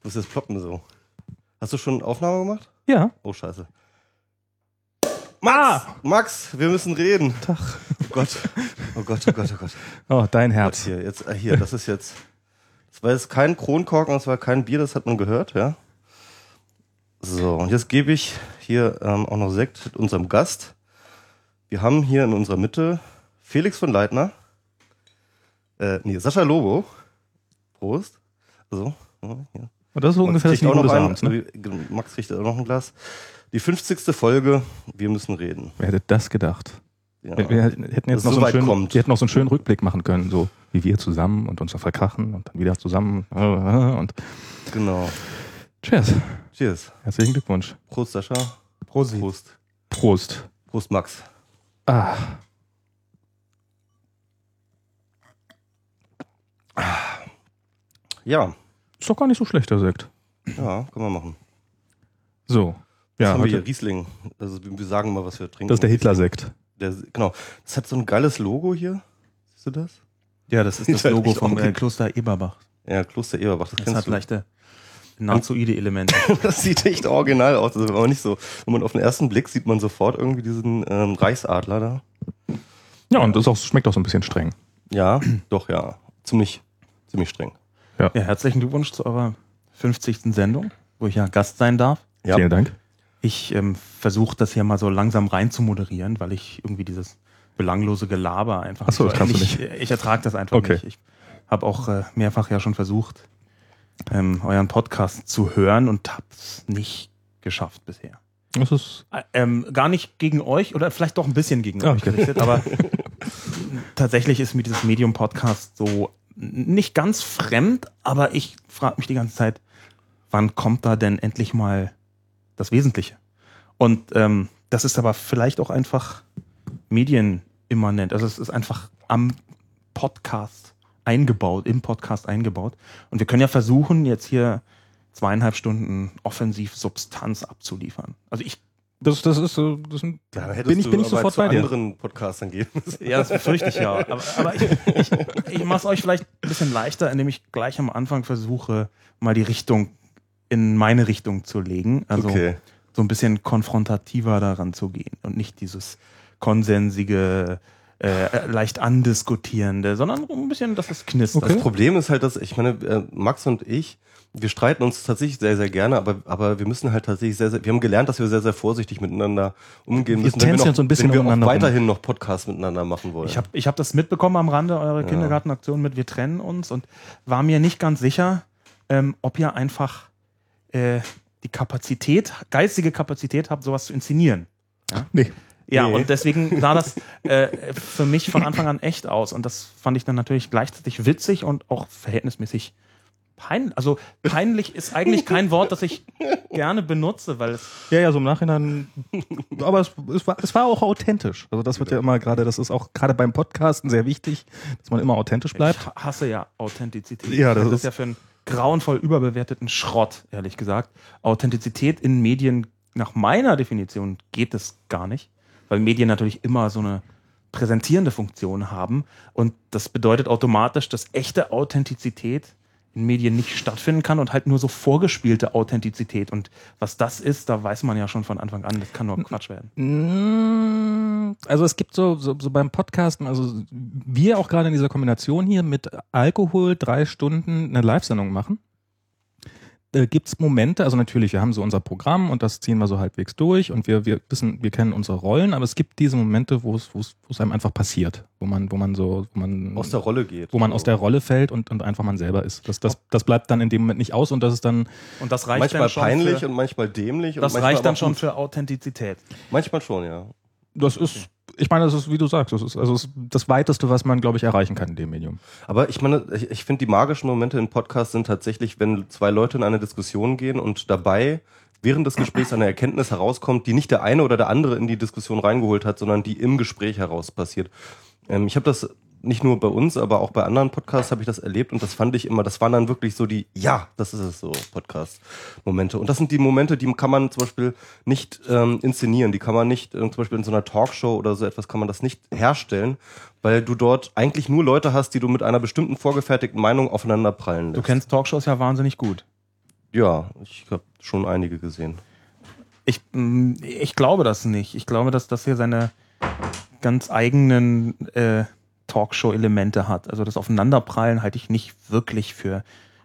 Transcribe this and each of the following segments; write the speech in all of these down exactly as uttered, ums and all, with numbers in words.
muss jetzt ploppen so. Hast du schon Aufnahme gemacht? Ja. Oh, scheiße. Max! Ah! Max, wir müssen reden. Tag. Oh Gott. Oh Gott, oh Gott, oh Gott. Oh, dein Herz. Hier, jetzt, äh, hier, das ist jetzt... Das war jetzt kein Kronkorken, das war kein Bier, das hat man gehört, ja. So, und jetzt gebe ich hier ähm, auch noch Sekt mit unserem Gast. Wir haben hier in unserer Mitte Felix von Leitner. Äh, nee, Sascha Lobo. Prost. So. Ja. Und das ist so Max ungefähr das Niveau des Abends, ne? Max kriegt auch noch ein Glas. Die fünfzigste Folge, wir müssen reden. Wer hätte das gedacht? Ja. Wir, wir hätten jetzt noch so, so einen schönen, wir hätten noch so einen schönen Rückblick machen können, so wie wir zusammen und uns verkrachen und dann wieder zusammen und genau. Cheers. Cheers. Herzlichen Glückwunsch. Prost, Sascha. Prost. Prost. Prost. Prost, Max. Ah. Ja. Ist doch gar nicht so schlecht, der Sekt. Ja, können wir machen. So. Ja, ja, haben wir hier Riesling. Also wir sagen mal, was wir trinken. Das ist der Hitler-Sekt. Der, genau. Das hat so ein geiles Logo hier. Siehst du das? Ja, das ist das Logo vom äh, Kloster Eberbach. Ja, Kloster Eberbach. Das, das kennst hat du. leichte Nazoide-Elemente. Das sieht echt original aus. Das ist aber nicht so. Wenn man auf den ersten Blick sieht man sofort irgendwie diesen ähm, Reichsadler da. Ja, und das auch, schmeckt auch so ein bisschen streng. Ja, doch, ja. Ziemlich, ziemlich streng. Ja. ja, herzlichen Glückwunsch zu eurer fünfzigsten Sendung, wo ich ja Gast sein darf. Ja. Vielen Dank. Ich ähm, versuche das hier mal so langsam rein zu moderieren, weil ich irgendwie dieses belanglose Gelaber einfach Ach so, das kannst nicht, du nicht. Ich ertrage das einfach okay. nicht. Ich habe auch äh, mehrfach ja schon versucht, ähm, euren Podcast zu hören und habe es nicht geschafft bisher. Das ist ähm, gar nicht gegen euch oder vielleicht doch ein bisschen gegen okay. euch gerichtet, aber tatsächlich ist mir dieses Medium-Podcast so nicht ganz fremd, aber ich frage mich die ganze Zeit, wann kommt da denn endlich mal das Wesentliche? Und ähm, das ist aber vielleicht auch einfach medienimmanent. Also es ist einfach am Podcast eingebaut, im Podcast eingebaut. Und wir können ja versuchen, jetzt hier zweieinhalb Stunden offensiv Substanz abzuliefern. Also ich Das, das ist so, das sind, da hättest bin ich, du bin ich aber sofort zu bei dir. anderen Podcastern geben müssen. Ja, das befürchte ich ja. Aber, aber ich, ich, ich mache es euch vielleicht ein bisschen leichter, indem ich gleich am Anfang versuche, mal die Richtung in meine Richtung zu legen. Also okay. so ein bisschen konfrontativer daran zu gehen und nicht dieses konsensige, äh, leicht andiskutierende, sondern ein bisschen, dass es knistert. Okay. Das Problem ist halt, dass, ich meine, äh, Max und ich, wir streiten uns tatsächlich sehr, sehr gerne, aber, aber wir müssen halt tatsächlich sehr, sehr, wir haben gelernt, dass wir sehr, sehr vorsichtig miteinander umgehen müssen, wenn wir, noch, so ein bisschen wenn wir auch weiterhin rum. noch Podcasts miteinander machen wollen. Ich habe ich hab das mitbekommen am Rande eurer Ja. Kindergartenaktion mit Wir trennen uns und war mir nicht ganz sicher, ähm, ob ihr einfach äh, die Kapazität, geistige Kapazität habt, sowas zu inszenieren. Ja? Nee. Ja, Nee. und deswegen sah das äh, für mich von Anfang an echt aus. Und das fand ich dann natürlich gleichzeitig witzig und auch verhältnismäßig peinlich. Also peinlich ist eigentlich kein Wort, das ich gerne benutze, weil es... Ja, ja, so im Nachhinein. Aber es, es, war, es war auch authentisch. Also das wird ja immer gerade, das ist auch gerade beim Podcasten sehr wichtig, dass man immer authentisch bleibt. Ich hasse ja Authentizität. Ja, das das ist ist ja für einen grauenvoll überbewerteten Schrott, ehrlich gesagt. Authentizität in Medien, nach meiner Definition, geht es gar nicht. Weil Medien natürlich immer so eine präsentierende Funktion haben und das bedeutet automatisch, dass echte Authentizität in Medien nicht stattfinden kann und halt nur so vorgespielte Authentizität und was das ist, da weiß man ja schon von Anfang an, das kann nur Quatsch werden. Also es gibt so, so, so beim Podcasten, also wir auch gerade in dieser Kombination hier mit Alkohol drei Stunden eine Live-Sendung machen. Äh, gibt es Momente, also natürlich, wir haben so unser Programm und das ziehen wir so halbwegs durch und wir, wir wissen, wir kennen unsere Rollen, aber es gibt diese Momente, wo es, wo es, wo es einem einfach passiert, wo man, wo man so, wo man aus der Rolle geht. Wo man aus der Rolle fällt und, und einfach man selber ist. Das, das, das bleibt dann in dem Moment nicht aus und das ist dann und das reicht manchmal dann schon peinlich für, und manchmal dämlich. Das und manchmal reicht dann schon gut. für Authentizität. Manchmal schon, ja. Das ist, ich meine, das ist, wie du sagst, das ist also das, ist das Weiteste, was man, glaube ich, erreichen kann in dem Medium. Aber ich meine, ich, ich finde, die magischen Momente in Podcasts sind tatsächlich, wenn zwei Leute in eine Diskussion gehen und dabei während des Gesprächs eine Erkenntnis herauskommt, die nicht der eine oder der andere in die Diskussion reingeholt hat, sondern die im Gespräch heraus passiert. Ähm, ich habe das nicht nur bei uns, aber auch bei anderen Podcasts habe ich das erlebt und das fand ich immer, das waren dann wirklich so die, ja, das ist es so, Podcast-Momente. Und das sind die Momente, die kann man zum Beispiel nicht ähm, inszenieren, die kann man nicht, äh, zum Beispiel in so einer Talkshow oder so etwas kann man das nicht herstellen, weil du dort eigentlich nur Leute hast, die du mit einer bestimmten vorgefertigten Meinung aufeinander prallen lässt. Du kennst Talkshows ja wahnsinnig gut. Ja, ich habe schon einige gesehen. Ich, ich glaube das nicht. Ich glaube, dass das hier seine ganz eigenen äh, Talkshow-Elemente hat. Also das Aufeinanderprallen halte ich nicht wirklich für,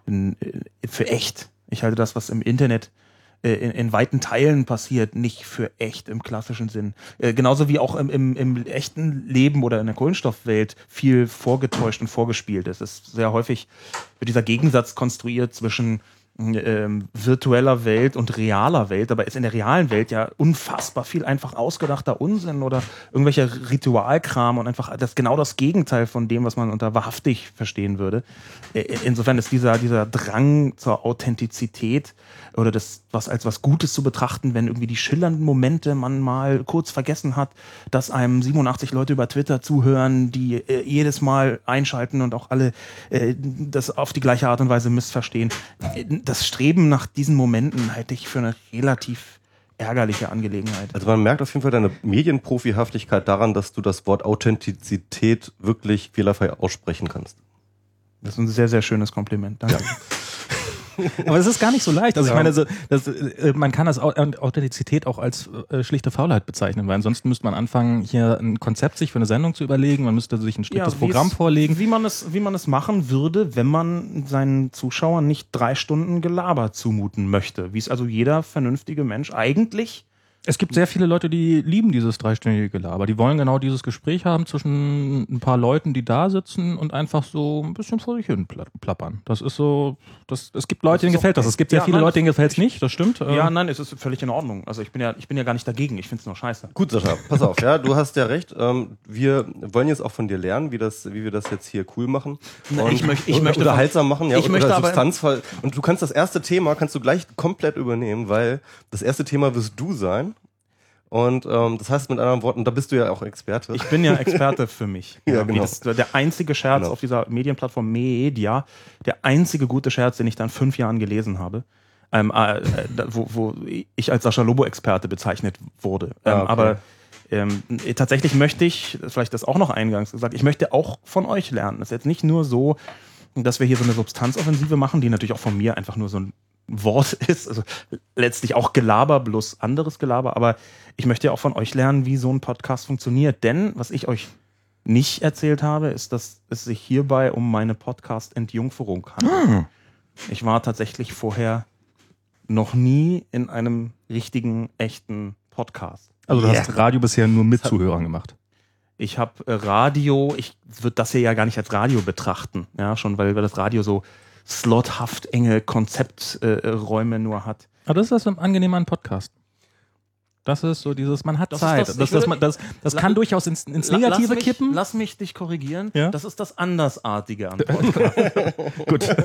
für echt. Ich halte das, was im Internet äh, in, in weiten Teilen passiert, nicht für echt im klassischen Sinn. Äh, genauso wie auch im, im, im echten Leben oder in der Kohlenstoffwelt viel vorgetäuscht und vorgespielt ist. Es ist sehr häufig wird dieser Gegensatz konstruiert zwischen Ähm, virtueller Welt und realer Welt, aber ist in der realen Welt ja unfassbar viel einfach ausgedachter Unsinn oder irgendwelcher Ritualkram und einfach das genau das Gegenteil von dem, was man unter wahrhaftig verstehen würde. Insofern ist dieser, dieser Drang zur Authentizität oder das, was als was Gutes zu betrachten, wenn irgendwie die schillernden Momente man mal kurz vergessen hat, dass einem siebenundachtzig Leute über Twitter zuhören, die äh, jedes Mal einschalten und auch alle äh, das auf die gleiche Art und Weise missverstehen. Das Streben nach diesen Momenten halte ich für eine relativ ärgerliche Angelegenheit. Also man merkt auf jeden Fall deine Medienprofihaftigkeit daran, dass du das Wort Authentizität wirklich fehlerfrei aussprechen kannst. Das ist ein sehr, sehr schönes Kompliment. Danke. Ja. Aber es ist gar nicht so leicht. Also ich meine, das, das, man kann das Authentizität auch als äh, schlichte Faulheit bezeichnen, weil ansonsten müsste man anfangen, hier ein Konzept sich für eine Sendung zu überlegen, man müsste sich ein striktes ja, Programm es, vorlegen. Wie man, es, wie man es machen würde, wenn man seinen Zuschauern nicht drei Stunden Gelaber zumuten möchte. Wie es also jeder vernünftige Mensch eigentlich... Es gibt sehr viele Leute, die lieben dieses dreistündige Gelaber. Die wollen genau dieses Gespräch haben zwischen ein paar Leuten, die da sitzen und einfach so ein bisschen vor sich hin plappern. Das ist so, das, es gibt Leute, denen gefällt das. Es gibt sehr ja, viele nein, Leute, denen gefällt es nicht, das stimmt. Ja, nein, es ist völlig in Ordnung. Also ich bin ja, ich bin ja gar nicht dagegen, ich finde es nur scheiße. Gut, Sascha, pass auf, ja, du hast ja recht. Ähm, wir wollen jetzt auch von dir lernen, wie das, wie wir das jetzt hier cool machen. Und ich, möcht, ich möchte unterhaltsam machen, ja, ich möchte oder aber substanzvoll. Und du kannst das erste Thema, kannst du gleich komplett übernehmen, weil das erste Thema wirst du sein. Und ähm, das heißt mit anderen Worten, da bist du ja auch Experte. Ich bin ja Experte für mich. Ja, genau. Das ist der einzige Scherz genau. auf dieser Medienplattform Media, der einzige gute Scherz, den ich dann fünf Jahren gelesen habe, ähm, äh, wo, wo ich als Sascha Lobo-Experte bezeichnet wurde. Ähm, ah, okay. Aber ähm, tatsächlich möchte ich, vielleicht das auch noch eingangs gesagt, ich möchte auch von euch lernen. Das ist jetzt nicht nur so, dass wir hier so eine Substanzoffensive machen, die natürlich auch von mir einfach nur so ein Wort ist, also letztlich auch Gelaber, bloß anderes Gelaber, aber ich möchte ja auch von euch lernen, wie so ein Podcast funktioniert, denn was ich euch nicht erzählt habe, ist, dass es sich hierbei um meine Podcast-Entjungferung handelt. Hm. Ich war tatsächlich vorher noch nie in einem richtigen, echten Podcast. Also du yeah. hast Radio bisher nur mit Zuhörern gemacht? Ich habe Radio, ich würde das hier ja gar nicht als Radio betrachten, ja, schon weil wir das Radio so slothaft enge Konzepträume äh, nur hat. Aber das ist das Angenehme an Podcast. Das ist so dieses, man hat das Zeit. Das, das, das, das, das, das kann durchaus ins, ins Negative lass mich, kippen. Lass mich dich korrigieren. Ja? Das ist das Andersartige an Podcast. Gut.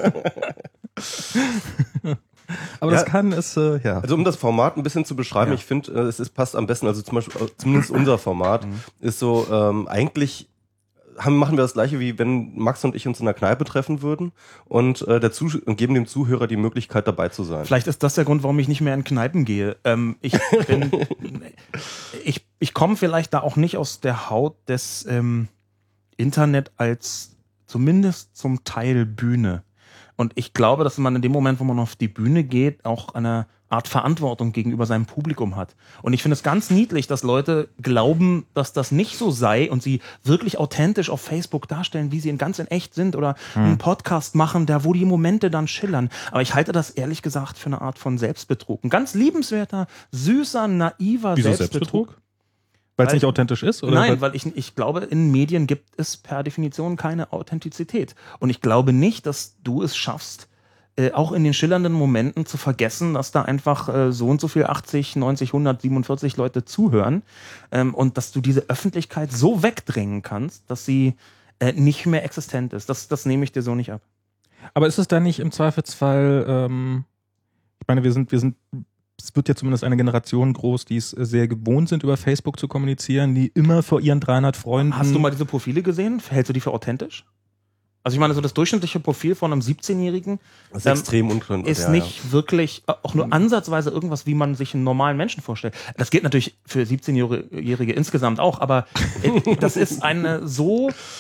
Aber ja, das kann es, äh, ja. Also um das Format ein bisschen zu beschreiben, ja. ich finde, äh, es ist, passt am besten, also zum Beispiel, äh, zumindest unser Format mhm. ist so, ähm, eigentlich haben, machen wir das Gleiche, wie wenn Max und ich uns in der Kneipe treffen würden und, äh, der Zuh- und geben dem Zuhörer die Möglichkeit, dabei zu sein. Vielleicht ist das der Grund, warum ich nicht mehr in Kneipen gehe. Ähm, ich bin, ich, ich komme vielleicht da auch nicht aus der Haut des ähm, Internet als zumindest zum Teil Bühne. Und ich glaube, dass man in dem Moment, wo man auf die Bühne geht, auch eine Art Verantwortung gegenüber seinem Publikum hat. Und ich finde es ganz niedlich, dass Leute glauben, dass das nicht so sei und sie wirklich authentisch auf Facebook darstellen, wie sie in ganz in echt sind oder hm. einen Podcast machen, da wo die Momente dann schillern. Aber ich halte das ehrlich gesagt für eine Art von Selbstbetrug. Ein ganz liebenswerter, süßer, naiver Wieso Selbstbetrug. Selbstbetrug? Weil es nicht authentisch ist? Oder? Nein, weil ich, ich glaube, in Medien gibt es per Definition keine Authentizität. Und ich glaube nicht, dass du es schaffst, äh, auch in den schillernden Momenten zu vergessen, dass da einfach äh, so und so viel achtzig, neunzig, hundertsiebenundvierzig Leute zuhören ähm, und dass du diese Öffentlichkeit so wegdrängen kannst, dass sie äh, nicht mehr existent ist. Das, das nehme ich dir so nicht ab. Aber ist es da nicht im Zweifelsfall, ähm, ich meine, wir sind, wir sind es wird ja zumindest eine Generation groß, die es sehr gewohnt sind, über Facebook zu kommunizieren, die immer vor ihren dreihundert Freunden... Hast du mal diese Profile gesehen? Hältst du die für authentisch? Also ich meine, so das durchschnittliche Profil von einem siebzehnjährigen das ist ähm, extrem unkritisch, ist ja, nicht ja. wirklich, auch nur ansatzweise irgendwas, wie man sich einen normalen Menschen vorstellt. Das gilt natürlich für siebzehnjährige insgesamt auch, aber das ist eine so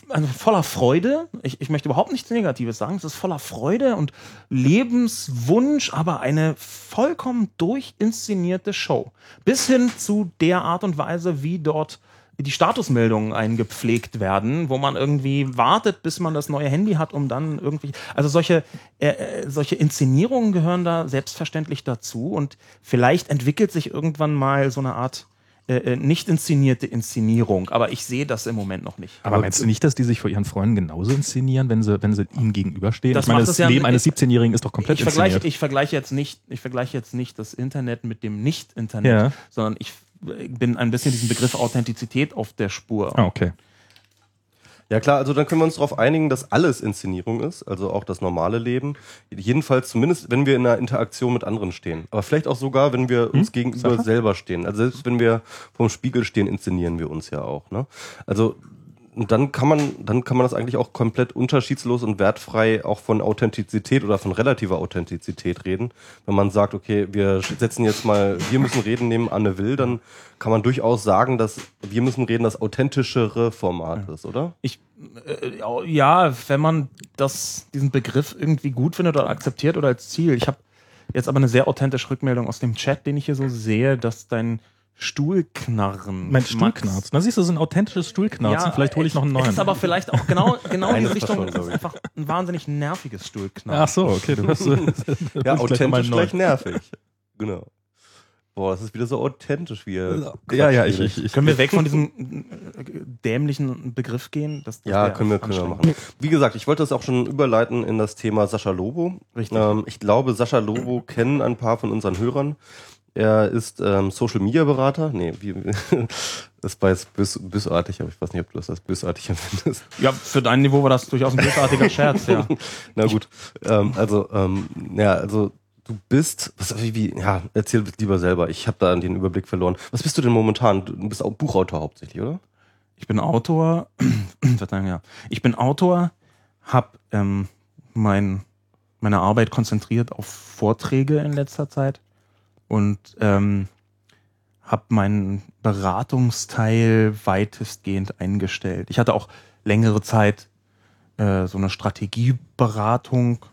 also voller Freude. Ich, ich möchte überhaupt nichts Negatives sagen. Es ist voller Freude und Lebenswunsch, aber eine vollkommen durchinszenierte Show. Bis hin zu der Art und Weise, wie dort die Statusmeldungen eingepflegt werden, wo man irgendwie wartet, bis man das neue Handy hat, um dann irgendwie, also solche, äh, solche Inszenierungen gehören da selbstverständlich dazu und vielleicht entwickelt sich irgendwann mal so eine Art äh, nicht inszenierte Inszenierung, aber ich sehe das im Moment noch nicht. Aber meinst du nicht, dass die sich vor ihren Freunden genauso inszenieren, wenn sie, wenn sie ihnen gegenüberstehen? Das ich meine, macht das es ja- Leben eines siebzehnjährigen ist doch komplett Ich vergleiche, inszeniert. ich vergleiche jetzt nicht, ich vergleiche jetzt nicht das Internet mit dem Nicht-Internet, Ja. sondern ich bin ein bisschen diesem Begriff Authentizität auf der Spur. Ah, okay. Ja klar, also dann können wir uns darauf einigen, dass alles Inszenierung ist, also auch das normale Leben. Jedenfalls zumindest, wenn wir in einer Interaktion mit anderen stehen. Aber vielleicht auch sogar, wenn wir uns gegenüber Sache? selber stehen. Also selbst wenn wir vorm Spiegel stehen, inszenieren wir uns ja auch. Ne? Also und dann kann man, dann kann man das eigentlich auch komplett unterschiedslos und wertfrei auch von Authentizität oder von relativer Authentizität reden. Wenn man sagt, okay, wir setzen jetzt mal, wir müssen reden neben Anne Will, dann kann man durchaus sagen, dass wir müssen reden das authentischere Format ist, oder? Ich, äh, ja, wenn man das, diesen Begriff irgendwie gut findet oder akzeptiert oder als Ziel. Ich habe jetzt aber eine sehr authentische Rückmeldung aus dem Chat, den ich hier so sehe, dass dein Stuhlknarren. Mein Stuhlknarzen. Da siehst du, so ein authentisches Stuhlknarzen. Ja, Vielleicht hole ich noch einen Es neuen. ist aber vielleicht auch genau, genau in Eines diese Richtung. davon, Es glaub ist ich. einfach ein wahnsinnig nerviges Stuhlknarren. Ach so, okay. Du hast, Ja, du bist gleich noch mal authentisch neu. gleich nervig. Genau. Boah, das ist wieder so authentisch, wie er Ja, ja, Quatsch ich, ich, ich. Können wir weg von diesem äh, dämlichen Begriff gehen? Das, das Ja, wäre können wir, können wir anstrengend. machen. Wie gesagt, ich wollte das auch schon überleiten in das Thema Sascha Lobo. Richtig. Ähm, ich glaube, Sascha Lobo kennen ein paar von unseren Hörern. Er ist ähm, Social Media Berater. Nee, wie, das war jetzt bös, bösartig, aber ich weiß nicht, ob du das als bösartig empfindest. Ja, für dein Niveau war das durchaus ein bösartiger Scherz, ja. Na gut. Ähm, also, ähm, ja, also du bist, was, wie, wie, ja, erzähl lieber selber. Ich habe da den Überblick verloren. Was bist du denn momentan? Du bist auch Buchautor hauptsächlich, oder? Ich bin Autor, Verzeihung, ja. Ich bin Autor, habe ähm, mein, meine Arbeit konzentriert auf Vorträge in letzter Zeit und ähm, habe meinen Beratungsteil weitestgehend eingestellt. Ich hatte auch längere Zeit äh, so eine Strategieberatung.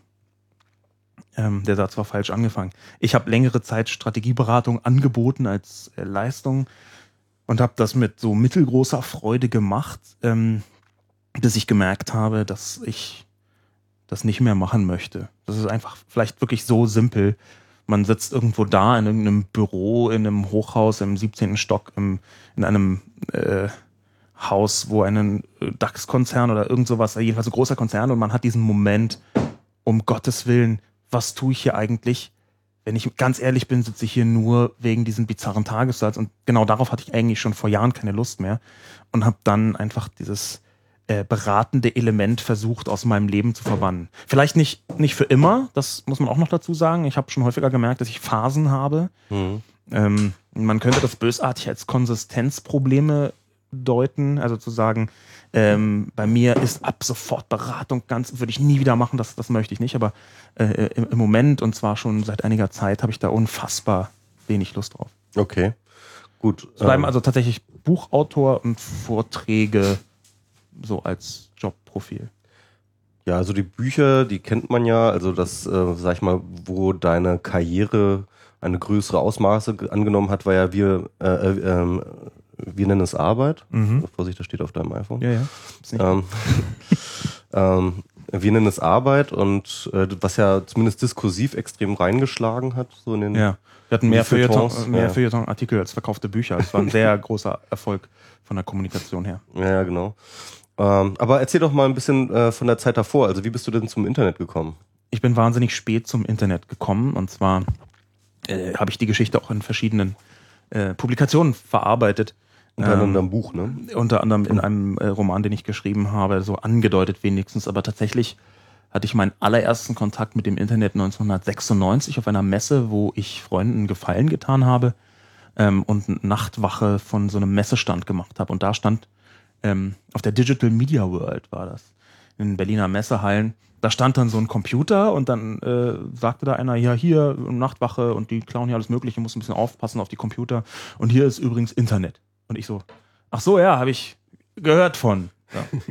Ähm, der Satz war falsch angefangen. Ich habe längere Zeit Strategieberatung angeboten als äh, Leistung und habe das mit so mittelgroßer Freude gemacht, ähm, bis ich gemerkt habe, dass ich das nicht mehr machen möchte. Das ist einfach vielleicht wirklich so simpel. Man sitzt irgendwo da in irgendeinem Büro, in einem Hochhaus im siebzehnten Stock, im, in einem äh, Haus, wo ein DAX-Konzern oder irgend sowas, jedenfalls ein großer Konzern, und man hat diesen Moment, um Gottes Willen, was tue ich hier eigentlich? Wenn ich ganz ehrlich bin, sitze ich hier nur wegen diesem bizarren Tagessatz, und genau darauf hatte ich eigentlich schon vor Jahren keine Lust mehr und habe dann einfach dieses äh, beratende Element versucht, aus meinem Leben zu verbannen. Vielleicht nicht, nicht für immer, das muss man auch noch dazu sagen. Ich habe schon häufiger gemerkt, dass ich Phasen habe. Mhm. Ähm, man könnte das bösartig als Konsistenzprobleme deuten, also zu sagen, ähm, bei mir ist ab sofort Beratung ganz, würde ich nie wieder machen, das, das möchte ich nicht, aber äh, im, im Moment, und zwar schon seit einiger Zeit, habe ich da unfassbar wenig Lust drauf. Okay, gut. Es bleiben Ähm, also tatsächlich Buchautor und Vorträge so als Jobprofil. Ja, also die Bücher, die kennt man ja, also das, äh, sag ich mal, wo deine Karriere eine größere Ausmaße ge- angenommen hat, war ja wir, äh, äh, ähm, wir nennen es Arbeit. Mhm. Vorsicht, das steht auf deinem iPhone. Ja, ja. Ist nicht Ähm, ähm, wir nennen es Arbeit, und äh, was ja zumindest diskursiv extrem reingeschlagen hat, so in den Ja, wir hatten mehr Die Feuilletons, Feuilleton, mehr ja. Feuilleton-Artikel als verkaufte Bücher. Das war ein sehr großer Erfolg von der Kommunikation her. Ja, ja, genau. Ähm, aber erzähl doch mal ein bisschen äh, von der Zeit davor. Also wie bist du denn zum Internet gekommen? Ich bin wahnsinnig spät zum Internet gekommen, und zwar äh, habe ich die Geschichte auch in verschiedenen äh, Publikationen verarbeitet. Unter Ähm, anderem ein Buch, ne? Unter anderem in einem äh, Roman, den ich geschrieben habe, so angedeutet wenigstens, aber tatsächlich hatte ich meinen allerersten Kontakt mit dem Internet neunzehnhundertsechsundneunzig auf einer Messe, wo ich Freunden einen Gefallen getan habe ähm, und eine Nachtwache von so einem Messestand gemacht habe. Und da stand, ähm, auf der Digital Media World war das, in Berliner Messehallen, da stand dann so ein Computer, und dann äh, sagte da einer, ja, hier Nachtwache, und die klauen hier alles Mögliche, muss ein bisschen aufpassen auf die Computer, und hier ist übrigens Internet. Und ich so, ach so, ja, habe ich gehört von. Ja.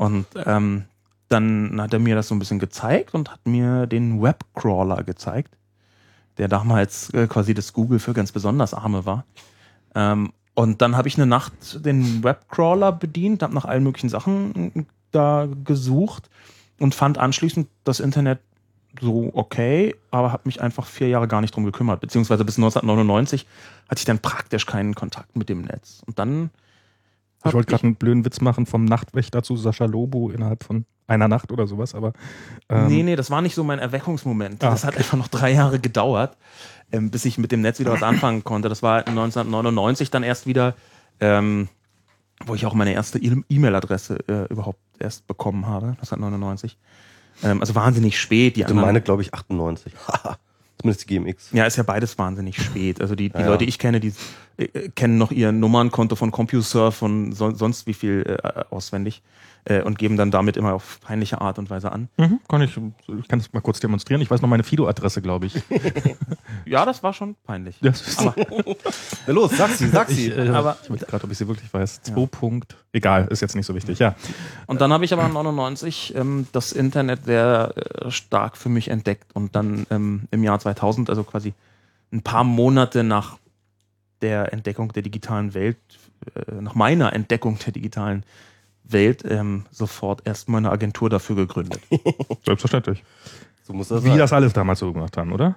Und ähm, dann hat er mir das so ein bisschen gezeigt und hat mir den Webcrawler gezeigt, der damals äh, quasi das Google für ganz besonders Arme war. Ähm, und dann habe ich eine Nacht den Webcrawler bedient, habe nach allen möglichen Sachen da gesucht und fand anschließend das Internet so okay, aber habe mich einfach vier Jahre gar nicht drum gekümmert. Beziehungsweise bis neunzehnhundertneunundneunzig hatte ich dann praktisch keinen Kontakt mit dem Netz. Und dann Ich wollte gerade einen blöden Witz machen vom Nachtwächter zu Sascha Lobo innerhalb von einer Nacht oder sowas, aber ähm, nee, nee, das war nicht so mein Erweckungsmoment. Ah, das hat okay. einfach noch drei Jahre gedauert, ähm, bis ich mit dem Netz wieder was anfangen konnte. Das war neunzehnhundertneunundneunzig dann erst wieder, ähm, wo ich auch meine erste E-Mail-Adresse äh, überhaupt erst bekommen habe, neunzehnhundertneunundneunzig. Ähm, also wahnsinnig spät. Die also meine, glaube ich, achtundneunzig. Zumindest die G M X. Ja, ist ja beides wahnsinnig spät. Also die, die ja, Leute, die ich kenne, die äh, kennen noch ihr Nummernkonto von CompuServe und so, sonst wie viel äh, auswendig äh, und geben dann damit immer auf peinliche Art und Weise an. Mhm, kann ich, ich kann es mal kurz demonstrieren. Ich weiß noch meine Fido-Adresse, glaube ich. Ja, das war schon peinlich. Das aber, na los, sag sie, sag sie. Ich, äh, aber ich weiß gerade, ob ich sie wirklich weiß. Zwei ja. Punkt. Egal, ist jetzt nicht so wichtig, ja. Und dann habe ich aber neunundneunzig ähm, das Internet sehr äh, stark für mich entdeckt und dann ähm, im Jahr zweitausend, also quasi ein paar Monate nach der Entdeckung der digitalen Welt, äh, nach meiner Entdeckung der digitalen Welt, ähm, sofort erstmal eine Agentur dafür gegründet. Selbstverständlich. So muss das Wie sein. das alles damals so gemacht haben, oder?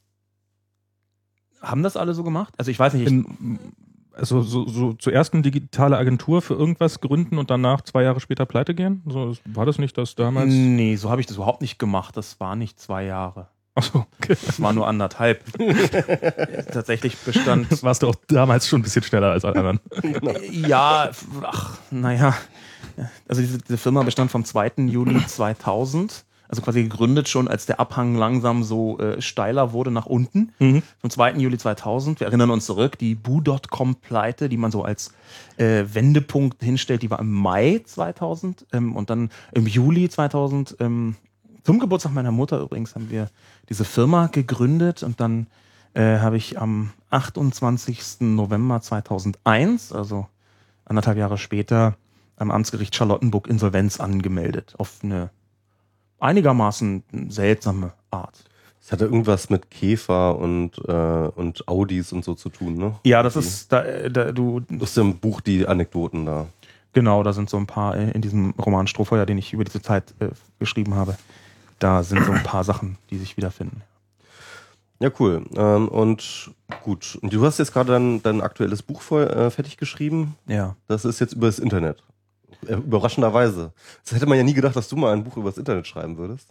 Haben das alle so gemacht? Also ich weiß nicht. Ich In, also so, so zuerst eine digitale Agentur für irgendwas gründen und danach zwei Jahre später pleite gehen? So, war das nicht das damals? Nee, so habe ich das überhaupt nicht gemacht. Das war nicht zwei Jahre. Ach so, okay. Das war nur anderthalb. Tatsächlich bestand... Das warst du auch damals schon ein bisschen schneller als alle anderen. Ja, ach, naja. Also diese, diese Firma bestand vom zweiten Juli zweitausend. Also quasi gegründet schon, als der Abhang langsam so äh, steiler wurde nach unten. Mhm. Vom zweiten Juli zweitausend. Wir erinnern uns zurück, die Bu Punkt com-Pleite, die man so als äh, Wendepunkt hinstellt, die war im Mai zweitausend. Ähm, und dann im Juli zweitausend, ähm, zum Geburtstag meiner Mutter übrigens, haben wir diese Firma gegründet. Und dann äh, habe ich am achtundzwanzigsten November zweitausendeins, also anderthalb Jahre später, am Amtsgericht Charlottenburg Insolvenz angemeldet. Auf eine einigermaßen seltsame Art. Das hatte irgendwas mit Käfer und, äh, und Audis und so zu tun, ne? Ja, das ist, da, da du... Das ist im Buch die Anekdoten da. Genau, da sind so ein paar, in diesem Roman Strohfeuer, den ich über diese Zeit äh, geschrieben habe, da sind so ein paar Sachen, die sich wiederfinden. Ja, cool. Ähm, und gut. Und du hast jetzt gerade dein, dein aktuelles Buch voll, äh, fertig geschrieben. Ja. Das ist jetzt über das Internet. Überraschenderweise. Das hätte man ja nie gedacht, dass du mal ein Buch über das Internet schreiben würdest.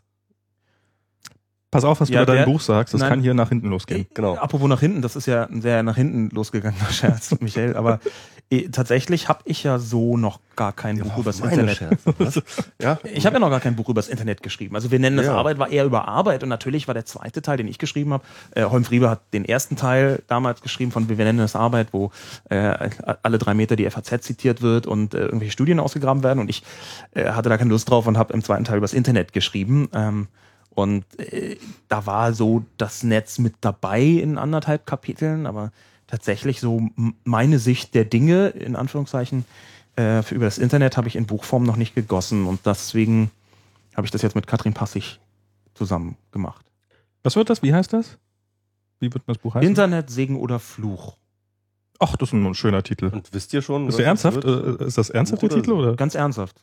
Pass auf, was ja, du über dein der, Buch sagst. Das nein, kann hier nach hinten losgehen. Genau. Apropos nach hinten, das ist ja ein sehr nach hinten losgegangener Scherz, Michael. Aber eh, tatsächlich habe ich ja so noch gar kein ja, Buch über das Internet. Scherze, ja? Ich habe ja noch gar kein Buch über das Internet geschrieben. Also wir nennen das ja. Arbeit, war eher über Arbeit. Und natürlich war der zweite Teil, den ich geschrieben habe. Äh, Holm Friebe hat den ersten Teil damals geschrieben von Wir nennen das Arbeit, wo äh, alle drei Meter die F A Z zitiert wird und äh, irgendwelche Studien ausgegraben werden. Und ich äh, hatte da keine Lust drauf und habe im zweiten Teil über das Internet geschrieben. Ähm, Und äh, da war so das Netz mit dabei in anderthalb Kapiteln, aber tatsächlich so m- meine Sicht der Dinge, in Anführungszeichen, äh, für über das Internet habe ich in Buchform noch nicht gegossen und deswegen habe ich das jetzt mit Katrin Passig zusammen gemacht. Was wird das? Wie heißt das? Wie wird das Buch heißen? Internet, Segen oder Fluch. Ach, das ist ein schöner Titel. Und wisst ihr schon? Ist der ernsthaft? Wird? Ist das ernsthaft der Titel? Oder? Ganz ernsthaft.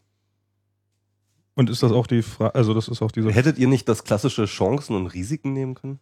Und ist das auch die Frage, also das ist auch diese... Hättet ihr nicht das klassische Chancen und Risiken nehmen können?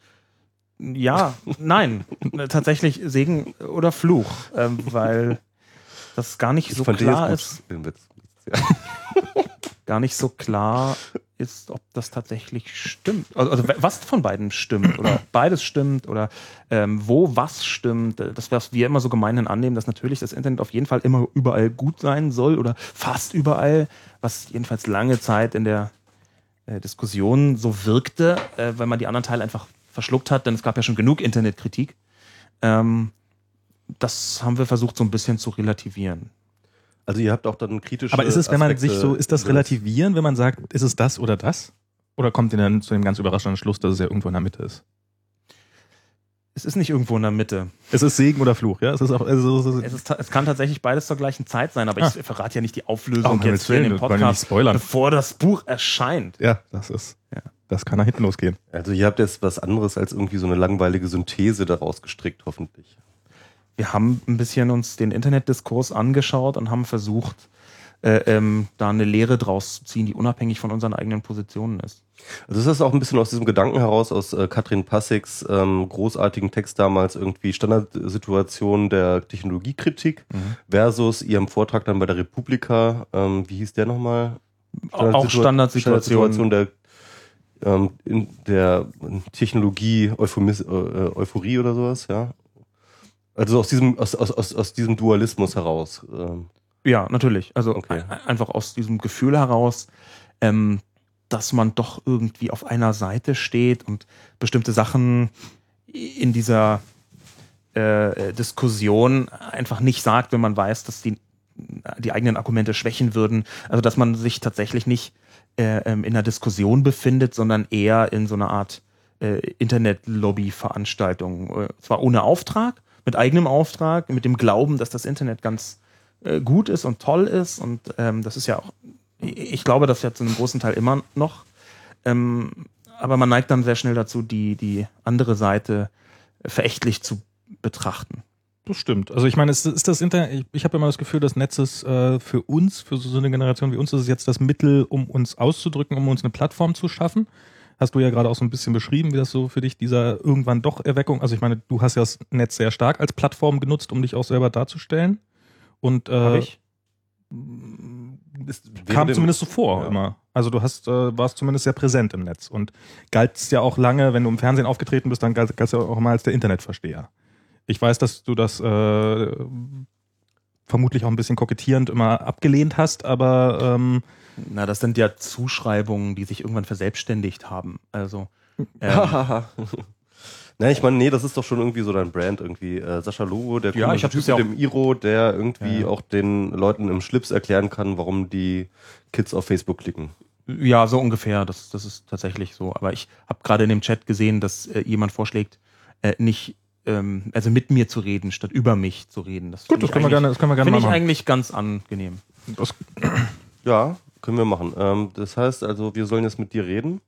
Ja, nein. Tatsächlich Segen oder Fluch, ähm, weil das gar nicht ich so klar ist. Den Witz. Ja. Gar nicht so klar ist, ob das tatsächlich stimmt. Also, also was von beiden stimmt oder beides stimmt oder ähm, wo was stimmt. Das, was wir immer so gemeinhin annehmen, dass natürlich das Internet auf jeden Fall immer überall gut sein soll oder fast überall, was jedenfalls lange Zeit in der äh, Diskussion so wirkte, äh, weil man die anderen Teile einfach verschluckt hat, denn es gab ja schon genug Internetkritik. Ähm, das haben wir versucht so ein bisschen zu relativieren. Also ihr habt auch dann kritische Aber ist es, wenn man Aspekte sich so, ist das relativieren, wenn man sagt, ist es das oder das? Oder kommt ihr dann zu dem ganz überraschenden Schluss, dass es ja irgendwo in der Mitte ist? es ist nicht irgendwo in der Mitte. Es ist Segen oder Fluch, ja? Es, ist auch, also, es, ist Es, ist, es kann tatsächlich beides zur gleichen Zeit sein, aber Ah. ich verrate ja nicht die Auflösung Oh, jetzt hier in dem Willen, wir wollen ja nicht Podcast, spoilern. bevor das Buch erscheint. ja, das ist. Ja. Das kann nach hinten losgehen. Also ihr habt jetzt was anderes als irgendwie so eine langweilige Synthese daraus gestrickt, hoffentlich. Wir haben ein bisschen uns den Internetdiskurs angeschaut und haben versucht, äh, ähm, da eine Lehre draus zu ziehen, die unabhängig von unseren eigenen Positionen ist. Also das ist auch ein bisschen aus diesem Gedanken heraus, aus äh, Katrin Passiks ähm, großartigen Text damals, irgendwie Standardsituation der Technologiekritik Mhm. versus ihrem Vortrag dann bei der Republika, ähm, wie hieß der nochmal? Auch Standardsituation. der, ähm, in der Technologie Euphomis, äh, Euphorie oder sowas, ja. Also aus diesem, aus, aus, aus, aus diesem Dualismus heraus. Ähm. Ja, natürlich. Also Okay. ein- einfach aus diesem Gefühl heraus, ähm, dass man doch irgendwie auf einer Seite steht und bestimmte Sachen in dieser äh, Diskussion einfach nicht sagt, wenn man weiß, dass die, die eigenen Argumente schwächen würden. Also dass man sich tatsächlich nicht äh, ähm, in einer Diskussion befindet, sondern eher in so einer Art äh, Internet-Lobby-Veranstaltung. Äh, zwar ohne Auftrag, mit eigenem Auftrag, mit dem Glauben, dass das Internet ganz äh, gut ist und toll ist. Und ähm, das ist ja auch, ich glaube, das ja zu einem großen Teil immer noch. Ähm, aber man neigt dann sehr schnell dazu, die, die andere Seite verächtlich zu betrachten. Das stimmt. Also ich meine, es ist das Internet, ich, ich habe immer das Gefühl, das Netz ist äh, für uns, für so eine Generation wie uns, ist es jetzt das Mittel, um uns auszudrücken, um uns eine Plattform zu schaffen. Hast du ja gerade auch so ein bisschen beschrieben, wie das so für dich dieser irgendwann doch Erweckung, also ich meine, du hast ja das Netz sehr stark als Plattform genutzt, um dich auch selber darzustellen. Und äh, Hab ich? Ist kam dem- zumindest so vor Ja. immer. Also du hast, äh, warst zumindest sehr präsent im Netz und galtst ja auch lange, wenn du im Fernsehen aufgetreten bist, dann galt, galtst du ja auch immer als der Internetversteher. Ich weiß, dass du das äh, vermutlich auch ein bisschen kokettierend immer abgelehnt hast, aber ähm, Na, das sind ja Zuschreibungen, die sich irgendwann verselbstständigt haben. Also, ähm, Nein, ich meine, nee, das ist doch schon irgendwie so dein Brand irgendwie. Äh, Sascha Logo, der Ja, coole ich hab's Typ ja mit auch- dem Iro, der irgendwie Ja. auch den Leuten im Schlips erklären kann, warum die Kids auf Facebook klicken. ja, so ungefähr. Das, das ist tatsächlich so. Aber ich habe gerade in dem Chat gesehen, dass äh, jemand vorschlägt, äh, nicht, ähm, also mit mir zu reden, statt über mich zu reden. Das gut, find das ich können wir eigentlich- gerne, das können wir gerne Finde mal ich machen. eigentlich ganz angenehm. Das, Ja, können wir machen. Ähm, das heißt also, wir sollen jetzt mit dir reden.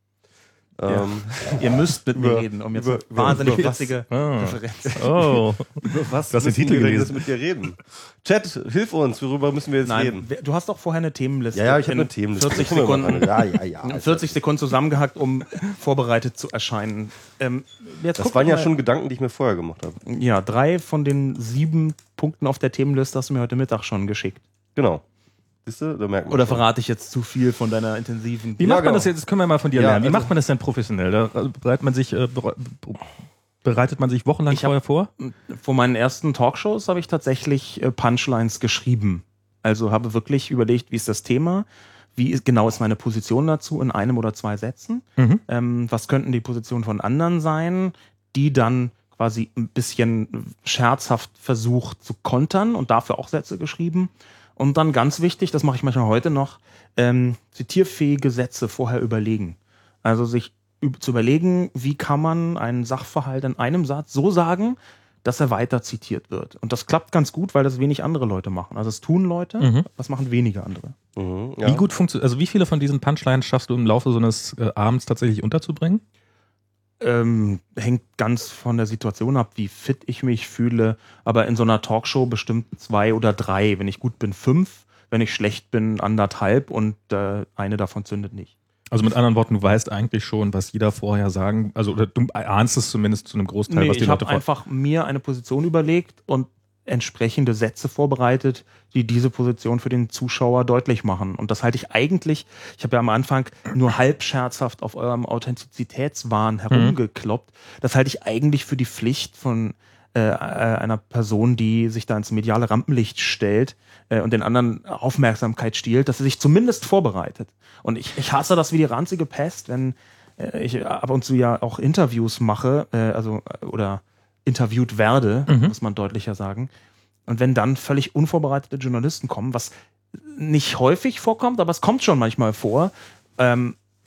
Ähm, Ihr müsst mit mir Über- reden, um jetzt über- eine wahnsinnig über was? witzige Ah. Referenz. oh, Über was Du hast den müssen Titel wir denn gelesen. jetzt mit dir reden? Chat, hilf uns, worüber müssen wir jetzt Nein, reden? wer- du hast doch vorher eine Themenliste. Ja, ja, ich habe in eine Themenliste. vierzig Gucken wir mal Sekunden, rein. Ja, ja, ja. vierzig Sekunden zusammengehackt, um vorbereitet zu erscheinen. Ähm, jetzt Das guck waren ja mal. schon Gedanken, die ich mir vorher gemacht habe. Ja, drei von den sieben Punkten auf der Themenliste hast du mir heute Mittag schon geschickt. Genau. Siehst du, da merkt man Oder schon. verrate ich jetzt zu viel von deiner intensiven... wie Ja, macht man genau. das jetzt? Das können wir mal von dir Ja, lernen. Wie also- macht man das denn professionell? Da bereitet man sich, äh, bere- bereitet man sich wochenlang Ich hab- vorher vor? Vor meinen ersten Talkshows habe ich tatsächlich äh, Punchlines geschrieben. Also habe wirklich überlegt, wie ist das Thema, wie ist, genau ist meine Position dazu in einem oder zwei Sätzen, Mhm. ähm, was könnten die Positionen von anderen sein, die dann quasi ein bisschen scherzhaft versucht zu kontern und dafür auch Sätze geschrieben. Und dann ganz wichtig, das mache ich manchmal heute noch, ähm, zitierfähige Sätze vorher überlegen. Also sich üb- zu überlegen, wie kann man einen Sachverhalt in einem Satz so sagen, dass er weiter zitiert wird. Und das klappt ganz gut, weil das wenig andere Leute machen. Also es tun Leute, Mhm. das machen wenige andere. Mhm, ja. Wie gut funktioniert, also wie viele von diesen Punchlines schaffst du im Laufe so eines äh, Abends tatsächlich unterzubringen? Ähm, hängt ganz von der Situation ab, wie fit ich mich fühle. Aber in so einer Talkshow bestimmt zwei oder drei. Wenn ich gut bin, fünf. Wenn ich schlecht bin, anderthalb. Und äh, eine davon zündet nicht. Also mit anderen Worten, du weißt eigentlich schon, was jeder vorher sagen, also oder du ahnst es zumindest zu einem Großteil, Nee, was die ich Leute habe einfach mir eine Position überlegt und entsprechende Sätze vorbereitet, die diese Position für den Zuschauer deutlich machen. Und das halte ich eigentlich, ich habe ja am Anfang nur halb scherzhaft auf eurem Authentizitätswahn herumgekloppt. Das halte ich eigentlich für die Pflicht von äh, einer Person, die sich da ins mediale Rampenlicht stellt äh, und den anderen Aufmerksamkeit stiehlt, dass sie sich zumindest vorbereitet. Und ich, ich hasse das wie die ranzige Pest, wenn äh, ich ab und zu ja auch Interviews mache, äh, also äh, oder interviewt werde, Mhm. muss man deutlicher sagen. Und wenn dann völlig unvorbereitete Journalisten kommen, was nicht häufig vorkommt, aber es kommt schon manchmal vor, ähm,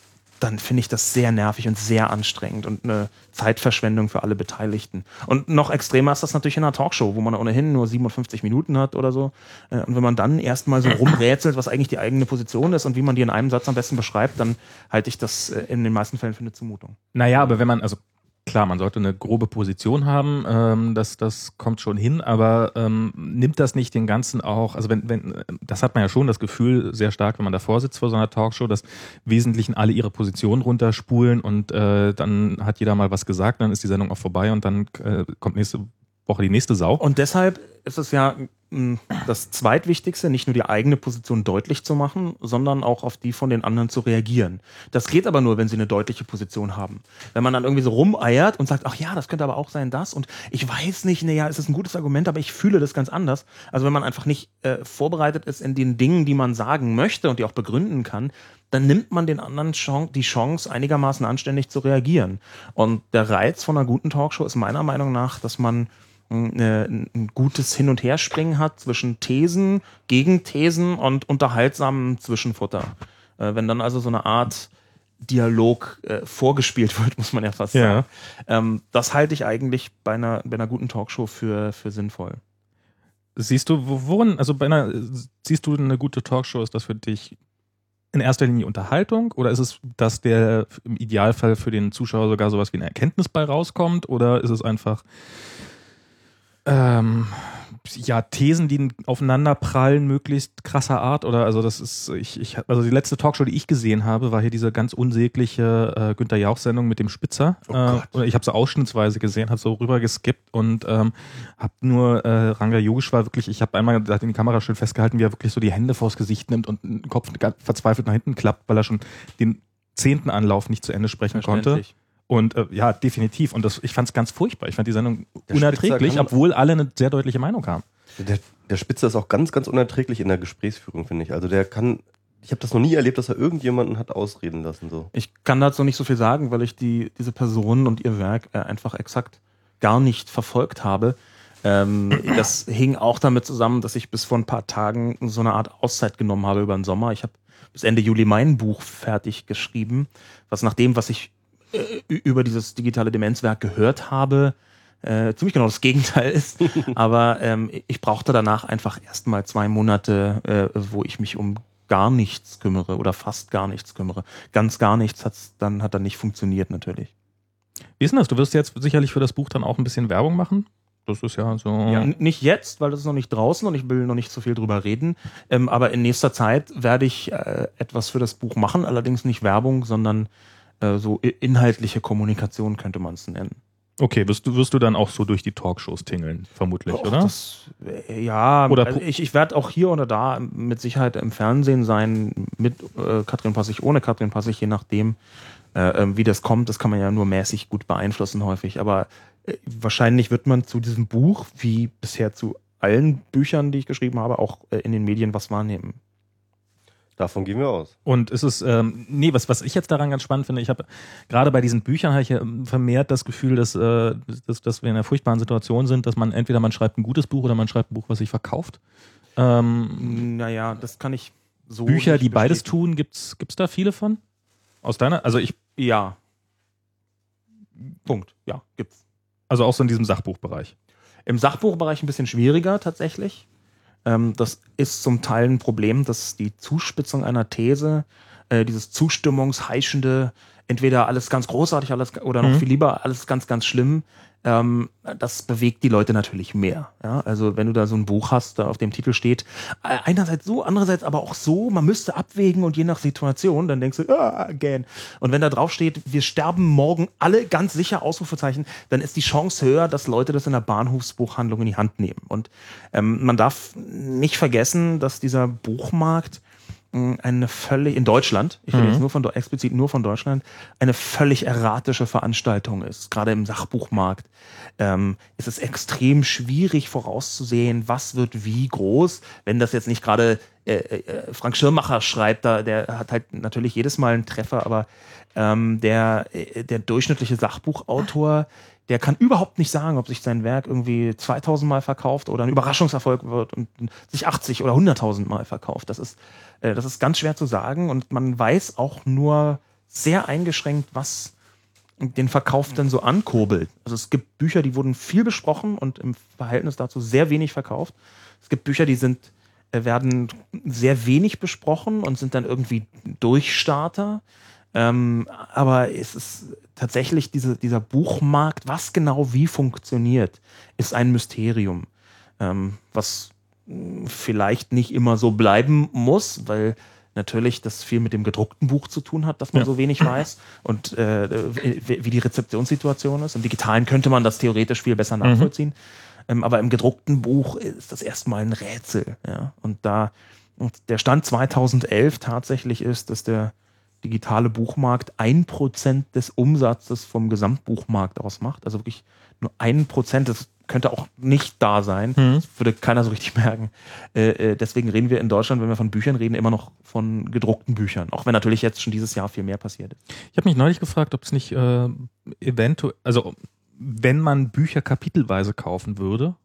dann finde ich das sehr nervig und sehr anstrengend und eine Zeitverschwendung für alle Beteiligten. Und noch extremer ist das natürlich in einer Talkshow, wo man ohnehin nur siebenundfünfzig Minuten hat oder so. Und wenn man dann erstmal so rumrätselt, was eigentlich die eigene Position ist und wie man die in einem Satz am besten beschreibt, dann halte ich das in den meisten Fällen für eine Zumutung. Naja, aber wenn man, also klar, man sollte eine grobe Position haben, ähm, das, das kommt schon hin, aber ähm, nimmt das nicht den ganzen auch, also wenn, wenn, das hat man ja schon das Gefühl sehr stark, wenn man davor sitzt vor so einer Talkshow, dass im Wesentlichen alle ihre Position runterspulen und äh, dann hat jeder mal was gesagt, dann ist die Sendung auch vorbei und dann äh, kommt nächste Woche die nächste Sau. Und deshalb ist es ja mh, das Zweitwichtigste, nicht nur die eigene Position deutlich zu machen, sondern auch auf die von den anderen zu reagieren. Das geht aber nur, wenn sie eine deutliche Position haben. Wenn man dann irgendwie so rumeiert und sagt, ach ja, das könnte aber auch sein, das und ich weiß nicht, naja, es ist ein gutes Argument, aber ich fühle das ganz anders. Also wenn man einfach nicht äh, vorbereitet ist in den Dingen, die man sagen möchte und die auch begründen kann, dann nimmt man den anderen Chance, die Chance, einigermaßen anständig zu reagieren. Und der Reiz von einer guten Talkshow ist meiner Meinung nach, dass man ein gutes Hin- und Herspringen hat zwischen Thesen, Gegenthesen und unterhaltsamem Zwischenfutter. Äh, wenn dann also so eine Art Dialog äh, vorgespielt wird, muss man ja fast sagen. Ja. Ähm, das halte ich eigentlich bei einer, bei einer guten Talkshow für, für sinnvoll. Siehst du, worin, also bei einer, siehst du eine gute Talkshow, ist das für dich in erster Linie Unterhaltung oder ist es, dass der im Idealfall für den Zuschauer sogar sowas wie eine Erkenntnis bei rauskommt oder ist es einfach Ähm, ja, Thesen, die aufeinander prallen, möglichst krasser Art oder also das ist, ich, ich, also die letzte Talkshow, die ich gesehen habe, war hier diese ganz unsägliche äh, Günther Jauch-Sendung mit dem Spitzer. Oh äh, oder ich habe sie ausschnittsweise gesehen, habe so rüber geskippt und ähm, habe nur äh, Ranga Yogeshwar wirklich, ich habe einmal in die Kamera schön festgehalten, wie er wirklich so die Hände vors Gesicht nimmt und den Kopf verzweifelt nach hinten klappt, weil er schon den zehnten Anlauf nicht zu Ende sprechen konnte. Und äh, ja, definitiv. Und das, ich fand es ganz furchtbar. Ich fand die Sendung der unerträglich, obwohl alle eine sehr deutliche Meinung haben. Der, der Spitzer ist auch ganz, ganz unerträglich in der Gesprächsführung, finde ich. Also der kann, ich habe das noch nie erlebt, dass er irgendjemanden hat ausreden lassen. So. Ich kann dazu nicht so viel sagen, weil ich die, diese Person und ihr Werk äh, einfach exakt gar nicht verfolgt habe. Ähm, das hing auch damit zusammen, dass ich bis vor ein paar Tagen so eine Art Auszeit genommen habe über den Sommer. Ich habe bis Ende Juli mein Buch fertig geschrieben, was nach dem, was ich über dieses digitale Demenzwerk gehört habe, äh, ziemlich genau das Gegenteil ist. Aber ähm, ich brauchte danach einfach erstmal zwei Monate, äh, wo ich mich um gar nichts kümmere oder fast gar nichts kümmere. Ganz gar nichts hat's dann, hat dann nicht funktioniert natürlich. Wie ist denn das? Du wirst jetzt sicherlich für das Buch dann auch ein bisschen Werbung machen? Das ist ja so... Ja, nicht jetzt, weil das ist noch nicht draußen und ich will noch nicht so viel drüber reden. Ähm, aber in nächster Zeit werde ich äh, etwas für das Buch machen, allerdings nicht Werbung, sondern so inhaltliche Kommunikation könnte man es nennen. Okay, wirst du, wirst du dann auch so durch die Talkshows tingeln, vermutlich, Och, oder? Das, ja, oder also ich, ich werde auch hier oder da mit Sicherheit im Fernsehen sein, mit äh, Katrin Passig, ohne Katrin Passig, je nachdem, äh, wie das kommt. Das kann man ja nur mäßig gut beeinflussen häufig. Aber äh, wahrscheinlich wird man zu diesem Buch, wie bisher zu allen Büchern, die ich geschrieben habe, auch äh, in den Medien was wahrnehmen. Davon gehen wir aus. Und es ist, ähm, nee, was, was ich jetzt daran ganz spannend finde, ich habe gerade bei diesen Büchern habe ich ja vermehrt das Gefühl, dass, äh, dass, dass wir in einer furchtbaren Situation sind, dass man entweder man schreibt ein gutes Buch oder man schreibt ein Buch, was sich verkauft. Ähm, naja, das kann ich so. Bücher, die beides tun, gibt's, gibt's da viele von? Aus deiner, also ich. Ja. Punkt. Ja, gibt's. Also auch so in diesem Sachbuchbereich. Im Sachbuchbereich ein bisschen schwieriger tatsächlich. Das ist zum Teil ein Problem, dass die Zuspitzung einer These, äh, dieses zustimmungsheischende, entweder alles ganz großartig alles oder noch mhm. viel lieber alles ganz, ganz schlimm, ähm, das bewegt die Leute natürlich mehr. Ja? Also wenn du da so ein Buch hast, da auf dem Titel steht, einerseits so, andererseits aber auch so, man müsste abwägen und je nach Situation, dann denkst du, ah, gähn. Und wenn da drauf steht, wir sterben morgen alle ganz sicher, Ausrufezeichen, dann ist die Chance höher, dass Leute das in der Bahnhofsbuchhandlung in die Hand nehmen. Und ähm, man darf nicht vergessen, dass dieser Buchmarkt eine völlig, in Deutschland, ich rede mhm. jetzt nur von, explizit nur von Deutschland, eine völlig erratische Veranstaltung ist. Gerade im Sachbuchmarkt ähm, ist es extrem schwierig vorauszusehen, was wird wie groß. Wenn das jetzt nicht gerade äh, äh, Frank Schirmacher schreibt, da, der hat halt natürlich jedes Mal einen Treffer, aber ähm, der, äh, der durchschnittliche Sachbuchautor, der kann überhaupt nicht sagen, ob sich sein Werk irgendwie zweitausend Mal verkauft oder ein Überraschungserfolg wird und sich achtzig oder hunderttausend Mal verkauft. Das ist, äh, das ist ganz schwer zu sagen und man weiß auch nur sehr eingeschränkt, was den Verkauf denn so ankurbelt. Also es gibt Bücher, die wurden viel besprochen und im Verhältnis dazu sehr wenig verkauft. Es gibt Bücher, die sind, werden sehr wenig besprochen und sind dann irgendwie Durchstarter. Ähm, aber es ist tatsächlich diese, dieser Buchmarkt, was genau wie funktioniert, ist ein Mysterium, ähm, was vielleicht nicht immer so bleiben muss, weil natürlich das viel mit dem gedruckten Buch zu tun hat, dass man ja. so wenig weiß und äh, wie die Rezeptionssituation ist. Im Digitalen könnte man das theoretisch viel besser nachvollziehen, mhm. ähm, aber im gedruckten Buch ist das erstmal ein Rätsel. Ja? Und da und der Stand zweitausendelf tatsächlich ist, dass der digitale Buchmarkt ein Prozent des Umsatzes vom Gesamtbuchmarkt ausmacht. Also wirklich nur ein Prozent, das könnte auch nicht da sein. Mhm. Das würde keiner so richtig merken. Äh, äh, deswegen reden wir in Deutschland, wenn wir von Büchern reden, immer noch von gedruckten Büchern. Auch wenn natürlich jetzt schon dieses Jahr viel mehr passiert ist. Ich habe mich neulich gefragt, ob es nicht äh, eventuell, also wenn man Bücher kapitelweise kaufen würde,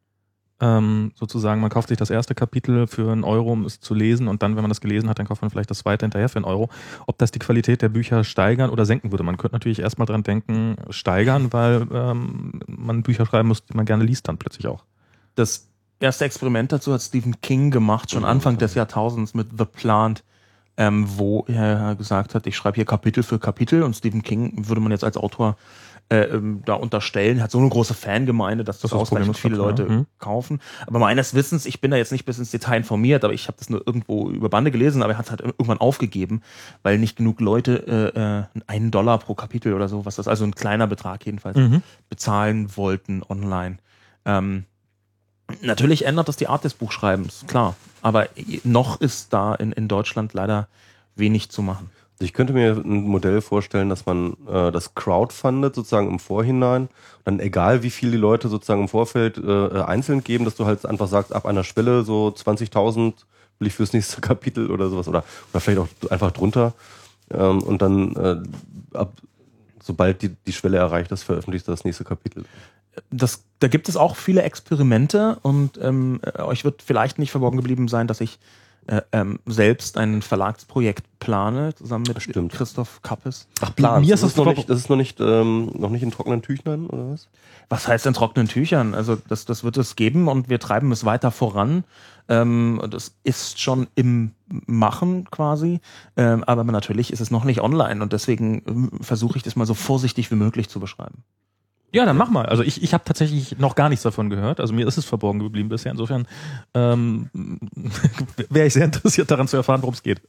Ähm, sozusagen, man kauft sich das erste Kapitel für einen Euro, um es zu lesen und dann, wenn man das gelesen hat, dann kauft man vielleicht das zweite hinterher für einen Euro. Ob das die Qualität der Bücher steigern oder senken würde. Man könnte natürlich erstmal dran denken, steigern, weil ähm, man Bücher schreiben muss, die man gerne liest dann plötzlich auch. Das erste Experiment dazu hat Stephen King gemacht, schon Anfang des Jahrtausends mit The Plant, ähm, wo er gesagt hat, ich schreibe hier Kapitel für Kapitel und Stephen King würde man jetzt als Autor Äh, ähm, da unterstellen, hat so eine große Fangemeinde, dass das, das ausreichend viele Leute ja. kaufen. Aber meines Wissens, ich bin da jetzt nicht bis ins Detail informiert, aber ich habe das nur irgendwo über Bande gelesen, aber er hat es halt irgendwann aufgegeben, weil nicht genug Leute äh, einen Dollar pro Kapitel oder so, was das, also ein kleiner Betrag jedenfalls, mhm. bezahlen wollten online. Ähm, natürlich ändert das die Art des Buchschreibens, klar. Aber noch ist da in, in Deutschland leider wenig zu machen. Ich könnte mir ein Modell vorstellen, dass man äh, das crowdfundet sozusagen im Vorhinein. Dann egal, wie viel die Leute sozusagen im Vorfeld äh, einzeln geben, dass du halt einfach sagst, ab einer Schwelle so zwanzigtausend will ich fürs nächste Kapitel oder sowas oder, oder vielleicht auch einfach drunter. Ähm, und dann äh, ab, sobald die, die Schwelle erreicht ist, veröffentlicht das nächste Kapitel. Das, da gibt es auch viele Experimente und ähm, euch wird vielleicht nicht verborgen geblieben sein, dass ich Äh, ähm, selbst ein Verlagsprojekt plane, zusammen mit Stimmt. Christoph Kappes. Ach, plan. Mir ist das, das, noch nicht, das ist noch nicht, ähm, noch nicht in trockenen Tüchern, oder was? Was heißt in trockenen Tüchern? Also das, das wird es geben und wir treiben es weiter voran. Ähm, das ist schon im Machen quasi, ähm, aber natürlich ist es noch nicht online und deswegen ähm, versuche ich das mal so vorsichtig wie möglich zu beschreiben. Ja, dann mach mal. Also ich, ich habe tatsächlich noch gar nichts davon gehört. Also mir ist es verborgen geblieben bisher. Insofern ähm, wäre ich sehr interessiert daran zu erfahren, worum es geht.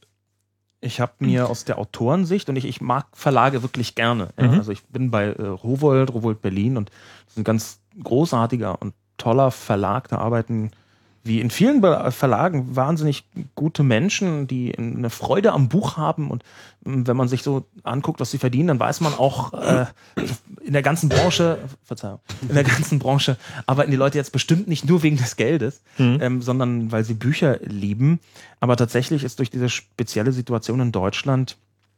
Ich habe mir aus der Autorensicht, und ich, ich mag Verlage wirklich gerne. Ja, mhm. also ich bin bei äh, Rowohlt, Rowohlt Berlin und das ist ein ganz großartiger und toller Verlag. Da arbeiten wie in vielen Verlagen wahnsinnig gute Menschen, die eine Freude am Buch haben und wenn man sich so anguckt, was sie verdienen, dann weiß man auch, äh, in der ganzen Branche, Verzeihung, in der ganzen Branche arbeiten die Leute jetzt bestimmt nicht nur wegen des Geldes, mhm. ähm, sondern weil sie Bücher lieben. Aber tatsächlich ist durch diese spezielle Situation in Deutschland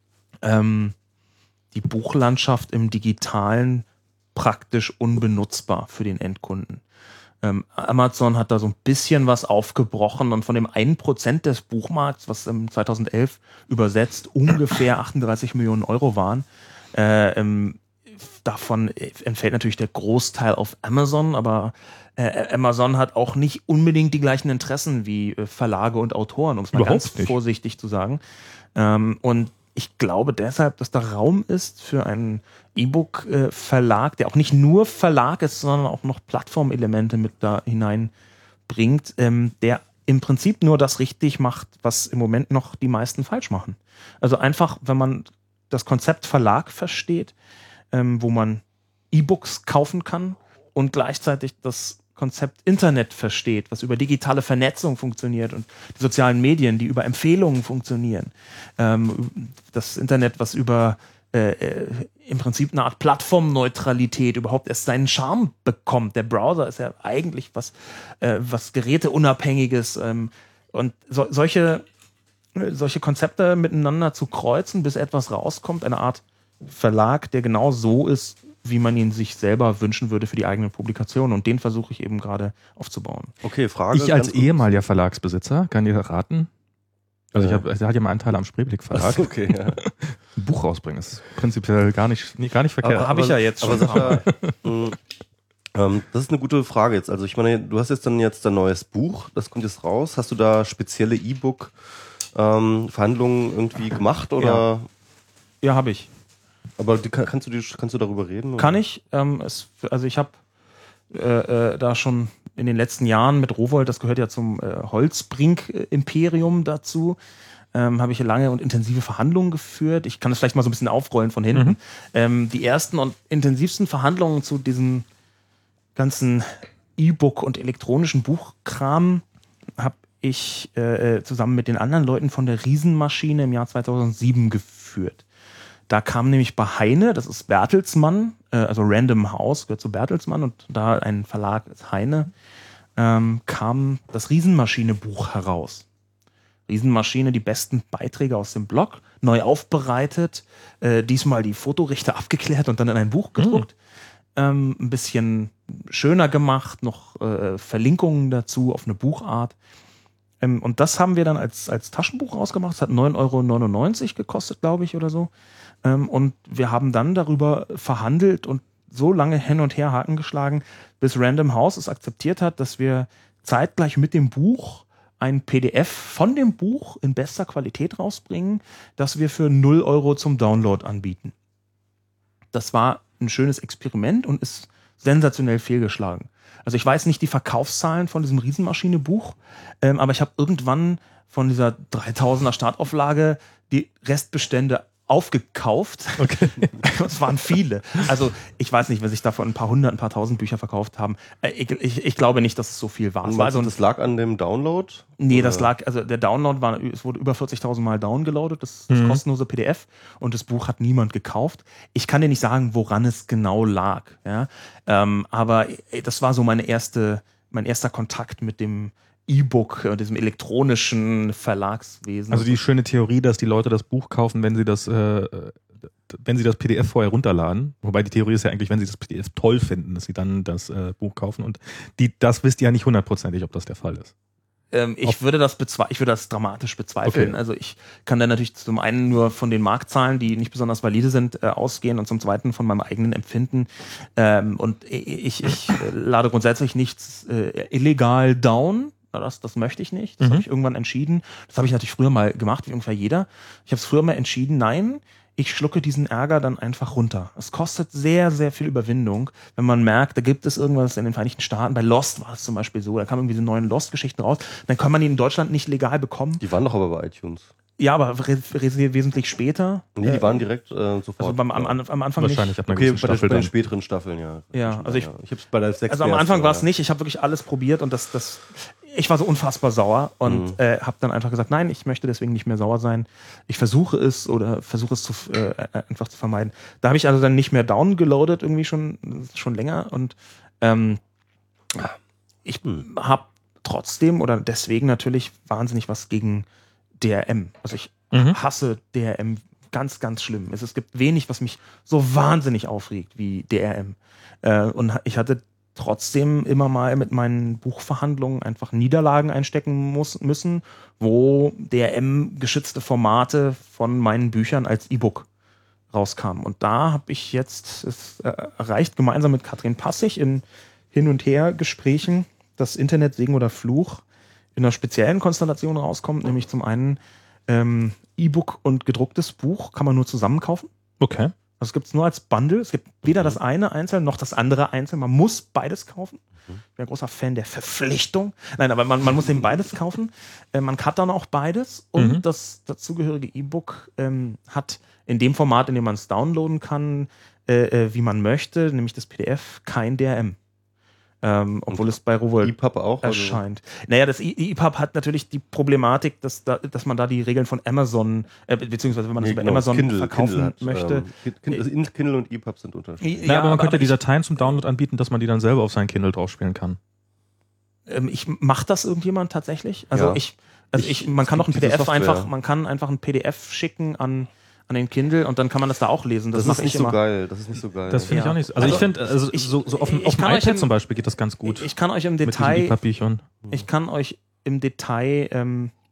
ähm, die Buchlandschaft im Digitalen praktisch unbenutzbar für den Endkunden. Ähm, Amazon hat da so ein bisschen was aufgebrochen und von dem ein Prozent des Buchmarkts, was im zweitausendelf übersetzt ungefähr achtunddreißig Millionen Euro waren, äh, ähm, davon entfällt natürlich der Großteil auf Amazon, aber äh, Amazon hat auch nicht unbedingt die gleichen Interessen wie äh, Verlage und Autoren, um es mal ganz nicht. vorsichtig zu sagen. Ähm, und ich glaube deshalb, dass da Raum ist für einen E-Book-Verlag, der auch nicht nur Verlag ist, sondern auch noch Plattformelemente mit da hineinbringt, ähm, der im Prinzip nur das richtig macht, was im Moment noch die meisten falsch machen. Also einfach, wenn man das Konzept Verlag versteht, ähm, wo man E-Books kaufen kann und gleichzeitig das Konzept Internet versteht, was über digitale Vernetzung funktioniert und die sozialen Medien, die über Empfehlungen funktionieren. Ähm, das Internet, was über äh, im Prinzip eine Art Plattformneutralität überhaupt erst seinen Charme bekommt. Der Browser ist ja eigentlich was, äh, was Geräteunabhängiges ähm, und so, solche, solche Konzepte miteinander zu kreuzen, bis etwas rauskommt, eine Art Verlag, der genau so ist, wie man ihn sich selber wünschen würde für die eigene Publikation. Und den versuche ich eben gerade aufzubauen. Okay, Frage. Ich als ehemaliger Verlagsbesitzer kann dir raten, also ich habe, er hat ja mal Anteil am Spreeblick Verlag. Okay, ja. Ein Buch rausbringen. Das ist prinzipiell gar nicht, gar nicht verkehrt. Aber habe ich ja jetzt aber schon. Sascha, mh, ähm, das ist eine gute Frage jetzt. Also ich meine, du hast jetzt dann jetzt ein neues Buch, das kommt jetzt raus. Hast du da spezielle E-Book-Verhandlungen ähm, irgendwie gemacht oder? Ja, ja habe ich. Aber die, kannst du die, kannst du darüber reden? Oder? Kann ich. Ähm, es, also ich habe äh, äh, da schon in den letzten Jahren mit Rowohlt, das gehört ja zum äh, Holzbrink-Imperium dazu, ähm, habe ich lange und intensive Verhandlungen geführt. Ich kann das vielleicht mal so ein bisschen aufrollen von hinten. Mhm. Ähm, die ersten und intensivsten Verhandlungen zu diesem ganzen E-Book und elektronischen Buchkram habe ich äh, zusammen mit den anderen Leuten von der Riesenmaschine im Jahr zweitausendsieben geführt. Da kam nämlich bei Heine, das ist Bertelsmann, äh, also Random House gehört zu Bertelsmann und da ein Verlag ist Heine, ähm, kam das Riesenmaschine-Buch heraus. Riesenmaschine, die besten Beiträge aus dem Blog, neu aufbereitet, äh, diesmal die Fotorechte abgeklärt und dann in ein Buch gedruckt. Mhm. Ähm, ein bisschen schöner gemacht, noch äh, Verlinkungen dazu auf eine Buchart. Ähm, und das haben wir dann als, als Taschenbuch rausgemacht. Es hat neun Euro neunundneunzig gekostet, glaube ich, oder so. Ähm, und wir haben dann darüber verhandelt und so lange hin und her Haken geschlagen, bis Random House es akzeptiert hat, dass wir zeitgleich mit dem Buch ein P D F von dem Buch in bester Qualität rausbringen, das wir für null Euro zum Download anbieten. Das war ein schönes Experiment und ist sensationell fehlgeschlagen. Also ich weiß nicht die Verkaufszahlen von diesem Riesenmaschine-Buch, ähm, aber ich habe irgendwann von dieser dreitausender Startauflage die Restbestände aufgekauft. Okay. Das waren viele. Also ich weiß nicht, wenn sich davon ein paar hundert, ein paar tausend Bücher verkauft haben. Ich, ich, ich glaube nicht, dass es so viel war. Und Es war also das lag an dem Download? Nee, oder? das lag, also der Download war, es wurde über vierzigtausend Mal downgeloadet, das, das Mhm. kostenlose P D F und das Buch hat niemand gekauft. Ich kann dir nicht sagen, woran es genau lag, ja. Ähm, aber das war so meine erste, mein erster Kontakt mit dem E-Book, diesem elektronischen Verlagswesen. Also die schöne Theorie, dass die Leute das Buch kaufen, wenn sie das, äh, wenn sie das P D F vorher runterladen. Wobei die Theorie ist ja eigentlich, wenn sie das P D F toll finden, dass sie dann das äh, Buch kaufen. Und die, das wisst ihr ja nicht hundertprozentig, ob das der Fall ist. Ähm, ich würde das bezwe- ich würde das dramatisch bezweifeln. Okay. Also ich kann da natürlich zum einen nur von den Marktzahlen, die nicht besonders valide sind, äh, ausgehen und zum zweiten von meinem eigenen Empfinden. Ähm, und ich, ich äh, lade grundsätzlich nichts äh, illegal down. Das, das möchte ich nicht. Das Mhm. habe ich irgendwann entschieden. Das habe ich natürlich früher mal gemacht, wie ungefähr jeder. Ich habe es früher mal entschieden, nein, ich schlucke diesen Ärger dann einfach runter. Es kostet sehr, sehr viel Überwindung, wenn man merkt, da gibt es irgendwas in den Vereinigten Staaten. Bei Lost war es zum Beispiel so, da kamen irgendwie diese neuen Lost-Geschichten raus. Dann kann man die in Deutschland nicht legal bekommen. Die waren doch aber bei iTunes. Ja, aber re- re- wesentlich später. Nee, die Äh, waren direkt äh, sofort. Also beim, am, am, am Anfang Wahrscheinlich nicht. ab einer Okay, gewissen bei, der, Staffel bei den dann. späteren Staffeln, ja. Ja, also ich- ich hab's bei der sechsten Also am Anfang erst, war es aber- nicht. Ich habe wirklich alles probiert und das, das, ich war so unfassbar sauer und Mhm. äh, habe dann einfach gesagt, nein, ich möchte deswegen nicht mehr sauer sein. Ich versuche es oder versuche es zu, äh, einfach zu vermeiden. Da habe ich also dann nicht mehr downgeloadet irgendwie schon schon länger und ähm, ich Hm. habe trotzdem oder deswegen natürlich wahnsinnig was gegen D R M. Also ich Mhm. hasse D R M ganz, ganz schlimm. Es, es gibt wenig, was mich so wahnsinnig aufregt wie D R M. Äh, und ich hatte trotzdem immer mal mit meinen Buchverhandlungen einfach Niederlagen einstecken muss, müssen, wo D R M-geschützte Formate von meinen Büchern als E-Book rauskamen. Und da habe ich jetzt es äh, erreicht, gemeinsam mit Katrin Passig in Hin- und Her-Gesprächen, dass Internet Segen oder Fluch in einer speziellen Konstellation rauskommt, nämlich zum einen ähm, E-Book und gedrucktes Buch kann man nur zusammen kaufen. Okay. Also es gibt es nur als Bundle. Es gibt weder das eine einzeln noch das andere einzeln. Man muss beides kaufen. Ich bin ein großer Fan der Verpflichtung. Nein, aber man, man muss eben beides kaufen. Äh, man hat dann auch beides. Und Mhm. das dazugehörige E-Book ähm, hat in dem Format, in dem man es downloaden kann, äh, äh, wie man möchte, nämlich das P D F, kein D R M. Ähm, obwohl es bei Rowohlt E P U B auch? Also, erscheint. Naja, das E- E P U B hat natürlich die Problematik, dass, da, dass man da die Regeln von Amazon, äh, beziehungsweise wenn man nee, das über genau, Amazon Kindle, verkaufen Kindle hat, möchte. Ähm, Kindle, also Kindle und E P U B sind unterschiedlich. Ja, aber man könnte ich, die Dateien zum Download anbieten, dass man die dann selber auf sein Kindle draufspielen kann. ähm, ich macht das irgendjemand tatsächlich? Also Ja. ich, also Ich- ich, man es kann doch ein gibt P D F diese Software. einfach, man kann einfach ein P D F schicken an an den Kindle und dann kann man das da auch lesen. Das, Das, mache ist ich nicht so immer. geil. Das ist nicht so geil. Das finde ich Ja. auch nicht so. Also, Also, ich finde, also ich- so, so auf, dem- ich auf dem kann euch iPad im- zum Beispiel geht das ganz gut. Ich kann euch im mit diesen Detail, E P U B-Büchern. ich kann euch im Detail ähm,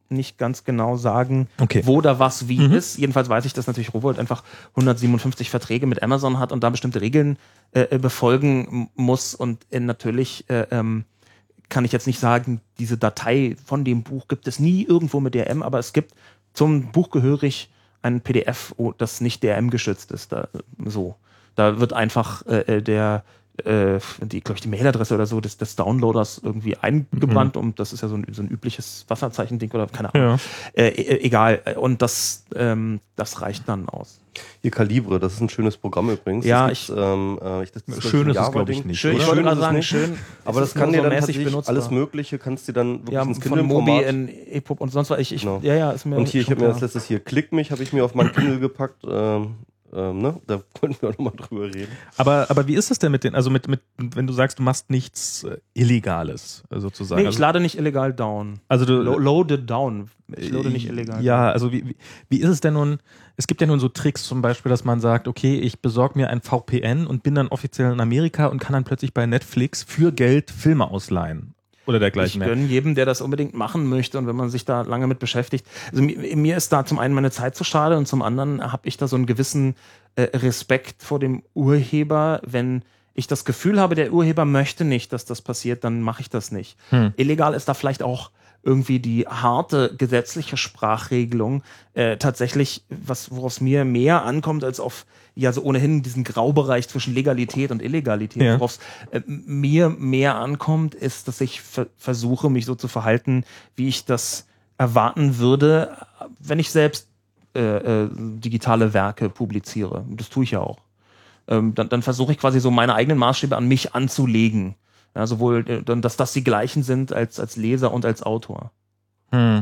nicht ganz genau sagen, Okay. wo da was wie Mhm. ist. Jedenfalls weiß ich, dass natürlich Rowohlt einfach hundertsiebenundfünfzig Verträge mit Amazon hat und da bestimmte Regeln äh, befolgen m- muss. Und äh, natürlich äh, ähm, kann ich jetzt nicht sagen, diese Datei von dem Buch gibt es nie irgendwo mit D R M, aber es gibt zum Buch gehörig ein P D F, oh, das nicht D R M geschützt ist. Da, so. Da wird einfach äh, der äh, die, glaube ich, die Mailadresse oder so des, des Downloaders irgendwie eingebrannt und das ist ja so ein, so ein übliches Wasserzeichen-Ding oder keine Ahnung. Ja. Äh, e- egal. Und das, ähm, das reicht dann aus. Hier Calibre, das ist ein schönes Programm übrigens. Ja, das gibt's, ähm, äh, ich, das, das Schön ist es, Java-Ding. glaube ich, nicht. Schön, oder? ich wollte Schön gerade ist es sagen, nicht. schön. Aber es das ist kann nur dir so dann mäßig tatsächlich benutzbar. alles Mögliche, kannst dir dann wirklich Ja, ins von Kindle-Format. Mobi in E P U B und sonst was. Ich, ich, Genau. Ja, ja, ist mir Und hier, ich schon habe mir das klar. letztes hier Klick mich, habe ich mir auf mein Kindle gepackt. Ähm, ähm, ne? Da wollten wir auch nochmal drüber reden. Aber, aber wie ist es denn mit den, also mit, mit, wenn du sagst, du machst nichts äh, Illegales, äh, sozusagen? Nee, ich also, lade nicht illegal down. also du, Lo loaded down. Ich loade nicht illegal. Ja, also wie, wie, wie ist es denn nun? Es gibt ja nun so Tricks zum Beispiel, dass man sagt, okay, ich besorge mir ein V P N und bin dann offiziell in Amerika und kann dann plötzlich bei Netflix für Geld Filme ausleihen. Oder Ich dergleichen mehr. gönne jedem, der das unbedingt machen möchte und wenn man sich da lange mit beschäftigt. Also mir, mir ist da zum einen meine Zeit zu schade und zum anderen habe ich da so einen gewissen äh, Respekt vor dem Urheber. Wenn ich das Gefühl habe, der Urheber möchte nicht, dass das passiert, dann mache ich das nicht. Hm. Illegal ist da vielleicht auch irgendwie die harte gesetzliche Sprachregelung äh, tatsächlich, was worauf es mir mehr ankommt als auf ja so ohnehin diesen Graubereich zwischen Legalität und Illegalität. Ja. Worauf es äh, mir mehr ankommt, ist, dass ich ver versuche, mich so zu verhalten, wie ich das erwarten würde, wenn ich selbst äh, äh, digitale Werke publiziere. Das tue ich ja auch. Ähm, dann, dann versuche ich quasi so meine eigenen Maßstäbe an mich anzulegen. Ja, sowohl, äh, dann, dass das die gleichen sind als, als Leser und als Autor. Hm.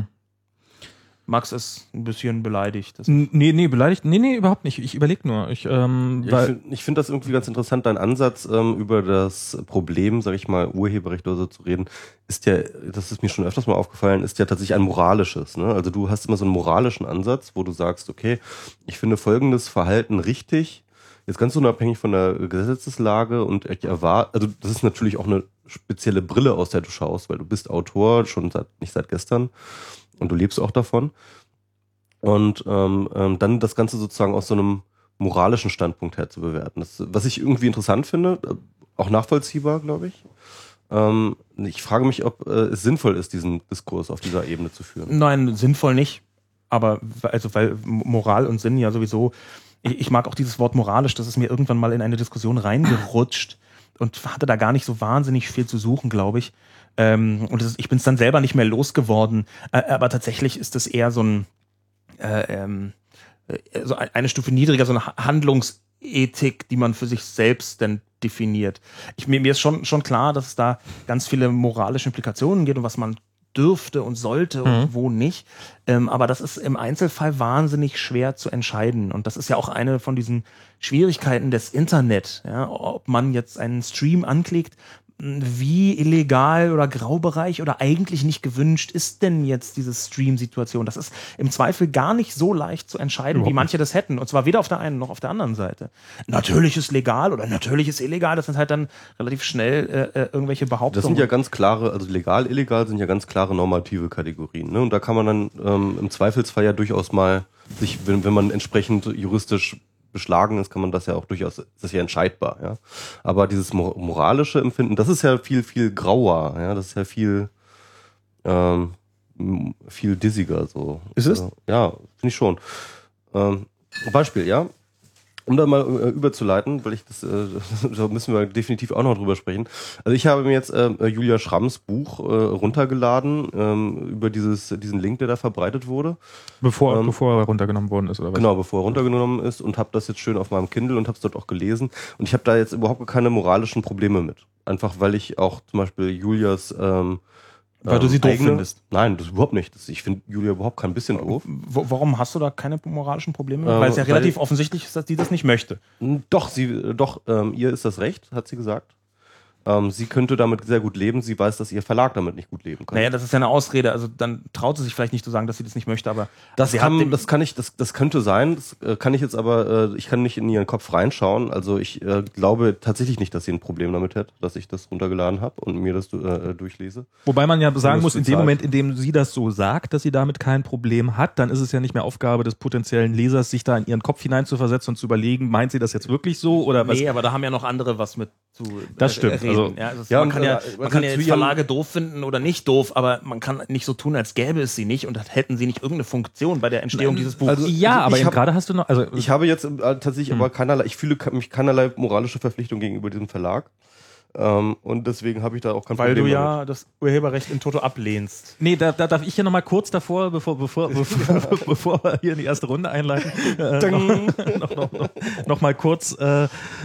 Max ist ein bisschen beleidigt. Das N- Nee, nee, beleidigt. Nee, nee, überhaupt nicht. Ich überlege nur. Ich, ähm, Ja, ich weil, finde ich find das irgendwie ganz interessant, dein Ansatz ähm, über das Problem, sag ich mal, Urheberrecht oder so zu reden, ist ja, das ist mir schon öfters mal aufgefallen, ist ja tatsächlich ein moralisches. Ne? Also du hast immer so einen moralischen Ansatz, wo du sagst, okay, ich finde folgendes Verhalten richtig, jetzt ganz unabhängig von der Gesetzeslage und ich erwarte, also das ist natürlich auch eine spezielle Brille, aus der du schaust, weil du bist Autor, schon seit, nicht seit gestern und du lebst auch davon. Und ähm, ähm, dann das Ganze sozusagen aus so einem moralischen Standpunkt her zu bewerten. Das, was ich irgendwie interessant finde, äh, auch nachvollziehbar, glaube ich. Ähm, ich frage mich, ob äh, es sinnvoll ist, diesen Diskurs auf dieser Ebene zu führen. Nein, sinnvoll nicht. Aber also weil Moral und Sinn ja sowieso, ich, ich mag auch dieses Wort moralisch, das ist mir irgendwann mal in eine Diskussion reingerutscht und hatte da gar nicht so wahnsinnig viel zu suchen, glaube ich. Ähm, und das ist, ich bin es dann selber nicht mehr losgeworden. Äh, aber tatsächlich ist das eher so ein äh, ähm, äh, so ein- eine Stufe niedriger, so eine Ha- Handlungsethik, die man für sich selbst dann definiert. Ich, mir, mir ist schon, schon klar, dass es da ganz viele moralische Implikationen gibt und was man dürfte und sollte und Mhm. wo nicht. Ähm, aber das ist im Einzelfall wahnsinnig schwer zu entscheiden. Und das ist ja auch eine von diesen Schwierigkeiten des Internet. Ja? Ob man jetzt einen Stream anklickt, wie illegal oder Graubereich oder eigentlich nicht gewünscht ist denn jetzt diese Stream-Situation? Das ist im Zweifel gar nicht so leicht zu entscheiden, Überhaupt wie manche das hätten. Und zwar weder auf der einen noch auf der anderen Seite. Natürlich ist legal oder natürlich ist illegal. Das sind halt dann relativ schnell äh, äh, irgendwelche Behauptungen. Das sind ja ganz klare, also legal, illegal sind ja ganz klare normative Kategorien. Ne? Und da kann man dann ähm, im Zweifelsfall ja durchaus mal sich, wenn, wenn man entsprechend juristisch beschlagen ist, kann man das ja auch durchaus, das ist ja entscheidbar, ja. Aber dieses mor- moralische Empfinden, das ist ja viel, viel grauer, ja, das ist ja viel, ähm, m- viel dissiger, so. Ist es? Also, ja, finde ich schon. Ähm, Beispiel, ja. Um da mal äh, überzuleiten, weil ich das, äh, da müssen wir definitiv auch noch drüber sprechen. Also ich habe mir jetzt äh, Julia Schramms Buch äh, runtergeladen ähm, über dieses, diesen Link, der da verbreitet wurde. bevor, ähm, bevor er runtergenommen worden ist, oder was? Genau, bevor er runtergenommen ist und habe das jetzt schön auf meinem Kindle und habe es dort auch gelesen. Und ich habe da jetzt überhaupt keine moralischen Probleme mit. Einfach weil ich auch zum Beispiel Julias ähm, Weil du sie doof eigene- findest. Nein, das überhaupt nicht. Das, ich finde Julia überhaupt kein bisschen doof. W warum hast du da keine moralischen Probleme? Äh, weil es ja weil- relativ offensichtlich ist, dass die das nicht möchte. Doch, sie, doch, ähm, ihr ist das recht, hat sie gesagt. Ähm, sie könnte damit sehr gut leben, sie weiß, dass ihr Verlag damit nicht gut leben kann. Naja, das ist ja eine Ausrede, also dann traut sie sich vielleicht nicht zu sagen, dass sie das nicht möchte, aber das sie kann, hat dem, das kann ich, das, das könnte sein, das äh, kann ich jetzt aber, äh, ich kann nicht in ihren Kopf reinschauen, also ich äh, glaube tatsächlich nicht, dass sie ein Problem damit hat, dass ich das runtergeladen habe und mir das äh, durchlese. Wobei man ja sagen muss, in dem bezahlt. Moment, in dem sie das so sagt, dass sie damit kein Problem hat, dann ist es ja nicht mehr Aufgabe des potenziellen Lesers, sich da in ihren Kopf hineinzuversetzen und zu überlegen, meint sie das jetzt wirklich so oder was? Nee, aber da haben ja noch andere was mit zu Das äh, stimmt, reden. also- ja, also Ja, man und, kann ja, äh, man kann ja also jetzt zu ihrem- Verlage doof finden oder nicht doof, aber man kann nicht so tun, als gäbe es sie nicht und hätten sie nicht irgendeine Funktion bei der Entstehung dieses Buches. also- ja, also aber ich eben hab- gerade hast du noch, also Ich habe jetzt äh, tatsächlich aber keinerlei, ich fühle ke- mich keinerlei moralische Verpflichtung gegenüber diesem Verlag. Ähm, und deswegen habe ich da auch kein weil Problem du damit. ja das Urheberrecht in Toto ablehnst. nee, da, da darf ich hier nochmal kurz davor, bevor, bevor, bevor, bevor wir hier in die erste Runde einleiten, äh, noch, noch, noch, noch, noch mal kurz, äh,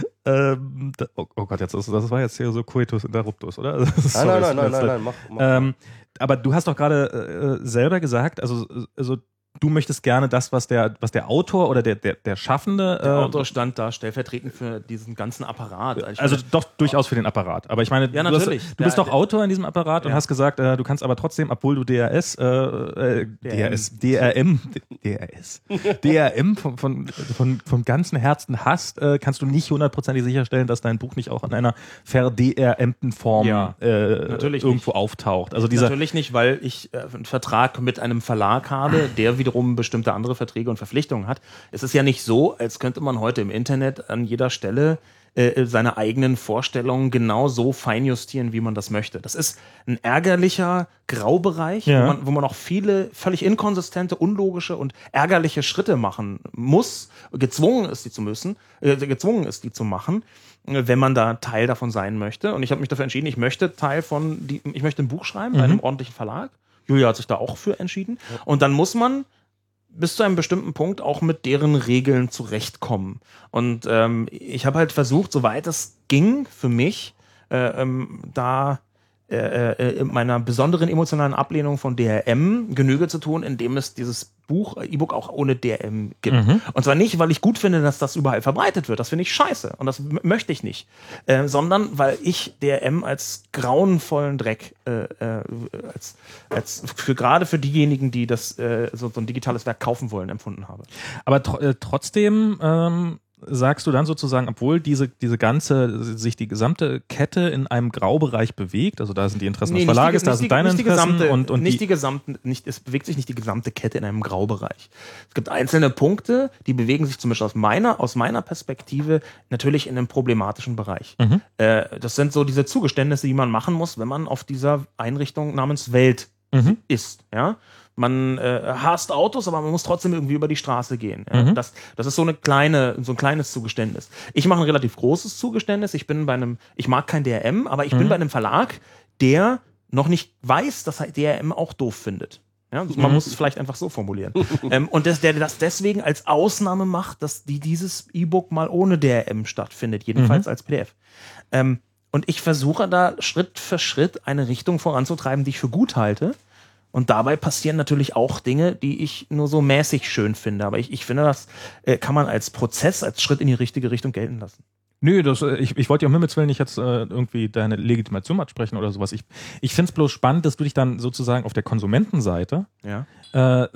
ähm, da, oh, oh Gott, jetzt, das, das war jetzt hier so Coitus Interruptus, oder? Nein, Sorry, nein, es nein, tut mir nein, nein, jetzt leid. nein, mach, mach. Ähm, aber du hast doch gerade äh, selber gesagt, also, also du möchtest gerne das, was der, was der Autor oder der, der, der Schaffende. Der äh, Autor stand da stellvertretend für diesen ganzen Apparat. Ich also meine, doch durchaus für den Apparat. Aber ich meine, Ja, du, natürlich. hast, du bist Der- doch Autor in diesem Apparat und Ja. hast gesagt, äh, du kannst aber trotzdem, obwohl du D R S, äh, äh, D R S, D R M, D R S, D R M von, von, von, von ganzem Herzen hast, äh, kannst du nicht hundertprozentig sicherstellen, dass dein Buch nicht auch in einer ver-D R M-ten Form Ja, äh, natürlich irgendwo nicht. auftaucht. Also dieser, Natürlich nicht, weil ich äh, einen Vertrag mit einem Verlag habe, der wiederum bestimmte andere Verträge und Verpflichtungen hat. Es ist ja nicht so, als könnte man heute im Internet an jeder Stelle äh, seine eigenen Vorstellungen genau so feinjustieren, wie man das möchte. Das ist ein ärgerlicher Graubereich, Ja. wo, man, wo man auch viele völlig inkonsistente, unlogische und ärgerliche Schritte machen muss, gezwungen ist, die zu müssen, äh, gezwungen ist, die zu machen, äh, wenn man da Teil davon sein möchte. Und ich habe mich dafür entschieden, ich möchte Teil von, die, ich möchte ein Buch schreiben bei einem ordentlichen Verlag. Julia hat sich da auch für entschieden. Und dann muss man bis zu einem bestimmten Punkt auch mit deren Regeln zurechtkommen. Und ähm, ich habe halt versucht, soweit es ging für mich, äh, ähm, da äh, äh, meiner besonderen emotionalen Ablehnung von D R M Genüge zu tun, indem es dieses Buch, äh, E-Book auch ohne D R M gibt. Mhm. Und zwar nicht, weil ich gut finde, dass das überall verbreitet wird. Das finde ich scheiße. Und das m- möchte ich nicht. Äh, sondern weil ich D R M als grauenvollen Dreck, äh, äh, als, als für gerade für diejenigen, die das äh, so, so ein digitales Werk kaufen wollen, empfunden habe. aber tr äh, trotzdem ähm, sagst du dann sozusagen, obwohl diese, diese ganze, sich die gesamte Kette in einem Graubereich bewegt, also da sind die Interessen des nicht die- Verlages, da nicht sind die- deine nicht die Interessen gesamte, und, und nicht die, die gesamte, nicht, es bewegt sich nicht die gesamte Kette in einem Graubereich. Es gibt einzelne Punkte, die bewegen sich zum Beispiel aus meiner, aus meiner Perspektive natürlich in einem problematischen Bereich. Mhm. Äh, das sind so diese Zugeständnisse, die man machen muss, wenn man auf dieser Einrichtung namens Welt Mhm. ist. Ja? Man äh, hasst Autos, aber man muss trotzdem irgendwie über die Straße gehen. Ja? Mhm. Das, das ist so eine kleine, so ein kleines Zugeständnis. Ich mache ein relativ großes Zugeständnis. Ich bin bei einem, ich mag kein D R M, aber ich Mhm. bin bei einem Verlag, der noch nicht weiß, dass er D R M auch doof findet. Ja, man Mhm. muss es vielleicht einfach so formulieren. ähm, und das, der das deswegen als Ausnahme macht, dass die, dieses E-Book mal ohne D R M stattfindet, jedenfalls Mhm. als P D F. Ähm, und ich versuche da Schritt für Schritt eine Richtung voranzutreiben, die ich für gut halte. Und dabei passieren natürlich auch Dinge, die ich nur so mäßig schön finde. Aber ich, ich finde, das äh, kann man als Prozess, als Schritt in die richtige Richtung gelten lassen. Nö, das, äh, ich, ich wollte ja um Himmels Willen nicht jetzt äh, irgendwie deine Legitimation absprechen oder sowas. Ich, ich finde es bloß spannend, dass du dich dann sozusagen auf der Konsumentenseite Ja. äh,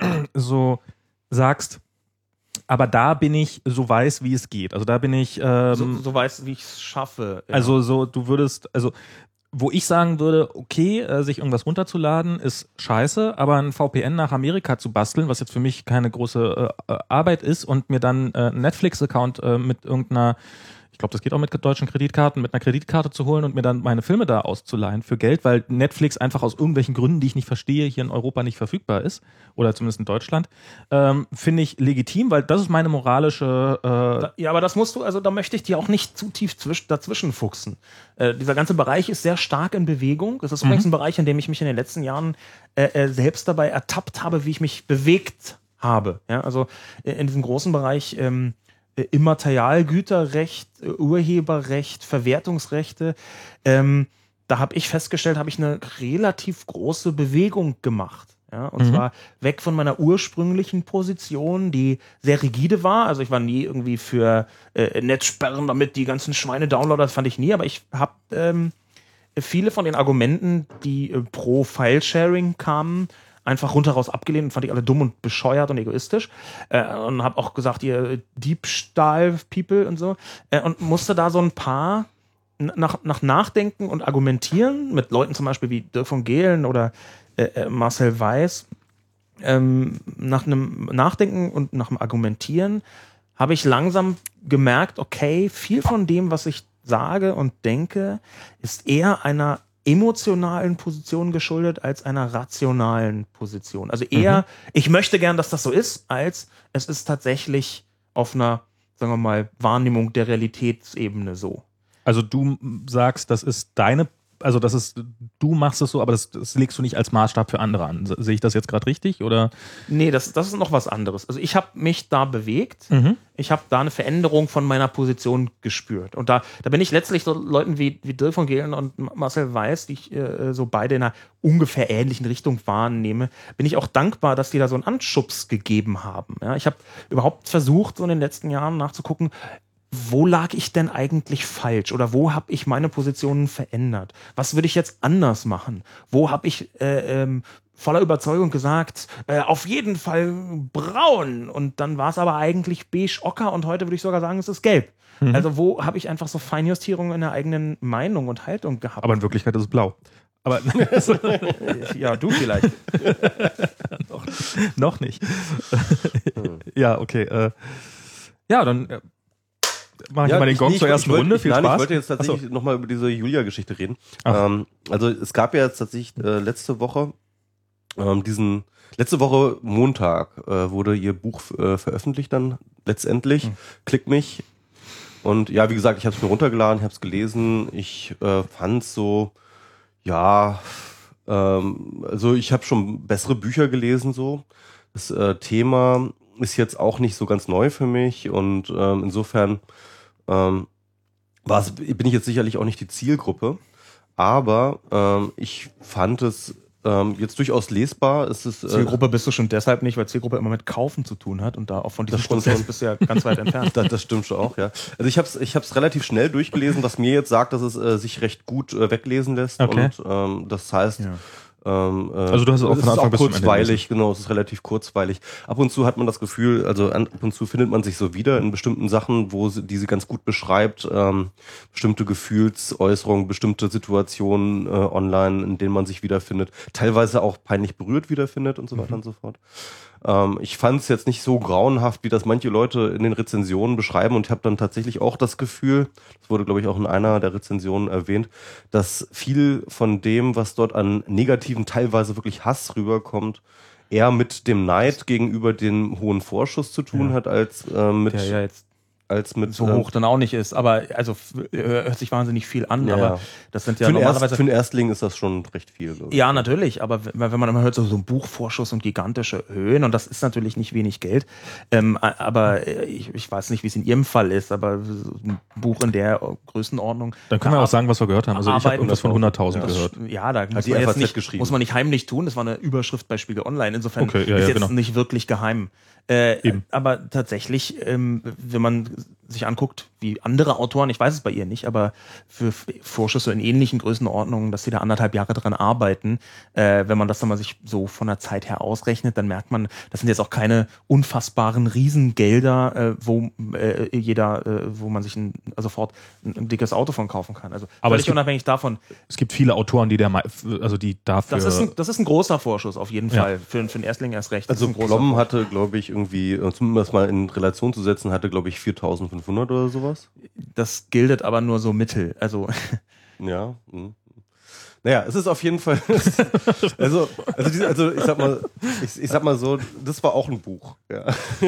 so sagst, aber da bin ich so weiß, wie es geht. Also da bin ich ähm, So, so weiß, wie ich es schaffe. Ja. also so, du würdest, also wo ich sagen würde, okay, äh, sich irgendwas runterzuladen, ist scheiße, aber ein V P N nach Amerika zu basteln, was jetzt für mich keine große äh, Arbeit ist und mir dann äh, einen Netflix-Account äh, mit irgendeiner, ich glaube, das geht auch mit deutschen Kreditkarten, mit einer Kreditkarte zu holen und mir dann meine Filme da auszuleihen für Geld, weil Netflix einfach aus irgendwelchen Gründen, die ich nicht verstehe, hier in Europa nicht verfügbar ist oder zumindest in Deutschland, ähm, finde ich legitim, weil das ist meine moralische äh, Da, ja, aber das musst du, also da möchte ich dir auch nicht zu tief zwisch, dazwischen fuchsen. Äh, dieser ganze Bereich ist sehr stark in Bewegung. Das ist übrigens ein Bereich, in dem ich mich in den letzten Jahren äh, äh, selbst dabei ertappt habe, wie ich mich bewegt habe. Ja, also äh, in diesem großen Bereich ähm, äh, Immaterialgüterrecht, äh, Urheberrecht, Verwertungsrechte. Ähm, da habe ich festgestellt, habe ich eine relativ große Bewegung gemacht. Ja, und Mhm. zwar weg von meiner ursprünglichen Position, die sehr rigide war. Also ich war nie irgendwie für äh, Netzsperren, damit die ganzen Schweine-Downloader, das fand ich nie, aber ich habe ähm, viele von den Argumenten, die äh, pro File-Sharing kamen, einfach rundheraus abgelehnt und fand ich alle dumm und bescheuert und egoistisch. Äh, und habe auch gesagt, ihr Diebstahl-People und so. Äh, und musste da so ein paar nach, nach Nachdenken und Argumentieren mit Leuten zum Beispiel wie Dirk von Gehlen oder äh, Marcel Weiß, ähm, nach einem Nachdenken und nach dem Argumentieren habe ich langsam gemerkt, okay, viel von dem, was ich sage und denke, ist eher einer emotionalen Position geschuldet als einer rationalen Position. Also eher, mhm. ich möchte gern, dass das so ist, als es ist tatsächlich auf einer, sagen wir mal, Wahrnehmung der Realitätsebene so. Also du sagst, das ist deine, also das ist, du machst es so, aber das, das legst du nicht als Maßstab für andere an. Sehe ich das jetzt gerade richtig, oder? Nee, das, das ist noch was anderes. Also ich habe mich da bewegt, Mhm. ich habe da eine Veränderung von meiner Position gespürt. Und da, da bin ich letztlich so Leuten wie, wie Dirk von Gehlen und Marcel Weiß, die ich äh, so beide in einer ungefähr ähnlichen Richtung wahrnehme, bin ich auch dankbar, dass die da so einen Anschubs gegeben haben. Ja, ich habe überhaupt versucht, so in den letzten Jahren nachzugucken, wo lag ich denn eigentlich falsch oder wo habe ich meine Positionen verändert? Was würde ich jetzt anders machen? Wo habe ich äh, ähm, voller Überzeugung gesagt, äh, auf jeden Fall braun und dann war es aber eigentlich beige ocker und heute würde ich sogar sagen, es ist gelb. Mhm. Also wo habe ich einfach so Feinjustierungen in der eigenen Meinung und Haltung gehabt? Aber in Wirklichkeit ist es blau. Aber ja, du vielleicht. noch, noch nicht. Ja, okay. Äh, ja, dann äh, mache ich ja, mal den Gong ich, zur ich, ersten ich wollte, Runde. ich, Viel nein, Spaß. Ich wollte jetzt tatsächlich so. nochmal über diese Julia-Geschichte reden. Ach. Ähm, also es gab ja jetzt tatsächlich äh, letzte Woche ähm, diesen, letzte Woche Montag äh, wurde ihr Buch äh, veröffentlicht dann letztendlich. Hm. Klick mich. Und ja, wie gesagt, ich habe es mir runtergeladen, ich habe es gelesen. Ich äh, fand es so, ja, ähm, also ich habe schon bessere Bücher gelesen so. Das äh, Thema ist jetzt auch nicht so ganz neu für mich und ähm, insofern ähm, war's, bin ich jetzt sicherlich auch nicht die Zielgruppe, aber ähm, ich fand es ähm, jetzt durchaus lesbar. Es ist, äh, Zielgruppe bist du schon deshalb nicht, weil Zielgruppe immer mit Kaufen zu tun hat und da auch von diesem Prozess schon. bist du ja ganz weit entfernt. das, das stimmt schon auch, ja. Also ich habe es ich hab's relativ schnell durchgelesen, was mir jetzt sagt, dass es äh, sich recht gut äh, weglesen lässt okay. und ähm, das heißt... Ja. Ähm, äh, also du hast es auch von Anfang auch bis zum Ende kurzweilig, genau, es ist relativ kurzweilig. Ab und zu hat man das Gefühl, also ab und zu findet man sich so wieder in bestimmten Sachen, wo sie, die sie ganz gut beschreibt, ähm, bestimmte Gefühlsäußerungen, bestimmte Situationen äh, online, in denen man sich wiederfindet, teilweise auch peinlich berührt wiederfindet und so weiter mhm. und so fort. Ähm, ich fand es jetzt nicht so grauenhaft, wie das manche Leute in den Rezensionen beschreiben und ich habe dann tatsächlich auch das Gefühl, das wurde glaube ich auch in einer der Rezensionen erwähnt, dass viel von dem, was dort an negativen, teilweise wirklich Hass rüberkommt, eher mit dem Neid gegenüber dem hohen Vorschuss zu tun ja. hat, als äh, mit... Der ja jetzt als mit so hoch dann auch nicht ist, aber also hört sich wahnsinnig viel an, ja, aber das sind ja für normalerweise... Erst, für einen Erstling ist das schon recht viel. Ja, natürlich, aber wenn man immer hört, so, so ein Buchvorschuss und gigantische Höhen und das ist natürlich nicht wenig Geld, ähm, aber ich, ich weiß nicht, wie es in Ihrem Fall ist, aber ein Buch in der Größenordnung... Dann können wir auch sagen, was wir gehört haben. Also ich habe irgendwas von hunderttausend ja, gehört. Ja, da muss man, jetzt nicht, muss man nicht heimlich tun, das war eine Überschrift bei Spiegel Online, insofern okay, ja, ist ja, jetzt genau. nicht wirklich geheim. Äh, aber tatsächlich, ähm, wenn man sich anguckt, wie andere Autoren, ich weiß es bei ihr nicht, aber für Vorschüsse in ähnlichen Größenordnungen, dass sie da anderthalb Jahre dran arbeiten, äh, wenn man das dann mal sich so von der Zeit her ausrechnet, dann merkt man, das sind jetzt auch keine unfassbaren Riesengelder, äh, wo äh, jeder, äh, wo man sich ein, also sofort ein, ein dickes Auto von kaufen kann. Also aber völlig unabhängig davon. Es gibt viele Autoren, die der, also die dafür. Das ist ein, das ist ein großer Vorschuss auf jeden ja. Fall für, für einen Erstling erst recht. Das also Plom hatte, glaube ich, irgendwie, zumindest mal in Relation zu setzen, hatte, glaube ich, viertausendfünfhundert oder sowas. Das gilt aber nur so mittel. Also ja. Mh. Naja, es ist auf jeden Fall. also, also, diese, also ich sag mal, ich, ich sag mal so, das war auch ein Buch. Ja.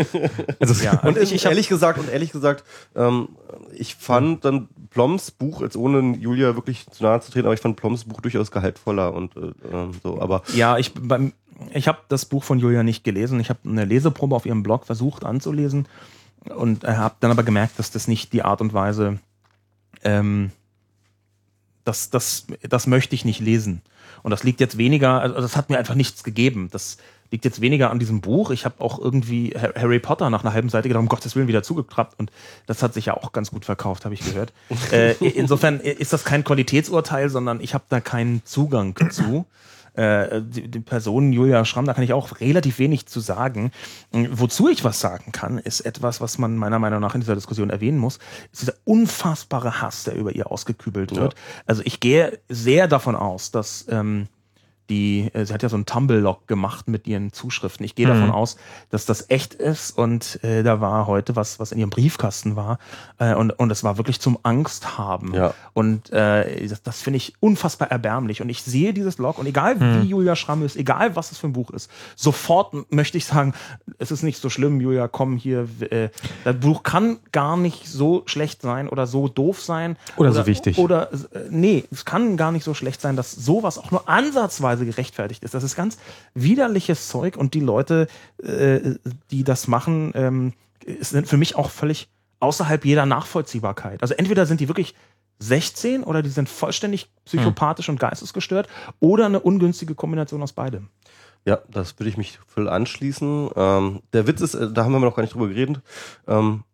Also, ja, und ich, ich ehrlich gesagt und ehrlich gesagt, ähm, ich fand dann Ploms Buch, als ohne Julia wirklich zu nahe zu treten, aber ich fand Ploms Buch durchaus gehaltvoller und äh, so. Aber ja, ich beim Ich habe das Buch von Julia nicht gelesen. Ich habe eine Leseprobe auf ihrem Blog versucht anzulesen und habe dann aber gemerkt, dass das nicht die Art und Weise ähm, das, das, das möchte ich nicht lesen. Und das liegt jetzt weniger, also das hat mir einfach nichts gegeben. Das liegt jetzt weniger an diesem Buch. Ich habe auch irgendwie Harry Potter nach einer halben Seite gedacht, um Gottes Willen wieder zugeklappt. Und das hat sich ja auch ganz gut verkauft, habe ich gehört. äh, insofern ist das kein Qualitätsurteil, sondern ich habe da keinen Zugang zu. Äh, die, die Person Julia Schramm, da kann ich auch relativ wenig zu sagen. Wozu ich was sagen kann, ist etwas, was man meiner Meinung nach in dieser Diskussion erwähnen muss, ist dieser unfassbare Hass, der über ihr ausgekübelt wird. Ja. Also ich gehe sehr davon aus, dass ähm, die, äh, sie hat ja so einen Tumblr-Log gemacht mit ihren Zuschriften. Ich gehe mhm. davon aus, dass das echt ist und äh, da war heute was, was in ihrem Briefkasten war äh, und und es war wirklich zum Angst haben. Ja. Und äh, das, das finde ich unfassbar erbärmlich und ich sehe dieses Log und egal mhm. wie Julia Schramm ist, egal was es für ein Buch ist, sofort möchte ich sagen, es ist nicht so schlimm, Julia, komm hier, äh, das Buch kann gar nicht so schlecht sein oder so doof sein. Oder, oder so wichtig. Oder, äh, nee, es kann gar nicht so schlecht sein, dass sowas auch nur ansatzweise gerechtfertigt ist. Das ist ganz widerliches Zeug und die Leute, äh, die das machen, ähm, sind für mich auch völlig außerhalb jeder Nachvollziehbarkeit. Also entweder sind die wirklich sechzehn oder die sind vollständig psychopathisch hm. und geistesgestört oder eine ungünstige Kombination aus beidem. Ja, das würde ich mich voll anschließen. Ähm, der Witz ist, da haben wir noch gar nicht drüber geredet, ähm,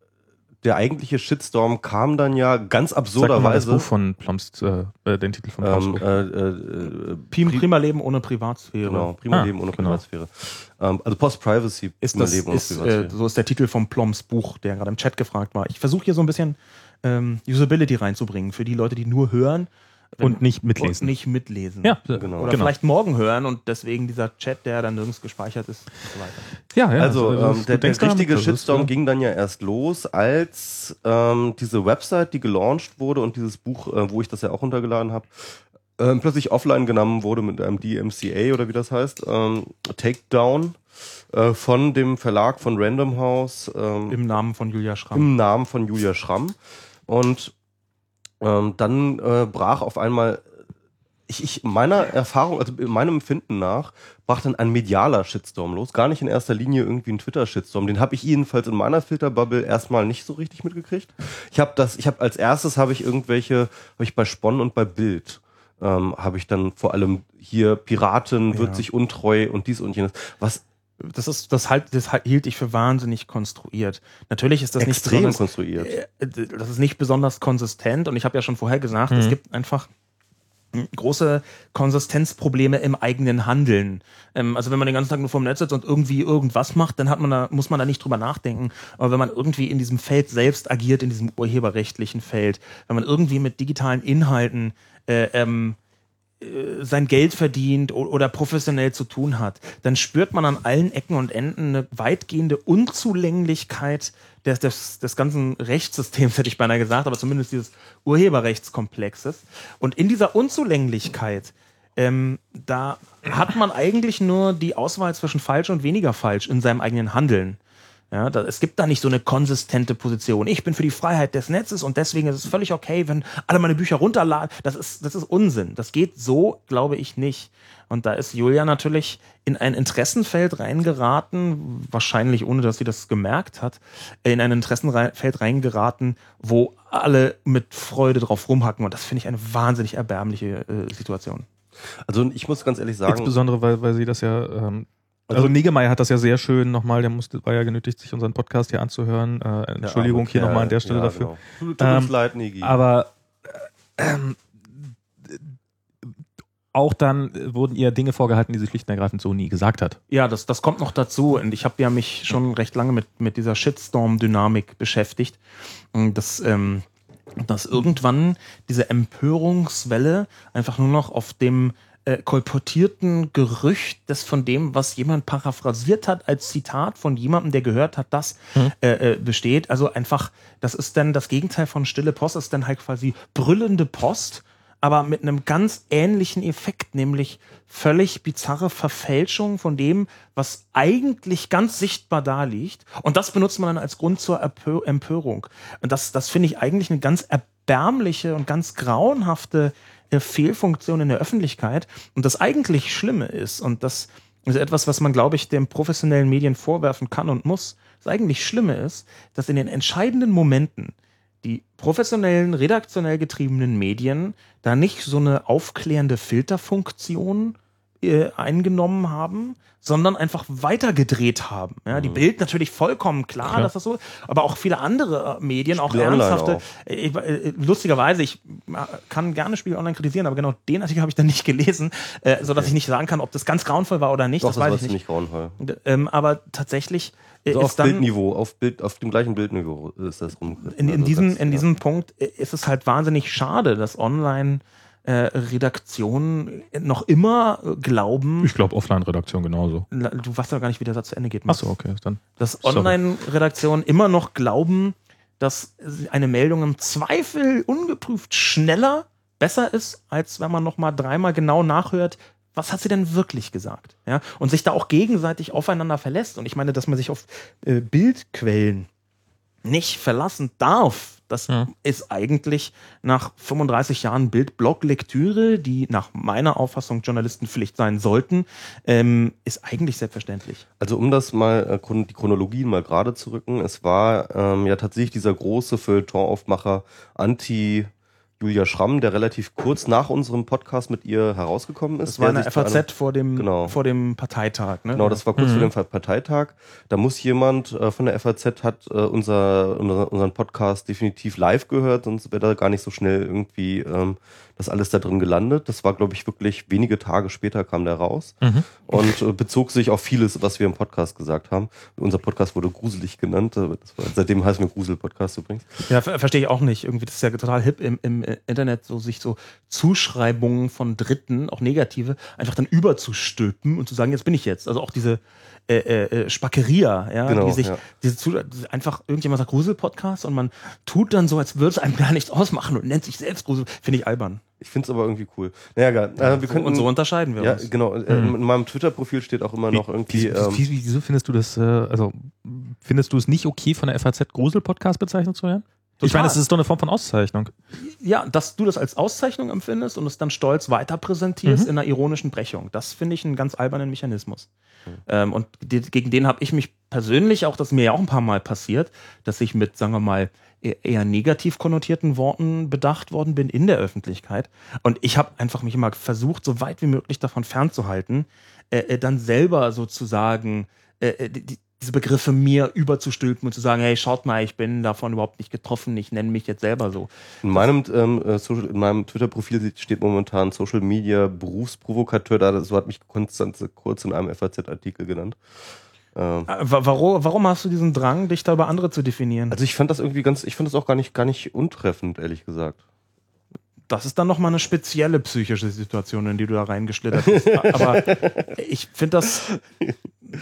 der eigentliche Shitstorm kam dann ja ganz absurderweise. Das Buch von Ploms, äh, den Titel von Ploms. Ähm, äh, äh, Prima, Prima Leben ohne Privatsphäre. Genau, Prima ah, Leben ohne genau. Privatsphäre. Ähm, also Post-Privacy, ist Prima das, Leben ohne ist, Privatsphäre. Äh, so ist der Titel von Ploms Buch, der gerade im Chat gefragt war. Ich versuche hier so ein bisschen ähm, Usability reinzubringen für die Leute, die nur hören. Und nicht mitlesen. Und nicht mitlesen. Ja, genau. Oder genau. vielleicht morgen hören und deswegen dieser Chat, der dann nirgends gespeichert ist und so weiter. Ja, ja. Also, also ähm, der, der richtige Shitstorm ja. ging dann ja erst los, als ähm, diese Website, die gelauncht wurde und dieses Buch, äh, wo ich das ja auch runtergeladen habe, ähm, plötzlich offline genommen wurde mit einem D M C A oder wie das heißt, ähm, Takedown äh, von dem Verlag von Random House. Ähm, Im Namen von Julia Schramm. Im Namen von Julia Schramm. Und Ähm, dann äh, brach auf einmal, ich, ich meiner Erfahrung, also meinem Empfinden nach, brach dann ein medialer Shitstorm los. Gar nicht in erster Linie irgendwie ein Twitter-Shitstorm. Den habe ich jedenfalls in meiner Filterbubble erstmal nicht so richtig mitgekriegt. Ich habe das, ich habe als erstes habe ich irgendwelche, habe ich bei Spon und bei Bild ähm, habe ich dann vor allem hier Piraten wird ja. sich untreu und dies und jenes. Was Das ist, das halt, das hielt ich für wahnsinnig konstruiert. Natürlich ist das extrem nicht konstruiert. Äh, das ist nicht besonders konsistent und ich habe ja schon vorher gesagt, mhm. es gibt einfach große Konsistenzprobleme im eigenen Handeln. Ähm, also wenn man den ganzen Tag nur vorm Netz sitzt und irgendwie irgendwas macht, dann hat man da, muss man da nicht drüber nachdenken. Aber wenn man irgendwie in diesem Feld selbst agiert, in diesem urheberrechtlichen Feld, wenn man irgendwie mit digitalen Inhalten äh, ähm, sein Geld verdient oder professionell zu tun hat, dann spürt man an allen Ecken und Enden eine weitgehende Unzulänglichkeit des, des, des ganzen Rechtssystems, hätte ich beinahe gesagt, aber zumindest dieses Urheberrechtskomplexes. Und in dieser Unzulänglichkeit, ähm, da hat man eigentlich nur die Auswahl zwischen falsch und weniger falsch in seinem eigenen Handeln. Ja, da, es gibt da nicht so eine konsistente Position. Ich bin für die Freiheit des Netzes und deswegen ist es völlig okay, wenn alle meine Bücher runterladen. Das ist, das ist Unsinn. Das geht so, glaube ich, nicht. Und da ist Julia natürlich in ein Interessenfeld reingeraten, wahrscheinlich ohne, dass sie das gemerkt hat, in ein Interessenfeld reingeraten, wo alle mit Freude drauf rumhacken. Und das finde ich eine wahnsinnig erbärmliche äh, Situation. Also ich muss ganz ehrlich sagen... Insbesondere, weil, weil sie das ja... Ähm Also, also Niggemeier hat das ja sehr schön nochmal, der musste, war ja genötigt, sich unseren Podcast hier anzuhören. Äh, Entschuldigung ja, hier nochmal an der Stelle ja, dafür. Genau. Tut uns ähm, leid, Nigi. Aber ähm, auch dann wurden ihr Dinge vorgehalten, die sie schlicht und ergreifend so nie gesagt hat. Ja, das, das kommt noch dazu. Und ich habe ja mich schon recht lange mit, mit dieser Shitstorm-Dynamik beschäftigt. Und das, ähm, dass irgendwann diese Empörungswelle einfach nur noch auf dem Äh, kolportierten Gerücht, das von dem, was jemand paraphrasiert hat als Zitat von jemandem, der gehört hat, das hm. äh, äh, besteht. Also einfach, das ist dann das Gegenteil von stille Post, das ist dann halt quasi brüllende Post, aber mit einem ganz ähnlichen Effekt, nämlich völlig bizarre Verfälschung von dem, was eigentlich ganz sichtbar da liegt. Und das benutzt man dann als Grund zur Empör- Empörung. Und das, das finde ich eigentlich eine ganz erbärmliche und ganz grauenhafte Fehlfunktion in der Öffentlichkeit. Und das eigentlich Schlimme ist, und das ist etwas, was man, glaube ich, den professionellen Medien vorwerfen kann und muss, das eigentlich Schlimme ist, dass in den entscheidenden Momenten die professionellen, redaktionell getriebenen Medien da nicht so eine aufklärende Filterfunktion äh, eingenommen haben, sondern einfach weitergedreht haben. Ja, die Bild natürlich vollkommen klar, klar, dass das so, aber auch viele andere äh, Medien, Spiel auch ernsthafte. Auch. Äh, äh, lustigerweise, ich äh, kann gerne Spiele online kritisieren, aber genau den Artikel habe ich dann nicht gelesen, äh, sodass okay. ich nicht sagen kann, ob das ganz grauenvoll war oder nicht. Doch, das, das weiß war ich nicht. ziemlich grauenvoll. Ähm, aber tatsächlich äh, also ist auf dann, Bildniveau, auf, Bild, auf dem gleichen Bildniveau ist das rum. In, in, also diesem, das, in ja. diesem Punkt ist es halt wahnsinnig schade, dass online Äh, Redaktionen noch immer glauben. Ich glaube, Offline-Redaktion genauso. Du weißt ja gar nicht, wie der Satz zu Ende geht. Achso, okay. Dann. Dass Online-Redaktionen immer noch glauben, dass eine Meldung im Zweifel ungeprüft schneller besser ist, als wenn man noch mal dreimal genau nachhört, was hat sie denn wirklich gesagt? Ja? Und sich da auch gegenseitig aufeinander verlässt. Und ich meine, dass man sich auf äh, Bildquellen nicht verlassen darf. Das ja. ist eigentlich nach fünfunddreißig Jahren Bild-Blog-Lektüre, die nach meiner Auffassung Journalistenpflicht sein sollten, ähm, ist eigentlich selbstverständlich. Also um das mal, äh, die Chronologien mal gerade zu rücken, es war ähm, ja tatsächlich dieser große Feuilleton-Aufmacher Anti- Julia Schramm, der relativ kurz nach unserem Podcast mit ihr herausgekommen ist. Das war eine der F A Z einem, vor dem, genau. vor dem Parteitag. Ne? Genau, das war kurz mhm. vor dem Parteitag. Da muss jemand äh, von der F A Z hat äh, unser, unser, unseren Podcast definitiv live gehört, sonst wäre da gar nicht so schnell irgendwie ähm, das alles da drin gelandet. Das war, glaube ich, wirklich wenige Tage später kam der raus mhm. und äh, bezog sich auf vieles, was wir im Podcast gesagt haben. Unser Podcast wurde gruselig genannt. Das war, seitdem heißen wir Grusel-Podcast übrigens. Ja, ver- verstehe ich auch nicht. Irgendwie, das ist ja total hip im, im Internet, so sich so Zuschreibungen von Dritten, auch negative, einfach dann überzustülpen und zu sagen, jetzt bin ich jetzt. Also auch diese äh, äh, Spackeria, ja, genau, die sich ja. diese Zu- einfach irgendjemand sagt Grusel-Podcast und man tut dann so, als würde es einem gar nichts ausmachen und nennt sich selbst Grusel. Finde ich albern. Ich finde es aber irgendwie cool. Naja, egal. Ja, äh, wir so, könnten, und so unterscheiden wir ja, uns. Genau. Äh, Mhm. in meinem Twitter-Profil steht auch immer noch irgendwie. Wieso, Ähm, wieso findest du das, äh, also findest du es nicht okay, von der F A Z Grusel-Podcast bezeichnet zu werden? Total. Ich meine, das ist doch eine Form von Auszeichnung. Ja, dass du das als Auszeichnung empfindest und es dann stolz weiter präsentierst Mhm. in einer ironischen Brechung. Das finde ich einen ganz albernen Mechanismus. Mhm. Ähm, und die, gegen den habe ich mich persönlich auch, das ist mir ja auch ein paar Mal passiert, dass ich mit, sagen wir mal, eher negativ konnotierten Worten bedacht worden bin in der Öffentlichkeit. Und ich habe einfach mich immer versucht, so weit wie möglich davon fernzuhalten, äh, dann selber sozusagen äh, die, diese Begriffe mir überzustülpen und zu sagen, hey, schaut mal, ich bin davon überhaupt nicht getroffen, ich nenne mich jetzt selber so. In meinem, ähm, Social, in meinem Twitter-Profil steht momentan Social Media Berufsprovokateur, da, so hat mich Konstanz kurz in einem F A Z-Artikel genannt. Ähm, warum, warum hast du diesen Drang, dich da über andere zu definieren? also ich fand das irgendwie ganz, ich fand das auch gar nicht, gar nicht untreffend, ehrlich gesagt. Das ist dann nochmal eine spezielle psychische Situation, in die du da reingeschlittert bist. Aber ich finde das, äh,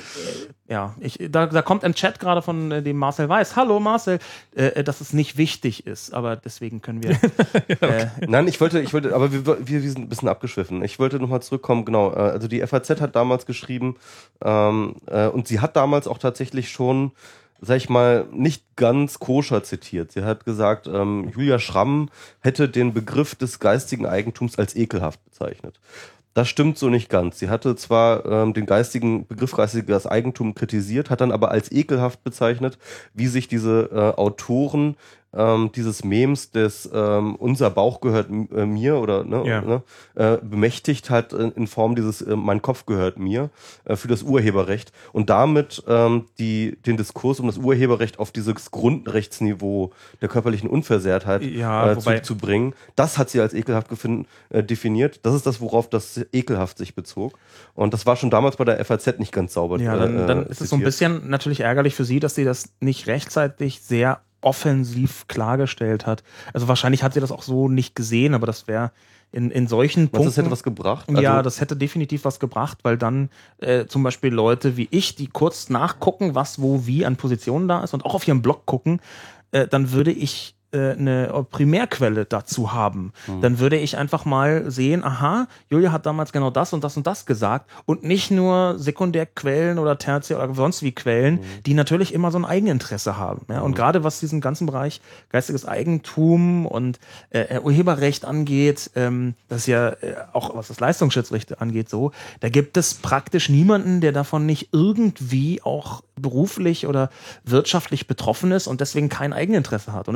ja, ich, da, da kommt ein Chat gerade von äh, dem Marcel Weiß. Hallo Marcel, äh, dass es nicht wichtig ist, aber deswegen können wir. okay. äh, Nein, ich wollte, ich wollte, aber wir, wir, wir sind ein bisschen abgeschwiffen. Ich wollte nochmal zurückkommen, genau. Äh, also die F A Z hat damals geschrieben ähm, äh, und sie hat damals auch tatsächlich schon, sag ich mal, nicht ganz koscher zitiert. Sie hat gesagt, ähm, Julia Schramm hätte den Begriff des geistigen Eigentums als ekelhaft bezeichnet. Das stimmt so nicht ganz. Sie hatte zwar ähm, den geistigen Begriff geistiges Eigentum kritisiert, hat dann aber als ekelhaft bezeichnet, wie sich diese äh, Autoren ähm, dieses Memes des ähm, unser Bauch gehört äh, mir oder ne, ja. ne, äh, bemächtigt hat in, in Form dieses äh, mein Kopf gehört mir äh, für das Urheberrecht und damit ähm, die den Diskurs um das Urheberrecht auf dieses Grundrechtsniveau der körperlichen Unversehrtheit ja, äh, zu, zu bringen. Das hat sie als ekelhaft gefunden, äh, definiert. Das ist das, worauf das ekelhaft sich bezog. Und das war schon damals bei der F A Z nicht ganz sauber. Ja, dann, äh, dann ist es so ein bisschen natürlich ärgerlich für sie, dass sie das nicht rechtzeitig sehr offensiv klargestellt hat. Also wahrscheinlich hat sie das auch so nicht gesehen, aber das wäre in, in solchen Punkten... Punkten... Das hätte was gebracht? Also ja, das hätte definitiv was gebracht, weil dann äh, zum Beispiel Leute wie ich, die kurz nachgucken, was wo wie an Positionen da ist und auch auf ihrem Blog gucken, äh, dann würde ich äh, eine Primärquelle dazu haben. Hm. Dann würde ich einfach mal sehen, aha, Julia hat damals genau das und das und das gesagt und nicht nur Sekundärquellen oder Tertiär oder sonst wie Quellen, hm. die natürlich immer so ein Eigeninteresse haben. Ja? Und hm. gerade was diesen ganzen Bereich geistiges Eigentum und äh, Urheberrecht angeht, ähm, das ist ja äh, auch was das Leistungsschutzrecht angeht so, da gibt es praktisch niemanden, der davon nicht irgendwie auch beruflich oder wirtschaftlich betroffen ist und deswegen kein Eigeninteresse hat. Und es ist sehr, sehr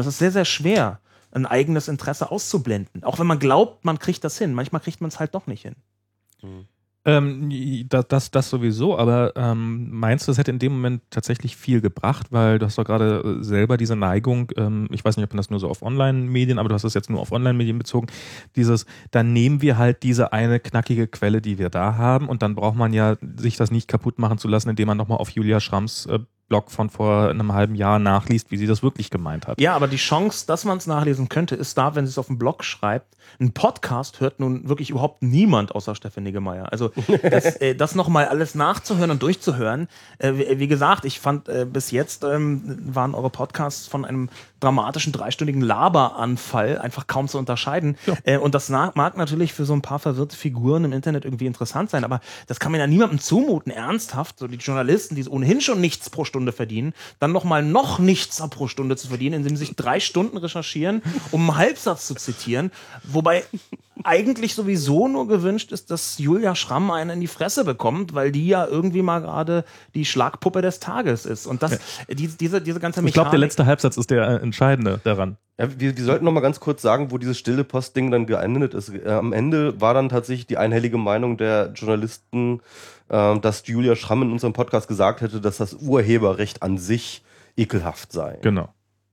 sehr schwer, ein eigenes Interesse auszublenden. Auch wenn man glaubt, man kriegt das hin. Manchmal kriegt man es halt doch nicht hin. Mhm. Ähm, das, das, das sowieso, aber ähm, meinst du, es hätte in dem Moment tatsächlich viel gebracht, weil du hast doch gerade selber diese Neigung, ähm, ich weiß nicht, ob man das nur so auf Online-Medien, aber du hast das jetzt nur auf Online-Medien bezogen, dieses, dann nehmen wir halt diese eine knackige Quelle, die wir da haben und dann braucht man ja sich das nicht kaputt machen zu lassen, indem man nochmal auf Julia Schramms äh, Blog von vor einem halben Jahr nachliest, wie sie das wirklich gemeint hat. Ja, aber die Chance, dass man es nachlesen könnte, ist da, wenn sie es auf dem Blog schreibt. Ein Podcast hört nun wirklich überhaupt niemand außer Stefan Niggemeier. Also das, äh, das nochmal alles nachzuhören und durchzuhören. Äh, wie, wie gesagt, ich fand äh, bis jetzt ähm, waren eure Podcasts von einem dramatischen dreistündigen Laberanfall einfach kaum zu unterscheiden. Ja. Äh, und das na- mag natürlich für so ein paar verwirrte Figuren im Internet irgendwie interessant sein, aber das kann man ja niemandem zumuten, ernsthaft. So die Journalisten, die ohnehin schon nichts pro Stunde verdienen, dann nochmal noch nichts pro Stunde zu verdienen, indem sie sich drei Stunden recherchieren, um einen Halbsatz zu zitieren. Wobei eigentlich sowieso nur gewünscht ist, dass Julia Schramm einen in die Fresse bekommt, weil die ja irgendwie mal gerade die Schlagpuppe des Tages ist. Und das, ja. die, diese, diese ganze Mechanik... Ich glaube, der letzte Halbsatz ist der entscheidende daran. Ja, wir, wir sollten noch mal ganz kurz sagen, wo dieses stille Post-Ding dann geendet ist. Äh, am Ende war dann tatsächlich die einhellige Meinung der Journalisten, äh, dass Julia Schramm in unserem Podcast gesagt hätte, dass das Urheberrecht an sich ekelhaft sei. Genau.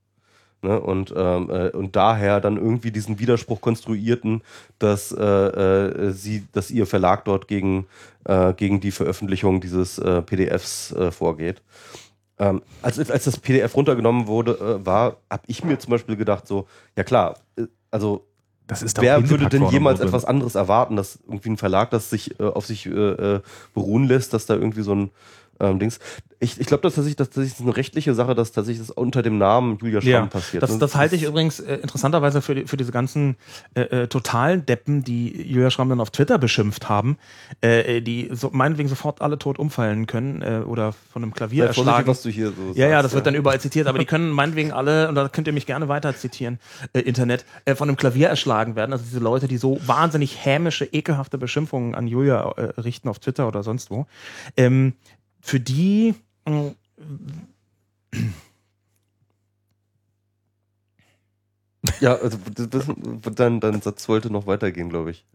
Ne, und, ähm, äh, und daher dann irgendwie diesen Widerspruch konstruierten, dass, äh, äh, sie, dass ihr Verlag dort gegen, äh, gegen die Veröffentlichung dieses äh, P D Fs äh, vorgeht. Ähm, als, als das P D F runtergenommen wurde, äh, war, habe ich mir zum Beispiel gedacht, so, ja klar, äh, also das ist wer würde denn jemals etwas anderes erwarten, dass irgendwie ein Verlag, das sich äh, auf sich äh, beruhen lässt, dass da irgendwie so ein ähm, Dings. Ich, ich glaube, das, das, das ist eine rechtliche Sache, dass tatsächlich das unter dem Namen Julia Schramm ja, passiert. Das, das halte ich übrigens äh, interessanterweise für, die, für diese ganzen äh, äh, totalen Deppen, die Julia Schramm dann auf Twitter beschimpft haben, äh, die so, meinetwegen sofort alle tot umfallen können äh, oder von einem Klavier Sei erschlagen. was du hier so ja, ja, sagst, das wird ja. dann überall zitiert, aber die können meinetwegen alle, und da könnt ihr mich gerne weiter zitieren, äh, Internet, äh, von einem Klavier erschlagen werden. Also diese Leute, die so wahnsinnig hämische, ekelhafte Beschimpfungen an Julia äh, richten auf Twitter oder sonst wo. Ähm, für die Ja, also das, dein, dein Satz wollte noch weitergehen, glaube ich.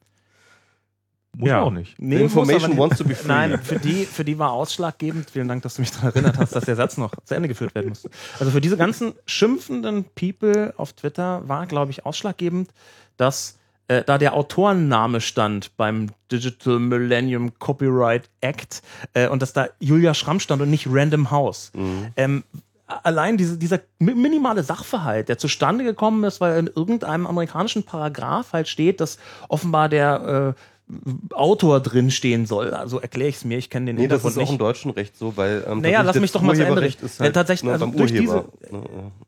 Muss ja auch nicht. Nee, information nicht. Wants to be free. Nein, für die, für die war ausschlaggebend, vielen Dank, dass du mich daran erinnert hast, dass der Satz noch zu Ende geführt werden musste. Also für diese ganzen schimpfenden People auf Twitter war, glaube ich, ausschlaggebend, dass äh, da der Autorenname stand beim Digital Millennium Copyright Act äh, und dass da Julia Schramm stand und nicht Random House. Mhm. Ähm, allein diese, dieser minimale Sachverhalt, der zustande gekommen ist, weil in irgendeinem amerikanischen Paragraph halt steht, dass offenbar der äh, Autor drinstehen soll. Also erkläre ich es mir, ich kenne den nee, Hintergrund nicht. Nee, das ist nicht. auch im deutschen Recht so, weil ähm, naja, lass mich doch mal zu Ende reden. Ist halt ja, tatsächlich, also durch diese... Ne,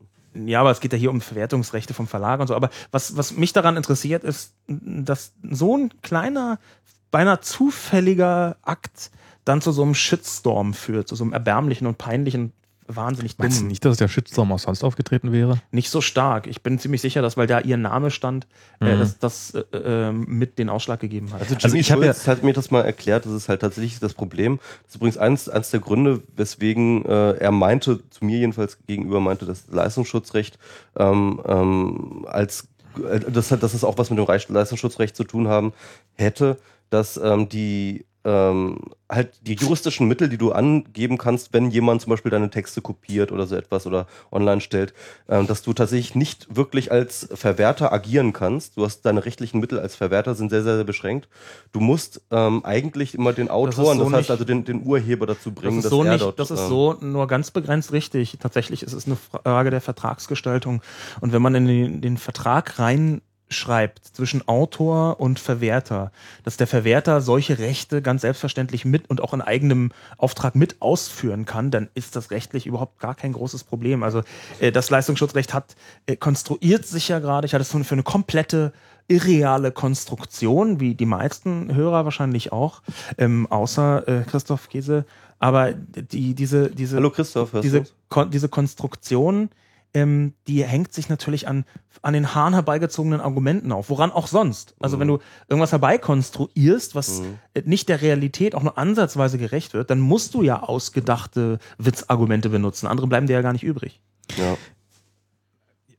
Ja, aber es geht ja hier um Verwertungsrechte vom Verlag und so. Aber was, was mich daran interessiert, ist, dass so ein kleiner, beinahe zufälliger Akt dann zu so einem Shitstorm führt, zu so einem erbärmlichen und peinlichen, wahnsinnig dummen. Meinst du nicht, dass der Shitstorm auch sonst aufgetreten wäre? Nicht so stark. Ich bin ziemlich sicher, dass, weil da ihr Name stand, mhm. äh, dass das äh, äh, mit den Ausschlag gegeben hat. Also Jimmy also ich Schulz ja hat mir das mal erklärt, das ist halt tatsächlich das Problem. Das ist übrigens eins, eins der Gründe, weswegen äh, er meinte, zu mir jedenfalls gegenüber meinte, das Leistungsschutzrecht ähm, ähm, als äh, das hat, dass es auch was mit dem Leistungsschutzrecht zu tun haben hätte, dass ähm, die ähm, halt die juristischen Mittel, die du angeben kannst, wenn jemand zum Beispiel deine Texte kopiert oder so etwas oder online stellt, ähm, dass du tatsächlich nicht wirklich als Verwerter agieren kannst. Du hast deine rechtlichen Mittel als Verwerter sind sehr, sehr, sehr beschränkt. Du musst ähm, eigentlich immer den Autoren, das, so das heißt nicht, also den, den Urheber dazu bringen, das ist dass so er nicht, dort... Das ist ähm, so nur ganz begrenzt richtig. Tatsächlich ist es eine Frage der Vertragsgestaltung. Und wenn man in den, den Vertrag rein schreibt zwischen Autor und Verwerter, dass der Verwerter solche Rechte ganz selbstverständlich mit und auch in eigenem Auftrag mit ausführen kann, dann ist das rechtlich überhaupt gar kein großes Problem. Also äh, das Leistungsschutzrecht hat äh, konstruiert sich ja gerade, ich halte es für eine komplette irreale Konstruktion, wie die meisten Hörer wahrscheinlich auch, ähm, außer äh, Christoph Käse, aber die, diese, diese, Hallo Christoph, hörst diese, du's? kon- diese Konstruktion, Ähm, die hängt sich natürlich an, an den Haaren herbeigezogenen Argumenten auf. Woran auch sonst. Also Mhm. wenn du irgendwas herbeikonstruierst, was Mhm. nicht der Realität auch nur ansatzweise gerecht wird, dann musst du ja ausgedachte Witzargumente benutzen. Andere bleiben dir ja gar nicht übrig. Ja.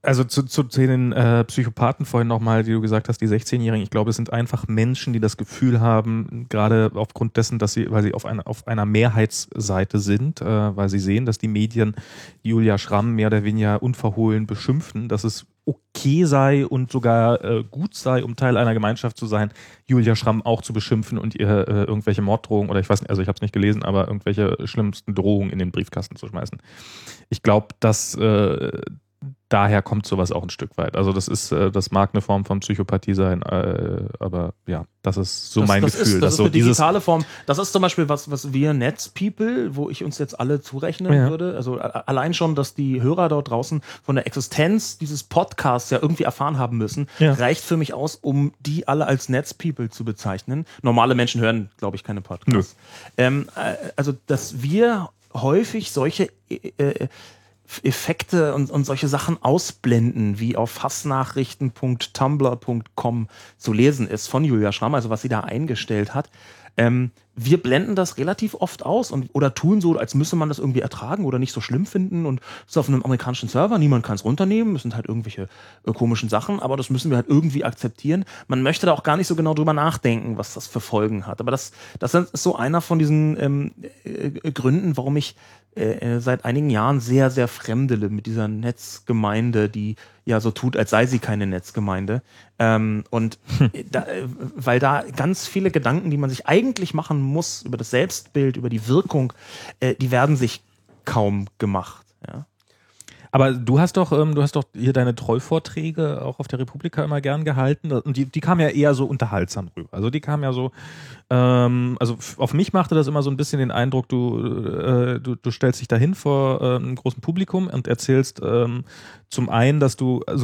Also zu, zu den äh, Psychopathen vorhin nochmal, die du gesagt hast, die sechzehnjährigen, ich glaube, es sind einfach Menschen, die das Gefühl haben, gerade aufgrund dessen, dass sie, weil sie auf einer, auf einer Mehrheitsseite sind, äh, weil sie sehen, dass die Medien Julia Schramm mehr oder weniger unverhohlen beschimpfen, dass es okay sei und sogar äh, gut sei, um Teil einer Gemeinschaft zu sein, Julia Schramm auch zu beschimpfen und ihr äh, irgendwelche Morddrohungen oder ich weiß nicht, also ich habe es nicht gelesen, aber irgendwelche schlimmsten Drohungen in den Briefkasten zu schmeißen. Ich glaube, dass äh, daher kommt sowas auch ein Stück weit. Also das ist, äh, das mag eine Form von Psychopathie sein, äh, aber ja, das ist so das, mein das Gefühl. Ist, das dass ist so eine dieses digitale Form. Das ist zum Beispiel was, was wir Netzpeople, wo ich uns jetzt alle zurechnen ja. würde. Also a- allein schon, dass die Hörer dort draußen von der Existenz dieses Podcasts ja irgendwie erfahren haben müssen, ja. reicht für mich aus, um die alle als Netzpeople zu bezeichnen. Normale Menschen hören, glaube ich, keine Podcasts. Ähm, äh, also, dass wir häufig solche äh, Effekte und, und solche Sachen ausblenden, wie auf hassnachrichten punkt tumblr punkt com zu lesen ist von Julia Schramm, also was sie da eingestellt hat. Ähm, wir blenden das relativ oft aus und oder tun so, als müsse man das irgendwie ertragen oder nicht so schlimm finden und es ist auf einem amerikanischen Server, niemand kann es runternehmen, es sind halt irgendwelche äh, komischen Sachen, aber das müssen wir halt irgendwie akzeptieren. Man möchte da auch gar nicht so genau drüber nachdenken, was das für Folgen hat. Aber das, das ist so einer von diesen ähm, äh, Gründen, warum ich äh, seit einigen Jahren sehr, sehr fremdele mit dieser Netzgemeinde, die ja so tut, als sei sie keine Netzgemeinde. Ähm, und da, weil da ganz viele Gedanken, die man sich eigentlich machen muss über das Selbstbild, über die Wirkung, äh, die werden sich kaum gemacht. Ja. Aber du hast doch, ähm, du hast doch hier deine Trollvorträge auch auf der Republika immer gern gehalten und die, die kamen ja eher so unterhaltsam rüber. Also die kamen ja so, ähm, also f- auf mich machte das immer so ein bisschen den Eindruck, du, äh, du, du stellst dich dahin vor äh, einem großen Publikum und erzählst ähm, zum einen, dass du, also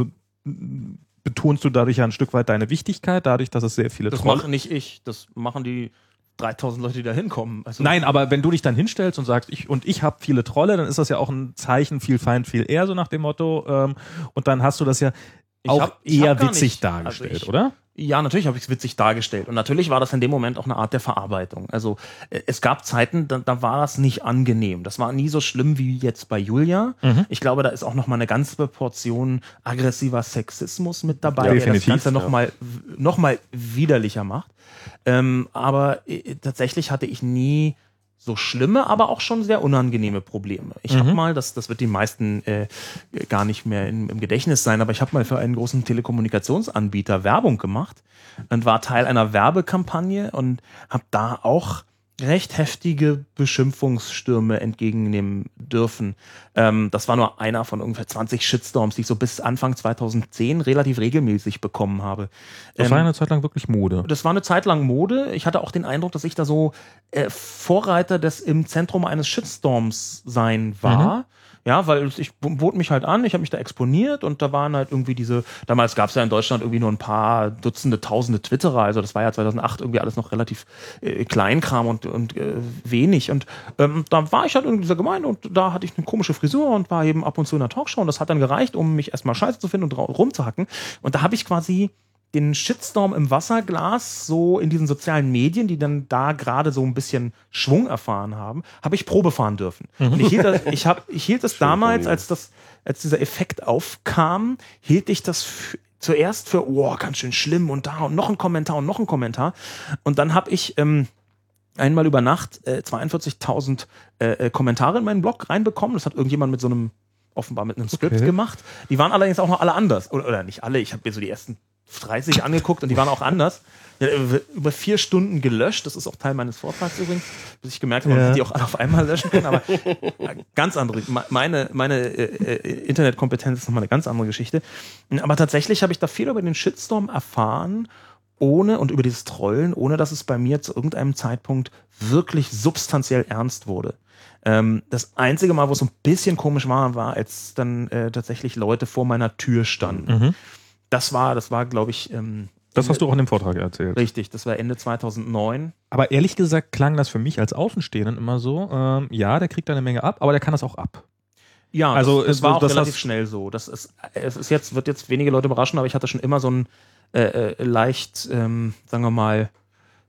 m- betonst du dadurch ja ein Stück weit deine Wichtigkeit, dadurch, dass es sehr viele Das Trolle mache nicht ich, das machen die dreitausend Leute, die da hinkommen. Also Nein, aber wenn du dich dann hinstellst und sagst, ich und ich habe viele Trolle, dann ist das ja auch ein Zeichen, viel Feind, viel eher, so nach dem Motto. Ähm, und dann hast du das ja Ich auch hab- ich eher hab gar witzig nicht- dargestellt, also ich- oder? Ja, natürlich habe ich es witzig dargestellt. Und natürlich war das in dem Moment auch eine Art der Verarbeitung. Also äh, es gab Zeiten, da, da war das nicht angenehm. Das war nie so schlimm wie jetzt bei Julia. Mhm. Ich glaube, da ist auch noch mal eine ganze Portion aggressiver Sexismus mit dabei, Ja, der das definitiv, Ganze noch ja. mal noch mal widerlicher macht. Ähm, aber äh, tatsächlich hatte ich nie so schlimme, aber auch schon sehr unangenehme Probleme. Ich Mhm. habe mal, das, das wird den meisten äh, gar nicht mehr in, im Gedächtnis sein, aber ich habe mal für einen großen Telekommunikationsanbieter Werbung gemacht und war Teil einer Werbekampagne und habe da auch recht heftige Beschimpfungsstürme entgegennehmen dürfen. Ähm, das war nur einer von ungefähr zwanzig Shitstorms, die ich so bis Anfang zweitausendzehn relativ regelmäßig bekommen habe. Das Ähm, war ja eine Zeit lang wirklich Mode. das war eine Zeit lang Mode. Ich hatte auch den Eindruck, dass ich da so äh, Vorreiter des im Zentrum eines Shitstorms sein war. Ja, weil ich bot mich halt an, ich habe mich da exponiert und da waren halt irgendwie diese, damals gab es ja in Deutschland irgendwie nur ein paar Dutzende, tausende Twitterer, also das war ja zweitausendacht irgendwie alles noch relativ äh, Kleinkram und, und äh, wenig und ähm, da war ich halt in dieser Gemeinde und da hatte ich eine komische Frisur und war eben ab und zu in einer Talkshow und das hat dann gereicht, um mich erstmal scheiße zu finden und rumzuhacken und da habe ich quasi den Shitstorm im Wasserglas so in diesen sozialen Medien, die dann da gerade so ein bisschen Schwung erfahren haben, habe ich Probe fahren dürfen. Und ich hielt das, ich hab, ich hielt das Schön damals, formuliert. als das, als dieser Effekt aufkam, hielt ich das f- zuerst für, oh, ganz schön schlimm und da und noch ein Kommentar und noch ein Kommentar. Und dann habe ich ähm, einmal über Nacht äh, zweiundvierzigtausend äh, äh, Kommentare in meinen Blog reinbekommen. Das hat irgendjemand mit so einem, offenbar mit einem Skript Okay. gemacht. Die waren allerdings auch noch alle anders. Oder, oder nicht alle, ich habe mir so die ersten dreißig angeguckt und die waren auch anders. Ja, über vier Stunden gelöscht, das ist auch Teil meines Vortrags übrigens, bis ich gemerkt habe, man Ja. hätte die auch alle auf einmal löschen können, aber ganz andere, meine, meine äh, äh, Internetkompetenz ist nochmal eine ganz andere Geschichte. Aber tatsächlich habe ich da viel über den Shitstorm erfahren, ohne, und über dieses Trollen, ohne dass es bei mir zu irgendeinem Zeitpunkt wirklich substanziell ernst wurde. Ähm, das einzige Mal, wo es so ein bisschen komisch war, war, als dann äh, tatsächlich Leute vor meiner Tür standen. Mhm. Das war, das war, glaube ich, ähm, Das hast du auch in dem Vortrag erzählt. richtig, das war Ende zweitausendneun. Aber ehrlich gesagt klang das für mich als Außenstehenden immer so, ähm, ja, der kriegt da eine Menge ab, aber der kann das auch ab. Ja, Also, das, das es- war auch das relativ hast- schnell so. Das ist, es ist jetzt, wird jetzt wenige Leute überraschen, aber ich hatte schon immer so ein äh, äh, leicht, ähm, sagen wir mal,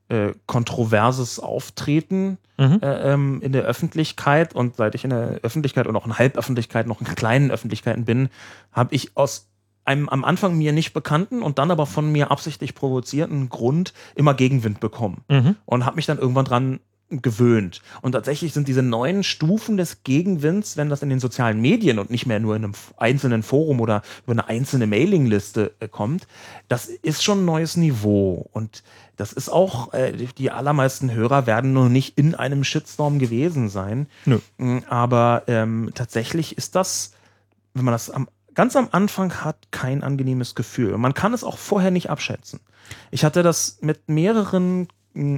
äh, kontroverses Auftreten Mhm. äh, ähm, in der Öffentlichkeit. Und seit ich in der Öffentlichkeit und auch in Halböffentlichkeit, noch in kleinen Öffentlichkeiten bin, habe ich aus einem am Anfang mir nicht bekannten und dann aber von mir absichtlich provozierten Grund immer Gegenwind bekommen. Mhm. Und habe mich dann irgendwann dran gewöhnt. Und tatsächlich sind diese neuen Stufen des Gegenwinds, wenn das in den sozialen Medien und nicht mehr nur in einem einzelnen Forum oder über eine einzelne Mailingliste äh, kommt, das ist schon ein neues Niveau. Und das ist auch, äh, die allermeisten Hörer werden noch nicht in einem Shitstorm gewesen sein. Nö. Aber ähm, tatsächlich ist das, wenn man das am, ganz am Anfang hat, kein angenehmes Gefühl. Und man kann es auch vorher nicht abschätzen. Ich hatte das mit mehreren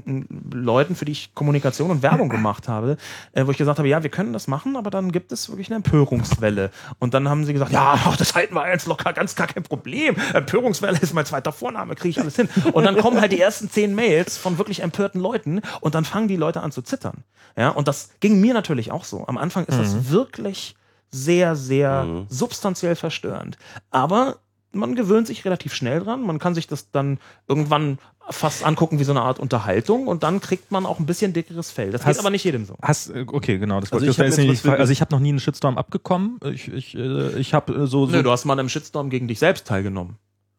Leuten, für die ich Kommunikation und Werbung gemacht habe, äh, wo ich gesagt habe, ja, wir können das machen, aber dann gibt es wirklich eine Empörungswelle. Und dann haben sie gesagt, ja, ach, das halten wir jetzt locker, ganz gar kein Problem. Empörungswelle ist mein zweiter Vorname, kriege ich alles hin. Und dann kommen halt die ersten zehn Mails von wirklich empörten Leuten und dann fangen die Leute an zu zittern. Ja, und das ging mir natürlich auch so. Am Anfang ist Mhm. das wirklich sehr, sehr Mhm. substanziell verstörend. Aber man gewöhnt sich relativ schnell dran. Man kann sich das dann irgendwann fast angucken wie so eine Art Unterhaltung und dann kriegt man auch ein bisschen dickeres Fell. Das Hast- geht aber nicht jedem so. Hast, okay, genau. Das Also wollte ich das hab jetzt jetzt nicht was fragen. Also ich habe noch nie einen Shitstorm abbekommen. Ich, ich, äh, ich habe äh, so, so Nö, du hast mal an einem Shitstorm gegen dich selbst teilgenommen.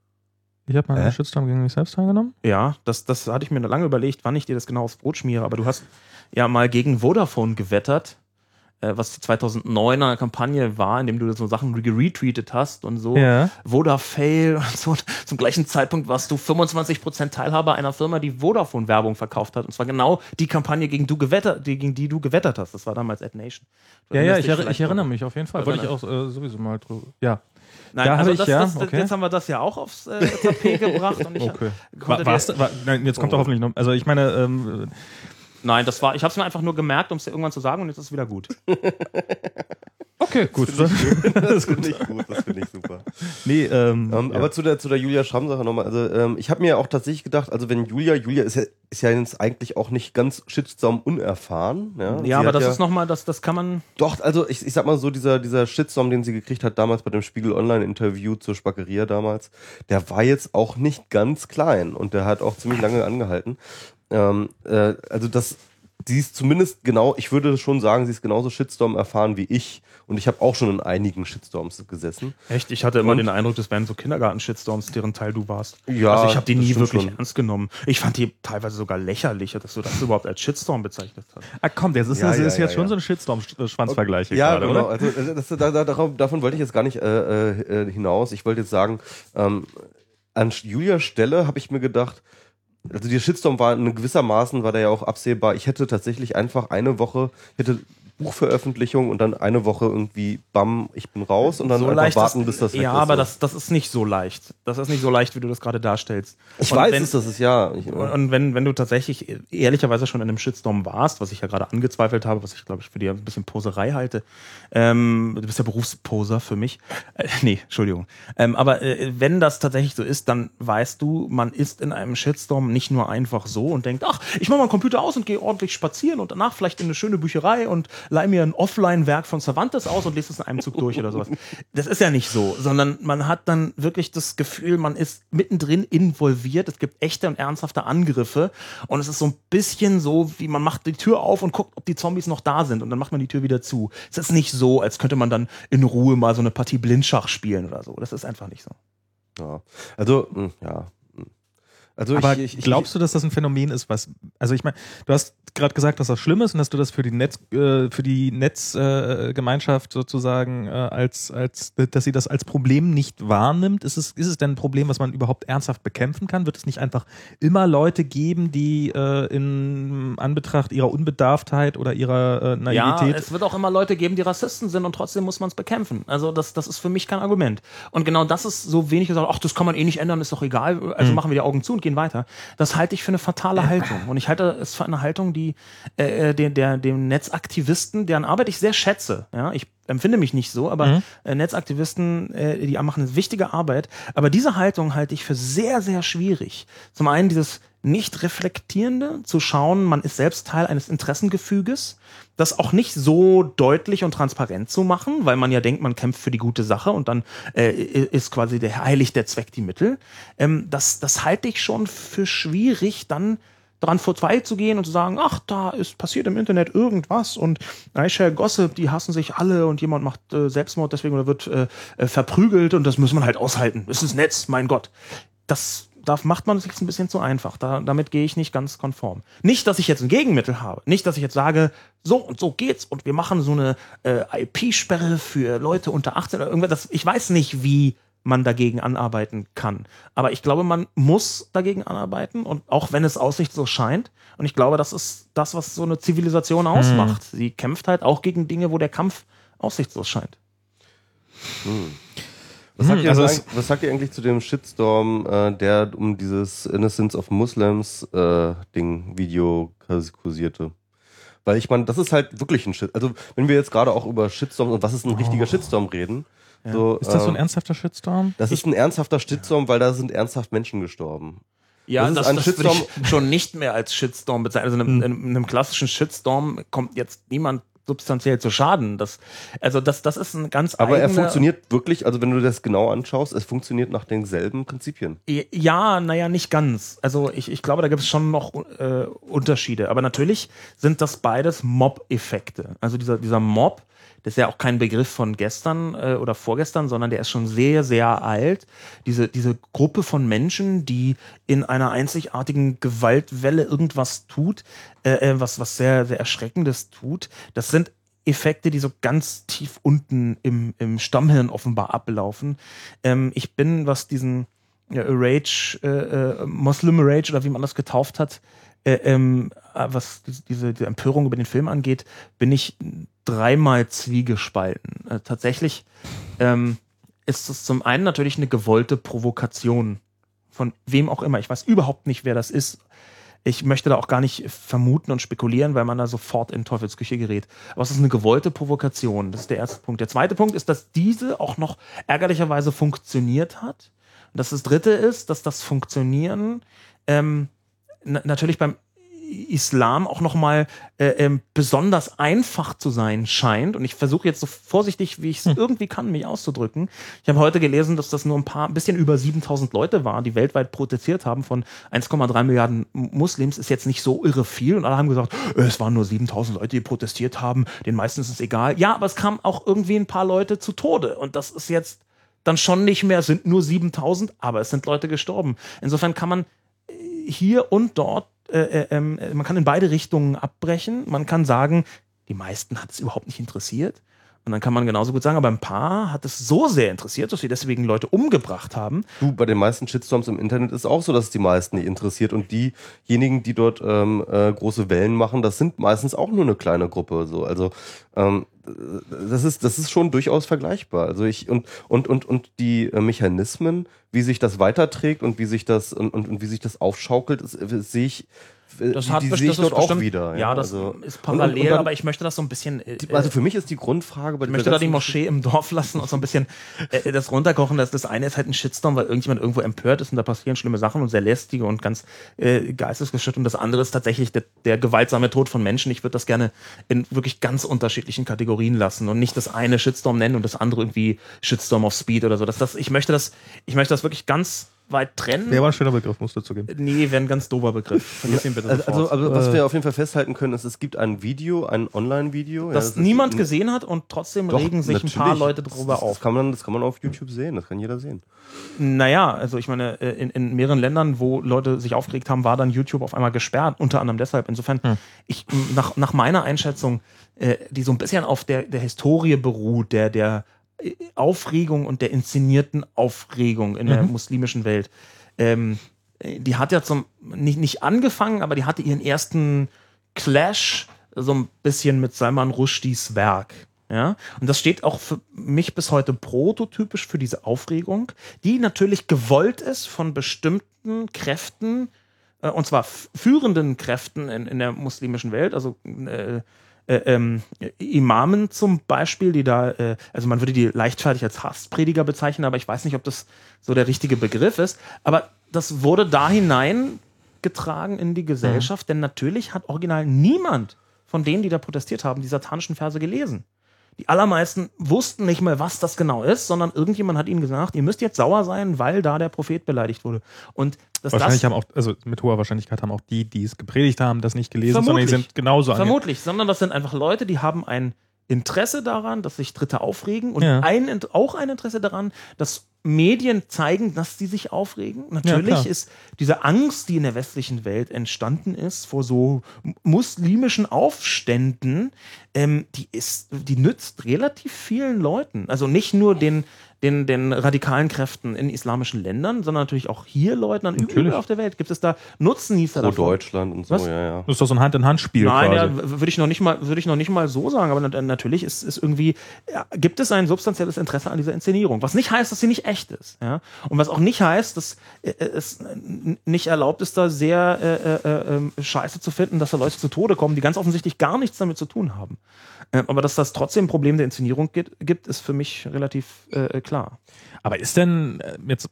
ich habe mal Hä? einen Shitstorm gegen mich selbst teilgenommen. Ja, das, das hatte ich mir lange überlegt, wann ich dir das genau aufs Brot schmiere, aber du hast ja mal gegen Vodafone gewettert, äh, was die zweitausenddeuner Kampagne war, in dem du so Sachen retweetet hast und so. Ja. Vodafail und so. Zum gleichen Zeitpunkt warst du fünfundzwanzig Prozent Teilhaber einer Firma, die Vodafone-Werbung verkauft hat. Und zwar genau die Kampagne, gegen, du gewettert, die, gegen die du gewettert hast. Das war damals AdNation. Du Ja, ja, erinnerst ich, dich erri- vielleicht ich erinnere noch. mich auf jeden Fall. Ja, Wollte ich genau. auch äh, sowieso mal drüber. Ja. Nein, Da also habe ich, das, ja, das, okay. jetzt haben wir das ja auch aufs äh, Tapet gebracht. Und ich Okay. konnte War, dir- war's, war, nein, jetzt kommt doch hoffentlich noch. Also ich meine, ähm, Nein, das war, ich habe es mir einfach nur gemerkt, um es dir irgendwann zu sagen und jetzt ist es wieder gut. okay, gut. Das finde ich gut, das finde ich super. nee, ähm, Ähm, ja. Aber zu der, zu der Julia Schramm-Sache nochmal. Also, ähm, ich habe mir auch tatsächlich gedacht, also wenn Julia, Julia ist ja, ist ja jetzt eigentlich auch nicht ganz Shitstorm unerfahren. Ja, Ja, Sie aber hat das ja, ist nochmal, das, das kann man. Doch, also ich, ich sag mal so, dieser, dieser Shitstorm, den sie gekriegt hat damals bei dem Spiegel Online-Interview zur Spackeria damals, der war jetzt auch nicht ganz klein und der hat auch ziemlich lange angehalten. Ähm, äh, also das, sie ist zumindest genau, ich würde schon sagen, sie ist genauso Shitstorm erfahren wie ich. Und ich habe auch schon in einigen Shitstorms gesessen. Echt? Ich hatte immer Und? den Eindruck, das wären so Kindergarten-Shitstorms, deren Teil du warst. Ja, also ich habe die das nie stimmt wirklich schon. ernst genommen. Ich fand die teilweise sogar lächerlich, dass du das überhaupt als Shitstorm bezeichnet hast. ah, komm, das ist, Ja, das ja, ist ja, jetzt schon ja. so ein Shitstorm-Schwanzvergleich hier Ja, gerade, genau. oder? Also das, da, da, darauf, davon wollte ich jetzt gar nicht äh, äh, hinaus. Ich wollte jetzt sagen, ähm, an Julias Stelle habe ich mir gedacht, also der Shitstorm war in gewissermaßen, war der ja auch absehbar. Ich hätte tatsächlich einfach eine Woche, hätte Buchveröffentlichung und dann eine Woche irgendwie, bam, ich bin raus und dann so einfach leicht warten, ist, bis das weg Ja, ist. aber so. das, das ist nicht so leicht. Das ist nicht so leicht, wie du das gerade darstellst. ich Und weiß wenn, es, das ist ja. Ich, Und und wenn, wenn du tatsächlich ehrlicherweise schon in einem Shitstorm warst, was ich ja gerade angezweifelt habe, was ich glaube ich für dir ein bisschen Poserei halte, ähm, du bist ja Berufsposer für mich. Äh, nee, Entschuldigung. Ähm, aber äh, wenn das tatsächlich so ist, dann weißt du, man ist in einem Shitstorm nicht nur einfach so und denkt, ach, ich mache mal einen Computer aus und gehe ordentlich spazieren und danach vielleicht in eine schöne Bücherei und leih mir ein Offline-Werk von Cervantes aus und lese es in einem Zug durch oder sowas. Das ist ja nicht so, sondern man hat dann wirklich das Gefühl, man ist mittendrin involviert. Es gibt echte und ernsthafte Angriffe und es ist so ein bisschen so, wie man macht die Tür auf und guckt, ob die Zombies noch da sind und dann macht man die Tür wieder zu. Es ist nicht so, als könnte man dann in Ruhe mal so eine Partie Blindschach spielen oder so. Das ist einfach nicht so. ja. Also, mh, ja. Also Aber ich, ich, glaubst du, dass das ein Phänomen ist, was, also ich meine, du hast gerade gesagt, dass das schlimm ist und dass du das für die Netz, äh, für die Netzgemeinschaft äh, sozusagen äh, als, als, dass sie das als Problem nicht wahrnimmt. Ist es, ist es denn ein Problem, was man überhaupt ernsthaft bekämpfen kann? Wird es nicht einfach immer Leute geben, die äh, in Anbetracht ihrer Unbedarftheit oder ihrer äh, Naivität? Ja, es wird auch immer Leute geben, die Rassisten sind und trotzdem muss man es bekämpfen. Also das, das ist für mich kein Argument. Und genau das ist so wenig gesagt, ach, das kann man eh nicht ändern, ist doch egal, also Mhm. machen wir die Augen zu und gehen weiter. Das halte ich für eine fatale Haltung. Und ich halte es für eine Haltung, die äh, der, der, dem Netzaktivisten, deren Arbeit ich sehr schätze, ja, ich empfinde mich nicht so, aber Mhm. äh, Netzaktivisten, äh, die machen eine wichtige Arbeit. Aber diese Haltung halte ich für sehr, sehr schwierig. Zum einen dieses nicht reflektierende, zu schauen, man ist selbst Teil eines Interessengefüges, das auch nicht so deutlich und transparent zu machen, weil man ja denkt, man kämpft für die gute Sache und dann äh, ist quasi der heiligt der Zweck die Mittel. Ähm, das, das halte ich schon für schwierig, dann daran vorbeizugehen und zu sagen, ach, da ist passiert im Internet irgendwas und I share Gossip, die hassen sich alle und jemand macht äh, Selbstmord deswegen oder wird äh, äh, verprügelt und das muss man halt aushalten. Es ist Netz, mein Gott. Das Da macht man es sich ein bisschen zu einfach. Da, damit gehe ich nicht ganz konform. Nicht, dass ich jetzt ein Gegenmittel habe. Nicht, dass ich jetzt sage, so und so geht's und wir machen so eine äh, I P-Sperre für Leute unter achtzehn oder irgendwas. Das, ich weiß nicht, wie man dagegen anarbeiten kann. Aber ich glaube, man muss dagegen anarbeiten und auch wenn es aussichtslos scheint. Und ich glaube, das ist das, was so eine Zivilisation ausmacht. Hm. Sie kämpft halt auch gegen Dinge, wo der Kampf aussichtslos scheint. Hm. Was sagt, hm, also ihr, was sagt ihr eigentlich zu dem Shitstorm, äh, der um dieses Innocence of Muslims äh, Ding, Video kursierte? Weil ich meine, das ist halt wirklich ein Shit. Also wenn wir jetzt gerade auch über Shitstorm und was ist ein oh. richtiger Shitstorm reden. Ja. So, ist das so ein äh, ernsthafter Shitstorm? Das ist ein ernsthafter Shitstorm, weil da sind ernsthaft Menschen gestorben. Ja, das, das, ist ein das Shitstorm würde ich schon nicht mehr als Shitstorm bezeichnen. Also in einem, in einem klassischen Shitstorm kommt jetzt niemand substanziell zu Schaden. Das, also das, das ist ein ganz Aber eigener, er funktioniert wirklich, also wenn du das genau anschaust, es funktioniert nach denselben Prinzipien. Ja, naja, nicht ganz. Also ich, ich glaube, da gibt es schon noch äh, Unterschiede. Aber natürlich sind das beides Mob-Effekte. Also dieser, dieser Mob, das ist ja auch kein Begriff von gestern äh, oder vorgestern, sondern der ist schon sehr, sehr alt. Diese, diese Gruppe von Menschen, die in einer einzigartigen Gewaltwelle irgendwas tut, äh, was, was sehr, sehr Erschreckendes tut, das sind Effekte, die so ganz tief unten im, im Stammhirn offenbar ablaufen. Ähm, ich bin, was diesen ja, Rage, äh, Muslim Rage oder wie man das getauft hat, Äh, ähm, was diese, diese Empörung über den Film angeht, bin ich dreimal zwiegespalten. Äh, tatsächlich ähm, ist es zum einen natürlich eine gewollte Provokation von wem auch immer. Ich weiß überhaupt nicht, wer das ist. Ich möchte da auch gar nicht vermuten und spekulieren, weil man da sofort in Teufelsküche gerät. Aber es ist eine gewollte Provokation. Das ist der erste Punkt. Der zweite Punkt ist, dass diese auch noch ärgerlicherweise funktioniert hat. Und das, das dritte ist, dass das Funktionieren ähm, natürlich beim Islam auch nochmal äh, ähm, besonders einfach zu sein scheint. Und ich versuche jetzt so vorsichtig, wie ich es hm. irgendwie kann, mich auszudrücken. Ich habe heute gelesen, dass das nur ein paar, ein bisschen über siebentausend Leute waren, die weltweit protestiert haben von eins Komma drei Milliarden Muslims. Ist jetzt nicht so irre viel. Und alle haben gesagt, es waren nur siebentausend Leute, die protestiert haben. Den meisten ist es egal. Ja, aber es kamen auch irgendwie ein paar Leute zu Tode. Und das ist jetzt dann schon nicht mehr, es sind nur siebentausend, aber es sind Leute gestorben. Insofern kann man hier und dort, äh, äh, man kann in beide Richtungen abbrechen. Man kann sagen, die meisten hat es überhaupt nicht interessiert. Und dann kann man genauso gut sagen, aber ein paar hat es so sehr interessiert, dass sie deswegen Leute umgebracht haben. Du, bei den meisten Shitstorms im Internet ist auch so, dass es die meisten nicht interessiert. Und diejenigen, die dort ähm, äh, große Wellen machen, das sind meistens auch nur eine kleine Gruppe. So. Also ähm, das ist, das ist schon durchaus vergleichbar. Also ich und und und und die äh, Mechanismen, wie sich das weiterträgt und wie sich das und, und, und wie sich das aufschaukelt, ist, äh, sehe ich. Das hat die das sehe ich dort bestimmt, auch wieder. Ja, ja das also, ist parallel, und, und dann, aber ich möchte das so ein bisschen. Äh, also für mich ist die Grundfrage bei Ich möchte da die Moschee im Dorf lassen und so ein bisschen äh, das runterkochen. Das, das eine ist halt ein Shitstorm, weil irgendjemand irgendwo empört ist und da passieren schlimme Sachen und sehr lästige und ganz äh, geistesgestört. Und das andere ist tatsächlich der, der gewaltsame Tod von Menschen. Ich würde das gerne in wirklich ganz unterschiedlichen Kategorien lassen und nicht das eine Shitstorm nennen und das andere irgendwie Shitstorm of Speed oder so. Das, das, ich möchte das, ich möchte das wirklich ganz weit trennen. Der war ein schöner Begriff, musst du zugeben. Nee, wäre ein ganz doofer Begriff. Vergiss ihn bitte also, sofort. also, also was wir auf jeden Fall festhalten können, ist, es gibt ein Video, ein Online-Video. Das, ja, das niemand gesehen hat und trotzdem doch, regen sich ein paar Leute drüber das, auf. Das kann, man, das kann man auf YouTube sehen, das kann jeder sehen. Naja, also ich meine, in, in mehreren Ländern, wo Leute sich aufgeregt haben, war dann YouTube auf einmal gesperrt, unter anderem deshalb. Insofern, hm. ich nach, nach meiner Einschätzung, äh, die so ein bisschen auf der, der Historie beruht, der, der Aufregung und der inszenierten Aufregung in mhm. der muslimischen Welt, Ähm, die hat ja zum nicht, nicht angefangen, aber die hatte ihren ersten Clash so ein bisschen mit Salman Rushdies Werk. Ja? Und das steht auch für mich bis heute prototypisch für diese Aufregung, die natürlich gewollt ist von bestimmten Kräften, äh, und zwar führenden Kräften in, in der muslimischen Welt, also äh, Äh, ähm, Imamen zum Beispiel, die da, äh, also man würde die leichtfertig als Hassprediger bezeichnen, aber ich weiß nicht, ob das so der richtige Begriff ist. Aber das wurde da hineingetragen in die Gesellschaft, mhm. denn natürlich hat original niemand von denen, die da protestiert haben, die satanischen Verse gelesen. Die allermeisten wussten nicht mehr, was das genau ist, sondern irgendjemand hat ihnen gesagt, ihr müsst jetzt sauer sein, weil da der Prophet beleidigt wurde. Und das, Wahrscheinlich das haben auch, also mit hoher Wahrscheinlichkeit haben auch die, die es gepredigt haben, das nicht gelesen, Vermutlich. sondern die sind genauso Vermutlich, sondern das sind einfach Leute, die haben ein Interesse daran, dass sich Dritte aufregen und Ja. ein, auch ein Interesse daran, dass Medien zeigen, dass sie sich aufregen. Natürlich klar. ist diese Angst, die in der westlichen Welt entstanden ist, vor so muslimischen Aufständen, ähm, die ist, die nützt relativ vielen Leuten. Also nicht nur den, den, den radikalen Kräften in islamischen Ländern, sondern natürlich auch hier Leuten an Natürlich. überall auf der Welt. Gibt es da Nutznießer Pro davon? Deutschland und so, Was? ja, ja. Das ist doch so ein Hand-in-Hand-Spiel Nein, quasi. ja, w- würde ich noch nicht mal, würde ich noch nicht mal so sagen, aber nat- natürlich ist, ist irgendwie, ja, gibt es ein substanzielles Interesse an dieser Inszenierung. Was nicht heißt, dass sie nicht echt ist, ja. Und was auch nicht heißt, dass äh, es n- nicht erlaubt ist, da sehr äh, äh, äh, Scheiße zu finden, dass da Leute zu Tode kommen, die ganz offensichtlich gar nichts damit zu tun haben. Äh, aber dass das trotzdem ein Problem der Inszenierung gibt, gibt ist für mich relativ äh, klar. Aber ist denn äh, jetzt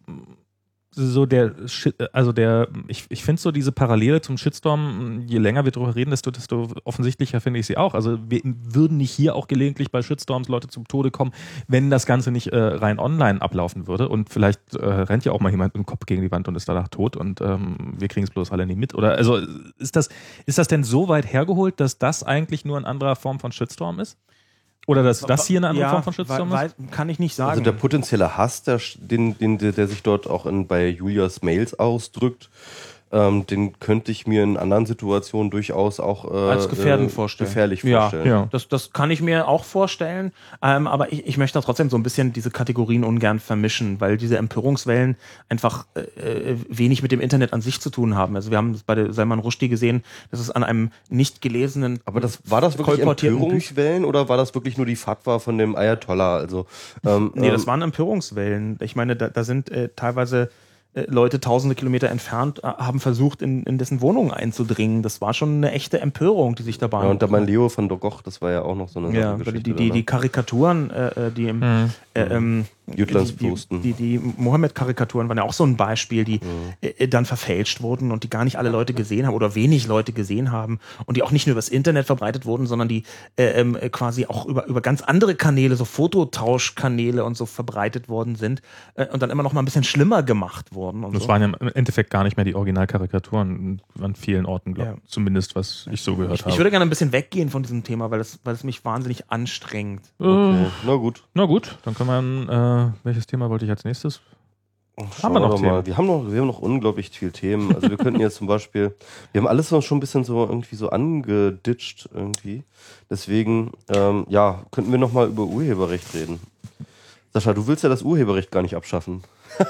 so der, Shit, also der, ich, ich finde so diese Parallele zum Shitstorm, je länger wir drüber reden, desto, desto offensichtlicher finde ich sie auch. Also wir würden nicht hier auch gelegentlich bei Shitstorms Leute zum Tode kommen, wenn das Ganze nicht äh, rein online ablaufen würde und vielleicht äh, rennt ja auch mal jemand mit dem Kopf gegen die Wand und ist danach tot und ähm, wir kriegen es bloß alle nicht mit. Oder also ist das, ist das denn so weit hergeholt, dass das eigentlich nur eine andere Form von Shitstorm ist? Oder dass das hier eine andere Ja, Form von Shitstorm wei- ist? wei- Kann ich nicht sagen. Also der potenzielle Hass, der, den, den, der, der sich dort auch in, bei Julias Mails ausdrückt, ähm, den könnte ich mir in anderen Situationen durchaus auch äh, Als gefährdend äh, vorstellen. gefährlich Ja, vorstellen. Ja. Das, das kann ich mir auch vorstellen, ähm, aber ich, ich möchte da trotzdem so ein bisschen diese Kategorien ungern vermischen, weil diese Empörungswellen einfach äh, wenig mit dem Internet an sich zu tun haben. Also wir haben das bei der Salman Rushdie gesehen, dass es an einem nicht gelesenen, Aber das, war das wirklich kolportierten Büch- Empörungswellen oder war das wirklich nur die Fatwa von dem Ayatollah? Also, ähm, Nee, das ähm, waren Empörungswellen. Ich meine, da, da sind äh, teilweise äh, Leute tausende Kilometer entfernt, äh, haben versucht, in, in dessen Wohnung einzudringen. Das war schon eine echte Empörung, die sich da ja, bahn. und da mein Leo van der Gogh, das war ja auch noch so eine Ja, Sache weil die, Geschichte. die, da, die ne? Karikaturen, äh, äh, die im Mhm. äh, ähm, Jütlandsposten. Die, die, die Mohammed-Karikaturen waren ja auch so ein Beispiel, die äh, dann verfälscht wurden und die gar nicht alle Leute gesehen haben oder wenig Leute gesehen haben und die auch nicht nur übers Internet verbreitet wurden, sondern die äh, ähm, quasi auch über, über ganz andere Kanäle, so Fototauschkanäle und so verbreitet worden sind äh, und dann immer noch mal ein bisschen schlimmer gemacht wurden. Und Das so. waren ja im Endeffekt gar nicht mehr die Originalkarikaturen an vielen Orten, glaube Ja. ich. Zumindest, was ich so gehört ich, habe. ich würde gerne ein bisschen weggehen von diesem Thema, weil es weil es mich wahnsinnig anstrengt. Okay. Na gut. Na gut, dann können wir, äh, welches Thema wollte ich als nächstes? Schauen wir noch doch Themen? mal. Wir haben noch, wir haben noch unglaublich viele Themen. Also wir könnten jetzt zum Beispiel, wir haben alles so schon ein bisschen so irgendwie so angeditscht irgendwie. Deswegen, ähm, ja, könnten wir noch mal über Urheberrecht reden. Sascha, du willst ja das Urheberrecht gar nicht abschaffen.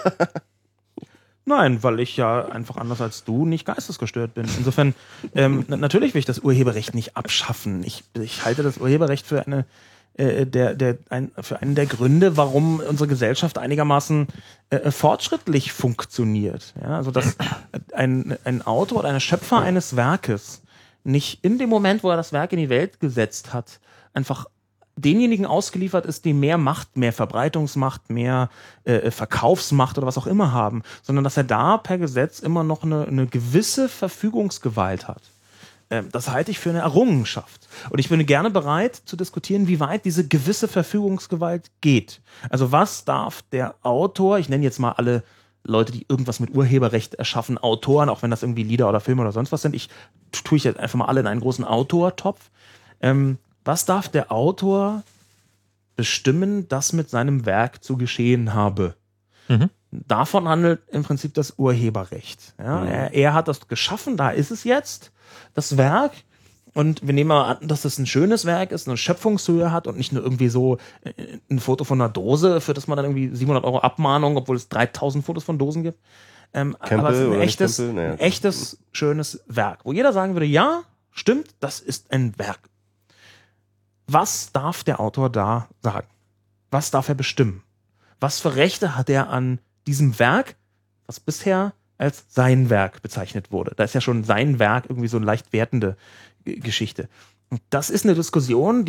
Nein, weil ich ja einfach anders als du nicht geistesgestört bin. Insofern, ähm, na- natürlich will ich das Urheberrecht nicht abschaffen. Ich, ich halte das Urheberrecht für eine äh, der, der, ein, für einen der Gründe, warum unsere Gesellschaft einigermaßen äh, fortschrittlich funktioniert. Ja, also dass ein, ein Autor oder ein Schöpfer eines Werkes nicht in dem Moment, wo er das Werk in die Welt gesetzt hat, einfach denjenigen ausgeliefert ist, die mehr Macht, mehr Verbreitungsmacht, mehr äh, Verkaufsmacht oder was auch immer haben, sondern dass er da per Gesetz immer noch eine, eine gewisse Verfügungsgewalt hat. Ähm, das halte ich für eine Errungenschaft. Und ich bin gerne bereit zu diskutieren, wie weit diese gewisse Verfügungsgewalt geht. Also was darf der Autor, ich nenne jetzt mal alle Leute, die irgendwas mit Urheberrecht erschaffen, Autoren, auch wenn das irgendwie Lieder oder Filme oder sonst was sind, ich tue ich jetzt einfach mal alle in einen großen Autortopf. Ähm, Was darf der Autor bestimmen, dass mit seinem Werk zu geschehen habe? Mhm. Davon handelt im Prinzip das Urheberrecht. Ja, Mhm. er, er hat das geschaffen, da ist es jetzt, das Werk. Und wir nehmen mal an, dass es ein schönes Werk ist, eine Schöpfungshöhe hat und nicht nur irgendwie so äh, ein Foto von einer Dose, für das man dann irgendwie siebenhundert Euro Abmahnung, obwohl es dreitausend Fotos von Dosen gibt. Ähm, Campbell aber es ist ein oder nicht echtes, Campbell? Naja. ein echtes, schönes Werk, wo jeder sagen würde, ja, stimmt, das ist ein Werk. Was darf der Autor da sagen? Was darf er bestimmen? Was für Rechte hat er an diesem Werk, was bisher als sein Werk bezeichnet wurde? Da ist ja schon sein Werk irgendwie so eine leicht wertende G- Geschichte. Und das ist eine Diskussion, die ich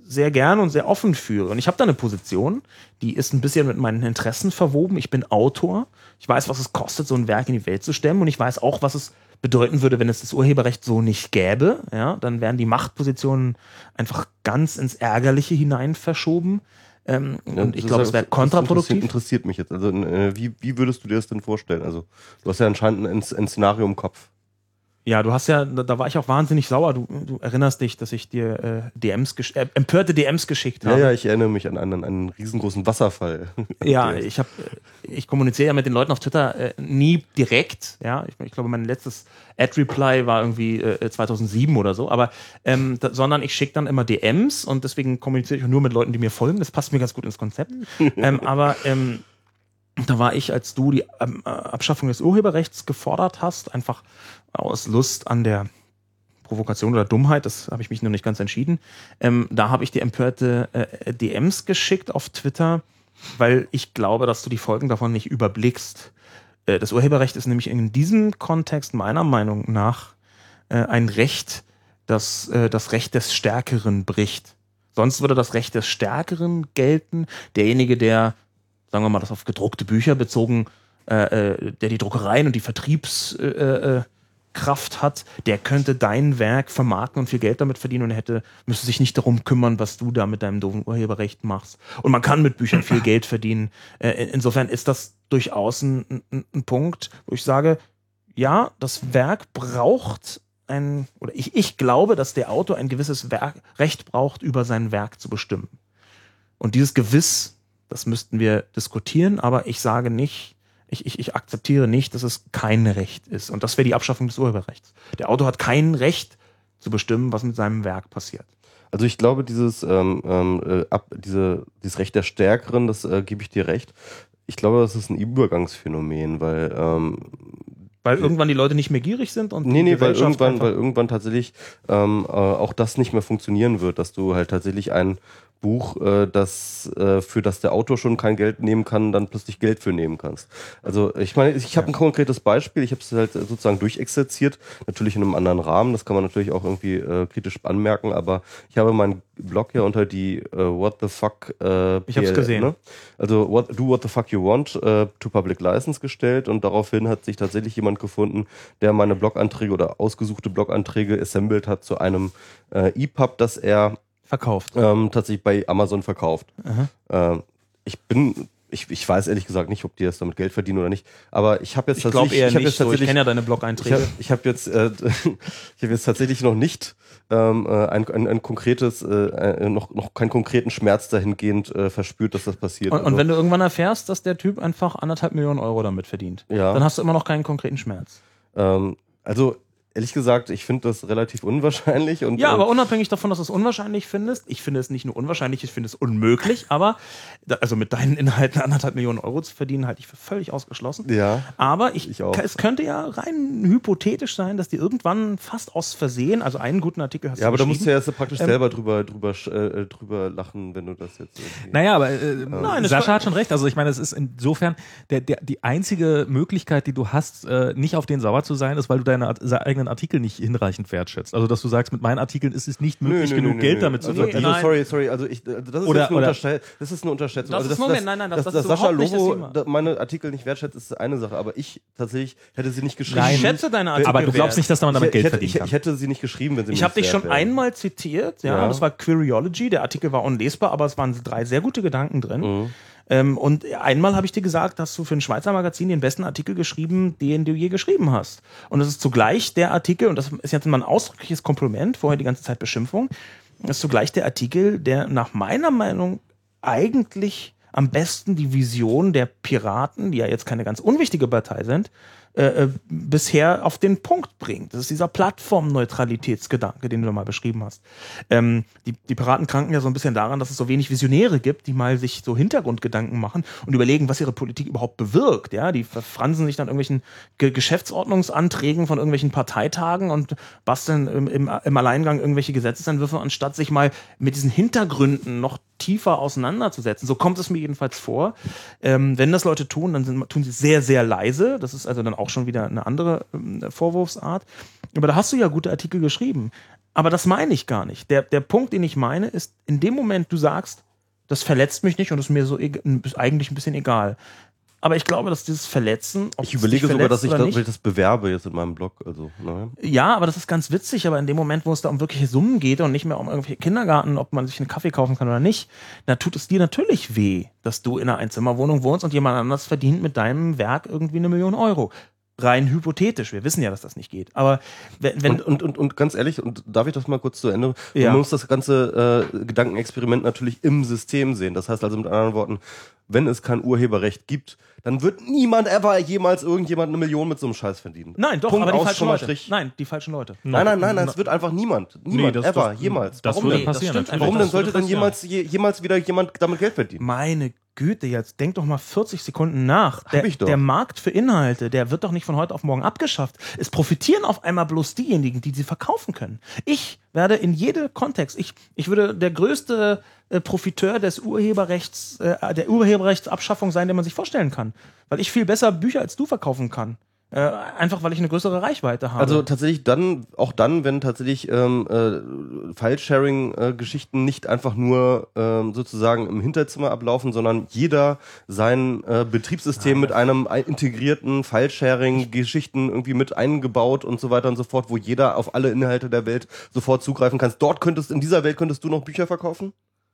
sehr gern und sehr offen führe. Und ich habe da eine Position, die ist ein bisschen mit meinen Interessen verwoben. Ich bin Autor. Ich weiß, was es kostet, so ein Werk in die Welt zu stemmen. Und ich weiß auch, was es bedeuten würde, wenn es das Urheberrecht so nicht gäbe. Ja, dann wären die Machtpositionen einfach ganz ins Ärgerliche hinein verschoben. Ähm, ja, und ich glaube, es wäre kontraproduktiv. Das interessiert, interessiert mich jetzt. Also äh, wie, wie würdest du dir das denn vorstellen? Also du hast ja anscheinend ein, ein Szenario im Kopf. Ja, du hast ja, da, da war ich auch wahnsinnig sauer. Du, du erinnerst dich, dass ich dir äh, D Ms gesch- äh, empörte D Ms geschickt habe. Ja, ja, ich erinnere mich an einen, einen riesengroßen Wasserfall. Ja, ich habe, ich kommuniziere ja mit den Leuten auf Twitter äh, nie direkt. Ja, ich, ich glaube, mein letztes Ad-Reply war irgendwie äh, zweitausendsieben oder so. Aber ähm, da, sondern ich schicke dann immer D Ms und deswegen kommuniziere ich nur mit Leuten, die mir folgen. Das passt mir ganz gut ins Konzept. ähm, aber ähm, da war ich, als du die ähm, Abschaffung des Urheberrechts gefordert hast, einfach aus Lust an der Provokation oder Dummheit, das habe ich mich noch nicht ganz entschieden, ähm, da habe ich dir empörte äh, D Ms geschickt auf Twitter, weil ich glaube, dass du die Folgen davon nicht überblickst. Äh, das Urheberrecht ist nämlich in diesem Kontext meiner Meinung nach äh, ein Recht, das äh, das Recht des Stärkeren bricht. Sonst würde das Recht des Stärkeren gelten. Derjenige, der, sagen wir mal, das auf gedruckte Bücher bezogen, äh, äh, der die Druckereien und die Vertriebs äh, äh, Kraft hat, der könnte dein Werk vermarkten und viel Geld damit verdienen und hätte, müsste sich nicht darum kümmern, was du da mit deinem doofen Urheberrecht machst. Und man kann mit Büchern viel Geld verdienen. Äh, insofern ist das durchaus ein, ein, ein Punkt, wo ich sage, ja, das Werk braucht ein, oder ich, ich glaube, dass der Autor ein gewisses Werk, Recht braucht, über sein Werk zu bestimmen. Und dieses Gewiss, das müssten wir diskutieren, aber ich sage nicht, Ich, ich, ich akzeptiere nicht, dass es kein Recht ist. Und das wäre die Abschaffung des Urheberrechts. Der Autor hat kein Recht zu bestimmen, was mit seinem Werk passiert. Also ich glaube, dieses, ähm, äh, ab, diese, dieses Recht der Stärkeren, das äh, gebe ich dir recht. Ich glaube, das ist ein Übergangsphänomen, weil ähm, Weil irgendwann die Leute nicht mehr gierig sind und nee, nee, weil irgendwann, weil irgendwann tatsächlich ähm, äh, auch das nicht mehr funktionieren wird, dass du halt tatsächlich ein Buch, äh, das äh, für das der Autor schon kein Geld nehmen kann, dann plötzlich Geld für nehmen kannst. Also ich meine, ich habe ein konkretes Beispiel, ich habe es halt sozusagen durchexerziert, natürlich in einem anderen Rahmen, das kann man natürlich auch irgendwie äh, kritisch anmerken, aber ich habe meinen Blog ja unter die äh, What the Fuck äh, Ich habe es gesehen. Ne? Also what, Do What the Fuck You Want äh, to Public License gestellt und daraufhin hat sich tatsächlich jemand gefunden, der meine Bloganträge oder ausgesuchte Bloganträge assembled hat zu einem äh, E P U B, das er verkauft. Ähm, tatsächlich bei Amazon verkauft. Ähm, ich bin, ich, ich weiß ehrlich gesagt nicht, ob die das damit Geld verdienen oder nicht, aber ich habe jetzt ich glaube eher ich hab nicht jetzt tatsächlich, so. Ich kenne ja deine Blog-Einträge. Ich habe hab jetzt, äh, ich habe jetzt tatsächlich noch nicht ähm, ein, ein, ein konkretes, äh, noch, noch keinen konkreten Schmerz dahingehend äh, verspürt, dass das passiert. Und, also, und wenn du irgendwann erfährst, dass der Typ einfach anderthalb Millionen Euro damit verdient, ja. dann hast du immer noch keinen konkreten Schmerz. Ähm, also ehrlich gesagt, ich finde das relativ unwahrscheinlich. Und, ja, aber unabhängig davon, dass du es unwahrscheinlich findest, ich finde es nicht nur unwahrscheinlich, ich finde es unmöglich, aber da, also mit deinen Inhalten anderthalb Millionen Euro zu verdienen, halte ich für völlig ausgeschlossen. Ja, aber ich, ich auch. Es könnte ja rein hypothetisch sein, dass die irgendwann fast aus Versehen, also einen guten Artikel hast ja, du aber da musst du ja jetzt praktisch ähm, selber drüber, drüber, äh, drüber lachen, wenn du das jetzt irgendwie... Naja, aber äh, ähm. Nein, Sascha hat schon recht. Also ich meine, es ist insofern der, der, die einzige Möglichkeit, die du hast, äh, nicht auf den sauer zu sein, ist, weil du deine eigenen Artikel nicht hinreichend wertschätzt. Also dass du sagst, mit meinen Artikeln ist es nicht möglich, nö, nö, genug nö, Geld nö. damit zu also, verdienen. Also sorry, sorry, also ich, das ist oder, jetzt eine oder Unterstell- das ist eine Unterschätzung. Das also ist das, Moment, das, nein, nein, das, das, das das ist Sascha überhaupt Lobo nicht das meine Artikel nicht wertschätzt, ist eine Sache, aber ich tatsächlich hätte sie nicht geschrieben. Nein, ich schätze deine Artikel. Aber du glaubst nicht, dass man damit ich, Geld ich hätte, verdienen ich, kann. Ich hätte sie nicht geschrieben, wenn sie Ich mir habe dich nicht schon wert wäre. einmal zitiert, ja, Ja. das war Queryology, der Artikel war unlesbar, aber es waren drei sehr gute Gedanken drin. Mhm. Ähm, und einmal habe ich dir gesagt, hast du für ein Schweizer Magazin den besten Artikel geschrieben, den du je geschrieben hast. Und das ist zugleich der Artikel, und das ist jetzt mal ein ausdrückliches Kompliment, vorher die ganze Zeit Beschimpfung, das ist zugleich der Artikel, der nach meiner Meinung eigentlich am besten die Vision der Piraten, die ja jetzt keine ganz unwichtige Partei sind, äh, bisher auf den Punkt bringt. Das ist dieser Plattformneutralitätsgedanke, den du da mal beschrieben hast. Ähm, die, die Piraten kranken ja so ein bisschen daran, dass es so wenig Visionäre gibt, die mal sich so Hintergrundgedanken machen und überlegen, was ihre Politik überhaupt bewirkt. Ja, die verfransen sich dann irgendwelchen Ge- Geschäftsordnungsanträgen von irgendwelchen Parteitagen und basteln im, im, im Alleingang irgendwelche Gesetzesentwürfe, anstatt sich mal mit diesen Hintergründen noch tiefer auseinanderzusetzen. So kommt es mir jedenfalls vor. Ähm, wenn das Leute tun, dann sind, tun sie sehr, sehr leise. Das ist also dann auch schon wieder eine andere ähm, Vorwurfsart. Aber da hast du ja gute Artikel geschrieben. Aber das meine ich gar nicht. Der, der Punkt, den ich meine, ist, in dem Moment, du sagst, das verletzt mich nicht und ist mir so ist eigentlich ein bisschen egal. Aber ich glaube, dass dieses Verletzen... Ich überlege sogar, dass ich das, das bewerbe jetzt in meinem Blog. Also, naja. Ja, aber das ist ganz witzig. Aber in dem Moment, wo es da um wirkliche Summen geht und nicht mehr um irgendwelche Kindergarten, ob man sich einen Kaffee kaufen kann oder nicht, da tut es dir natürlich weh, dass du in einer Einzimmerwohnung wohnst und jemand anders verdient mit deinem Werk irgendwie eine Million Euro. Rein hypothetisch. Wir wissen ja, dass das nicht geht. Aber wenn, wenn und, und, und, und ganz ehrlich, und darf ich das mal kurz zu Ende? Ja. Man muss das ganze äh, Gedankenexperiment natürlich im System sehen. Das heißt also mit anderen Worten, wenn es kein Urheberrecht gibt, dann wird niemand ever jemals irgendjemand eine Million mit so einem Scheiß verdienen. Nein, doch, Punkt, aber die aus, falschen Komma, Leute. Strich. Nein, die falschen Leute. Nein, nein, nein, nein, es wird einfach niemand. Niemand, Nee, das- ever, das- jemals. Das Warum würde denn? passieren. Das stimmt natürlich. Warum denn das sollte würde denn jemals, je, jemals wieder jemand damit Geld verdienen? Meine Güte, jetzt denk doch mal vierzig Sekunden nach. Der, ich doch. der Markt für Inhalte, der wird doch nicht von heute auf morgen abgeschafft. Es profitieren auf einmal bloß diejenigen, die sie verkaufen können. Ich werde in jedem Kontext, ich, ich würde der größte äh, Profiteur des Urheberrechts, äh, der Urheberrechtsabschaffung sein, den man sich vorstellen kann. Weil ich viel besser Bücher als du verkaufen kann. Äh, einfach, weil ich eine größere Reichweite habe. Also tatsächlich dann, auch dann, wenn tatsächlich ähm, äh, File-Sharing-Geschichten nicht einfach nur ähm, sozusagen im Hinterzimmer ablaufen, sondern jeder sein äh, Betriebssystem Ah, mit einem ein- integrierten File-Sharing-Geschichten irgendwie mit eingebaut und so weiter und so fort, wo jeder auf alle Inhalte der Welt sofort zugreifen kann. Dort könntest, in dieser Welt könntest du noch Bücher verkaufen?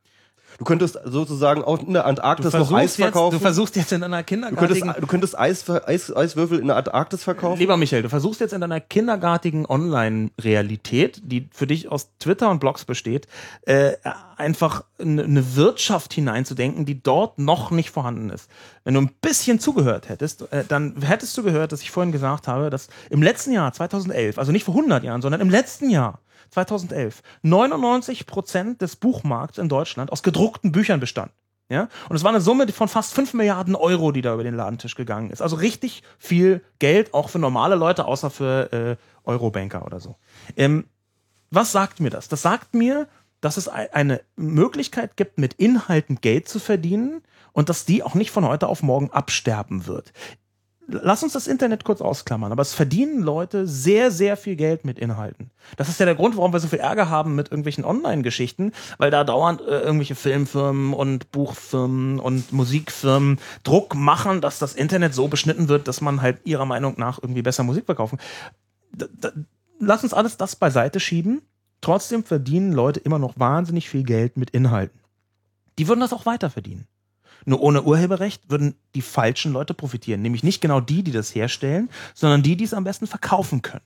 Du könntest sozusagen auch in der Antarktis noch Eis verkaufen. Jetzt, du versuchst jetzt in einer Du kindergartigen... könntest, du könntest Eis, Eis, Eiswürfel in der Antarktis verkaufen. Lieber Michael, du versuchst jetzt in deiner kindergartigen Online-Realität, die für dich aus Twitter und Blogs besteht, äh, einfach eine ne Wirtschaft hineinzudenken, die dort noch nicht vorhanden ist. Wenn du ein bisschen zugehört hättest, äh, dann hättest du gehört, dass ich vorhin gesagt habe, dass im letzten Jahr zweitausendelf, also nicht vor hundert Jahren, sondern im letzten Jahr zweitausendelf, neunundneunzig Prozent des Buchmarkts in Deutschland aus gedruckten Büchern bestand. Ja? Und es war eine Summe von fast fünf Milliarden Euro, die da über den Ladentisch gegangen ist. Also richtig viel Geld, auch für normale Leute, außer für äh, Eurobanker oder so. Ähm, was sagt mir das? Das sagt mir, dass es eine Möglichkeit gibt, mit Inhalten Geld zu verdienen und dass die auch nicht von heute auf morgen absterben wird. Lass uns das Internet kurz ausklammern, aber es verdienen Leute sehr, sehr viel Geld mit Inhalten. Das ist ja der Grund, warum wir so viel Ärger haben mit irgendwelchen Online-Geschichten, weil da dauernd äh, irgendwelche Filmfirmen und Buchfirmen und Musikfirmen Druck machen, dass das Internet so beschnitten wird, dass man halt ihrer Meinung nach irgendwie besser Musik verkaufen. Da, da, lass uns alles das beiseite schieben. Trotzdem verdienen Leute immer noch wahnsinnig viel Geld mit Inhalten. Die würden das auch weiter verdienen. Nur ohne Urheberrecht würden die falschen Leute profitieren. Nämlich nicht genau die, die das herstellen, sondern die, die es am besten verkaufen können.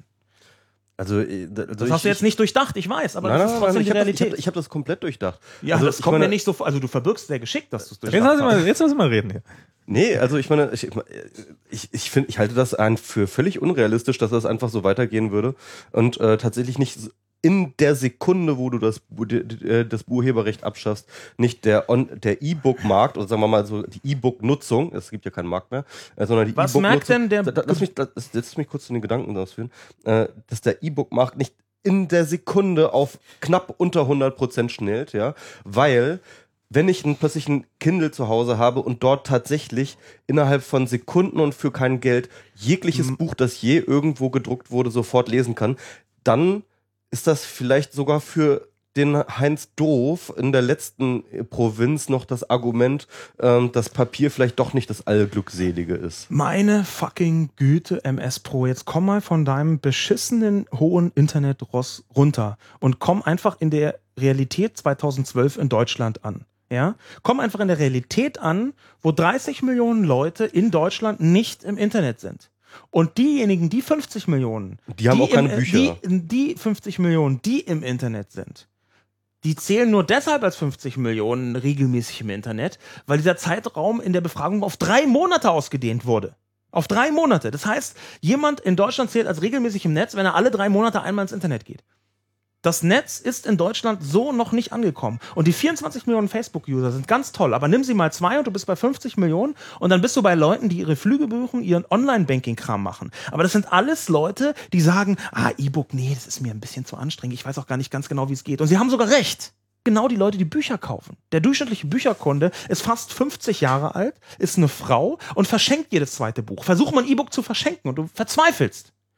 Also, äh, also Das ich, hast du jetzt nicht durchdacht, ich weiß, aber nein, das ist nein, trotzdem nein, die ich habe das, Realität. ich hab, ich hab das komplett durchdacht. Ja, also, das ich kommt meine, mir nicht so vor. Also du verbirgst sehr geschickt, dass du es Jetzt durchdacht lass, hast. mal, jetzt lass mal reden hier. Nee, also ich meine, ich, ich, ich finde, ich halte das ein für völlig unrealistisch, dass das einfach so weitergehen würde und äh, tatsächlich nicht in der Sekunde, wo du das, das Urheberrecht abschaffst, nicht der, On, der E-Book-Markt oder sagen wir mal so die E-Book-Nutzung, es gibt ja keinen Markt mehr, äh, sondern die Was E-Book-Nutzung. merkt denn der- Da, da, lass mich, da, lass mich kurz zu den Gedanken ausführen, äh, dass der E-Book-Markt nicht in der Sekunde auf knapp unter hundert Prozent schnellt, ja, weil wenn ich einen, plötzlich ein Kindle zu Hause habe und dort tatsächlich innerhalb von Sekunden und für kein Geld jegliches Mhm. Buch, das je irgendwo gedruckt wurde, sofort lesen kann, dann ist das vielleicht sogar für den Heinz Doof in der letzten Provinz noch das Argument, ähm, dass Papier vielleicht doch nicht das Allglückselige ist. Meine fucking Güte, M S Pro, jetzt komm mal von deinem beschissenen hohen Internetross runter und komm einfach in der Realität zweitausendzwölf in Deutschland an. Ja? Komm einfach in der Realität an, wo dreißig Millionen Leute in Deutschland nicht im Internet sind. Und diejenigen, die fünfzig Millionen, Die haben auch keine im, Bücher. Die, die fünfzig Millionen, die im Internet sind, die zählen nur deshalb als fünfzig Millionen regelmäßig im Internet, weil dieser Zeitraum in der Befragung auf drei Monate ausgedehnt wurde. Auf drei Monate. Das heißt, jemand in Deutschland zählt als regelmäßig im Netz, wenn er alle drei Monate einmal ins Internet geht. Das Netz ist in Deutschland so noch nicht angekommen. Und die vierundzwanzig Millionen Facebook-User sind ganz toll. Aber nimm sie mal zwei und du bist bei fünfzig Millionen und dann bist du bei Leuten, die ihre Flüge buchen, ihren Online-Banking-Kram machen. Aber das sind alles Leute, die sagen, ah, E-Book, nee, das ist mir ein bisschen zu anstrengend. Ich weiß auch gar nicht ganz genau, wie es geht. Und sie haben sogar recht. Genau die Leute, die Bücher kaufen. Der durchschnittliche Bücherkunde ist fast fünfzig Jahre alt, ist eine Frau und verschenkt jedes zweite Buch. Versuch mal ein E-Book zu verschenken und du verzweifelst.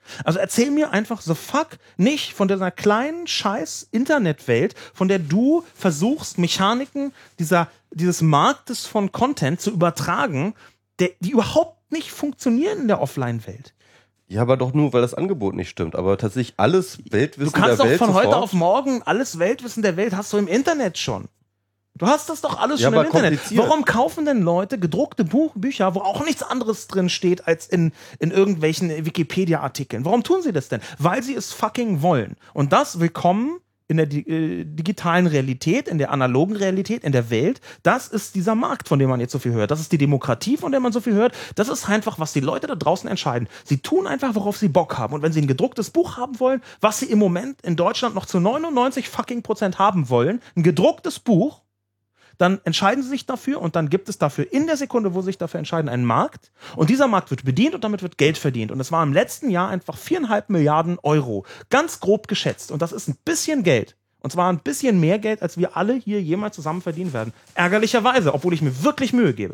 Also erzähl mir einfach the fuck nicht von dieser kleinen scheiß Internetwelt, von der du versuchst, Mechaniken dieser, dieses Marktes von Content zu übertragen, der, die überhaupt nicht funktionieren in der Offline-Welt. Ja, aber doch nur, weil das Angebot nicht stimmt. Aber tatsächlich alles Weltwissen der Welt Du kannst doch von sofort. heute auf morgen alles Weltwissen der Welt hast du im Internet schon. Du hast das doch alles Ja, schon im aber Internet. kompliziert. Warum kaufen denn Leute gedruckte Buch Bücher, wo auch nichts anderes drin steht als in, in irgendwelchen Wikipedia-Artikeln? Warum tun sie das denn? Weil sie es fucking wollen. Und das willkommen in der äh, digitalen Realität, in der analogen Realität, in der Welt. Das ist dieser Markt, von dem man jetzt so viel hört. Das ist die Demokratie, von der man so viel hört. Das ist einfach, was die Leute da draußen entscheiden. Sie tun einfach, worauf sie Bock haben. Und wenn sie ein gedrucktes Buch haben wollen, was sie im Moment in Deutschland noch zu neunundneunzig fucking Prozent haben wollen, ein gedrucktes Buch, dann entscheiden sie sich dafür und dann gibt es dafür in der Sekunde, wo sie sich dafür entscheiden, einen Markt. Und dieser Markt wird bedient und damit wird Geld verdient. Und es war im letzten Jahr einfach viereinhalb Milliarden Euro. Ganz grob geschätzt. Und das ist ein bisschen Geld. Und zwar ein bisschen mehr Geld, als wir alle hier jemals zusammen verdienen werden. Ärgerlicherweise, obwohl ich mir wirklich Mühe gebe.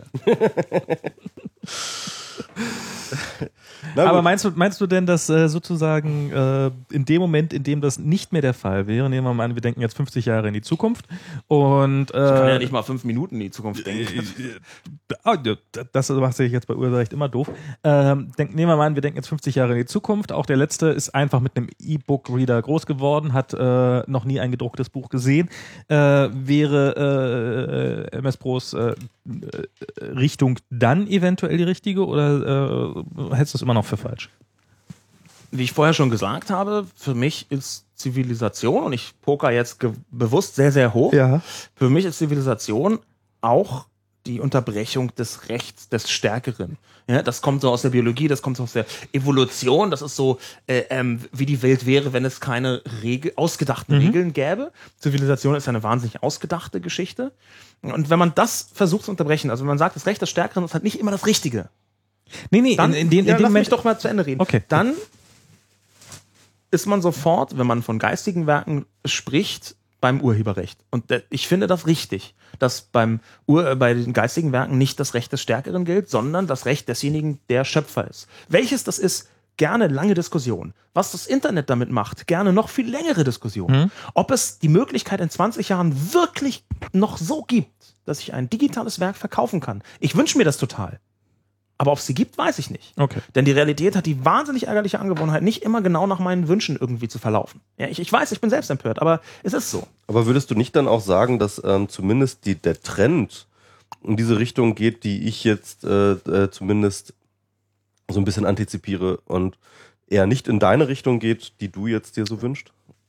Aber meinst du, meinst du denn, dass äh, sozusagen äh, in dem Moment, in dem das nicht mehr der Fall wäre, nehmen wir mal an, wir denken jetzt fünfzig Jahre in die Zukunft und äh, ich kann ja nicht mal fünf Minuten in die Zukunft denken. äh, das macht sich jetzt bei Urheberrecht immer doof. Ähm, denk, nehmen wir mal an, wir denken jetzt fünfzig Jahre in die Zukunft. Auch der Letzte ist einfach mit einem E-Book-Reader groß geworden, hat äh, noch nie ein gedrucktes Buch gesehen. Äh, wäre äh, M S Pros äh, Richtung dann eventuell die richtige oder äh, hältst du das immer noch für falsch? Wie ich vorher schon gesagt habe, für mich ist Zivilisation, und ich poker jetzt bewusst sehr, sehr hoch, Ja. für mich ist Zivilisation auch die Unterbrechung des Rechts des Stärkeren. Ja, das kommt so aus der Biologie, das kommt so aus der Evolution, das ist so, äh, ähm, wie die Welt wäre, wenn es keine Regel, ausgedachten Mhm. Regeln gäbe. Zivilisation ist eine wahnsinnig ausgedachte Geschichte. Und wenn man das versucht zu unterbrechen, also wenn man sagt, das Recht des Stärkeren ist halt nicht immer das Richtige, Nee, nee, dann, in, in, den, ja, in dem lass Moment mich doch mal zu Ende reden. Okay. Dann ist man sofort, wenn man von geistigen Werken spricht, beim Urheberrecht. Und äh, ich finde das richtig, dass beim Ur, äh, bei den geistigen Werken nicht das Recht des Stärkeren gilt, sondern das Recht desjenigen, der Schöpfer ist. Welches das ist, gerne lange Diskussion. Was das Internet damit macht, gerne noch viel längere Diskussion. Mhm. Ob es die Möglichkeit in zwanzig Jahren wirklich noch so gibt, dass ich ein digitales Werk verkaufen kann. Ich wünsche mir das total. Aber ob es sie gibt, weiß ich nicht. Okay. Denn die Realität hat die wahnsinnig ärgerliche Angewohnheit, nicht immer genau nach meinen Wünschen irgendwie zu verlaufen. Ja, ich, ich weiß, ich bin selbst empört, aber es ist so. Aber würdest du nicht dann auch sagen, dass ähm, zumindest die, der Trend in diese Richtung geht, die ich jetzt äh, äh, zumindest so ein bisschen antizipiere und eher nicht in deine Richtung geht, die du jetzt dir so wünschst?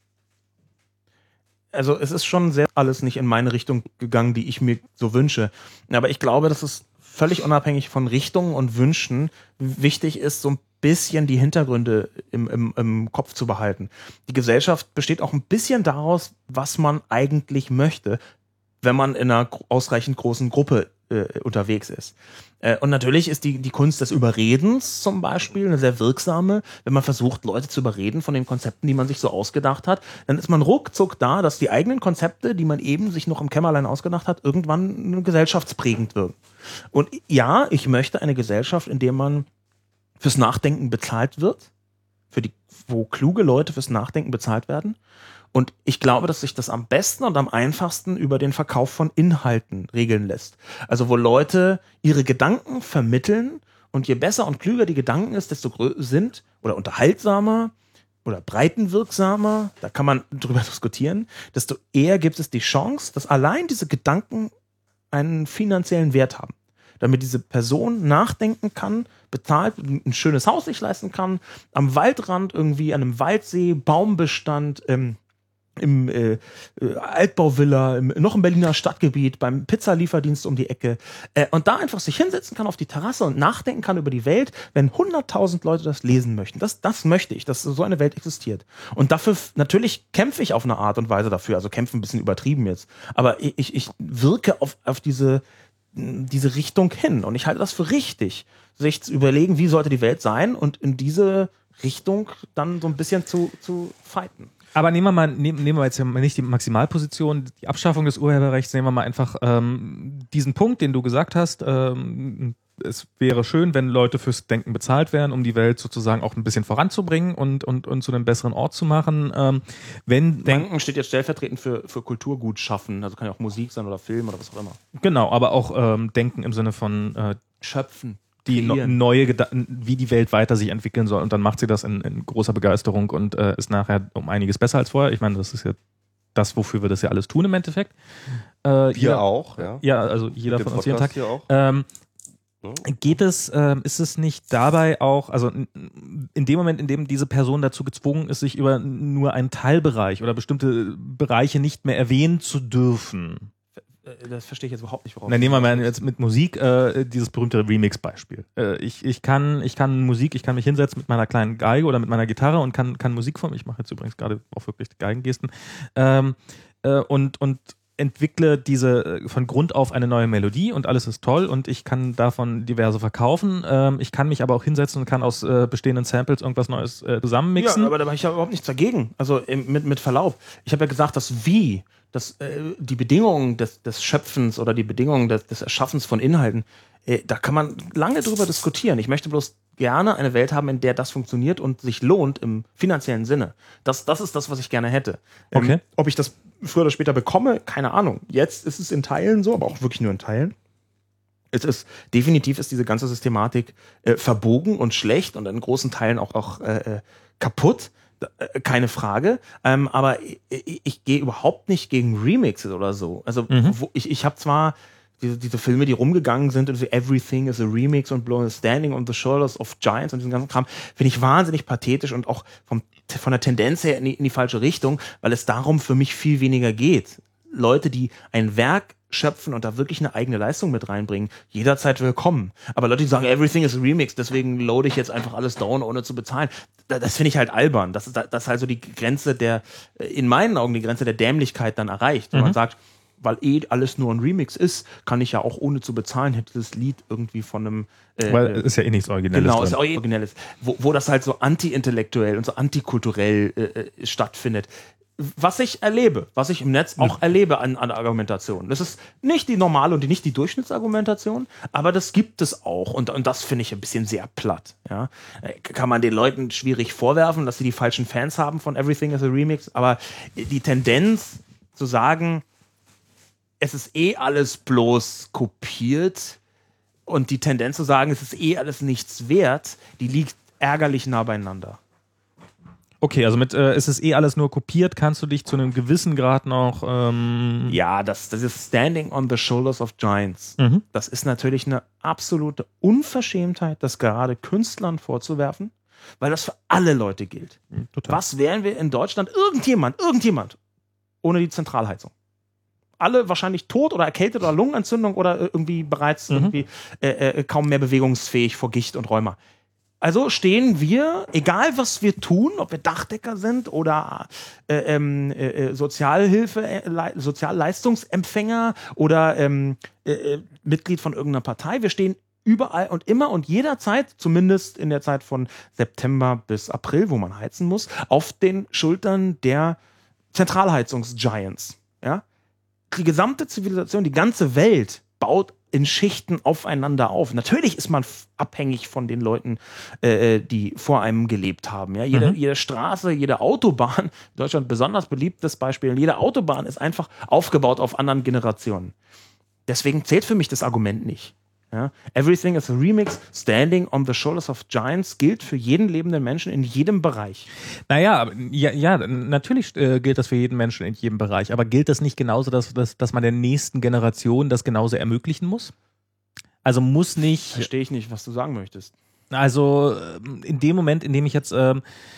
Also es ist schon sehr alles nicht in meine Richtung gegangen, die ich mir so wünsche. Aber ich glaube, dass es völlig unabhängig von Richtungen und Wünschen wichtig ist, so ein bisschen die Hintergründe im, im, im Kopf zu behalten. Die Gesellschaft besteht auch ein bisschen daraus, was man eigentlich möchte, wenn man in einer ausreichend großen Gruppe äh, unterwegs ist. Äh, und natürlich ist die, die Kunst des Überredens zum Beispiel eine sehr wirksame. Wenn man versucht, Leute zu überreden von den Konzepten, die man sich so ausgedacht hat, dann ist man ruckzuck da, dass die eigenen Konzepte, die man eben sich noch im Kämmerlein ausgedacht hat, irgendwann gesellschaftsprägend wirken. Und ja, ich möchte eine Gesellschaft, in der man fürs Nachdenken bezahlt wird, für die, wo kluge Leute fürs Nachdenken bezahlt werden. Und ich glaube, dass sich das am besten und am einfachsten über den Verkauf von Inhalten regeln lässt. Also wo Leute ihre Gedanken vermitteln und je besser und klüger die Gedanken ist, desto größer sind oder unterhaltsamer oder breitenwirksamer, da kann man drüber diskutieren, desto eher gibt es die Chance, dass allein diese Gedanken einen finanziellen Wert haben. Damit diese Person nachdenken kann, bezahlt, ein schönes Haus sich leisten kann, am Waldrand irgendwie, an einem Waldsee, Baumbestand, ähm, im äh, äh, Altbauvilla, im, noch im Berliner Stadtgebiet, beim Pizzalieferdienst um die Ecke äh, und da einfach sich hinsetzen kann auf die Terrasse und nachdenken kann über die Welt, wenn hunderttausend Leute das lesen möchten. Das, das möchte ich, dass so eine Welt existiert. Und dafür, natürlich kämpfe ich auf eine Art und Weise dafür, also kämpfe ein bisschen übertrieben jetzt, aber ich, ich wirke auf, auf diese, diese Richtung hin und ich halte das für richtig, sich zu überlegen, wie sollte die Welt sein und in diese Richtung dann so ein bisschen zu, zu fighten. Aber nehmen wir mal, nehmen, nehmen wir jetzt ja nicht die Maximalposition, die Abschaffung des Urheberrechts, nehmen wir mal einfach ähm, diesen Punkt, den du gesagt hast, ähm, es wäre schön, wenn Leute fürs Denken bezahlt werden, um die Welt sozusagen auch ein bisschen voranzubringen und, und, und zu einem besseren Ort zu machen. Ähm, wenn Denken steht jetzt stellvertretend für, für Kulturgut schaffen, also kann ja auch Musik sein oder Film oder was auch immer. Genau, aber auch ähm, Denken im Sinne von äh, Schöpfen. die no, kreieren. neue Gedanken, wie die Welt weiter sich entwickeln soll. Und dann macht sie das in, in großer Begeisterung und äh, ist nachher um einiges besser als vorher. Ich meine, das ist ja das, wofür wir das ja alles tun im Endeffekt. Äh, Wir jeder, auch, ja. Ja, also jeder Mit dem von uns jeden Tag. Podcast hier auch. Ähm, Ja. Geht es, ähm, ist es nicht dabei auch, also in, in dem Moment, in dem diese Person dazu gezwungen ist, sich über nur einen Teilbereich oder bestimmte Bereiche nicht mehr erwähnen zu dürfen? Das verstehe ich jetzt überhaupt nicht, worauf. Na, nehmen wir mal jetzt mit Musik äh, dieses berühmte Remix-Beispiel. Äh, ich, ich, kann, ich kann Musik, ich kann mich hinsetzen mit meiner kleinen Geige oder mit meiner Gitarre und kann, kann Musik von, ich mache jetzt übrigens gerade auch wirklich die Geigengesten, ähm, äh, und, und entwickle diese von Grund auf eine neue Melodie und alles ist toll und ich kann davon diverse verkaufen. Ähm, ich kann mich aber auch hinsetzen und kann aus äh, bestehenden Samples irgendwas Neues äh, zusammenmixen. Ja, aber da habe ich ja überhaupt nichts dagegen. Also im, mit, mit Verlaub. Ich habe ja gesagt, dass wie, dass äh, die Bedingungen des, des Schöpfens oder die Bedingungen des, des Erschaffens von Inhalten, äh, da kann man lange drüber diskutieren. Ich möchte bloß gerne eine Welt haben, in der das funktioniert und sich lohnt im finanziellen Sinne. Das, das ist das, was ich gerne hätte. Ähm, Okay. Ob ich das früher oder später bekomme, keine Ahnung. Jetzt ist es in Teilen so, aber auch wirklich nur in Teilen. Es ist definitiv ist diese ganze Systematik äh, verbogen und schlecht und in großen Teilen auch, auch äh, kaputt. Äh, keine Frage. Ähm, aber ich, ich, ich gehe überhaupt nicht gegen Remixes oder so. Also Mhm. wo, ich, ich habe zwar diese, diese Filme, die rumgegangen sind und so Everything is a Remix und Standing on the Shoulders of Giants und diesen ganzen Kram, finde ich wahnsinnig pathetisch und auch vom, von der Tendenz her in die, in die falsche Richtung, weil es darum für mich viel weniger geht. Leute, die ein Werk schöpfen und da wirklich eine eigene Leistung mit reinbringen, jederzeit willkommen. Aber Leute, die sagen, everything is a remix, deswegen loade ich jetzt einfach alles down, ohne zu bezahlen. Das, das finde ich halt albern. Das ist, das ist also die Grenze der, in meinen Augen die Grenze der Dämlichkeit dann erreicht. Wenn Mhm. man sagt, weil eh alles nur ein Remix ist, kann ich ja auch ohne zu bezahlen, hätte das Lied irgendwie von einem äh, Weil es ist ja eh nichts Originelles genau, drin. ist auch eh Originelles, wo, wo das halt so anti-intellektuell und so antikulturell äh, äh, stattfindet. Was ich erlebe, was ich im Netz auch erlebe an, an Argumentationen. Das ist nicht die normale und die, nicht die Durchschnittsargumentation, aber das gibt es auch. Und, und das finde ich ein bisschen sehr platt. Ja? Kann man den Leuten schwierig vorwerfen, dass sie die falschen Fans haben von Everything is a Remix, aber die Tendenz zu sagen, es ist eh alles bloß kopiert und die Tendenz zu sagen, es ist eh alles nichts wert, die liegt ärgerlich nah beieinander. Okay, also mit äh, es ist eh alles nur kopiert, kannst du dich zu einem gewissen Grad noch ähm Ja, das, das ist Standing on the Shoulders of Giants. Mhm. Das ist natürlich eine absolute Unverschämtheit, das gerade Künstlern vorzuwerfen, weil das für alle Leute gilt. Total. Was wären wir in Deutschland? Irgendjemand, irgendjemand ohne die Zentralheizung. Alle wahrscheinlich tot oder erkältet oder Lungenentzündung oder irgendwie bereits Mhm. irgendwie äh, äh, kaum mehr bewegungsfähig vor Gicht und Rheuma. Also stehen wir, egal was wir tun, ob wir Dachdecker sind oder äh, ähm, äh, Sozialhilfe, äh, Le- Sozialleistungsempfänger oder ähm, äh, äh, Mitglied von irgendeiner Partei, wir stehen überall und immer und jederzeit, zumindest in der Zeit von September bis April, wo man heizen muss, auf den Schultern der Zentralheizungsgiants. Ja? Die gesamte Zivilisation, die ganze Welt baut in Schichten aufeinander auf. Natürlich ist man f- abhängig von den Leuten, äh, die vor einem gelebt haben. Ja? Jede, Mhm. jede Straße, jede Autobahn, in Deutschland besonders beliebtes Beispiel, jede Autobahn ist einfach aufgebaut auf anderen Generationen. Deswegen zählt für mich das Argument nicht. Ja? Everything is a Remix, Standing on the Shoulders of Giants gilt für jeden lebenden Menschen in jedem Bereich. Naja, aber- ja, ja, natürlich äh, gilt das für jeden Menschen in jedem Bereich, aber gilt das nicht genauso, dass, dass, dass man der nächsten Generation das genauso ermöglichen muss? Also muss nicht, Verstehe ich nicht, was du sagen möchtest. also ähm, in dem Moment, in dem ich jetzt ähm,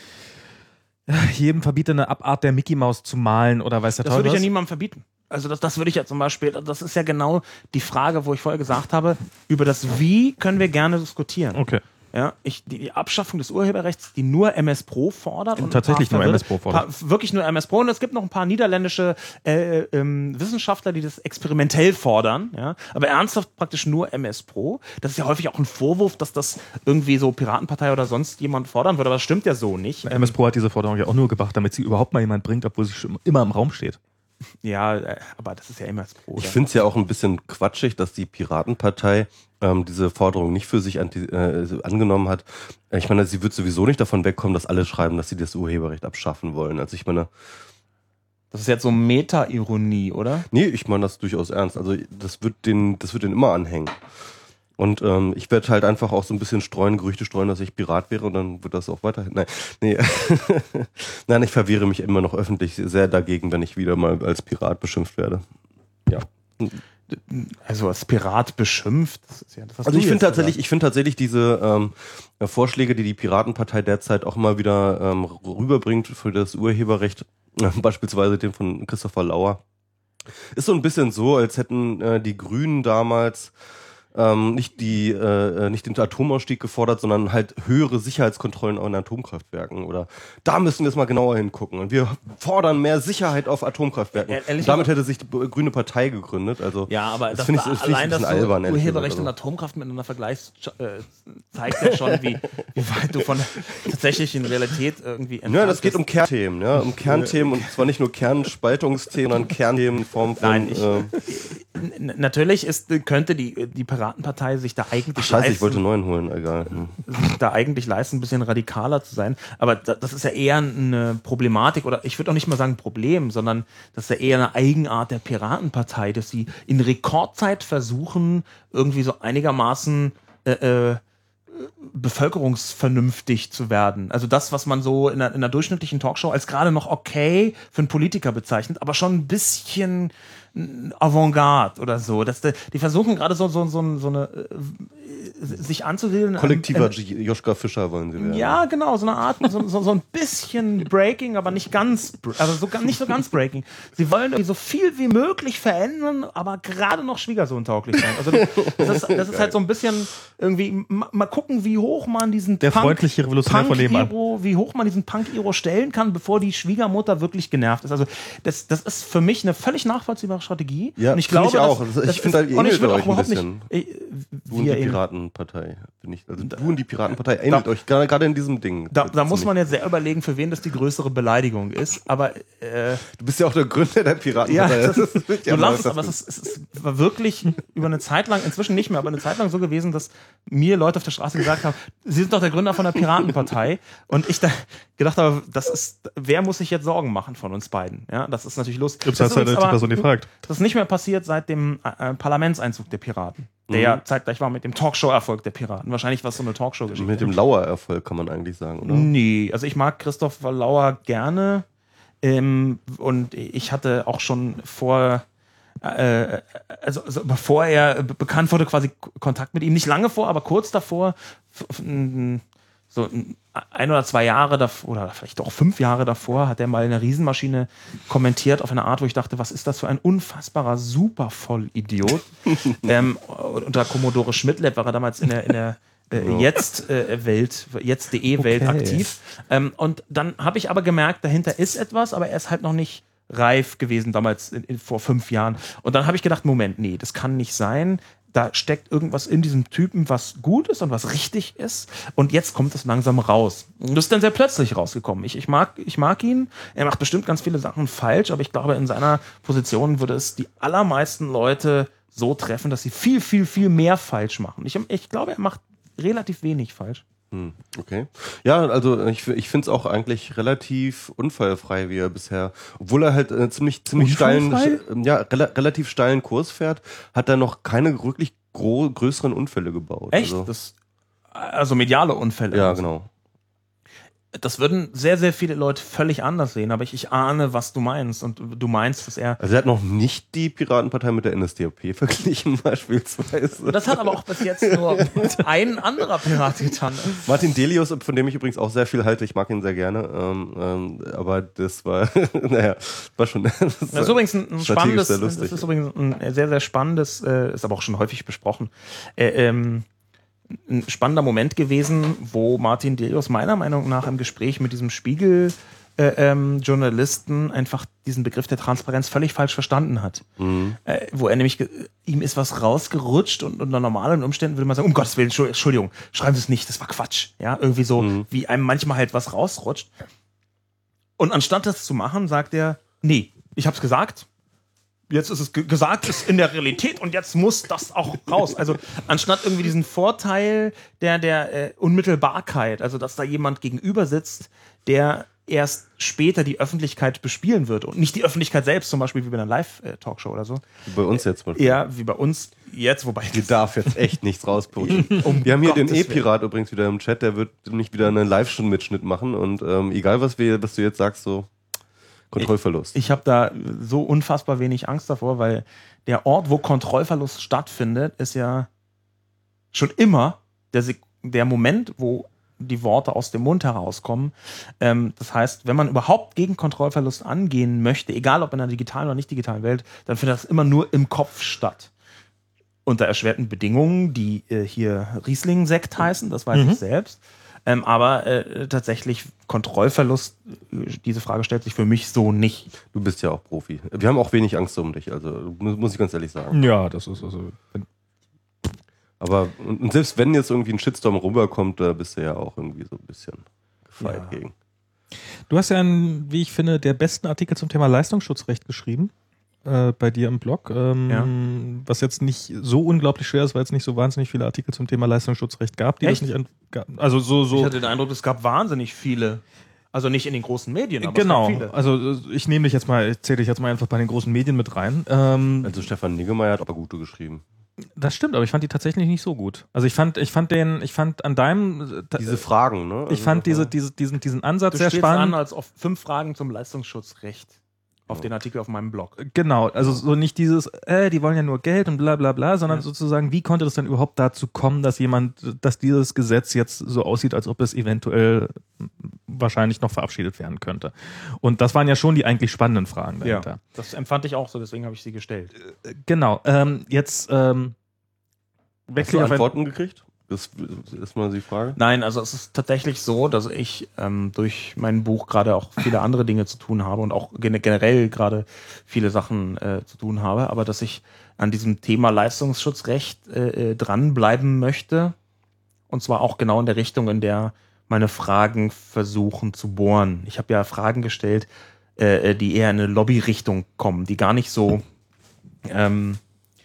jedem verbiete, eine Abart der Mickey Maus zu malen oder weiß der Das Teufel würde ich ja was? niemandem verbieten. Also das, das würde ich ja zum Beispiel, das ist ja genau die Frage, wo ich vorher gesagt habe, über das Wie können wir gerne diskutieren. Okay. Ja, ich, die, die Abschaffung des Urheberrechts, die nur M S Pro fordert. Und Tatsächlich ein paar nur M S verwirrte- Pro fordert. Paar, wirklich nur M S Pro. Und es gibt noch ein paar niederländische äh, ähm, Wissenschaftler, die das experimentell fordern. Ja? Aber ernsthaft praktisch nur M S Pro. Das ist ja häufig auch ein Vorwurf, dass das irgendwie so Piratenpartei oder sonst jemand fordern würde. Aber das stimmt ja so nicht. M S Pro hat diese Forderung ja auch nur gebracht, damit sie überhaupt mal jemand bringt, obwohl sie schon immer im Raum steht. Ja, äh, aber das ist ja M S Pro. Ich oder? finde es ja auch ein bisschen quatschig, dass die Piratenpartei ähm, diese Forderung nicht für sich anti, äh, angenommen hat. Ich meine, sie wird sowieso nicht davon wegkommen, dass alle schreiben, dass sie das Urheberrecht abschaffen wollen. Also ich meine... Das ist jetzt so Meta-Ironie, oder? Nee, ich meine das durchaus ernst. Also das wird den, das wird den immer anhängen. Und ähm, ich werde halt einfach auch so ein bisschen streuen, Gerüchte streuen, dass ich Pirat wäre und dann wird das auch weiterhin. Nein, nee. Nein, ich verwehre mich immer noch öffentlich sehr dagegen, wenn ich wieder mal als Pirat beschimpft werde. Ja. Also als Pirat beschimpft? Das ist ja, das also ich finde tatsächlich, ich finde tatsächlich diese ähm, Vorschläge, die die Piratenpartei derzeit auch immer wieder ähm, rüberbringt für das Urheberrecht, äh, beispielsweise den von Christopher Lauer, ist so ein bisschen so, als hätten äh, die Grünen damals ähm, nicht die äh, nicht den Atomausstieg gefordert, sondern halt höhere Sicherheitskontrollen an Atomkraftwerken. Oder da müssen wir jetzt mal genauer hingucken. Und wir fordern mehr Sicherheit auf Atomkraftwerken. Ja, damit hätte sich die Grüne Partei gegründet. Also ja, aber das, das finde ich, das allein find ich das ein bisschen albern. Urheberrecht und Atomkraft miteinander vergleichst, äh, zeigt ja schon, wie, wie weit du von tatsächlichen Realität irgendwie entfernt Ja, das geht bist. um Kernthemen, ja, um Kernthemen und zwar nicht nur Kernspaltungsthemen, sondern Kernthemen in Form von... Nein, ich, äh, n- natürlich ist, könnte die, die Piratenpartei sich da eigentlich Ach, scheiße, leisten, ich wollte einen neuen holen, egal. Hm. sich da eigentlich leisten, ein bisschen radikaler zu sein. Aber da, das ist ja eher eine Problematik, oder ich würde auch nicht mal sagen Problem, sondern das ist ja eher eine Eigenart der Piratenpartei, dass sie in Rekordzeit versuchen, irgendwie so einigermaßen äh, äh, bevölkerungsvernünftig zu werden. Also das, was man so in einer, in einer durchschnittlichen Talkshow als gerade noch okay für einen Politiker bezeichnet, aber schon ein bisschen Avantgarde oder so. Das, die versuchen gerade so, so, so, so eine äh, sich anzusiedeln. Kollektiver Joschka Fischer wollen sie werden. Ja, genau, so eine Art, so, so, so ein bisschen Breaking, aber nicht ganz, also so, nicht so ganz Breaking. Sie wollen irgendwie so viel wie möglich verändern, aber gerade noch schwiegersohntauglich sein. Also das ist, das ist halt so ein bisschen irgendwie, mal, mal gucken, wie hoch man diesen Der freundliche Revolutionär von nebenan. Punk-Hero, wie hoch man diesen Punk-Hero stellen kann, bevor die Schwiegermutter wirklich genervt ist. Also das, das ist für mich eine völlig nachvollziehbare Strategie. Ja, und ich finde glaube, ich auch. Das, Also ich das finde, ist- da und ich ähnelt will ihr auch euch ein überhaupt bisschen. nicht. äh, Du und wir die ähneln. Piratenpartei. Bin ich, also du und die Piratenpartei ähnelt euch gerade gerade in diesem Ding. Da, da muss Ziemlich. man jetzt sehr überlegen, für wen das die größere Beleidigung ist. Aber äh, Du bist ja auch der Gründer der ja, Piratenpartei. das, Das wird ja du mal lachst, was aber es, dazu. ist, es ist, war wirklich über eine Zeit lang, inzwischen nicht mehr, aber eine Zeit lang so gewesen, dass mir Leute auf der Straße gesagt haben, Sie sind doch der Gründer von der Piratenpartei. Und ich da gedacht habe, das ist, wer muss sich jetzt Sorgen machen von uns beiden? Ja, das ist natürlich lustig. Gibt es Das ist halt die übrigens aber- Person, die fragt. Das ist nicht mehr passiert seit dem äh, Parlamentseinzug der Piraten, der Mhm. ja zeitgleich war mit dem Talkshow-Erfolg der Piraten. Wahrscheinlich war es so eine Talkshow-Geschichte. Mit dem Lauer-Erfolg kann man eigentlich sagen, oder? Nee, also ich mag Christoph Lauer gerne ähm, und ich hatte auch schon vor, äh, also, also bevor er be- bekannt wurde, quasi K- Kontakt mit ihm, nicht lange vor, aber kurz davor, f- f- n- so n- ein oder zwei Jahre davor, oder vielleicht auch fünf Jahre davor, hat er mal eine Riesenmaschine kommentiert auf eine Art, wo ich dachte, was ist das für ein unfassbarer Supervollidiot. ähm, unter Commodore Schmidtlab war er damals in der, in der äh, Ja. jetzt äh, Welt, jetzt.de Welt Okay. aktiv. Ähm, und dann habe ich aber gemerkt, dahinter ist etwas, aber er ist halt noch nicht reif gewesen damals in, in, vor fünf Jahren. Und dann habe ich gedacht, Moment, nee, das kann nicht sein. Da steckt irgendwas in diesem Typen, was gut ist und was richtig ist. Und jetzt kommt es langsam raus. Und das ist dann sehr plötzlich rausgekommen. Ich, ich, mag, ich mag ihn. Er macht bestimmt ganz viele Sachen falsch, aber ich glaube, in seiner Position würde es die allermeisten Leute so treffen, dass sie viel, viel, viel mehr falsch machen. Ich, ich glaube, er macht relativ wenig falsch. Hm, okay. Ja, also ich, ich finde es auch eigentlich relativ unfallfrei, wie er bisher, obwohl er halt äh, ziemlich ziemlich steilen, Unfallfrei? sch- ja, rela relativ steilen Kurs fährt, hat er noch keine wirklich gro größeren Unfälle gebaut. Echt? Also, Das, also mediale Unfälle. ja, genau. Das würden sehr, sehr viele Leute völlig anders sehen, aber ich, ich ahne, was du meinst. Und du meinst, dass er. Also er hat noch nicht die Piratenpartei mit der N S D A P verglichen, beispielsweise. Das hat aber auch bis jetzt nur ein anderer Pirat getan. Martin Delius, von dem ich übrigens auch sehr viel halte, ich mag ihn sehr gerne, ähm, ähm, aber das war, naja, war schon. Das Das ist übrigens ein, ein strategisch spannendes, sehr das lustig. ist übrigens ein sehr, sehr spannendes, äh, ist aber auch schon häufig besprochen, äh, ähm, ein spannender Moment gewesen, wo Martin Delius meiner Meinung nach im Gespräch mit diesem Spiegel äh, ähm, Journalisten einfach diesen Begriff der Transparenz völlig falsch verstanden hat. Mhm. Äh, wo er nämlich, ge- ihm ist was rausgerutscht und unter normalen Umständen würde man sagen, um Gottes Willen, Entschuldigung, Entschuldigung, schreiben Sie es nicht, das war Quatsch. Ja, irgendwie so, Mhm. wie einem manchmal halt was rausrutscht. Und anstatt das zu machen, sagt er, nee, ich hab's gesagt, jetzt ist es ge- gesagt, ist in der Realität und jetzt muss das auch raus. Also anstatt irgendwie diesen Vorteil der, der äh, Unmittelbarkeit, also dass da jemand gegenüber sitzt, der erst später die Öffentlichkeit bespielen wird und nicht die Öffentlichkeit selbst, zum Beispiel wie bei einer Live-Talkshow oder so. Bei uns jetzt mal. Ja, wie bei uns jetzt, wobei Hier darf jetzt echt nichts rauspushen. Um Wir haben hier Gottes den E-Pirat übrigens wieder im Chat, der wird nicht wieder einen Live-Mitschnitt machen und ähm, egal was wir, was du jetzt sagst, so Kontrollverlust. Ich, ich habe da so unfassbar wenig Angst davor, weil der Ort, wo Kontrollverlust stattfindet, ist ja schon immer der, Sek- der Moment, wo die Worte aus dem Mund herauskommen. Ähm, das heißt, wenn man überhaupt gegen Kontrollverlust angehen möchte, egal ob in einer digitalen oder nicht digitalen Welt, dann findet das immer nur im Kopf statt. Unter erschwerten Bedingungen, die äh, hier Riesling-Sekt heißen, das weiß Mhm. ich selbst. Ähm, aber äh, tatsächlich Kontrollverlust, äh, diese Frage stellt sich für mich so nicht. Du bist ja auch Profi. Wir haben auch wenig Angst um dich, also muss, muss ich ganz ehrlich sagen. Ja, das ist also. Wenn, Aber und, und selbst wenn jetzt irgendwie ein Shitstorm rüberkommt, da bist du ja auch irgendwie so ein bisschen gefeit Ja. gegen. du hast ja einen, wie ich finde, der besten Artikel zum Thema Leistungsschutzrecht geschrieben. Äh, bei dir im Blog. Ähm, Ja. Was jetzt nicht so unglaublich schwer ist, weil es nicht so wahnsinnig viele Artikel zum Thema Leistungsschutzrecht gab, die Echt? das nicht an, gab. Also so, Ich so. hatte den Eindruck, es gab wahnsinnig viele. Also nicht in den großen Medien, aber Genau, es gab viele. also ich nehme dich jetzt mal, ich zähle dich jetzt mal einfach bei den großen Medien mit rein. Ähm, Also Stefan Niggemeier hat aber gute geschrieben. das stimmt, aber ich fand die tatsächlich nicht so gut. Also ich fand, ich fand den, ich fand an deinem, äh, Diese Fragen, ne? ich Also fand das diese, war- diese, diesen, diesen Ansatz Du sehr spielst an spannend. als auf fünf Fragen zum Leistungsschutzrecht auf den Artikel auf meinem Blog. Genau, also so nicht dieses, äh, die wollen ja nur Geld und bla bla bla, sondern Ja. sozusagen, wie konnte das denn überhaupt dazu kommen, dass jemand, dass dieses Gesetz jetzt so aussieht, als ob es eventuell wahrscheinlich noch verabschiedet werden könnte. Und das waren ja schon die eigentlich spannenden Fragen dahinter. Das empfand ich auch so, deswegen habe ich sie gestellt. Genau, ähm, jetzt ähm, Hast wechsle du ich auf ein, Antworten gekriegt? Das ist mal die Frage. Nein, also es ist tatsächlich so, dass ich ähm, durch mein Buch gerade auch viele andere Dinge zu tun habe und auch gen- generell gerade viele Sachen äh, zu tun habe, aber dass ich an diesem Thema Leistungsschutzrecht äh, äh, dranbleiben möchte und zwar auch genau in der Richtung, in der meine Fragen versuchen zu bohren. Ich habe ja Fragen gestellt, äh, die eher in eine Lobbyrichtung kommen, die gar nicht so ähm,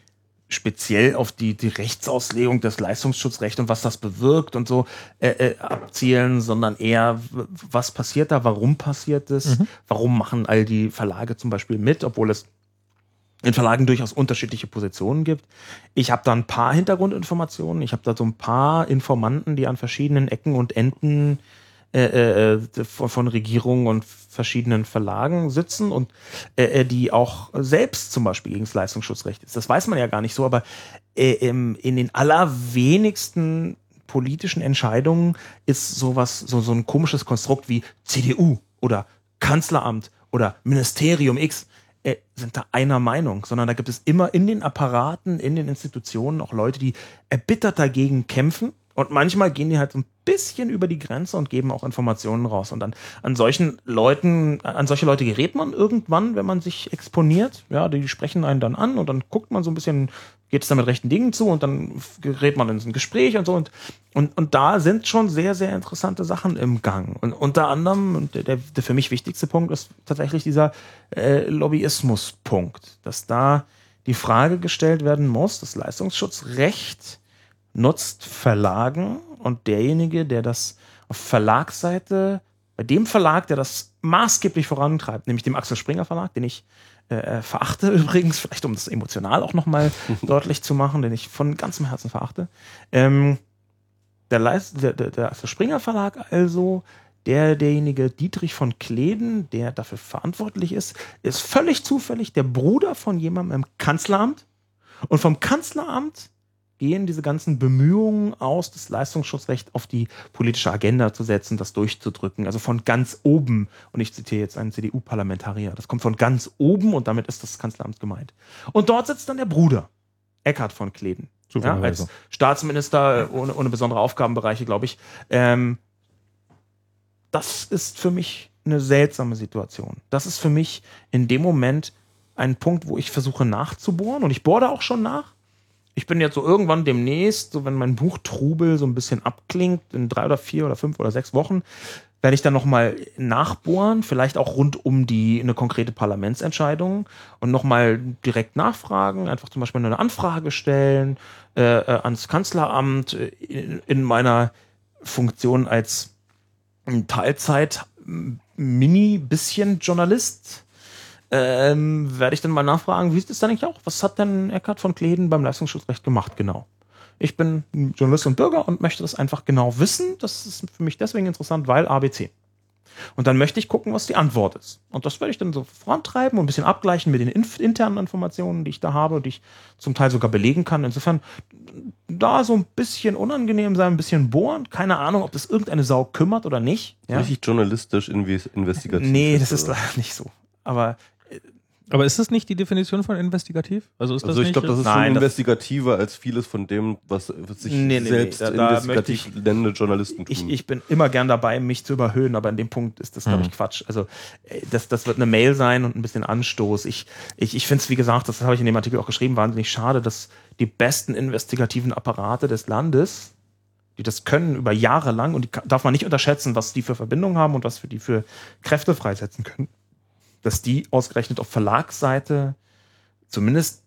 speziell auf die, die Rechtsauslegung des Leistungsschutzrechts und was das bewirkt und so äh, äh, abzielen, sondern eher, w- was passiert da, warum passiert es, Mhm. warum machen all die Verlage zum Beispiel mit, obwohl es in Verlagen durchaus unterschiedliche Positionen gibt. Ich habe da ein paar Hintergrundinformationen, ich habe da so ein paar Informanten, die an verschiedenen Ecken und Enden äh, äh, von, von Regierungen und verschiedenen Verlagen sitzen und äh, äh, die auch selbst zum Beispiel gegen das Leistungsschutzrecht ist. Das weiß man ja gar nicht so, aber äh, im, in den allerwenigsten politischen Entscheidungen ist sowas, so, so ein komisches Konstrukt wie C D U oder Kanzleramt oder Ministerium X äh, sind da einer Meinung, sondern da gibt es immer in den Apparaten, in den Institutionen auch Leute, die erbittert dagegen kämpfen. Und manchmal gehen die halt so ein bisschen über die Grenze und geben auch Informationen raus. Und dann an solchen Leuten, an solche Leute gerät man irgendwann, wenn man sich exponiert. Ja, die sprechen einen dann an und dann guckt man so ein bisschen, geht es da mit rechten Dingen zu und dann gerät man in so ein Gespräch und so. Und, und, und da sind schon sehr, sehr interessante Sachen im Gang. Und unter anderem, und der, der für mich wichtigste Punkt ist tatsächlich dieser äh, Lobbyismus-Punkt, dass da die Frage gestellt werden muss, das Leistungsschutzrecht nutzt Verlagen und derjenige, der das auf Verlagsseite, bei dem Verlag, der das maßgeblich vorantreibt, nämlich dem Axel Springer Verlag, den ich äh, verachte übrigens, vielleicht um das emotional auch nochmal deutlich zu machen, den ich von ganzem Herzen verachte. Ähm, der, Leist, der, der, der Axel Springer Verlag also, der, derjenige Dietrich von Kleden, der dafür verantwortlich ist, ist völlig zufällig der Bruder von jemandem im Kanzleramt und vom Kanzleramt gehen diese ganzen Bemühungen aus, das Leistungsschutzrecht auf die politische Agenda zu setzen, das durchzudrücken. Also von ganz oben. Und ich zitiere jetzt einen C D U-Parlamentarier. Das kommt von ganz oben und damit ist das Kanzleramt gemeint. Und dort sitzt dann der Bruder, Eckhard von Kleden. Ja, als Staatsminister ohne, ohne besondere Aufgabenbereiche, glaube ich. Ähm, das ist für mich eine seltsame Situation. Das ist für mich in dem Moment ein Punkt, wo ich versuche nachzubohren. Und ich bohre da auch schon nach. Ich bin jetzt so irgendwann demnächst, so wenn mein Buch Trubel so ein bisschen abklingt, in drei oder vier oder fünf oder sechs Wochen, werde ich dann nochmal nachbohren, vielleicht auch rund um die eine konkrete Parlamentsentscheidung und nochmal direkt nachfragen, einfach zum Beispiel eine Anfrage stellen äh, ans Kanzleramt in, in meiner Funktion als Teilzeit-Mini-Bisschen-Journalist. Ähm, werde ich dann mal nachfragen, wie sieht es dann eigentlich auch? Was hat denn Eckhard von Kleden beim Leistungsschutzrecht gemacht genau? Ich bin Journalist und Bürger und möchte das einfach genau wissen. Das ist für mich deswegen interessant, weil A B C. Und dann möchte ich gucken, was die Antwort ist. Und das werde ich dann so vorantreiben und ein bisschen abgleichen mit den inf- internen Informationen, die ich da habe, die ich zum Teil sogar belegen kann. Insofern da so ein bisschen unangenehm sein, ein bisschen bohren. Keine Ahnung, ob das irgendeine Sau kümmert oder nicht. Ja? Richtig journalistisch, inves- investigativ. Nee, das ist leider nicht so. Aber Aber ist das nicht die Definition von investigativ? Also, ist das Also ich nicht, glaube, das ist Nein, schon das- investigativer als vieles von dem, was, was sich Nee, nee, selbst nee, da- da investigativ möchte ich- nennende Journalisten tun. ich, ich bin immer gern dabei, mich zu überhöhen, aber an dem Punkt ist das, glaube Mhm. ich, Quatsch. Also äh, das, das wird eine Mail sein und ein bisschen Anstoß. Ich, ich, ich finde es, wie gesagt, das habe ich in dem Artikel auch geschrieben, wahnsinnig schade, dass die besten investigativen Apparate des Landes, die das können über Jahre lang, und die ka- darf man nicht unterschätzen, was die für Verbindungen haben und was für die für Kräfte freisetzen können, dass die ausgerechnet auf Verlagsseite zumindest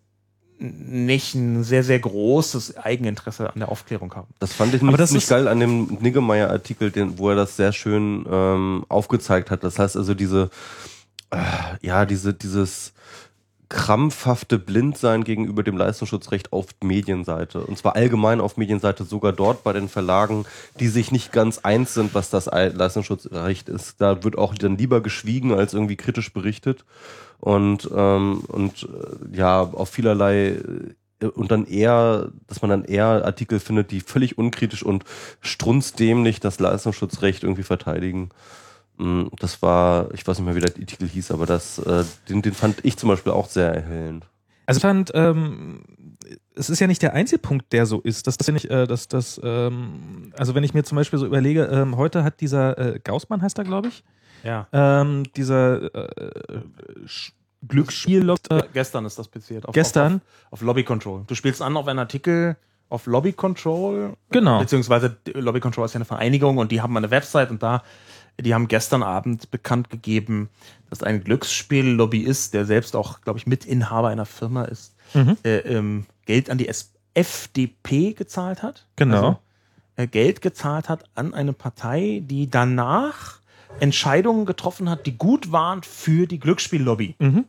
nicht ein sehr, sehr großes Eigeninteresse an der Aufklärung haben. Das fand ich Aber nicht, das nicht ist- geil an dem Niggemeier-Artikel, den, wo er das sehr schön ähm, aufgezeigt hat. Das heißt also diese, äh, ja, diese, dieses krampfhafte Blindsein gegenüber dem Leistungsschutzrecht auf Medienseite. Und zwar allgemein auf Medienseite, sogar dort bei den Verlagen, die sich nicht ganz eins sind, was das Leistungsschutzrecht ist. Da wird auch dann lieber geschwiegen, als irgendwie kritisch berichtet. Und, ähm, und äh, ja, auf vielerlei äh, und dann eher, dass man dann eher Artikel findet, die völlig unkritisch und strunzdämlich das Leistungsschutzrecht irgendwie verteidigen. Mm, Das war, ich weiß nicht mehr, wie der Artikel hieß, aber das, äh, den, den fand ich zum Beispiel auch sehr erhellend. Also ich fand, ähm, es ist ja nicht der einzige Punkt, der so ist. Das ist ja nicht, äh, dass das, ähm, also wenn ich mir zum Beispiel so überlege, ähm, heute hat dieser äh, Gaußmann heißt er, glaube ich, Ja. ähm, dieser äh, Sch- Glücksspiel, äh, Gestern ist das passiert. Auf, gestern, Auf, auf, auf Lobby Control. Du spielst an auf einen Artikel auf Lobby Control. Genau. Beziehungsweise Lobby Control ist ja eine Vereinigung und die haben eine Website und da, die haben gestern Abend bekannt gegeben, dass ein Glücksspiel-Lobbyist, der selbst auch, glaube ich, Mitinhaber einer Firma ist, Mhm. äh, ähm, Geld an die S- F D P gezahlt hat. Genau. Also, äh, Geld gezahlt hat an eine Partei, die danach Entscheidungen getroffen hat, die gut waren für die Glücksspiel-Lobby. Mhm.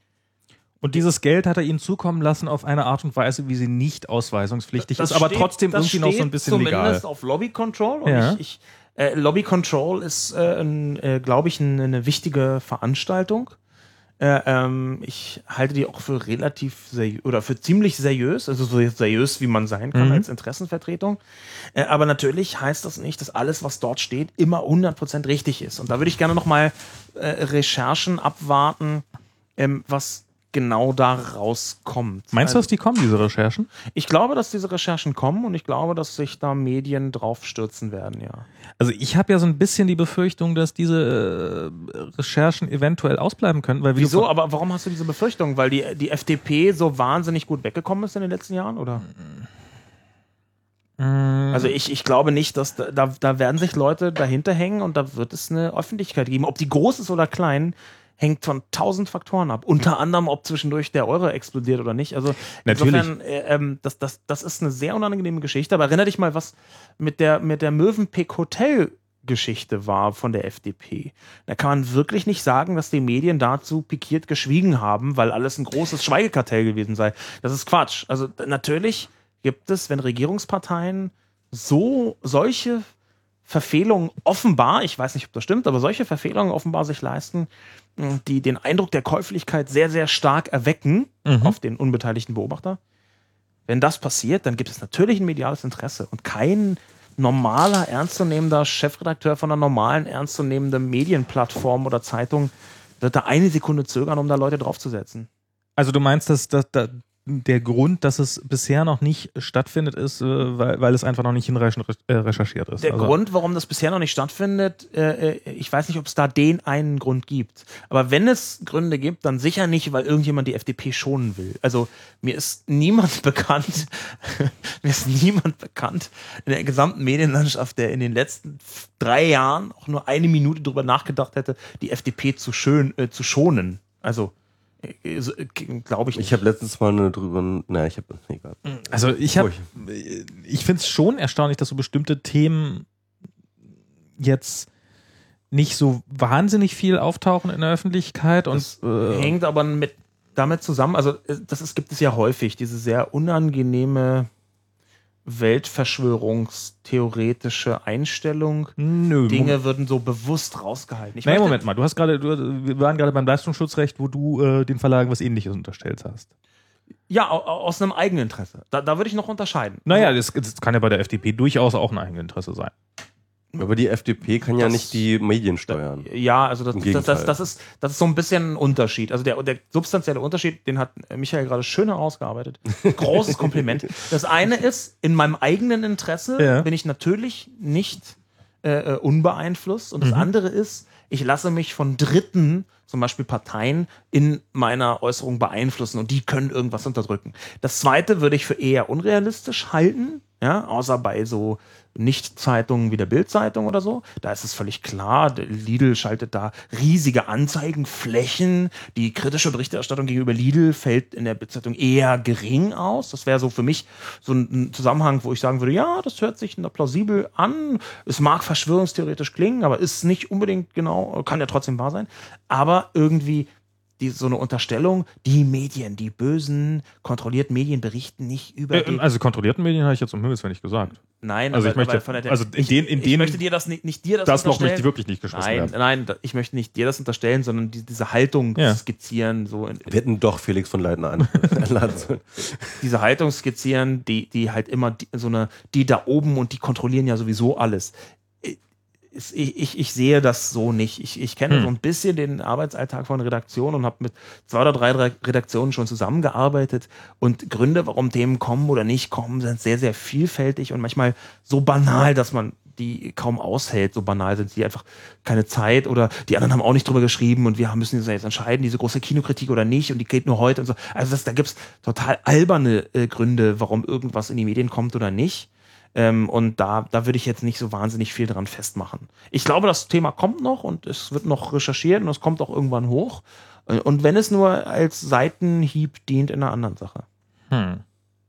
Und dieses Geld hat er ihnen zukommen lassen auf eine Art und Weise, wie sie nicht ausweisungspflichtig Das ist, aber steht- trotzdem das irgendwie noch so ein steht bisschen legal. Zumindest auf Lobby Control. Und Ja. ich, ich, äh, Lobby Control ist, äh, ein, äh, glaube ich, eine, eine wichtige Veranstaltung. Äh, ähm, ich halte die auch für relativ seriös oder für ziemlich seriös, also so seriös, wie man sein kann Mhm. als Interessenvertretung. Äh, aber natürlich heißt das nicht, dass alles, was dort steht, immer hundert Prozent richtig ist. Und da würde ich gerne nochmal äh, Recherchen abwarten, ähm, was genau da rauskommt. Meinst du, Also- dass die kommen, diese Recherchen? Ich glaube, dass diese Recherchen kommen und ich glaube, dass sich da Medien drauf stürzen werden, ja. Also ich habe ja so ein bisschen die Befürchtung, dass diese äh, Recherchen eventuell ausbleiben könnten. Weil wie Wieso? du von- Aber warum hast du diese Befürchtung? Weil die, die F D P so wahnsinnig gut weggekommen ist in den letzten Jahren, oder? Mm, Also ich, ich glaube nicht, dass da, da, da werden sich Leute dahinter hängen und da wird es eine Öffentlichkeit geben. Ob die groß ist oder klein, hängt von tausend Faktoren ab. Unter anderem, ob zwischendurch der Euro explodiert oder nicht. Also Natürlich. insofern, äh, ähm, das, das, das ist eine sehr unangenehme Geschichte. Aber erinnere dich mal, was mit der, mit der Mövenpick Hotel Geschichte war von der F D P. Da kann man wirklich nicht sagen, dass die Medien dazu pikiert geschwiegen haben, weil alles ein großes Schweigekartell gewesen sei. Das ist Quatsch. Also d- natürlich gibt es, wenn Regierungsparteien so solche Verfehlungen offenbar, ich weiß nicht, ob das stimmt, aber solche Verfehlungen offenbar sich leisten, mh, die den Eindruck der Käuflichkeit sehr, sehr stark erwecken Mhm. auf den unbeteiligten Beobachter. Wenn das passiert, dann gibt es natürlich ein mediales Interesse und kein normaler, ernstzunehmender Chefredakteur von einer normalen, ernstzunehmenden Medienplattform oder Zeitung wird da eine Sekunde zögern, um da Leute draufzusetzen. Also du meinst, dass, dass, dass der Grund, dass es bisher noch nicht stattfindet, ist, äh, weil, weil es einfach noch nicht hinreichend re äh, recherchiert ist. Der also Grund, warum das bisher noch nicht stattfindet, äh, ich weiß nicht, ob es da den einen Grund gibt. Aber wenn es Gründe gibt, dann sicher nicht, weil irgendjemand die F D P schonen will. Also mir ist niemand bekannt, mir ist niemand bekannt in der gesamten Medienlandschaft, der in den letzten drei Jahren auch nur eine Minute drüber nachgedacht hätte, die F D P zu, schön, äh, zu schonen. Also glaube ich nicht. Ich habe letztens mal eine drüber, naja, ich habe, egal. Also ich habe, ich finde es schon erstaunlich, dass so bestimmte Themen jetzt nicht so wahnsinnig viel auftauchen in der Öffentlichkeit. Und das äh, hängt aber mit damit zusammen, also das ist, gibt es ja häufig, diese sehr unangenehme weltverschwörungstheoretische Einstellung. Nö, Dinge Moment. würden so bewusst rausgehalten. Ich Nein, möchte, Moment mal, du hast gerade, du, wir waren gerade beim Leistungsschutzrecht, wo du äh, den Verlagen was Ähnliches unterstellt hast. Ja, aus einem Eigeninteresse. Da, da würde ich noch unterscheiden. Naja, das, das kann ja bei der F D P durchaus auch ein Eigeninteresse sein. Aber die F D P kann ja Das- nicht die Medien steuern. Ja, also das, Im das, das, Gegenteil. das, ist, das ist so ein bisschen ein Unterschied. Also der, der substanzielle Unterschied, den hat Michael gerade schön herausgearbeitet. Großes Kompliment. Das eine ist, in meinem eigenen Interesse Ja. bin ich natürlich nicht äh, unbeeinflusst. Und das Mhm. andere ist, ich lasse mich von Dritten, zum Beispiel Parteien, in meiner Äußerung beeinflussen und die können irgendwas unterdrücken. Das zweite würde ich für eher unrealistisch halten, ja, außer bei so Nicht-Zeitungen wie der Bild-Zeitung oder so. Da ist es völlig klar, der Lidl schaltet da riesige Anzeigenflächen. Die kritische Berichterstattung gegenüber Lidl fällt in der Bild-Zeitung eher gering aus. Das wäre so für mich so ein Zusammenhang, wo ich sagen würde, ja, das hört sich plausibel an. Es mag verschwörungstheoretisch klingen, aber ist nicht unbedingt genau, kann ja trotzdem wahr sein. Aber irgendwie die, so eine Unterstellung, die Medien, die bösen, kontrollierten Medien berichten nicht über Äh, die... also kontrollierten Medien habe ich jetzt um Himmels Willen nicht gesagt. Nein, Also aber, ich möchte, aber von der, also in ich, den, in ich denen möchte dir das nicht, nicht dir das, das Loch unterstellen. möchte ich wirklich nicht geschlossen Nein, werden. nein, da- ich möchte nicht dir das unterstellen, sondern die, diese Haltung Ja. skizzieren, so in, Wir hätten doch Felix von Leitner an- einladen sollen. diese Haltung skizzieren, die, die halt immer die, so eine, die da oben und die kontrollieren ja sowieso alles. Ich, ich, ich sehe das so nicht. Ich, ich kenne Hm. so ein bisschen den Arbeitsalltag von Redaktionen und habe mit zwei oder drei Redaktionen schon zusammengearbeitet. Und Gründe, warum Themen kommen oder nicht kommen, sind sehr, sehr vielfältig und manchmal so banal, dass man die kaum aushält. So banal sind sie einfach keine Zeit oder die anderen haben auch nicht drüber geschrieben und wir müssen uns jetzt entscheiden, diese große Kinokritik oder nicht und die geht nur heute und so. Also das, da gibt's total alberne äh, Gründe, warum irgendwas in die Medien kommt oder nicht. Ähm, und da, da würde ich jetzt nicht so wahnsinnig viel dran festmachen. Ich glaube, das Thema kommt noch und es wird noch recherchiert und es kommt auch irgendwann hoch. Und wenn es nur als Seitenhieb dient in einer anderen Sache. Hm.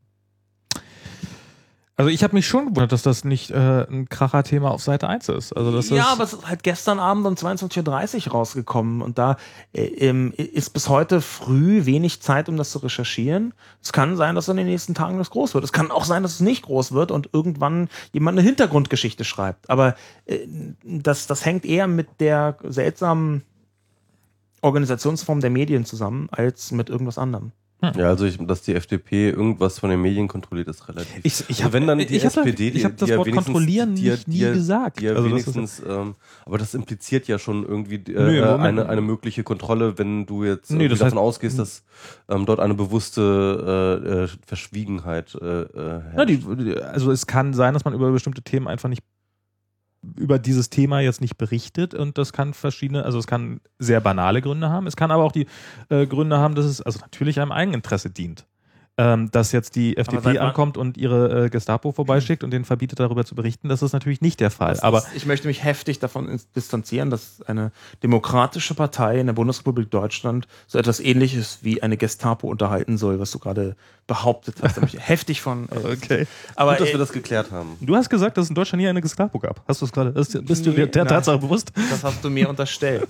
Also ich habe mich schon gewundert, dass das nicht äh, ein Kracher-Thema auf Seite eins ist. Also das ja, ist, aber es ist halt gestern Abend um zweiundzwanzig Uhr dreißig rausgekommen und da äh, ähm, ist bis heute früh wenig Zeit, um das zu recherchieren. Es kann sein, dass in den nächsten Tagen das groß wird. Es kann auch sein, dass es nicht groß wird und irgendwann jemand eine Hintergrundgeschichte schreibt. Aber äh, das, das hängt eher mit der seltsamen Organisationsform der Medien zusammen, als mit irgendwas anderem. Ja, also ich, dass die F D P irgendwas von den Medien kontrolliert, ist relativ. Ich, ich Also habe wenn dann die ich hab, S P D, ich hab die das ja Wort wenigstens- kontrollieren die ja- nicht die nie ja- gesagt. Die ja Also das ist- wenigstens, ähm, aber das impliziert ja schon irgendwie äh, Nö, Moment. eine, eine mögliche Kontrolle, wenn du jetzt Nee, irgendwie das davon heißt- ausgehst, dass ähm, dort eine bewusste äh, äh, Verschwiegenheit äh, äh, Na, herrscht. die, also es kann sein, dass man über bestimmte Themen einfach nicht über dieses Thema jetzt nicht berichtet und das kann verschiedene, also es kann sehr banale Gründe haben, es kann aber auch die äh, Gründe haben, dass es also natürlich einem Eigeninteresse dient. Ähm, dass jetzt die F D Aber seit P wann- ankommt und ihre äh, Gestapo vorbeischickt und denen verbietet, darüber zu berichten, das ist natürlich nicht der Fall. Das Aber ist, ich möchte mich heftig davon ins- distanzieren, dass eine demokratische Partei in der Bundesrepublik Deutschland so etwas Ähnliches wie eine Gestapo unterhalten soll, was du gerade behauptet hast. Da möchte ich heftig von. Äh, okay. Aber Gut, dass äh, wir das geklärt haben. Du hast gesagt, dass es in Deutschland nie eine Gestapo gab. Hast du es gerade? Ist- Bist du Nee, dir der nein. Tatsache bewusst? das hast du mir unterstellt.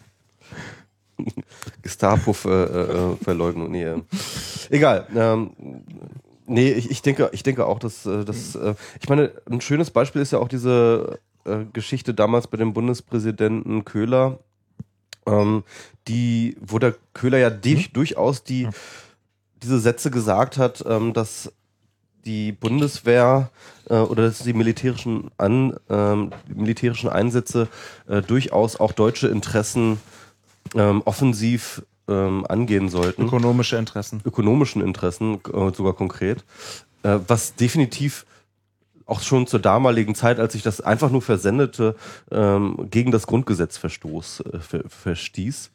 Gestapo-Verleugnung, nee. äh. Egal. Ähm, nee, ich, ich, denke, ich denke auch, dass, äh, dass äh, ich meine, ein schönes Beispiel ist ja auch diese äh, Geschichte damals bei dem Bundespräsidenten Köhler, ähm, die, wo der Köhler ja dich, durchaus die, diese Sätze gesagt hat, ähm, dass die Bundeswehr äh, oder dass die militärischen, An, ähm, die militärischen Einsätze äh, durchaus auch deutsche Interessen ähm, offensiv ähm, angehen sollten. Ökonomische Interessen. Ökonomischen Interessen, äh, sogar konkret. Äh, was definitiv auch schon zur damaligen Zeit, als ich das einfach nur versendete, ähm, gegen das Grundgesetz verstoß, äh, ver verstieß.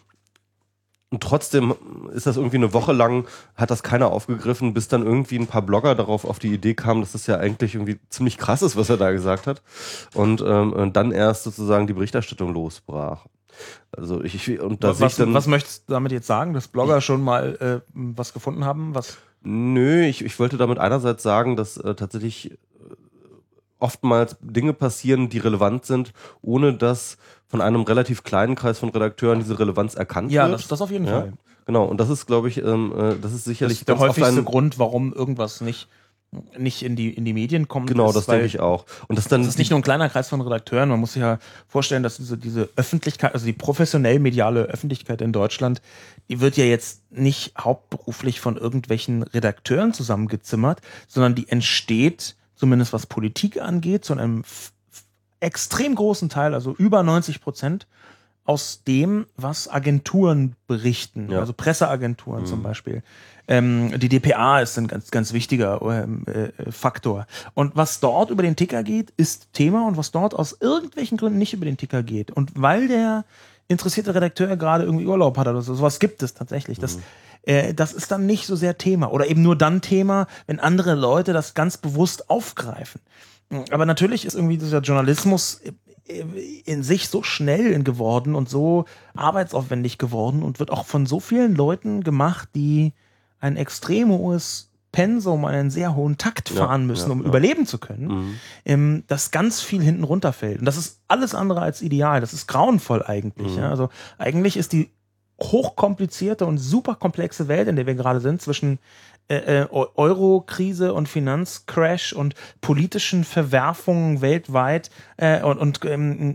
Und trotzdem ist das irgendwie eine Woche lang, hat das keiner aufgegriffen, bis dann irgendwie ein paar Blogger darauf auf die Idee kamen, dass das ja eigentlich irgendwie ziemlich krass ist, was er da gesagt hat. Und, ähm, und dann erst sozusagen die Berichterstattung losbrach. Also ich, ich und da was, sehe ich dann, was möchtest du damit jetzt sagen, dass Blogger schon mal äh, was gefunden haben? Was? Nö, ich, ich wollte damit einerseits sagen, dass äh, tatsächlich oftmals Dinge passieren, die relevant sind, ohne dass von einem relativ kleinen Kreis von Redakteuren diese Relevanz erkannt Ja, wird. das, das auf jeden Ja, Fall. genau, und das ist, glaube ich, ähm, äh, das ist sicherlich Das ist der ganz oft häufigste ein- Grund, warum irgendwas nicht, nicht in, die, in die Medien kommt. Genau, ist, das weil denke ich auch. Und das dann Das ist nicht nur ein kleiner Kreis von Redakteuren. Man muss sich ja vorstellen, dass diese, diese Öffentlichkeit, also die professionell mediale Öffentlichkeit in Deutschland, die wird ja jetzt nicht hauptberuflich von irgendwelchen Redakteuren zusammengezimmert, sondern die entsteht, zumindest was Politik angeht, zu einem f- f- extrem großen Teil, also über neunzig Prozent, aus dem, was Agenturen berichten, Ja. also Presseagenturen Mhm. zum Beispiel. Ähm, die D P A ist ein ganz, ganz wichtiger ähm, äh, Faktor. Und was dort über den Ticker geht, ist Thema, und was dort aus irgendwelchen Gründen nicht über den Ticker geht. Und weil der interessierte Redakteur gerade irgendwie Urlaub hat oder so, sowas gibt es tatsächlich. Das, Mhm. äh, das ist dann nicht so sehr Thema. Oder eben nur dann Thema, wenn andere Leute das ganz bewusst aufgreifen. Aber natürlich ist irgendwie dieser Journalismus in sich so schnell geworden und so arbeitsaufwendig geworden und wird auch von so vielen Leuten gemacht, die ein extrem hohes Pensum, einen sehr hohen Takt Ja, fahren müssen, ja, um ja. überleben zu können, Mhm. ähm, dass ganz viel hinten runterfällt. Und das ist alles andere als ideal. Das ist grauenvoll eigentlich. Mhm. Ja? Also eigentlich ist die hochkomplizierte und super komplexe Welt, in der wir gerade sind, zwischen äh, Euro-Krise und Finanzcrash und politischen Verwerfungen weltweit äh, und, und ähm,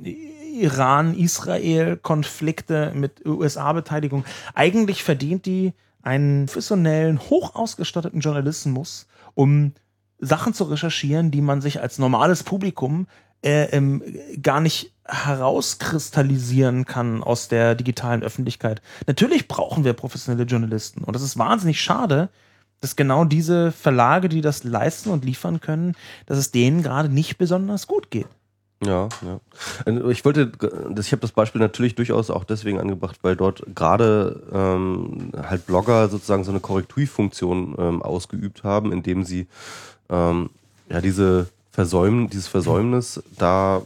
Iran-Israel-Konflikte mit U S A-Beteiligung. Eigentlich verdient die einen professionellen, hoch ausgestatteten Journalismus, um Sachen zu recherchieren, die man sich als normales Publikum äh, ähm, gar nicht herauskristallisieren kann aus der digitalen Öffentlichkeit. Natürlich brauchen wir professionelle Journalisten, und das ist wahnsinnig schade, dass genau diese Verlage, die das leisten und liefern können, dass es denen gerade nicht besonders gut geht. Ja, ja. Ich wollte, ich habe das Beispiel natürlich durchaus auch deswegen angebracht, weil dort gerade ähm, halt Blogger sozusagen so eine Korrekturfunktion ähm, ausgeübt haben, indem sie ähm, ja diese Versäum, dieses Versäumnis da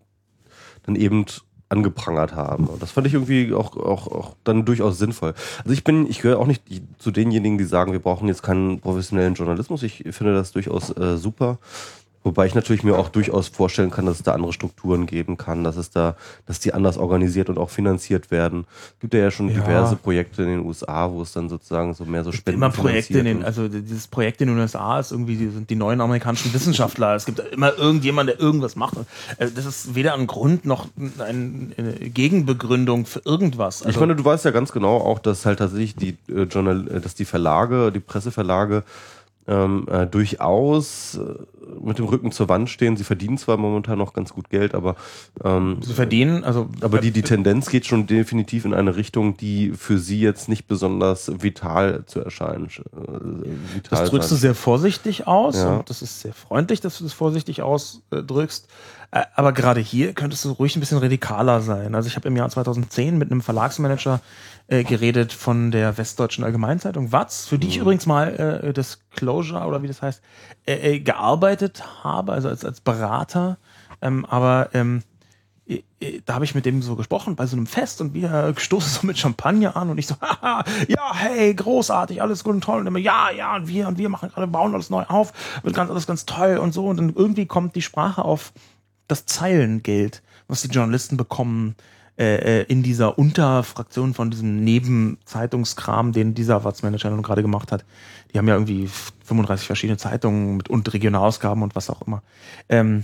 dann eben angeprangert haben. Und das fand ich irgendwie auch, auch, auch dann durchaus sinnvoll. Also ich bin, ich gehöre auch nicht zu denjenigen, die sagen, wir brauchen jetzt keinen professionellen Journalismus. Ich finde das durchaus äh, super. Wobei ich natürlich mir auch durchaus vorstellen kann, dass es da andere Strukturen geben kann, dass es da, dass die anders organisiert und auch finanziert werden. Es gibt ja, ja schon Ja. diverse Projekte in den U S A, wo es dann sozusagen so mehr so Spenden Immer Projekte in den, und- also dieses Projekt in den U S A ist irgendwie, die sind die neuen amerikanischen Wissenschaftler. Es gibt immer irgendjemand, der irgendwas macht. Also das ist weder ein Grund noch ein, eine Gegenbegründung für irgendwas. Also Ich meine, du weißt ja ganz genau auch, dass halt tatsächlich die äh, Journal, äh, dass die Verlage, die Presseverlage ähm, äh, durchaus äh, mit dem Rücken zur Wand stehen. Sie verdienen zwar momentan noch ganz gut Geld, aber ähm, sie verdienen, also aber die, die Tendenz geht schon definitiv in eine Richtung, die für sie jetzt nicht besonders vital zu erscheinen. Äh, vital das drückst du sein. sehr vorsichtig aus, Ja. und das ist sehr freundlich, dass du das vorsichtig ausdrückst. Äh, Aber gerade hier könntest du ruhig ein bisschen radikaler sein. Also ich habe im Jahr zweitausendzehn mit einem Verlagsmanager äh, geredet von der Westdeutschen Allgemeinzeitung, W A Z, für die ich Mhm. übrigens mal äh, Disclosure oder wie das heißt, äh, äh, gearbeitet habe, also als, als Berater. Ähm, aber ähm, äh, äh, da habe ich mit dem so gesprochen bei so einem Fest, und wir stoßen so mit Champagner an, und ich so, haha, ja, hey, großartig, alles gut und toll. Und immer, ja, ja, und wir und wir machen gerade, bauen alles neu auf, wird ganz alles ganz toll und so. Und dann irgendwie kommt die Sprache auf das Zeilengeld, was die Journalisten bekommen äh, in dieser Unterfraktion von diesem Nebenzeitungskram, den dieser W A Z-Manager nun gerade gemacht hat. Die haben ja irgendwie fünfunddreißig verschiedene Zeitungen mit und Regionalausgaben und was auch immer. Ähm,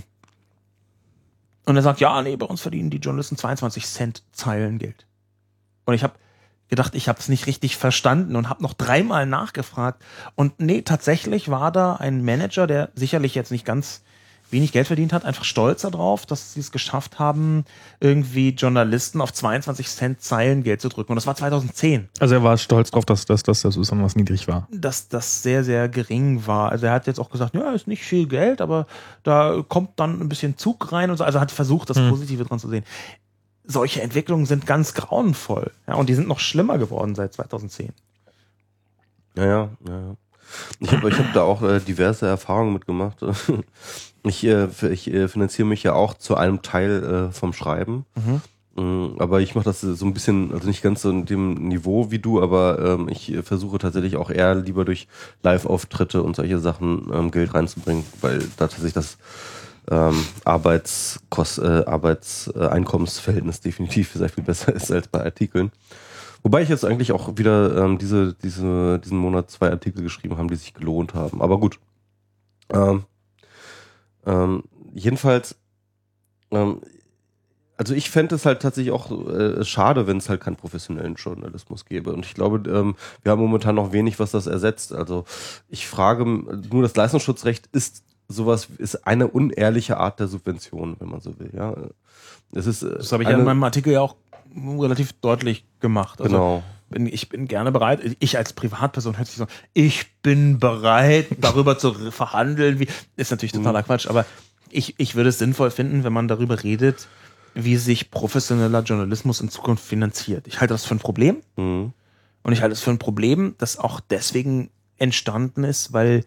und er sagt, ja, nee, bei uns verdienen die Journalisten zweiundzwanzig Cent Zeilengeld. Und ich habe gedacht, ich habe es nicht richtig verstanden und habe noch dreimal nachgefragt. Und nee, tatsächlich war da ein Manager, der sicherlich jetzt nicht ganz wenig Geld verdient hat, einfach stolz darauf, dass sie es geschafft haben, irgendwie Journalisten auf zweiundzwanzig Cent Zeilengeld zu drücken. Und das war zweitausendzehn. Also er war stolz darauf, dass das, dass das besonders niedrig war. Dass das sehr, sehr gering war. Also er hat jetzt auch gesagt, ja, ist nicht viel Geld, aber da kommt dann ein bisschen Zug rein und so. Also er hat versucht, das Positive dran zu sehen. Solche Entwicklungen sind ganz grauenvoll. Ja, und die sind noch schlimmer geworden seit zweitausendzehn. Ja, ja, ja. Ich habe ich hab da auch äh, diverse Erfahrungen mitgemacht. Ich, äh, ich äh, finanziere mich ja auch zu einem Teil äh, vom Schreiben. Mhm. Ähm, aber ich mache das so ein bisschen, also nicht ganz so in dem Niveau wie du, aber ähm, ich äh, versuche tatsächlich auch eher lieber durch Live-Auftritte und solche Sachen ähm, Geld reinzubringen, weil da tatsächlich das ähm, Arbeitskost, äh, Arbeitseinkommensverhältnis definitiv sehr viel besser ist als bei Artikeln. Wobei ich jetzt eigentlich auch wieder ähm, diese, diese, diesen Monat zwei Artikel geschrieben habe, die sich gelohnt haben. Aber gut. Ähm, ähm, jedenfalls, ähm, also ich fände es halt tatsächlich auch äh, schade, wenn es halt keinen professionellen Journalismus gäbe. Und ich glaube, ähm, wir haben momentan noch wenig, was das ersetzt. Also ich frage, nur das Leistungsschutzrecht ist sowas, ist eine unehrliche Art der Subvention, wenn man so will. Ja, es ist, das habe ich ja in meinem Artikel ja auch relativ deutlich gemacht. Also genau. Bin, ich bin gerne bereit, ich als Privatperson hört sich so, ich bin bereit, darüber zu verhandeln, wie, ist natürlich totaler Quatsch, aber ich, ich würde es sinnvoll finden, wenn man darüber redet, wie sich professioneller Journalismus in Zukunft finanziert. Ich halte das für ein Problem mhm. und ich halte es für ein Problem, das auch deswegen entstanden ist, weil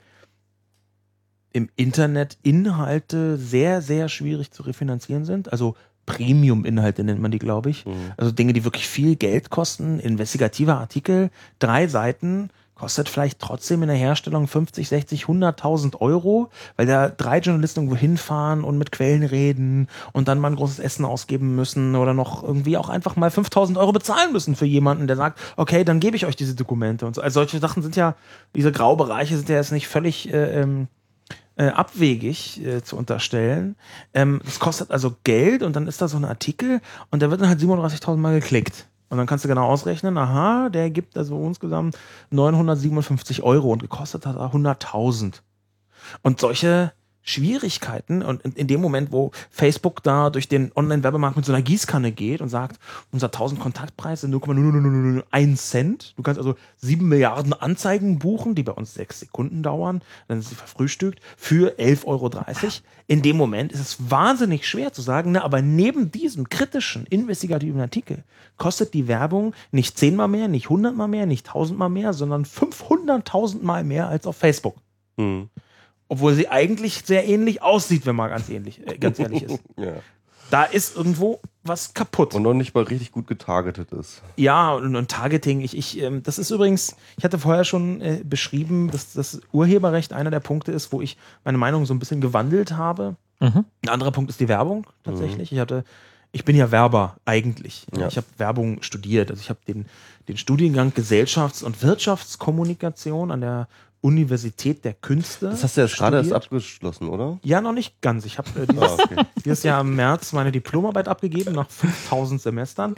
im Internet Inhalte sehr, sehr schwierig zu refinanzieren sind, also Premium-Inhalte nennt man die, glaube ich. Mhm. Also Dinge, die wirklich viel Geld kosten. Investigativer Artikel, drei Seiten, kostet vielleicht trotzdem in der Herstellung fünfzig, sechzig, hunderttausend Euro, weil da drei Journalisten irgendwo hinfahren und mit Quellen reden und dann mal ein großes Essen ausgeben müssen oder noch irgendwie auch einfach mal fünftausend Euro bezahlen müssen für jemanden, der sagt, okay, dann gebe ich euch diese Dokumente und so. Also solche Sachen sind ja, diese Graubereiche sind ja jetzt nicht völlig äh, ähm, Äh, abwegig äh, zu unterstellen. Ähm, das kostet also Geld und dann ist da so ein Artikel und der wird dann halt siebenunddreißigtausend Mal geklickt. Und dann kannst du genau ausrechnen, aha, der gibt also insgesamt neunhundertsiebenundfünfzig Euro und gekostet hat er hunderttausend. Und solche Schwierigkeiten und in, in dem Moment, wo Facebook da durch den Online-Werbemarkt mit so einer Gießkanne geht und sagt, unser tausend Kontaktpreis sind null Komma null null null null eins Cent. Du kannst also sieben Milliarden Anzeigen buchen, die bei uns sechs Sekunden dauern, dann ist sie verfrühstückt, für elf Euro dreißig. In dem Moment ist es wahnsinnig schwer zu sagen, na, aber neben diesem kritischen, investigativen Artikel kostet die Werbung nicht zehnmal mehr, nicht hundertmal mehr, nicht tausendmal mehr, sondern fünfhunderttausend Mal mehr als auf Facebook. Hm. Obwohl sie eigentlich sehr ähnlich aussieht, wenn man ganz, ähnlich, äh, ganz ehrlich ist. Ja. Da ist irgendwo was kaputt. Und noch nicht mal richtig gut getargetet ist. Ja, und, und Targeting, ich, ich, ähm, das ist übrigens, ich hatte vorher schon äh, beschrieben, dass das Urheberrecht einer der Punkte ist, wo ich meine Meinung so ein bisschen gewandelt habe. Mhm. Ein anderer Punkt ist die Werbung tatsächlich. Mhm. Ich hatte, ich bin ja Werber eigentlich. Ja. Ich habe Werbung studiert. Also ich habe den, den Studiengang Gesellschafts- und Wirtschaftskommunikation an der Universität der Künste. Das hast du jetzt gerade erst abgeschlossen, oder? Ja, noch nicht ganz. Ich habe äh, dieses, ah, okay. dieses Jahr im März meine Diplomarbeit abgegeben, nach fünftausend Semestern.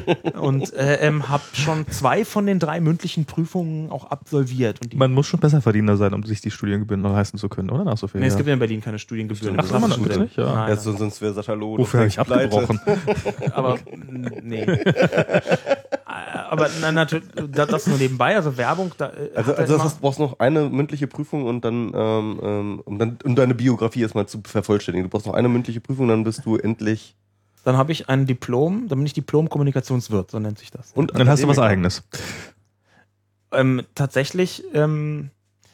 Und äh, ähm, habe schon zwei von den drei mündlichen Prüfungen auch absolviert. Und die Man muss schon besser Verdiener sein, um sich die Studiengebühren noch leisten zu können, oder? Nach so viel, nee, ja. es gibt ja in Berlin keine Studiengebühren. Ach, das ist das nicht, ja. Nein, ja, sonst wäre Satalo. Wofür habe ich abgebrochen? Aber nee. Aber na, natürlich, das nur nebenbei, also Werbung. Da, also also das brauchst noch eine mündliche Prüfung und dann, ähm, um dann um deine Biografie erstmal zu vervollständigen. Du brauchst noch eine mündliche Prüfung, dann bist du endlich. Dann habe ich ein Diplom, dann bin ich Diplom-Kommunikationswirt, so nennt sich das. Und dann hast du was Eigenes. Ähm, tatsächlich ähm,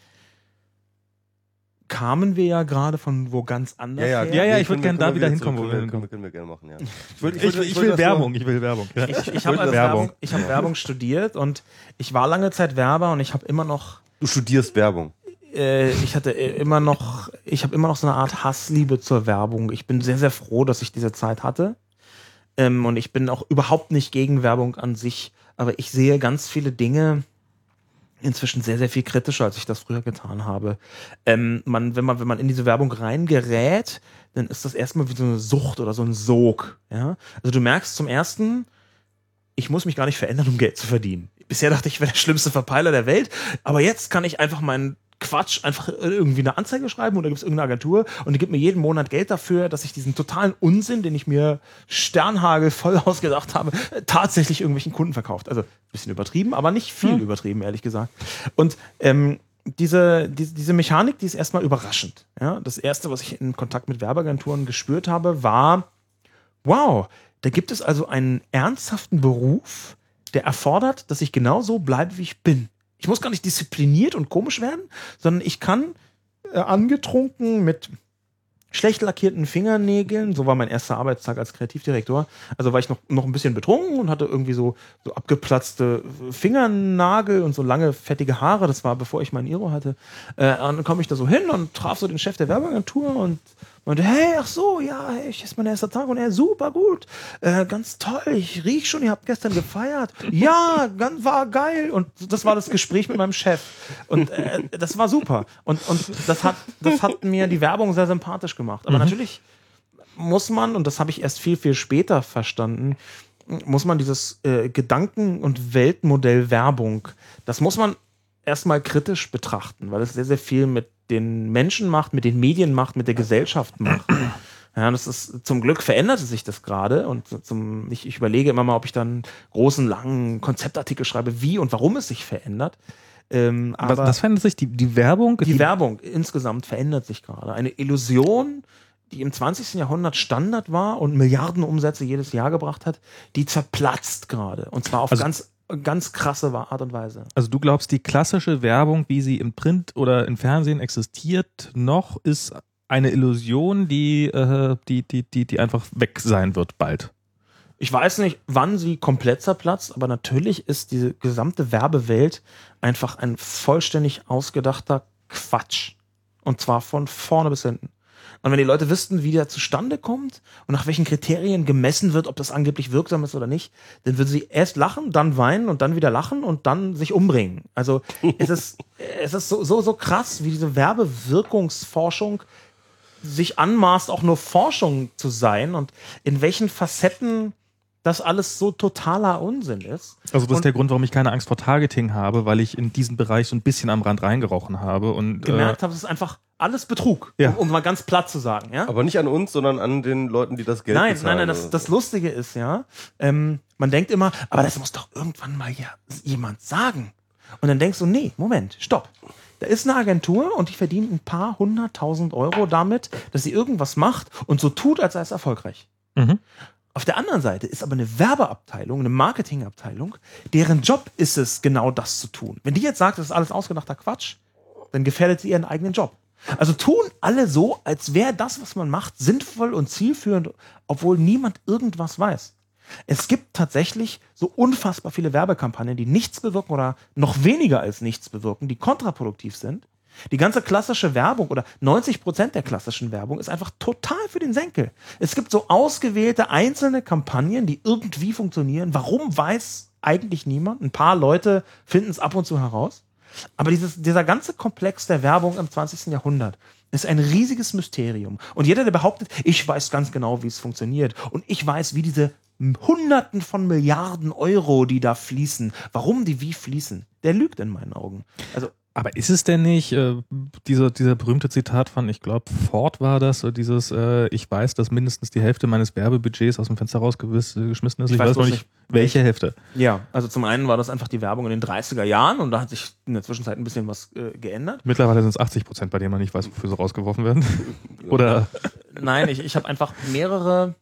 kamen wir ja gerade von wo ganz anders ja, ja, her. Ja, ja, ich würde gerne da wieder hinkommen, wo wir hinkommen. Können wir gerne machen, ja. Ich will, ich will, ich will, ich will Werbung, ich will Werbung. Ich, ich, ich habe Werbung. Werbung, ich hab Werbung studiert und ich war lange Zeit Werber und ich habe immer noch... Du studierst Werbung? Äh, ich hatte immer noch, ich habe immer noch so eine Art Hassliebe zur Werbung. Ich bin sehr, sehr froh, dass ich diese Zeit hatte. Ähm, und ich bin auch überhaupt nicht gegen Werbung an sich, aber ich sehe ganz viele Dinge inzwischen sehr, sehr viel kritischer, als ich das früher getan habe. Ähm, man, wenn man, wenn man in diese Werbung reingerät, dann ist das erstmal wie so eine Sucht oder so ein Sog. Ja? Also du merkst zum ersten, ich muss mich gar nicht verändern, um Geld zu verdienen. Bisher dachte ich, ich wäre der schlimmste Verpeiler der Welt, aber jetzt kann ich einfach meinen Quatsch einfach irgendwie eine Anzeige schreiben oder gibt es irgendeine Agentur und die gibt mir jeden Monat Geld dafür, dass ich diesen totalen Unsinn, den ich mir Sternhagel voll ausgedacht habe, tatsächlich irgendwelchen Kunden verkauft. Also ein bisschen übertrieben, aber nicht viel hm. übertrieben, ehrlich gesagt. Und ähm, diese, diese, diese Mechanik, die ist erstmal überraschend. Ja? Das Erste, was ich in Kontakt mit Werbeagenturen gespürt habe, war, wow, da gibt es also einen ernsthaften Beruf, der erfordert, dass ich genau so bleibe, wie ich bin. Ich muss gar nicht diszipliniert und komisch werden, sondern ich kann äh, angetrunken mit schlecht lackierten Fingernägeln, so war mein erster Arbeitstag als Kreativdirektor, also war ich noch, noch ein bisschen betrunken und hatte irgendwie so, so abgeplatzte Fingernagel und so lange, fettige Haare, das war bevor ich meinen Iro hatte. Äh, und dann komme ich da so hin und traf so den Chef der Werbeagentur und meinte, hey, ach so, ja, hey, ich ist mein erster Tag und er, super gut, äh, ganz toll, ich riech schon, ihr habt gestern gefeiert, ja, ganz, war geil und das war das Gespräch mit meinem Chef und äh, das war super und, und das hat, das hat mir die Werbung sehr sympathisch gemacht, aber mhm. natürlich muss man, und das habe ich erst viel, viel später verstanden, muss man dieses äh, Gedanken- und Weltmodell Werbung, das muss man erstmal kritisch betrachten, weil es sehr, sehr viel mit den Menschen macht, mit den Medien macht, mit der Gesellschaft macht. Ja, das ist, zum Glück veränderte sich das gerade und zum, ich, ich überlege immer mal, ob ich dann großen, langen Konzeptartikel schreibe, wie und warum es sich verändert. Ähm, aber Was, das verändert sich, die, die Werbung? Die, die Werbung insgesamt verändert sich gerade. Eine Illusion, die im zwanzigsten Jahrhundert Standard war und Milliardenumsätze jedes Jahr gebracht hat, die zerplatzt gerade. Und zwar auf also, ganz ganz krasse Art und Weise. Also du glaubst, die klassische Werbung, wie sie im Print oder im Fernsehen existiert, noch ist eine Illusion, die, äh, die, die, die, die einfach weg sein wird bald. Ich weiß nicht, wann sie komplett zerplatzt, aber natürlich ist diese gesamte Werbewelt einfach ein vollständig ausgedachter Quatsch. Und zwar von vorne bis hinten. Und wenn die Leute wüssten, wie der zustande kommt und nach welchen Kriterien gemessen wird, ob das angeblich wirksam ist oder nicht, dann würden sie erst lachen, dann weinen und dann wieder lachen und dann sich umbringen. Also es ist, es ist so, so, so krass, wie diese Werbewirkungsforschung sich anmaßt, auch nur Forschung zu sein und in welchen Facetten das alles so totaler Unsinn ist. Also das und ist der Grund, warum ich keine Angst vor Targeting habe, weil ich in diesen Bereich so ein bisschen am Rand reingerochen habe und gemerkt äh, habe, es ist einfach alles Betrug, ja. um, um mal ganz platt zu sagen. Ja? Aber nicht an uns, sondern an den Leuten, die das Geld nein, bezahlen. Nein, nein, das, das Lustige ist ja, ähm, man denkt immer, aber das muss doch irgendwann mal ja jemand sagen. Und dann denkst du, nee, Moment, stopp. Da ist eine Agentur und die verdient ein paar hunderttausend Euro damit, dass sie irgendwas macht und so tut, als sei es erfolgreich. Mhm. Auf der anderen Seite ist aber eine Werbeabteilung, eine Marketingabteilung, deren Job ist es, genau das zu tun. Wenn die jetzt sagt, das ist alles ausgedachter Quatsch, dann gefährdet sie ihren eigenen Job. Also tun alle so, als wäre das, was man macht, sinnvoll und zielführend, obwohl niemand irgendwas weiß. Es gibt tatsächlich so unfassbar viele Werbekampagnen, die nichts bewirken oder noch weniger als nichts bewirken, die kontraproduktiv sind. Die ganze klassische Werbung oder neunzig Prozent der klassischen Werbung ist einfach total für den Senkel. Es gibt so ausgewählte einzelne Kampagnen, die irgendwie funktionieren. Warum, weiß eigentlich niemand. Ein paar Leute finden es ab und zu heraus. Aber dieses, dieser ganze Komplex der Werbung im zwanzigsten Jahrhundert ist ein riesiges Mysterium. Und jeder, der behauptet, ich weiß ganz genau, wie es funktioniert und ich weiß, wie diese Hunderten von Milliarden Euro, die da fließen, warum die wie fließen, der lügt in meinen Augen. Also aber ist es denn nicht, äh, dieser, dieser berühmte Zitat von, ich glaube, Ford war das, so dieses, äh, ich weiß, dass mindestens die Hälfte meines Werbebudgets aus dem Fenster rausgeschmissen ist. Ich, ich weiß, weiß noch nicht, welche ich, Hälfte. Ja, also zum einen war das einfach die Werbung in den dreißiger Jahren und da hat sich in der Zwischenzeit ein bisschen was äh, geändert. Mittlerweile sind es achtzig Prozent, bei denen man nicht weiß, wofür sie rausgeworfen werden. Oder? Nein, ich, ich habe einfach mehrere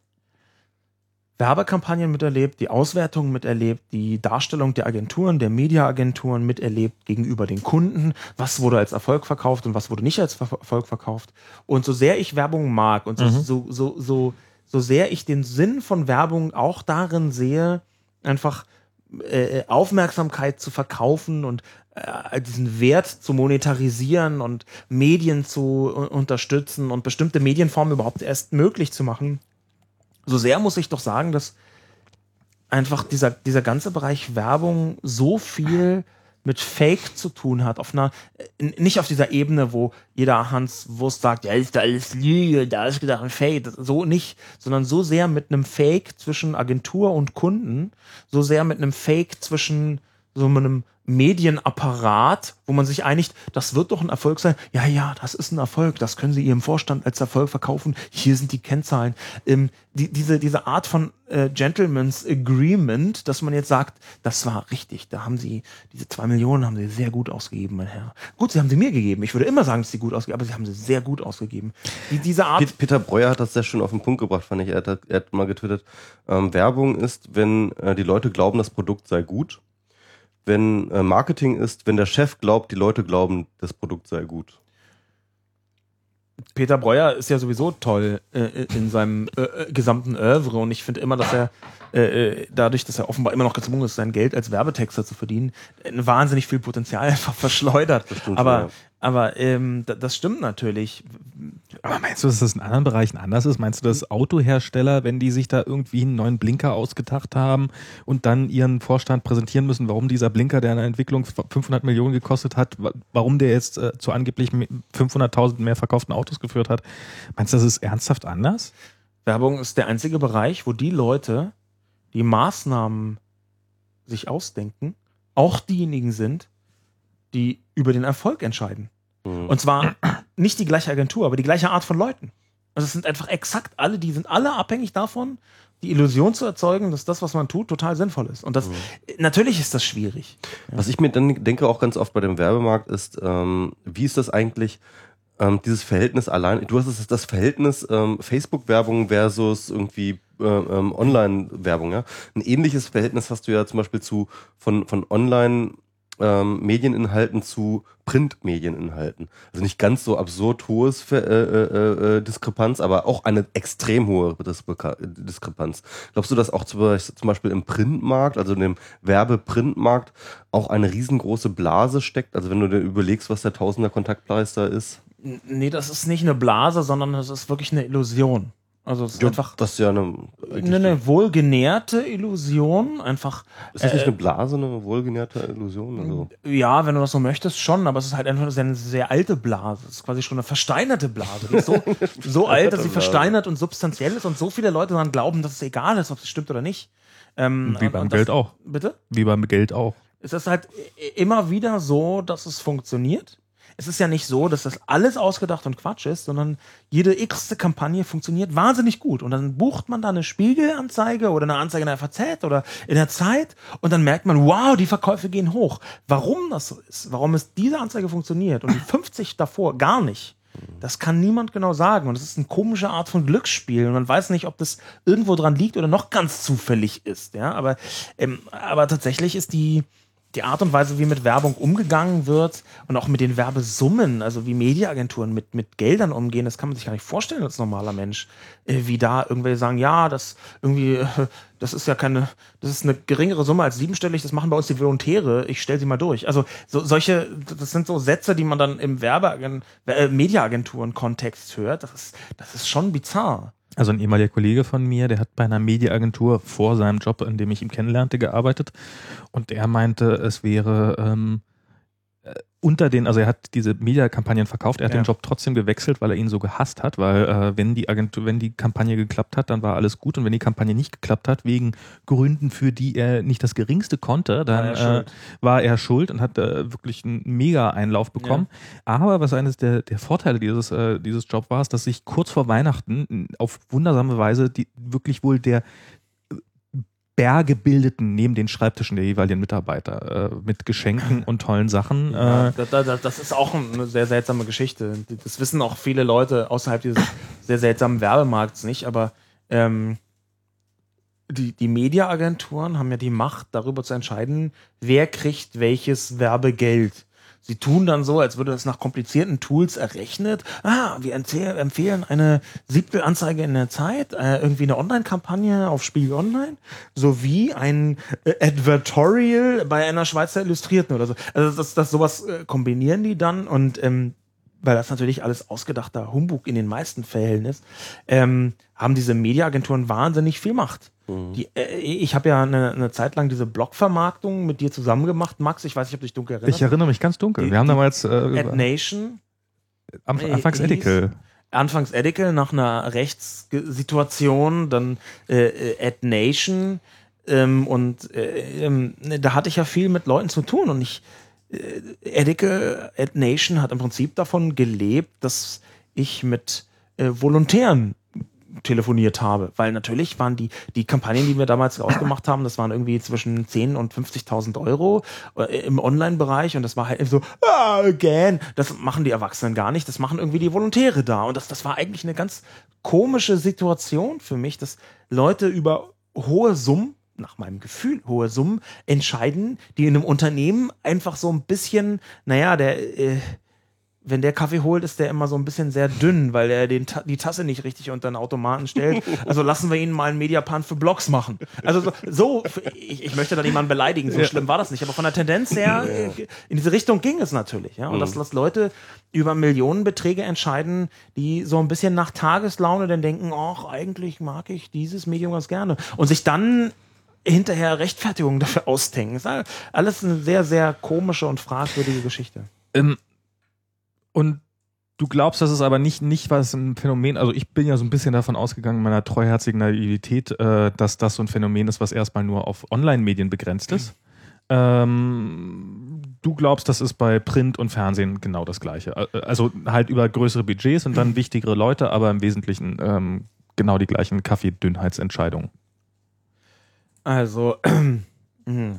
Werbekampagnen miterlebt, die Auswertungen miterlebt, die Darstellung der Agenturen, der Mediaagenturen miterlebt gegenüber den Kunden, was wurde als Erfolg verkauft und was wurde nicht als Erfolg verkauft. Und so sehr ich Werbung mag und so, mhm. so, so, so, so sehr ich den Sinn von Werbung auch darin sehe, einfach äh, Aufmerksamkeit zu verkaufen und äh, diesen Wert zu monetarisieren und Medien zu uh, unterstützen und bestimmte Medienformen überhaupt erst möglich zu machen, so sehr muss ich doch sagen, dass einfach dieser, dieser ganze Bereich Werbung so viel mit Fake zu tun hat. Auf einer, nicht auf dieser Ebene, wo jeder Hans Wurst sagt, ja, ist da alles Lüge, da ist gedacht ein Fake. So nicht, sondern so sehr mit einem Fake zwischen Agentur und Kunden, so sehr mit einem Fake zwischen so einem Medienapparat, wo man sich einigt, das wird doch ein Erfolg sein. Ja, ja, das ist ein Erfolg, das können Sie Ihrem Vorstand als Erfolg verkaufen. Hier sind die Kennzahlen. Ähm, die, diese, diese Art von äh, Gentleman's Agreement, dass man jetzt sagt, das war richtig, da haben Sie, diese zwei Millionen haben Sie sehr gut ausgegeben, mein Herr. Gut, Sie haben sie mir gegeben. Ich würde immer sagen, dass Sie gut ausgegeben, aber Sie haben sie sehr gut ausgegeben. Die, diese Art. Peter Breuer hat das sehr schön auf den Punkt gebracht, fand ich. Er hat, er hat mal getwittert, ähm, Werbung ist, wenn äh, die Leute glauben, das Produkt sei gut. Wenn äh, Marketing ist, wenn der Chef glaubt, die Leute glauben, das Produkt sei gut. Peter Breuer ist ja sowieso toll äh, in seinem äh, gesamten Oeuvre und ich finde immer, dass er äh, dadurch, dass er offenbar immer noch gezwungen ist, sein Geld als Werbetexter zu verdienen, ein wahnsinnig viel Potenzial einfach verschleudert. Das stimmt, aber ja. aber ähm, das stimmt natürlich. Aber meinst du, dass das in anderen Bereichen anders ist? Meinst du, dass Autohersteller, wenn die sich da irgendwie einen neuen Blinker ausgedacht haben und dann ihren Vorstand präsentieren müssen, warum dieser Blinker, der in der Entwicklung fünfhundert Millionen gekostet hat, warum der jetzt äh, zu angeblich fünfhunderttausend mehr verkauften Autos geführt hat, meinst du, das ist ernsthaft anders? Werbung ist der einzige Bereich, wo die Leute, die Maßnahmen sich ausdenken, auch diejenigen sind, die über den Erfolg entscheiden. Mhm. Und zwar nicht die gleiche Agentur, aber die gleiche Art von Leuten. Also es sind einfach exakt alle, die sind alle abhängig davon, die Illusion zu erzeugen, dass das, was man tut, total sinnvoll ist. Und das, mhm. natürlich ist das schwierig. Ja. Was ich mir dann denke, auch ganz oft bei dem Werbemarkt ist, ähm, wie ist das eigentlich, ähm, dieses Verhältnis allein, du hast es das Verhältnis ähm, Facebook-Werbung versus irgendwie äh, ähm, Online-Werbung, ja. Ein ähnliches Verhältnis hast du ja zum Beispiel zu von, von Online- Ähm, Medieninhalten zu Printmedieninhalten. Also nicht ganz so absurd hohes äh, äh, äh, Diskrepanz, aber auch eine extrem hohe Diskrepanz. Glaubst du, dass auch zum Beispiel im Printmarkt, also in dem Werbeprintmarkt, auch eine riesengroße Blase steckt? Also wenn du dir überlegst, was der Tausender Kontaktpreis da ist? Nee, das ist nicht eine Blase, sondern das ist wirklich eine Illusion. Also es ist ja, einfach das ist ja eine, eine, eine wohlgenährte Illusion. Einfach. Ist das nicht äh, eine Blase, eine wohlgenährte Illusion? Also. Ja, wenn du das so möchtest, schon, aber es ist halt einfach eine sehr alte Blase. Es ist quasi schon eine versteinerte Blase. Die ist so, so alt, dass sie versteinert und substanziell ist und so viele Leute daran glauben, dass es egal ist, ob es stimmt oder nicht. Ähm, Wie beim und das, Geld auch. Bitte? Wie beim Geld auch. Es ist halt immer wieder so, dass es funktioniert. Es ist ja nicht so, dass das alles ausgedacht und Quatsch ist, sondern jede x-te Kampagne funktioniert wahnsinnig gut. Und dann bucht man da eine Spiegelanzeige oder eine Anzeige in der F A Z oder in der Zeit und dann merkt man, wow, die Verkäufe gehen hoch. Warum das so ist, warum es diese Anzeige funktioniert und die fünfzig davor gar nicht, das kann niemand genau sagen. Und es ist eine komische Art von Glücksspiel. Und man weiß nicht, ob das irgendwo dran liegt oder noch ganz zufällig ist. Ja, aber, ähm, aber tatsächlich ist die Die Art und Weise, wie mit Werbung umgegangen wird und auch mit den Werbesummen, also wie Mediaagenturen mit, mit Geldern umgehen, das kann man sich gar nicht vorstellen als normaler Mensch. Äh, wie da irgendwelche sagen, ja, das irgendwie, äh, das ist ja keine, das ist eine geringere Summe als siebenstellig, das machen bei uns die Volontäre, ich stelle sie mal durch. Also so, solche, das sind so Sätze, die man dann im Werbeagent, äh, Mediaagenturen-Kontext hört. Das ist, das ist schon bizarr. Also ein ehemaliger Kollege von mir, der hat bei einer Mediaagentur vor seinem Job, in dem ich ihn kennenlernte, gearbeitet und er meinte, es wäre ähm, unter den, also er hat diese Mediakampagnen verkauft, er hat ja. den Job trotzdem gewechselt, weil er ihn so gehasst hat, weil äh, wenn die Agentur, wenn die Kampagne geklappt hat, dann war alles gut und wenn die Kampagne nicht geklappt hat, wegen Gründen, für die er nicht das Geringste konnte, dann war er, äh, war er schuld und hat äh, wirklich einen mega Einlauf bekommen. Ja. Aber was eines der, der Vorteile dieses, äh, dieses Jobs war, ist, dass sich kurz vor Weihnachten auf wundersame Weise die wirklich wohl der Berge bildeten neben den Schreibtischen der jeweiligen Mitarbeiter äh, mit Geschenken und tollen Sachen. Ja, äh, das, das, das ist auch eine sehr seltsame Geschichte. Das wissen auch viele Leute außerhalb dieses sehr seltsamen Werbemarkts nicht, aber ähm, die, die Mediaagenturen haben ja die Macht, darüber zu entscheiden, wer kriegt welches Werbegeld. Sie tun dann so, als würde das nach komplizierten Tools errechnet. Ah, wir empfehlen eine Siebtelanzeige in der Zeit, äh, irgendwie eine Online-Kampagne auf Spiegel Online, sowie ein äh, Advertorial bei einer Schweizer Illustrierten oder so. Also das, das sowas äh, kombinieren die dann und ähm, weil das natürlich alles ausgedachter Humbug in den meisten Fällen ist, ähm, haben diese Mediaagenturen wahnsinnig viel Macht. Mhm. Die, äh, ich habe ja eine, eine Zeit lang diese Blogvermarktung mit dir zusammen gemacht, Max. Ich weiß nicht, ob du dich dunkel erinnerst. Ich erinnere mich ganz dunkel. Die, Wir haben damals äh, AdNation. Anf Anfangs Edical. Anfangs Edical nach einer Rechtssituation, dann äh, AdNation. Ähm, und äh, ähm, da hatte ich ja viel mit Leuten zu tun und ich, äh, Edeke, Ad Nation hat im Prinzip davon gelebt, dass ich mit äh, Volontären telefoniert habe, weil natürlich waren die, die Kampagnen, die wir damals ausgemacht haben, das waren irgendwie zwischen zehn und fünfzigtausend Euro äh, im Online-Bereich und das war halt so, ah, again, das machen die Erwachsenen gar nicht, das machen irgendwie die Volontäre da und das, das war eigentlich eine ganz komische Situation für mich, dass Leute über hohe Summen, nach meinem Gefühl, hohe Summen entscheiden, die in einem Unternehmen einfach so ein bisschen, naja, der, äh, wenn der Kaffee holt, ist der immer so ein bisschen sehr dünn, weil er den Ta- die Tasse nicht richtig unter den Automaten stellt. Also lassen wir ihn mal einen Mediaplan für Blogs machen. Also so, so ich, ich möchte da niemanden beleidigen, so ja. schlimm war das nicht. Aber von der Tendenz her, ja. in diese Richtung ging es natürlich. Ja? Und mhm. dass, dass Leute über Millionenbeträge entscheiden, die so ein bisschen nach Tageslaune dann denken, ach, eigentlich mag ich dieses Medium ganz gerne. Und sich dann hinterher Rechtfertigungen dafür ausdenken. Das ist alles eine sehr, sehr komische und fragwürdige Geschichte. Ähm. Und du glaubst, dass es aber nicht, nicht was ein Phänomen, also ich bin ja so ein bisschen davon ausgegangen, in meiner treuherzigen Naivität, äh, dass das so ein Phänomen ist, was erstmal nur auf Online-Medien begrenzt ist. Mhm. Ähm, du glaubst, das ist bei Print und Fernsehen genau das Gleiche. Also halt über größere Budgets und dann wichtigere Leute, aber im Wesentlichen ähm, genau die gleichen Kaffeedünnheitsentscheidungen. Also, äh,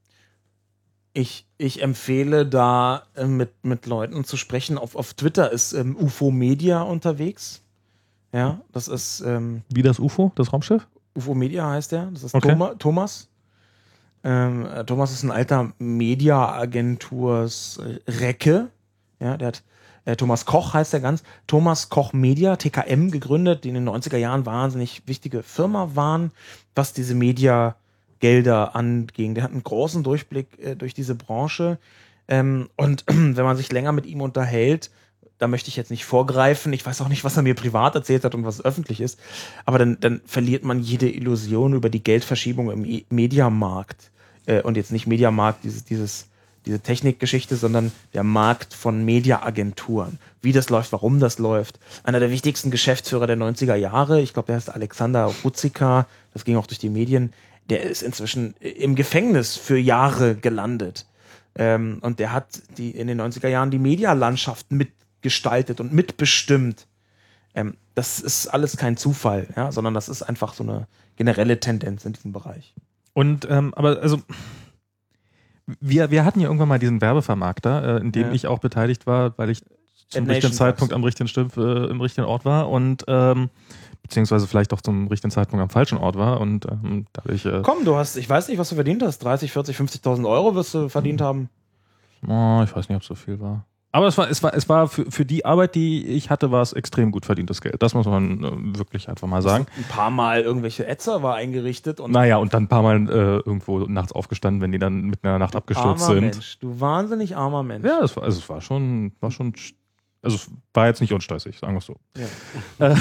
Ich, ich empfehle da äh, mit, mit Leuten zu sprechen. Auf, auf Twitter ist ähm, U F O Media unterwegs. Ja, das ist. Ähm, Wie das U F O, das Raumschiff? U F O Media heißt der. Das ist okay. Thoma, Thomas. Ähm, Thomas ist ein alter Media-Agenturs Recke. Ja, der hat. Äh, Thomas Koch heißt der ganz. Thomas Koch Media, T K M, gegründet, die in den neunziger Jahren wahnsinnig wichtige Firma waren, was diese Media Gelder anging. Der hat einen großen Durchblick äh, durch diese Branche. Ähm, und wenn man sich länger mit ihm unterhält, da möchte ich jetzt nicht vorgreifen, ich weiß auch nicht, was er mir privat erzählt hat und was öffentlich ist, aber dann, dann verliert man jede Illusion über die Geldverschiebung im e- Mediamarkt. Äh, und jetzt nicht Mediamarkt, dieses, dieses, diese Technikgeschichte, sondern der Markt von Mediaagenturen. Wie das läuft, warum das läuft. Einer der wichtigsten Geschäftsführer der neunziger Jahre, ich glaube, der heißt Alexander Ruzicka, das ging auch durch die Medien, der ist inzwischen im Gefängnis für Jahre gelandet. Ähm, und der hat die, in den neunziger Jahren die Medialandschaft mitgestaltet und mitbestimmt. Ähm, das ist alles kein Zufall, ja, sondern das ist einfach so eine generelle Tendenz in diesem Bereich. Und, ähm, aber also, wir, wir hatten ja irgendwann mal diesen Werbevermarkter, äh, in dem ja. ich auch beteiligt war, weil ich zum Ad richtigen Nation Zeitpunkt am richtigen, Stimm, äh, im richtigen Ort war und ähm, beziehungsweise vielleicht auch zum richtigen Zeitpunkt am falschen Ort war und ähm, dadurch... Äh, Komm, du hast, ich weiß nicht, was du verdient hast, dreißig, vierzig, fünfzigtausend Euro wirst du verdient haben. Oh, ich weiß nicht, ob es so viel war. Aber es war, es war, es war für, für die Arbeit, die ich hatte, war es extrem gut verdientes Geld. Das muss man äh, wirklich einfach mal sagen. Ein paar Mal irgendwelche Ad-Server eingerichtet. Und naja, und dann ein paar Mal äh, irgendwo nachts aufgestanden, wenn die dann mitten in der Nacht abgestürzt armer sind. Mensch, du wahnsinnig armer Mensch. Ja, es war, also es war schon, war schon, also es war jetzt nicht unstressig, sagen wir es so. Ja.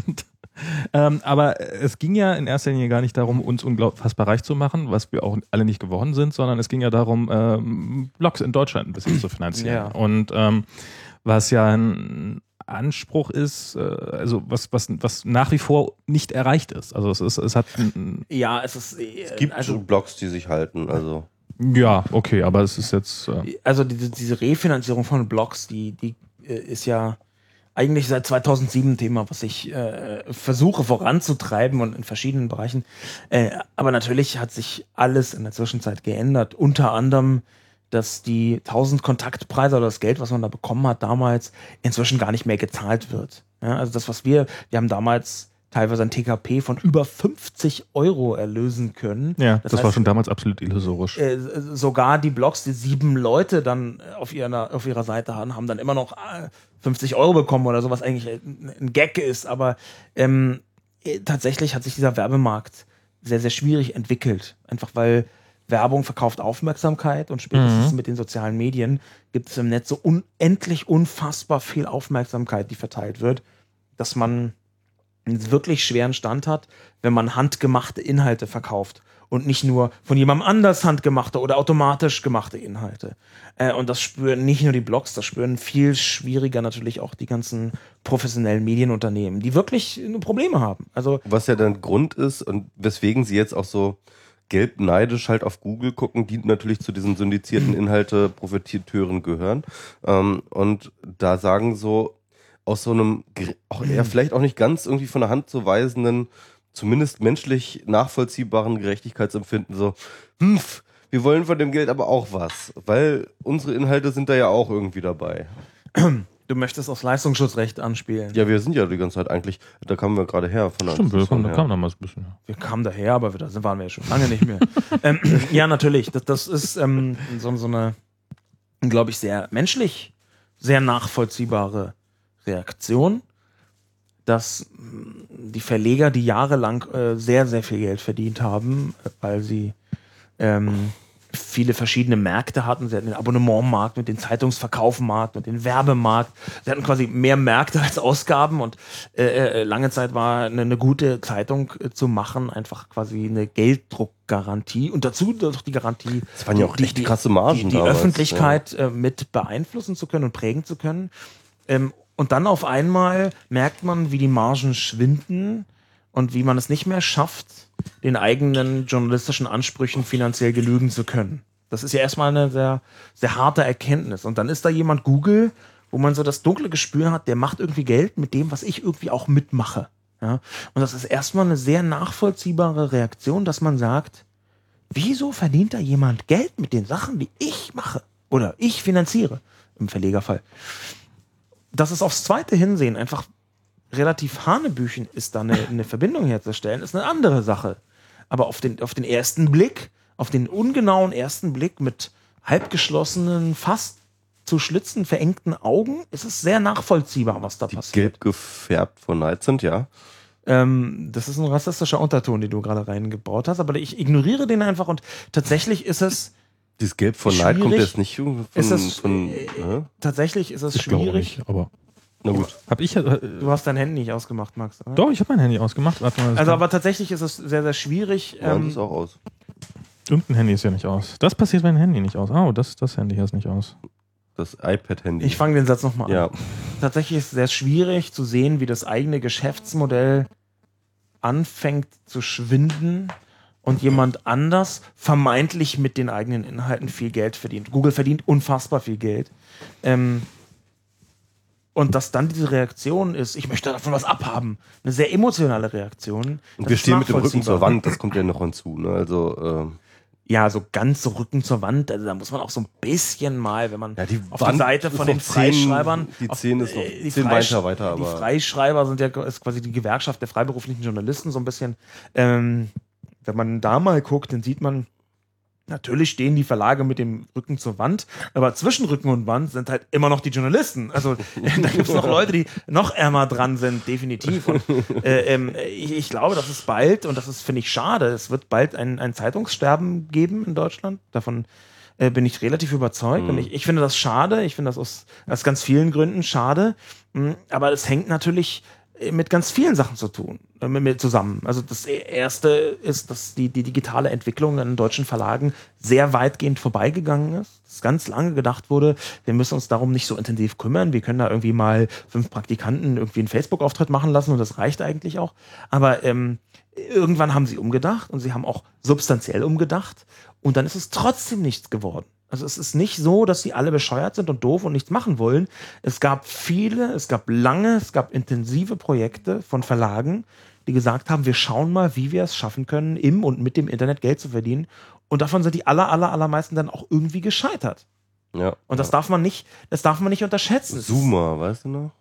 Ähm, aber es ging ja in erster Linie gar nicht darum, uns unfassbar reich zu machen, was wir auch alle nicht geworden sind, sondern es ging ja darum, ähm, Blogs in Deutschland ein bisschen zu finanzieren. Ja. Und ähm, was ja ein Anspruch ist, äh, also was, was, was nach wie vor nicht erreicht ist. Also es ist, es hat ein, ja, es ist äh, es gibt also Blogs, die sich halten, also ja, okay, aber es ist jetzt äh, also diese, diese Refinanzierung von Blogs, die, die äh, ist ja eigentlich seit zweitausendsieben ein Thema, was ich äh, versuche voranzutreiben und in verschiedenen Bereichen. Äh, aber natürlich hat sich alles in der Zwischenzeit geändert. Unter anderem, dass die tausend Kontaktpreise oder das Geld, was man da bekommen hat damals, inzwischen gar nicht mehr gezahlt wird. Ja, also das, was wir, wir haben damals teilweise ein T K P von über fünfzig Euro erlösen können. Ja, das, das heißt, war schon damals absolut illusorisch. Äh, sogar die Blogs, die sieben Leute dann auf ihrer, auf ihrer Seite haben, haben dann immer noch äh, fünfzig Euro bekommen oder so, was eigentlich ein Gag ist. Aber ähm, tatsächlich hat sich dieser Werbemarkt sehr, sehr schwierig entwickelt. Einfach weil Werbung verkauft Aufmerksamkeit und spätestens mhm. mit den sozialen Medien gibt es im Netz so unendlich unfassbar viel Aufmerksamkeit, die verteilt wird, dass man einen wirklich schweren Stand hat, wenn man handgemachte Inhalte verkauft und nicht nur von jemandem anders handgemachte oder automatisch gemachte Inhalte. Äh, und das spüren nicht nur die Blogs, das spüren viel schwieriger natürlich auch die ganzen professionellen Medienunternehmen, die wirklich Probleme haben. Also was ja dann Grund ist und weswegen sie jetzt auch so gelb neidisch halt auf Google gucken, die natürlich zu diesen syndizierten Inhalte-Profiteuren gehören. Ähm, und da sagen so, aus so einem, auch eher vielleicht auch nicht ganz irgendwie von der Hand zu weisenden, zumindest menschlich nachvollziehbaren Gerechtigkeitsempfinden so, hm, wir wollen von dem Geld aber auch was, weil unsere Inhalte sind da ja auch irgendwie dabei. Du möchtest aufs Leistungsschutzrecht anspielen. Ja, wir sind ja die ganze Zeit eigentlich, da kamen wir gerade her. Von der Stimmt, wir kamen, da her. kamen damals ein bisschen. Wir kamen daher, aber da waren wir ja schon lange nicht mehr. ähm, ja, natürlich. Das, das ist ähm, so, so eine, glaube ich, sehr menschlich, sehr nachvollziehbare Reaktion, dass die Verleger, die jahrelang äh, sehr, sehr viel Geld verdient haben, weil sie ähm, viele verschiedene Märkte hatten. Sie hatten den Abonnementmarkt und den Zeitungsverkaufmarkt und den Werbemarkt. Sie hatten quasi mehr Märkte als Ausgaben und äh, lange Zeit war eine, eine gute Zeitung äh, zu machen, einfach quasi eine Gelddruckgarantie und dazu doch die Garantie, das waren ja auch die, echt die, krasse Margen die, die damals, Öffentlichkeit ja. äh, mit beeinflussen zu können und prägen zu können. Ähm, und dann auf einmal merkt man, wie die Margen schwinden und wie man es nicht mehr schafft, den eigenen journalistischen Ansprüchen finanziell genügen zu können. Das ist ja erstmal eine sehr, sehr harte Erkenntnis. Und dann ist da jemand Google, wo man so das dunkle Gespür hat, der macht irgendwie Geld mit dem, was ich irgendwie auch mitmache. Ja? Und das ist erstmal eine sehr nachvollziehbare Reaktion, dass man sagt, wieso verdient da jemand Geld mit den Sachen, die ich mache? Oder ich finanziere, im Verlegerfall. Das ist aufs zweite Hinsehen einfach relativ hanebüchen ist, da eine, eine Verbindung herzustellen, ist eine andere Sache. Aber auf den, auf den ersten Blick, auf den ungenauen ersten Blick mit halbgeschlossenen, fast zu Schlitzen verengten Augen, ist es sehr nachvollziehbar, was da die passiert. Gelb gefärbt vor Neid sind, ja. Ähm, das ist ein rassistischer Unterton, den du gerade reingebaut hast, aber ich ignoriere den einfach und tatsächlich ist es Dieses Gelb vor Neid kommt jetzt nicht von... ist es, von äh, äh? tatsächlich ist es Ich glaube schwierig. nicht, aber Na gut. hab ich äh, Du hast dein Handy nicht ausgemacht, Max, oder? doch, ich habe mein Handy ausgemacht. Warte mal, das Also, kann- aber tatsächlich ist es sehr, sehr schwierig. Meins Ähm, ist auch aus. irgendein Handy ist ja nicht aus. Das passiert, wenn ein Handy nicht aus. Oh, das, das Handy hier ist nicht aus. Das iPad-Handy. ich fange den Satz nochmal an. Ja. Tatsächlich ist es sehr schwierig zu sehen, wie das eigene Geschäftsmodell anfängt zu schwinden und jemand anders vermeintlich mit den eigenen Inhalten viel Geld verdient. Google verdient unfassbar viel Geld. Ähm, und dass dann diese Reaktion ist, ich möchte davon was abhaben, eine sehr emotionale Reaktion. Und das wir ist stehen mit dem Rücken nachvollziehbar. zur Wand, das kommt ja noch hinzu. Ne? Also, ähm, Ja, so ganz so Rücken zur Wand, also da muss man auch so ein bisschen mal, wenn man ja, die auf Wand die Seite ist von noch den zehn, Freischreibern... die auf- zehn ist noch äh, die zehn Freisch- weiter weiter, Die aber- Freischreiber sind ja ist quasi die Gewerkschaft der freiberuflichen Journalisten, so ein bisschen. Ähm, wenn man da mal guckt, dann sieht man, natürlich stehen die Verlage mit dem Rücken zur Wand, aber zwischen Rücken und Wand sind halt immer noch die Journalisten. Also da gibt es noch Leute, die noch ärmer dran sind, definitiv. Und äh, ähm, ich, ich glaube, dass es bald, und das ist, finde ich, schade, es wird bald ein, ein Zeitungssterben geben in Deutschland. Davon äh, bin ich relativ überzeugt. Mhm. Und ich, ich finde das schade. Ich finde das aus, aus ganz vielen Gründen schade. Mm, Aber es hängt natürlich mit ganz vielen Sachen zu tun, äh, mit mir zusammen. Also das erste ist, dass die, die digitale Entwicklung in deutschen Verlagen sehr weitgehend vorbeigegangen ist. Dass ganz lange gedacht wurde, wir müssen uns darum nicht so intensiv kümmern. Wir können da irgendwie mal fünf Praktikanten irgendwie einen Facebook-Auftritt machen lassen und das reicht eigentlich auch. Aber ähm, irgendwann haben sie umgedacht und sie haben auch substanziell umgedacht und dann ist es trotzdem nichts geworden. Also es ist nicht so, dass sie alle bescheuert sind und doof und nichts machen wollen. Es gab viele, es gab lange, es gab intensive Projekte von Verlagen, die gesagt haben, wir schauen mal, wie wir es schaffen können, im und mit dem Internet Geld zu verdienen. Und davon sind die aller, aller, allermeisten dann auch irgendwie gescheitert. ja. Und das darf man nicht, das darf man nicht unterschätzen. Es ist- Zoomer, weißt du noch?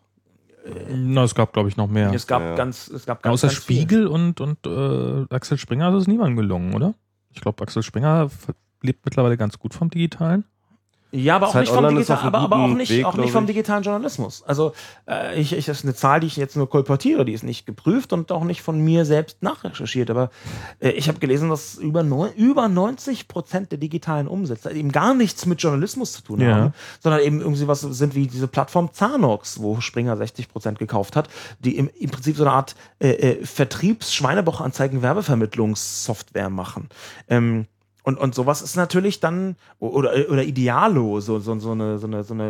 Na, es gab, glaube ich, noch mehr. Es gab Ja. ganz, es gab ganz, Außer ganz viel. Spiegel und, und äh, Axel Springer ist es niemandem gelungen, oder? Ich glaube, Axel Springer f- lebt mittlerweile ganz gut vom Digitalen. Ja, aber auch Zeit nicht vom Online ist digital, auf einem aber, aber auch guten nicht, Weg, auch nicht glaub vom ich. digitalen Journalismus. Also äh, ich, ich, das ist eine Zahl, die ich jetzt nur kolportiere, die ist nicht geprüft und auch nicht von mir selbst nachrecherchiert. Aber äh, ich habe gelesen, dass über, neun, über neunzig Prozent der digitalen Umsätze eben gar nichts mit Journalismus zu tun Ja. haben, sondern eben irgendwie was sind wie diese Plattform Zanox, wo Springer sechzig Prozent gekauft hat, die im, im Prinzip so eine Art äh, äh, Vertriebs-Schweinebauchanzeigen-Werbevermittlungssoftware machen. Ähm, Und, und sowas ist natürlich dann, oder, oder Idealo, so, so, so, eine, so, eine, so eine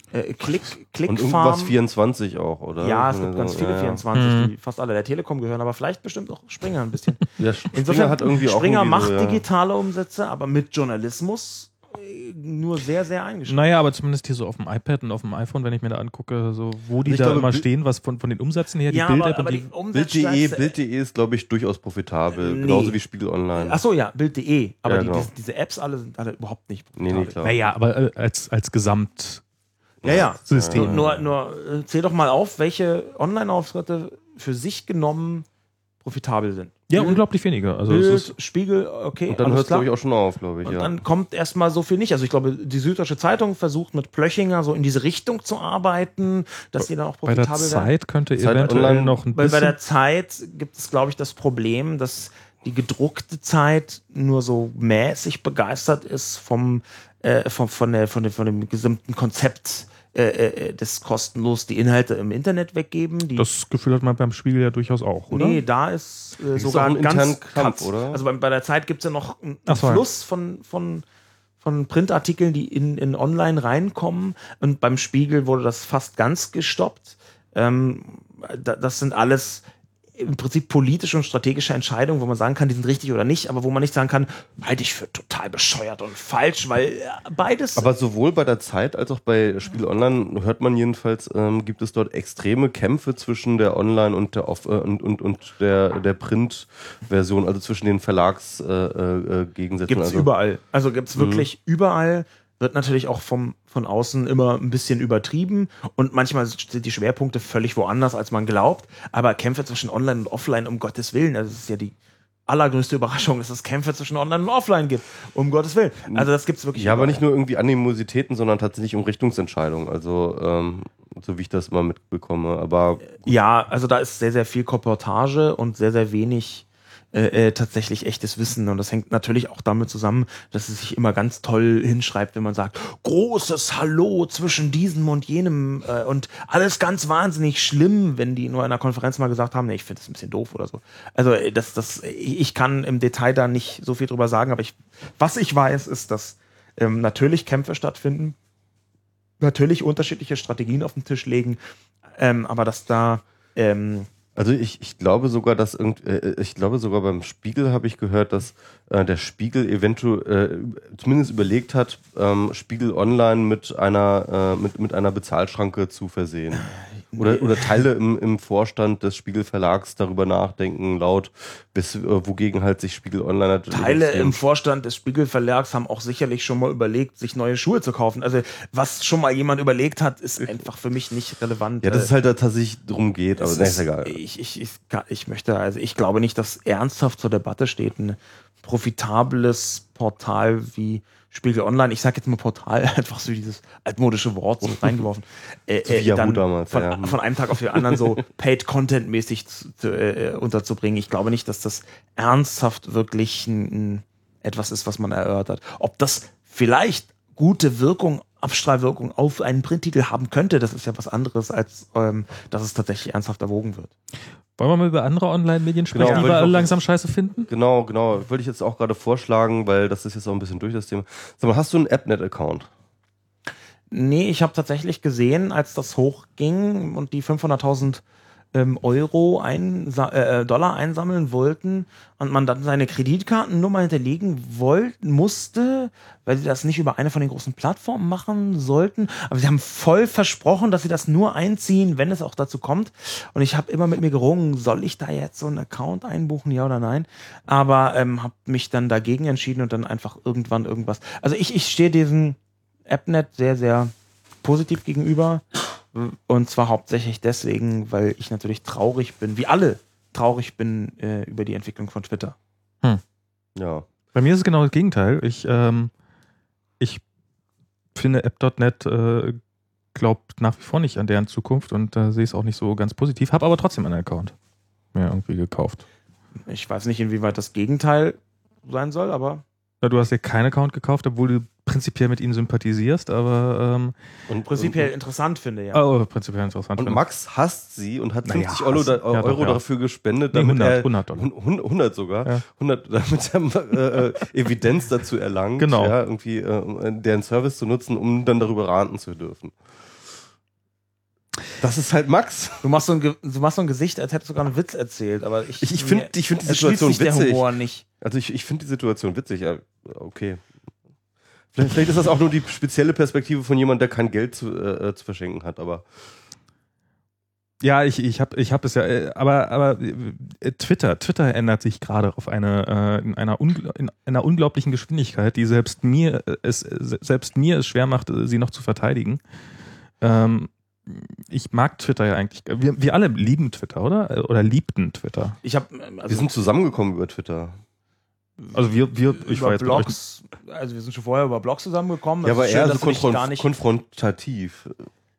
äh, Click, Click Und irgendwas vierundzwanzig auch, oder? Ja, es gibt ganz viele ja, ja. vierundzwanzig, Mhm. die fast alle der Telekom gehören, aber vielleicht bestimmt auch Springer ein bisschen. Ja, Springer Insofern hat irgendwie auch Springer irgendwie macht so, ja. digitale Umsätze, aber mit Journalismus äh, nur sehr, sehr eingeschränkt. Naja, aber zumindest hier so auf dem iPad und auf dem iPhone, wenn ich mir da angucke, so wo die Ich da glaube, immer Bild- stehen, was von, von den Umsätzen her, die ja, Bild-App aber, aber und die die. Bild.de, Umsatzstärkste- Bild.de ist, glaube ich, durchaus profitabel. Nee. Genauso wie Spiegel Online. Achso, ja, Bild.de. Aber Ja, die, genau. diese, diese Apps alle sind alle überhaupt nicht Nee, nee, klar. Naja, aber äh, als, als Gesamt. Ja, ja. System. Nur, nur, nur äh, zähl doch mal auf, welche Online-Auftritte für sich genommen profitabel sind. Ja, Bild, unglaublich wenige. Also es Bild, ist, Spiegel, okay. Und dann alles hört es, klar. glaube ich, auch schon auf, glaube ich. Und Ja. dann kommt erstmal so viel nicht. Also ich glaube, die Süddeutsche Zeitung versucht mit Plöchinger so in diese Richtung zu arbeiten, dass die dann auch bei der profitabel werden. Zeit könnte Zeit eventuell Online- noch ein Weil bei bisschen. der Zeit gibt es, glaube ich, das Problem, dass die gedruckte Zeit nur so mäßig begeistert ist vom, äh, vom, von, der, von, dem, von dem gesamten Konzept äh, äh, des kostenlos die Inhalte im Internet weggeben. Die Das Gefühl hat man beim Spiegel ja durchaus auch, oder? Nee, da ist äh, gibt's sogar auch einen ein ganz internen Kampf, Cut. oder? Also bei, bei der Zeit gibt es ja noch einen Ach so, ja. Fluss von, von, von Printartikeln, die in, in online reinkommen. Und beim Spiegel wurde das fast ganz gestoppt. Ähm, da, das sind alles im Prinzip politische und strategische Entscheidungen, wo man sagen kann, die sind richtig oder nicht, aber wo man nicht sagen kann, halte ich für total bescheuert und falsch, weil äh, beides. Aber sowohl bei der Zeit als auch bei Spiegel Online hört man jedenfalls, ähm, gibt es dort extreme Kämpfe zwischen der Online und der Off äh, und, und, und der, der Print-Version, also zwischen den Verlagsgegensätzen. Äh, äh, Gegensätzen. Gibt es also, überall. Also gibt es Mhm. wirklich überall. Wird natürlich auch vom, von außen immer ein bisschen übertrieben und manchmal sind die Schwerpunkte völlig woanders, als man glaubt. Aber Kämpfe zwischen Online und Offline, um Gottes Willen, also das ist ja die allergrößte Überraschung, dass es Kämpfe zwischen Online und Offline gibt, um Gottes Willen. Also das gibt es wirklich Ja, aber überall. nicht nur irgendwie Animositäten, sondern tatsächlich um Richtungsentscheidungen. Also, ähm, so wie ich das mal mitbekomme. Aber Ja, also da ist sehr, sehr viel Kolportage und sehr, sehr wenig äh, äh, tatsächlich echtes Wissen. Und das hängt natürlich auch damit zusammen, dass es sich immer ganz toll hinschreibt, wenn man sagt, großes Hallo zwischen diesem und jenem äh, und alles ganz wahnsinnig schlimm, wenn die nur in einer Konferenz mal gesagt haben, nee, ich finde das ein bisschen doof oder so. Also äh, das, das, ich kann im Detail da nicht so viel drüber sagen, aber ich, was ich weiß, ist, dass ähm, natürlich Kämpfe stattfinden, natürlich unterschiedliche Strategien auf den Tisch legen, ähm, aber dass da ähm, Also ich, ich glaube sogar, dass irgend, äh, ich glaube sogar beim Spiegel habe ich gehört, dass äh, der Spiegel eventuell äh, zumindest überlegt hat, ähm, Spiegel Online mit einer äh, mit, mit einer Bezahlschranke zu versehen. Oder, oder Teile im, im Vorstand des Spiegel Verlags darüber nachdenken, laut, bis, äh, wogegen halt sich Spiegel Online hat. Teile im Vorstand des Spiegel Verlags haben auch sicherlich schon mal überlegt, sich neue Schuhe zu kaufen. Also was schon mal jemand überlegt hat, ist einfach für mich nicht relevant. Ja, das ist halt da tatsächlich drum geht, aber Es nee, ist, ist egal. Ich, ich, ich, ich möchte, also ich glaube nicht, dass ernsthaft zur Debatte steht, ein profitables Portal wie Spiegel Online, ich sage jetzt mal Portal, einfach so dieses altmodische Wort so reingeworfen, äh, So wie Yahoo dann damals, von, ja. von einem Tag auf den anderen so Paid-Content-mäßig zu, zu, äh, unterzubringen. Ich glaube nicht, dass das ernsthaft wirklich ein, ein, etwas ist, was man erörtert. Ob das vielleicht gute Wirkung, Abstrahlwirkung auf einen Printtitel haben könnte, das ist ja was anderes, als ähm, dass es tatsächlich ernsthaft erwogen wird. Wollen wir mal über andere Online-Medien sprechen, Genau, die würde wir ich alle auch- langsam scheiße finden? Genau, genau. Wollte ich jetzt auch gerade vorschlagen, weil das ist jetzt auch ein bisschen durch das Thema. Sag mal, hast du einen AppNet-Account? Nee, ich habe tatsächlich gesehen, als das hochging und die fünfhunderttausend ähm, Euro einsa- äh, Dollar einsammeln wollten und man dann seine Kreditkartennummer hinterlegen wollten, musste, weil sie das nicht über eine von den großen Plattformen machen sollten. Aber sie haben voll versprochen, dass sie das nur einziehen, wenn es auch dazu kommt. Und ich habe immer mit mir gerungen, soll ich da jetzt so einen Account einbuchen, ja oder nein? Aber ähm, habe mich dann dagegen entschieden und dann einfach irgendwann irgendwas. Also ich, ich stehe diesem AppNet sehr, sehr positiv gegenüber. Und zwar hauptsächlich deswegen, weil ich natürlich traurig bin, wie alle traurig bin äh, über die Entwicklung von Twitter. Ja. Bei mir ist es genau das Gegenteil. Ich, ähm, ich finde App Punkt net äh, glaubt nach wie vor nicht an deren Zukunft und äh, sehe es auch nicht so ganz positiv, habe aber trotzdem einen Account mir irgendwie gekauft. Ich weiß nicht, inwieweit das Gegenteil sein soll, aber Ja, du hast dir keinen Account gekauft, obwohl du prinzipiell mit ihnen sympathisierst, aber ähm, Und, prinzipiell und, interessant finde, ja. oh, prinzipiell interessant. und finde. Max hasst sie und hat Naja, fünfzig Euro, hassen. da, Ja, Euro doch, ja. dafür gespendet, Nee, damit hundert, er hundert Dollar. hun- hundert sogar, Ja. hundert, damit er äh, Evidenz dazu erlangt, Genau. ja, irgendwie äh, um deren Service zu nutzen, um dann darüber ranten zu dürfen. Das ist halt Max. Du machst so ein, Ge- du machst so ein Gesicht, als hättest du sogar einen Witz erzählt, aber ich, Ich, ich finde ich find die erschließt Situation sich der witzig. Humor nicht. Also ich, ich finde die Situation witzig. Ja, okay. Vielleicht, vielleicht ist das auch nur die spezielle Perspektive von jemandem, der kein Geld zu, äh, zu verschenken hat, aber Ja, ich, ich habe ich hab es ja, äh, aber, aber äh, Twitter, Twitter ändert sich gerade auf eine, äh, in, einer ungl- in einer unglaublichen Geschwindigkeit, die selbst mir äh, es selbst mir es schwer macht, äh, sie noch zu verteidigen. Ähm, ich mag Twitter ja eigentlich. Wir, wir alle lieben Twitter, oder? Oder liebten Twitter. Ich habe wir sind zusammengekommen über Twitter. Also wir, wir ich war über jetzt mit euch- Blogs, also wir sind schon vorher über Blogs zusammengekommen. Ja, Das aber ist schön, eher so dass du dich konfron- gar nicht. konfrontativ.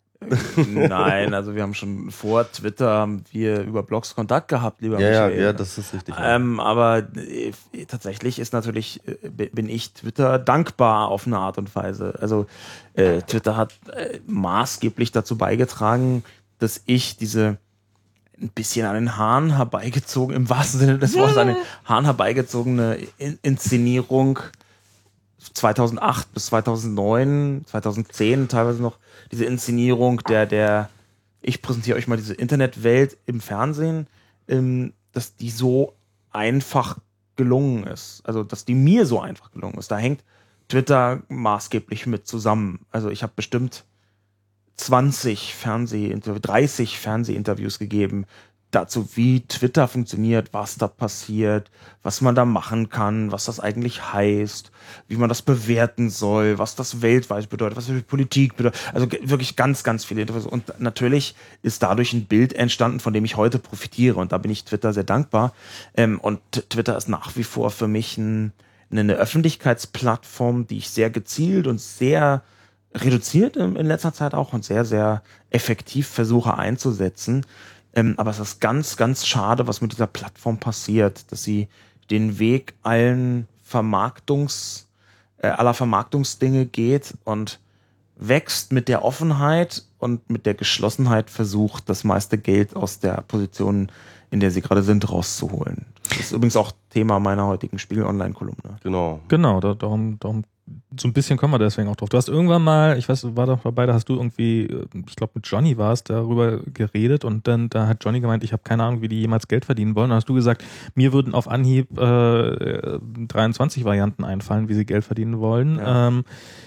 Nein, also wir haben schon vor Twitter haben wir über Blogs Kontakt gehabt, lieber Ja, ja, Michael. ja, das ist richtig. ja. Ähm, aber äh, tatsächlich ist natürlich, äh, bin ich Twitter dankbar auf eine Art und Weise. Also äh, Twitter hat äh, maßgeblich dazu beigetragen, dass ich diese ein bisschen an den Haaren herbeigezogen, im wahrsten Sinne des Wortes, an den Haaren herbeigezogene In- Inszenierung zweitausendacht bis zweitausendneun, zweitausendzehn teilweise noch, diese Inszenierung der, der, ich präsentiere euch mal diese Internetwelt im Fernsehen, ähm, dass die so einfach gelungen ist. Also, dass die mir so einfach gelungen ist. Da hängt Twitter maßgeblich mit zusammen. Also, ich habe bestimmt zwanzig Fernsehinterviews, dreißig Fernsehinterviews gegeben dazu, wie Twitter funktioniert, was da passiert, was man da machen kann, was das eigentlich heißt, wie man das bewerten soll, was das weltweit bedeutet, was das für Politik bedeutet. Also ge- wirklich ganz, ganz viele Interviews. Und natürlich ist dadurch ein Bild entstanden, von dem ich heute profitiere. Und da bin ich Twitter sehr dankbar. Ähm, und t- Twitter ist nach wie vor für mich ein, eine Öffentlichkeitsplattform, die ich sehr gezielt und sehr reduziert in, in letzter Zeit auch und sehr, sehr effektiv versuche einzusetzen. Ähm, aber es ist ganz, ganz schade, was mit dieser Plattform passiert, dass sie den Weg allen Vermarktungs, äh, aller Vermarktungsdinge geht und wächst mit der Offenheit und mit der Geschlossenheit versucht, das meiste Geld aus der Position, in der sie gerade sind, rauszuholen. Das ist übrigens auch Thema meiner heutigen Spiegel-Online-Kolumne. Genau. Genau, da, darum, darum, so ein bisschen kommen wir deswegen auch drauf. Du hast irgendwann mal, ich weiß, war doch dabei, da hast du irgendwie, ich glaube mit Johnny war es, darüber geredet und dann da hat Johnny gemeint, ich habe keine Ahnung, wie die jemals Geld verdienen wollen. Dann hast du gesagt, mir würden auf Anhieb äh, dreiundzwanzig Varianten einfallen, wie sie Geld verdienen wollen. Ja. Ähm,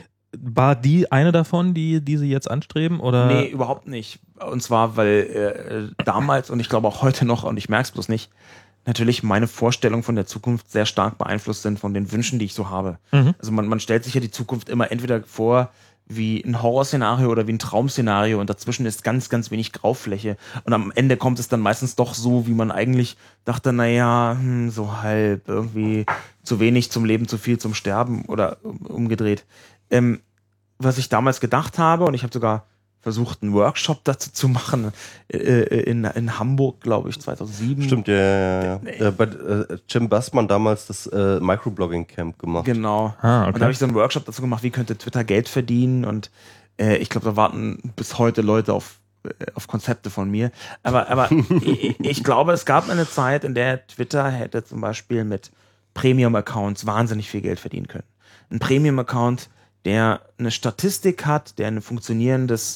war die eine davon, die, die sie jetzt anstreben? Oder? Nee, überhaupt nicht. Und zwar, weil äh, damals und ich glaube auch heute noch, und ich merke es bloß nicht, natürlich meine Vorstellungen von der Zukunft sehr stark beeinflusst sind von den Wünschen, die ich so habe. Mhm. Also man, man stellt sich ja die Zukunft immer entweder vor wie ein Horrorszenario oder wie ein Traumszenario und dazwischen ist ganz, ganz wenig Graufläche. Und am Ende kommt es dann meistens doch so, wie man eigentlich dachte, naja, hm, so halb, irgendwie zu wenig zum Leben, zu viel zum Sterben oder umgedreht. Ähm, was ich damals gedacht habe, und ich habe sogar versucht, einen Workshop dazu zu machen, äh, in, in Hamburg, glaube ich, zweitausendsieben. Stimmt, ja, ja, ja. Nee. Äh, bei äh, Jim Bassmann damals das äh, Microblogging-Camp gemacht. Genau. Ah, Und da okay. habe ich so einen Workshop dazu gemacht, wie könnte Twitter Geld verdienen und äh, ich glaube, da warten bis heute Leute auf, äh, auf Konzepte von mir. Aber, aber ich, ich glaube, es gab eine Zeit, in der Twitter hätte zum Beispiel mit Premium-Accounts wahnsinnig viel Geld verdienen können. Ein Premium-Account, der eine Statistik hat, der ein funktionierendes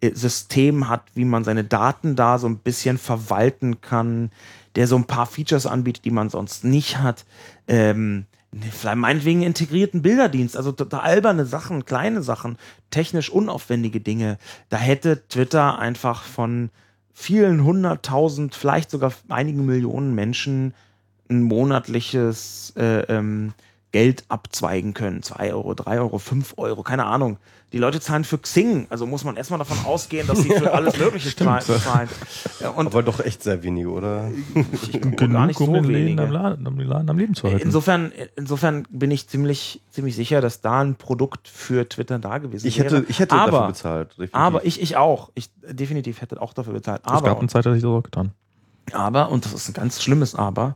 System hat, wie man seine Daten da so ein bisschen verwalten kann, der so ein paar Features anbietet, die man sonst nicht hat. Ähm, vielleicht meinetwegen integrierten Bilderdienst, also total alberne Sachen, kleine Sachen, technisch unaufwendige Dinge. Da hätte Twitter einfach von vielen hunderttausend, vielleicht sogar einigen Millionen Menschen ein monatliches äh, ähm, Geld abzweigen können. Zwei Euro, drei Euro, fünf Euro, keine Ahnung. Die Leute zahlen für Xing, also muss man erstmal davon ausgehen, dass sie für alles Mögliche zahlen. Ja, und Aber doch echt sehr wenige, oder? ich, ich gar nicht so um den Läden wenige. am Laden, am Laden am Leben zu halten. Insofern, insofern bin ich ziemlich, ziemlich sicher, dass da ein Produkt für Twitter da gewesen Ich wäre. hätte, ich hätte aber, dafür bezahlt. Definitiv. aber ich, ich auch. Ich definitiv hätte auch dafür bezahlt. es gab Aber, eine Zeit, dass ich das auch getan. aber, und das ist ein ganz schlimmes Aber,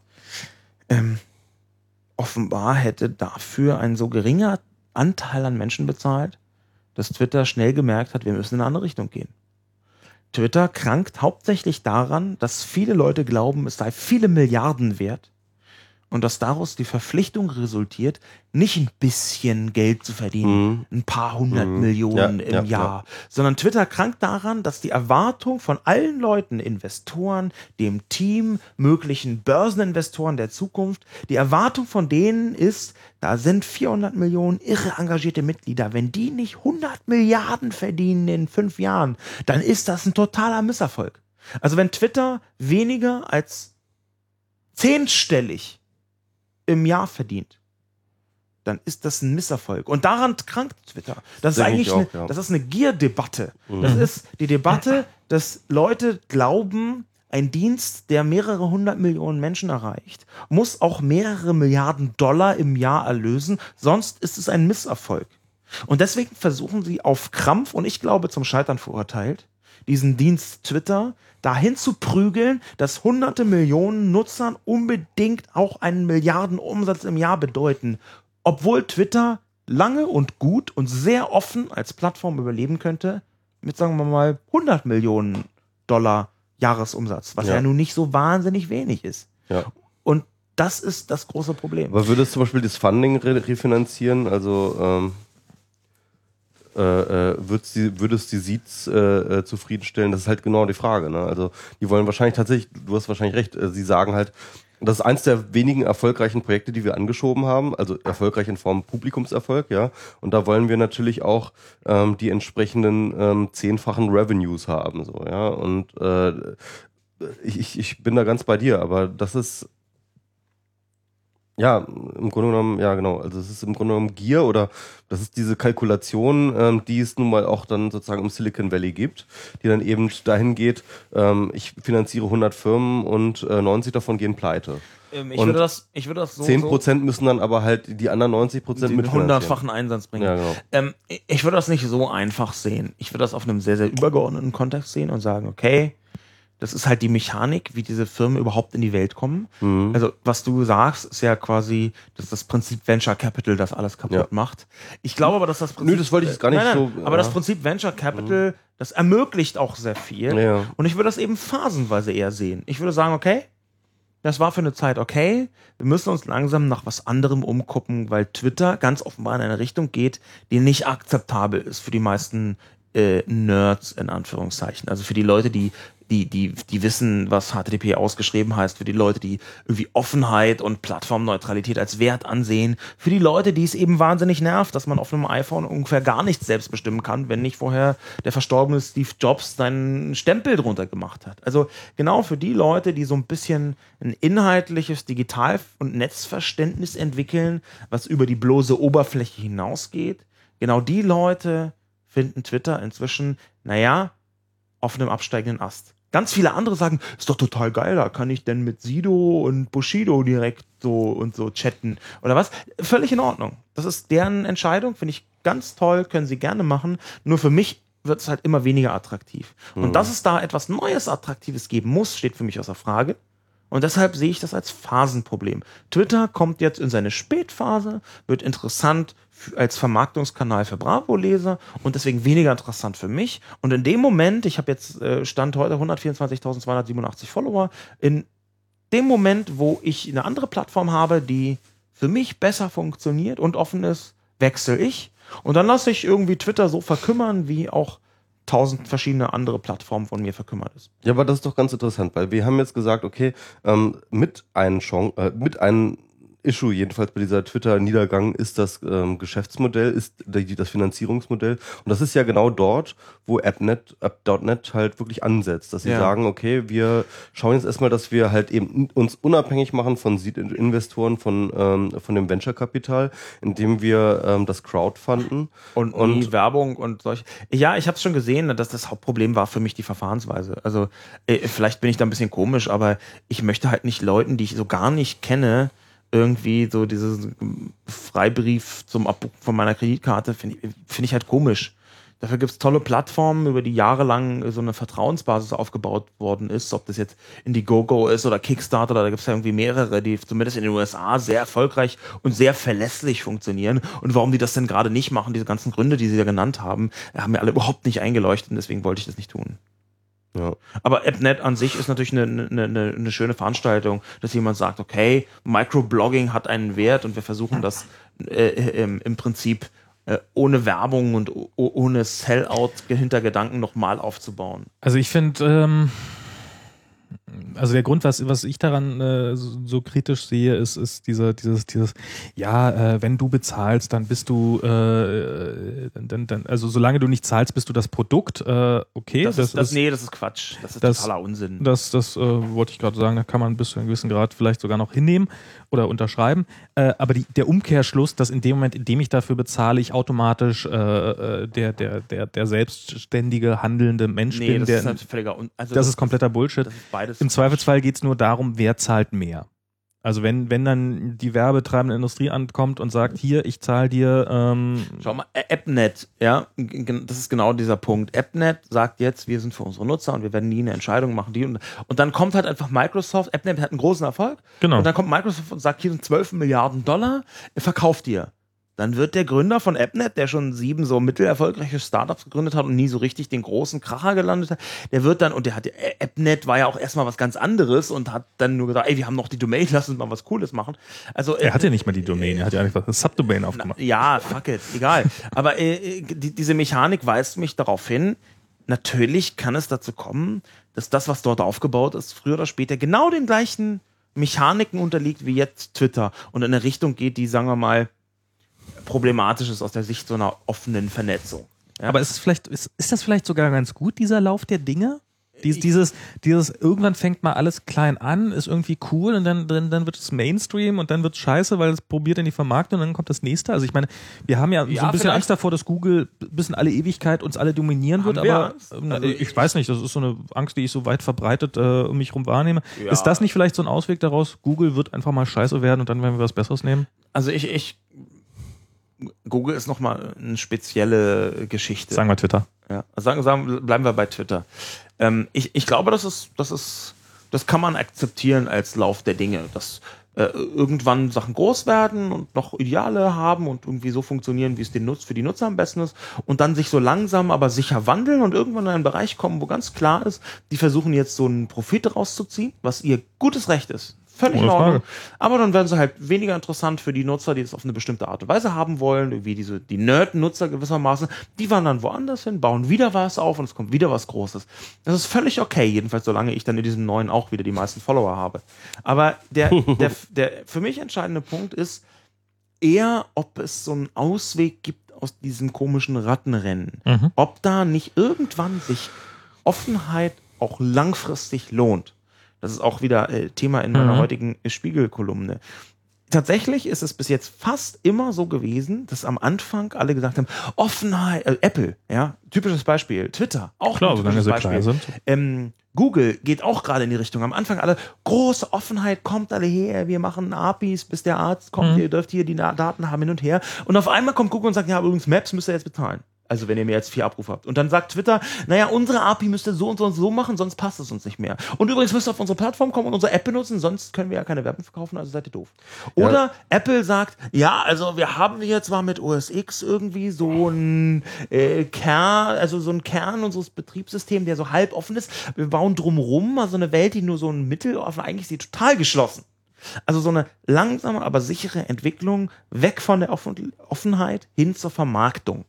ähm, offenbar hätte dafür ein so geringer Anteil an Menschen bezahlt, dass Twitter schnell gemerkt hat, wir müssen in eine andere Richtung gehen. Twitter krankt hauptsächlich daran, dass viele Leute glauben, es sei viele Milliarden wert und dass daraus die Verpflichtung resultiert, nicht ein bisschen Geld zu verdienen, Mhm. ein paar hundert Mhm. Millionen Ja, im ja, Jahr, sondern Twitter krankt daran, dass die Erwartung von allen Leuten, Investoren, dem Team, möglichen Börseninvestoren der Zukunft, die Erwartung von denen ist, da sind vierhundert Millionen irre engagierte Mitglieder. Wenn die nicht hundert Milliarden verdienen in fünf Jahren, dann ist das ein totaler Misserfolg. Also wenn Twitter weniger als zehnstellig im Jahr verdient, dann ist das ein Misserfolg. Und daran krankt Twitter. Das ist Denke eigentlich ich auch, eine, ja. das ist eine Gier-Debatte. Mhm. Das ist die Debatte, dass Leute glauben, ein Dienst, der mehrere hundert Millionen Menschen erreicht, muss auch mehrere Milliarden Dollar im Jahr erlösen, sonst ist es ein Misserfolg. Und deswegen versuchen sie auf Krampf, und ich glaube zum Scheitern verurteilt, diesen Dienst Twitter dahin zu prügeln, dass hunderte Millionen Nutzern unbedingt auch einen Milliardenumsatz im Jahr bedeuten. Obwohl Twitter lange und gut und sehr offen als Plattform überleben könnte, mit, sagen wir mal, hundert Millionen Dollar Jahresumsatz, was ja, Ja. nun nicht so wahnsinnig wenig ist. Ja. Und das ist das große Problem. Aber würde es zum Beispiel das Funding re refinanzieren? Also ähm, äh, äh, würd's die, würde es die Seeds äh, äh, zufriedenstellen? Das ist halt genau die Frage. Ne? Also die wollen wahrscheinlich tatsächlich, du hast wahrscheinlich recht, äh, sie sagen halt, das ist eins der wenigen erfolgreichen Projekte, die wir angeschoben haben, also erfolgreich in Form Publikumserfolg, ja. Und da wollen wir natürlich auch ähm, die entsprechenden ähm, zehnfachen Revenues haben, so, ja. Und äh, ich, ich bin da ganz bei dir, aber das ist ja im Grunde genommen, ja genau, also es ist im Grunde genommen Gier oder das ist diese Kalkulation, ähm, die es nun mal auch dann sozusagen im Silicon Valley gibt, die dann eben dahin geht, ähm, ich finanziere hundert Firmen und äh, neunzig davon gehen pleite. Ähm, ich, Und würde das, ich würde das so, zehn Prozent müssen dann aber halt die anderen neunzig Prozent den mitfinanzieren. hundertfachen Einsatz bringen. Ja, genau. Ähm, ich würde das nicht so einfach sehen. Ich würde das auf einem sehr, sehr übergeordneten Kontext sehen und sagen, okay, das ist halt die Mechanik, wie diese Firmen überhaupt in die Welt kommen. Mhm. Also was du sagst, ist ja quasi, dass das Prinzip Venture Capital das alles kaputt Ja. macht. Ich glaube aber, dass das Prinzip... Nö, das wollte ich jetzt gar nicht nein, nein, so- Aber ja. das Prinzip Venture Capital, das ermöglicht auch sehr viel. Ja. Und ich würde das eben phasenweise eher sehen. Ich würde sagen, okay, das war für eine Zeit okay. Wir müssen uns langsam nach was anderem umgucken, weil Twitter ganz offenbar in eine Richtung geht, die nicht akzeptabel ist für die meisten äh, Nerds in Anführungszeichen. Also für die Leute, die die die die wissen, was H T T P ausgeschrieben heißt, für die Leute, die irgendwie Offenheit und Plattformneutralität als Wert ansehen, für die Leute, die es eben wahnsinnig nervt, dass man auf einem iPhone ungefähr gar nichts selbst bestimmen kann, wenn nicht vorher der verstorbene Steve Jobs seinen Stempel drunter gemacht hat. Also genau für die Leute, die so ein bisschen ein inhaltliches Digital- und Netzverständnis entwickeln, was über die bloße Oberfläche hinausgeht, genau die Leute finden Twitter inzwischen, naja, auf einem absteigenden Ast. Ganz viele andere sagen, ist doch total geil, da kann ich denn mit Sido und Bushido direkt so und so chatten oder was. Völlig in Ordnung. Das ist deren Entscheidung, finde ich ganz toll, können sie gerne machen. Nur für mich wird es halt immer weniger attraktiv. Mhm. Und dass es da etwas Neues, Attraktives geben muss, steht für mich außer Frage. Und deshalb sehe ich das als Phasenproblem. Twitter kommt jetzt in seine Spätphase, wird interessant für, als Vermarktungskanal für Bravo-Leser und deswegen weniger interessant für mich. Und in dem Moment, ich habe jetzt äh, Stand heute hundertvierundzwanzigtausendzweihundertsiebenundachtzig Follower, in dem Moment, wo ich eine andere Plattform habe, die für mich besser funktioniert und offen ist, wechsle ich. Und dann lasse ich irgendwie Twitter so verkümmern, wie auch tausend verschiedene andere Plattformen von mir verkümmert ist. Ja, aber das ist doch ganz interessant, weil wir haben jetzt gesagt, okay, ähm, mit einem Chance, äh, mit einem Issue, jedenfalls bei dieser Twitter-Niedergang, ist das ähm, Geschäftsmodell, ist die, das Finanzierungsmodell. Und das ist ja genau dort, wo AppNet, App Punkt net halt wirklich ansetzt, dass sie Ja. sagen, okay, wir schauen jetzt erstmal, dass wir halt eben uns unabhängig machen von Seed-Investoren, von, ähm, von dem Venture-Kapital, indem wir ähm, das Crowdfunden. Und, und Werbung und solche. Ja, ich habe es schon gesehen, dass das Hauptproblem war für mich die Verfahrensweise. Also äh, vielleicht bin ich da ein bisschen komisch, aber ich möchte halt nicht Leuten, die ich so gar nicht kenne, irgendwie so diesen Freibrief zum Abbuchen von meiner Kreditkarte, finde ich, find ich halt komisch. Dafür gibt es tolle Plattformen, über die jahrelang so eine Vertrauensbasis aufgebaut worden ist, ob das jetzt Indiegogo ist oder Kickstarter, da gibt es ja irgendwie mehrere, die zumindest in den U S A sehr erfolgreich und sehr verlässlich funktionieren. Und warum die das denn gerade nicht machen, diese ganzen Gründe, die sie ja genannt haben, haben mir alle überhaupt nicht eingeleuchtet und deswegen wollte ich das nicht tun. Ja. Aber AppNet an sich ist natürlich eine, eine, eine, eine schöne Veranstaltung, dass jemand sagt, okay, Microblogging hat einen Wert und wir versuchen das äh, im, im Prinzip äh, ohne Werbung und o- ohne Sellout-Hintergedanken nochmal aufzubauen. Also ich finde, ähm, also der Grund, was, was ich daran äh, so, so kritisch sehe, ist, ist dieser, dieses, dieses, ja, äh, wenn du bezahlst, dann bist du, äh, dann, dann, also solange du nicht zahlst, bist du das Produkt, äh, okay. Das, das ist, das, nee, das ist Quatsch. Das ist das- totaler Unsinn. Das, das äh, wollte ich gerade sagen, da kann man bis zu einem gewissen Grad vielleicht sogar noch hinnehmen oder unterschreiben. Äh, aber die, der Umkehrschluss, dass in dem Moment, in dem ich dafür bezahle, ich automatisch äh, äh, der, der, der, der selbstständige, handelnde Mensch nee, bin, das der, ist halt völliger Un- also das ist kompletter Bullshit. Das ist beides. Im Zweifelsfall geht es nur darum, wer zahlt mehr. Also wenn, wenn dann die werbetreibende Industrie ankommt und sagt, hier, ich zahle dir ähm, Schau mal, AppNet, ja, das ist genau dieser Punkt. AppNet sagt jetzt, wir sind für unsere Nutzer und wir werden nie eine Entscheidung machen, die und, und dann kommt halt einfach Microsoft, AppNet hat einen großen Erfolg, Genau. und dann kommt Microsoft und sagt, hier sind zwölf Milliarden Dollar, verkauft ihr. Dann wird der Gründer von AppNet, der schon sieben so mittelerfolgreiche Startups gegründet hat und nie so richtig den großen Kracher gelandet hat, der wird dann, und der hat, AppNet war ja auch erstmal was ganz anderes und hat dann nur gesagt, ey, wir haben noch die Domain, lass uns mal was Cooles machen. Also, er äh, hat ja nicht mal die Domain, er hat ja einfach eine Subdomain aufgemacht. Na, ja, fuck it, egal. Aber äh, die, diese Mechanik weist mich darauf hin, natürlich kann es dazu kommen, dass das, was dort aufgebaut ist, früher oder später genau den gleichen Mechaniken unterliegt wie jetzt Twitter und in eine Richtung geht, die, sagen wir mal, problematisch ist aus der Sicht so einer offenen Vernetzung. Ja? Aber ist es vielleicht, ist, ist das vielleicht sogar ganz gut, dieser Lauf der Dinge? Dies, dieses, dieses, irgendwann fängt mal alles klein an, ist irgendwie cool und dann, dann, dann wird es Mainstream und dann wird es scheiße, weil es probiert in die Vermarktung und dann kommt das nächste. Also ich meine, wir haben ja, Ja, so ein bisschen vielleicht. Angst davor, dass Google bis in alle Ewigkeit uns alle dominieren wird, Haben wir aber Angst? ähm, Also ich, ich- weiß nicht, das ist so eine Angst, die ich so weit verbreitet äh, um mich rum wahrnehme. Ja. Ist das nicht vielleicht so ein Ausweg daraus? Google wird einfach mal scheiße werden und dann werden wir was Besseres nehmen? Also ich, ich Google ist nochmal eine spezielle Geschichte. Sagen wir Twitter. Ja, sagen, sagen, bleiben wir bei Twitter. Ähm, ich, ich glaube, das ist, das ist, das kann man akzeptieren als Lauf der Dinge, dass äh, irgendwann Sachen groß werden und noch Ideale haben und irgendwie so funktionieren, wie es den Nutz, für die Nutzer am besten ist und dann sich so langsam, aber sicher wandeln und irgendwann in einen Bereich kommen, wo ganz klar ist, die versuchen jetzt so einen Profit rauszuziehen, was ihr gutes Recht ist. Völlig in Ohne Ordnung. Frage. Aber dann werden sie halt weniger interessant für die Nutzer, die es auf eine bestimmte Art und Weise haben wollen, wie diese, die Nerd-Nutzer gewissermaßen. Die wandern woanders hin, bauen wieder was auf und es kommt wieder was Großes. Das ist völlig okay, jedenfalls solange ich dann in diesem neuen auch wieder die meisten Follower habe. Aber der, der, der für mich entscheidende Punkt ist eher, ob es so einen Ausweg gibt aus diesem komischen Rattenrennen. Mhm. Ob da nicht irgendwann sich Offenheit auch langfristig lohnt. Das ist auch wieder äh, Thema in meiner Mhm. heutigen äh, Spiegel-Kolumne. Tatsächlich ist es bis jetzt fast immer so gewesen, dass am Anfang alle gesagt haben, Offenheit, äh, Apple, ja, typisches Beispiel, Twitter, auch Klar, ein solange typisches sie Beispiel. klein sind. Ähm, Google geht auch gerade in die Richtung. Am Anfang alle, große Offenheit, kommt alle her, wir machen A P Is, bis der Arzt kommt, Mhm. ihr dürft hier die Na- Daten haben hin und her. Und auf einmal kommt Google und sagt, ja, übrigens Maps müsst ihr jetzt bezahlen. Also wenn ihr mehr als vier Abrufe habt. Und dann sagt Twitter, naja, unsere A P I müsst ihr so und so und so machen, sonst passt es uns nicht mehr. Und übrigens müsst ihr auf unsere Plattform kommen und unsere App benutzen, sonst können wir ja keine Werbung verkaufen, also seid ihr doof. Oder Ja. Apple sagt, ja, also wir haben hier zwar mit O S X irgendwie so ein äh, Kern, also so ein Kern unseres Betriebssystems, der so halb offen ist. Wir bauen drumrum, also eine Welt, die nur so ein Mittel offen, eigentlich ist sie total geschlossen. Also so eine langsame, aber sichere Entwicklung weg von der Offen- Offenheit hin zur Vermarktung.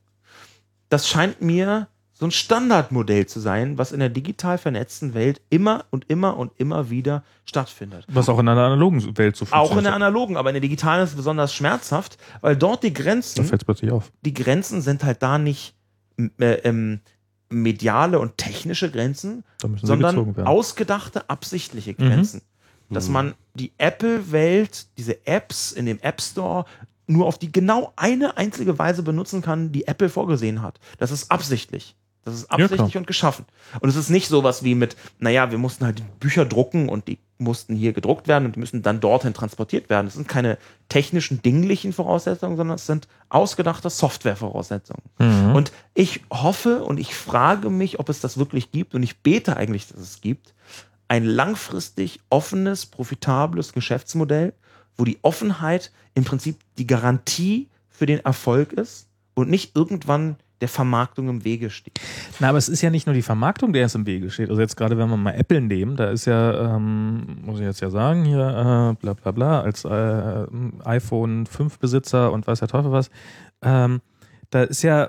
Das scheint mir so ein Standardmodell zu sein, was in der digital vernetzten Welt immer und immer und immer wieder stattfindet. Was auch in einer analogen Welt so funktioniert. Auch in der analogen, aber in der digitalen ist es besonders schmerzhaft, weil dort die Da Grenzen, fällt es plötzlich auf. die Grenzen sind halt da nicht äh, ähm, mediale und technische Grenzen, Da müssen sie sondern gezogen werden. ausgedachte, absichtliche Grenzen. Dass Mhm. man die Apple-Welt, diese Apps in dem App Store nur auf die genau eine einzige Weise benutzen kann, die Apple vorgesehen hat. Das ist absichtlich. Das ist absichtlich klar. und geschaffen. Und es ist nicht sowas wie mit, naja, wir mussten halt die Bücher drucken und die mussten hier gedruckt werden und die müssen dann dorthin transportiert werden. Das sind keine technischen, dinglichen Voraussetzungen, sondern es sind ausgedachte Softwarevoraussetzungen. Mhm. Und ich hoffe und ich frage mich, ob es das wirklich gibt und ich bete eigentlich, dass es gibt, ein langfristig offenes, profitables Geschäftsmodell, wo die Offenheit im Prinzip die Garantie für den Erfolg ist und nicht irgendwann der Vermarktung im Wege steht. Na, aber es ist ja nicht nur die Vermarktung, der es im Wege steht. Also jetzt gerade, wenn wir mal Apple nehmen, da ist ja, ähm, muss ich jetzt ja sagen, hier, äh, bla bla bla, als äh, iPhone fünf Besitzer und weiß der Teufel was, ähm, da ist ja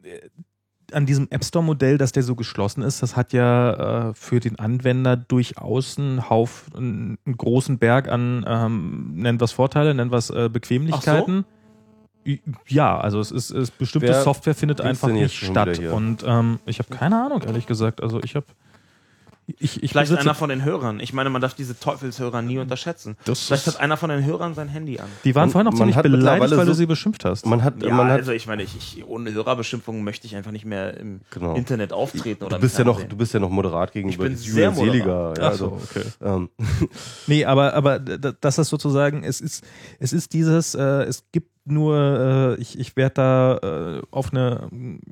an diesem App Store Modell, dass der so geschlossen ist, das hat ja äh, für den Anwender durchaus einen Haufen, einen großen Berg an, ähm, nennen wir es Vorteile, nennen wir es äh, Bequemlichkeiten. Ja, also es ist, es bestimmte Wer Software findet einfach denn jetzt nicht schon statt. wieder hier? Und ähm, ich habe keine Ahnung, ehrlich gesagt. Also ich habe ich, ich Vielleicht besitze- einer von den Hörern. Ich meine, man darf diese Teufelshörer nie unterschätzen. Das Vielleicht ist- hat einer von den Hörern sein Handy an. Die waren Man- vorhin auch man ziemlich hat beleidigt, mittlerweile weil du so- sie beschimpft hast. Man hat, Ja, man hat also ich meine, ich, ich, ohne Hörerbeschimpfung möchte ich einfach nicht mehr im Genau. Internet auftreten. Oder du bist im ja noch, Fernsehen. du bist ja noch moderat gegenüber bin Julian sehr Seliger. moderat. Ja, Ach so, also, okay. ähm, Nee, aber, aber d- das ist sozusagen, es ist, es ist dieses, äh, es gibt nur, äh, ich, ich werde da äh, auf eine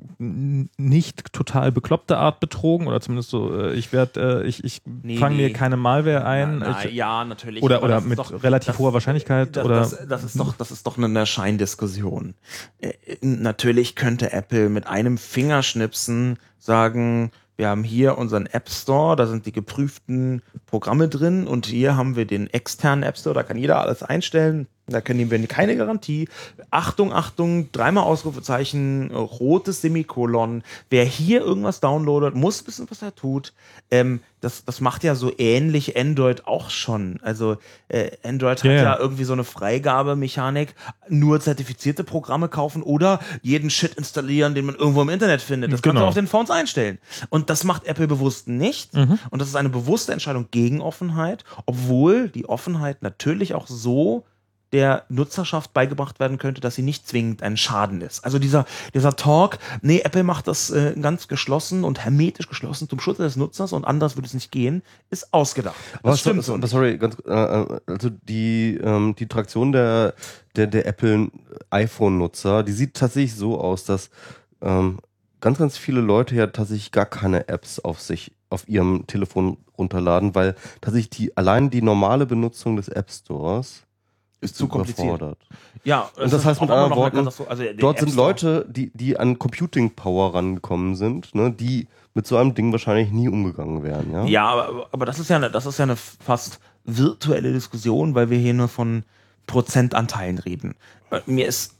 n- nicht total bekloppte Art betrogen oder zumindest so, äh, ich werde, äh, ich, ich Nee, fange nee. mir keine Malware ein. Na, na, ich, ja, natürlich. oder aber oder das ist mit doch- relativ das- hoher Wahrscheinlichkeit. Das, oder das, das, ist doch, das ist doch eine Scheindiskussion. Äh, natürlich könnte Apple mit einem Fingerschnipsen sagen, wir haben hier unseren App Store, da sind die geprüften Programme drin und hier haben wir den externen App Store, da kann jeder alles einstellen, da können wir keine Garantie. Achtung, Achtung, dreimal Ausrufezeichen, äh, rotes Semikolon. Wer hier irgendwas downloadet, muss wissen, was er tut. Ähm, das, das macht ja so ähnlich Android auch schon. Also äh, Android hat Ja, ja, ja. irgendwie so eine Freigabemechanik, nur zertifizierte Programme kaufen oder jeden Shit installieren, den man irgendwo im Internet findet. Das kannst Genau. du auf den Phones einstellen. Und das macht Apple bewusst nicht. Mhm. Und das ist eine bewusste Entscheidung gegen Offenheit, obwohl die Offenheit natürlich auch so der Nutzerschaft beigebracht werden könnte, dass sie nicht zwingend ein Schaden ist. Also dieser, dieser Talk, nee, Apple macht das äh, ganz geschlossen und hermetisch geschlossen zum Schutz des Nutzers und anders würde es nicht gehen, ist ausgedacht. Das Was, stimmt so, so nicht. sorry, ganz, äh, also die, ähm, die Traktion der, der, der Apple iPhone-Nutzer, die sieht tatsächlich so aus, dass ähm, ganz, ganz viele Leute ja tatsächlich gar keine Apps auf sich, auf ihrem Telefon runterladen, weil tatsächlich die, allein die normale Benutzung des App Stores Ist zu kompliziert. überfordert. Ja, Und das heißt mit auch immer anderen noch eine Worten, Katastrophe. Also der Dort App sind Store- Leute, die, die an Computing Power rangekommen sind, ne, die mit so einem Ding wahrscheinlich nie umgegangen wären, ja? Ja, aber, aber das ist ja eine, das ist ja eine fast virtuelle Diskussion, weil wir hier nur von Prozentanteilen reden. Äh, Mir ist,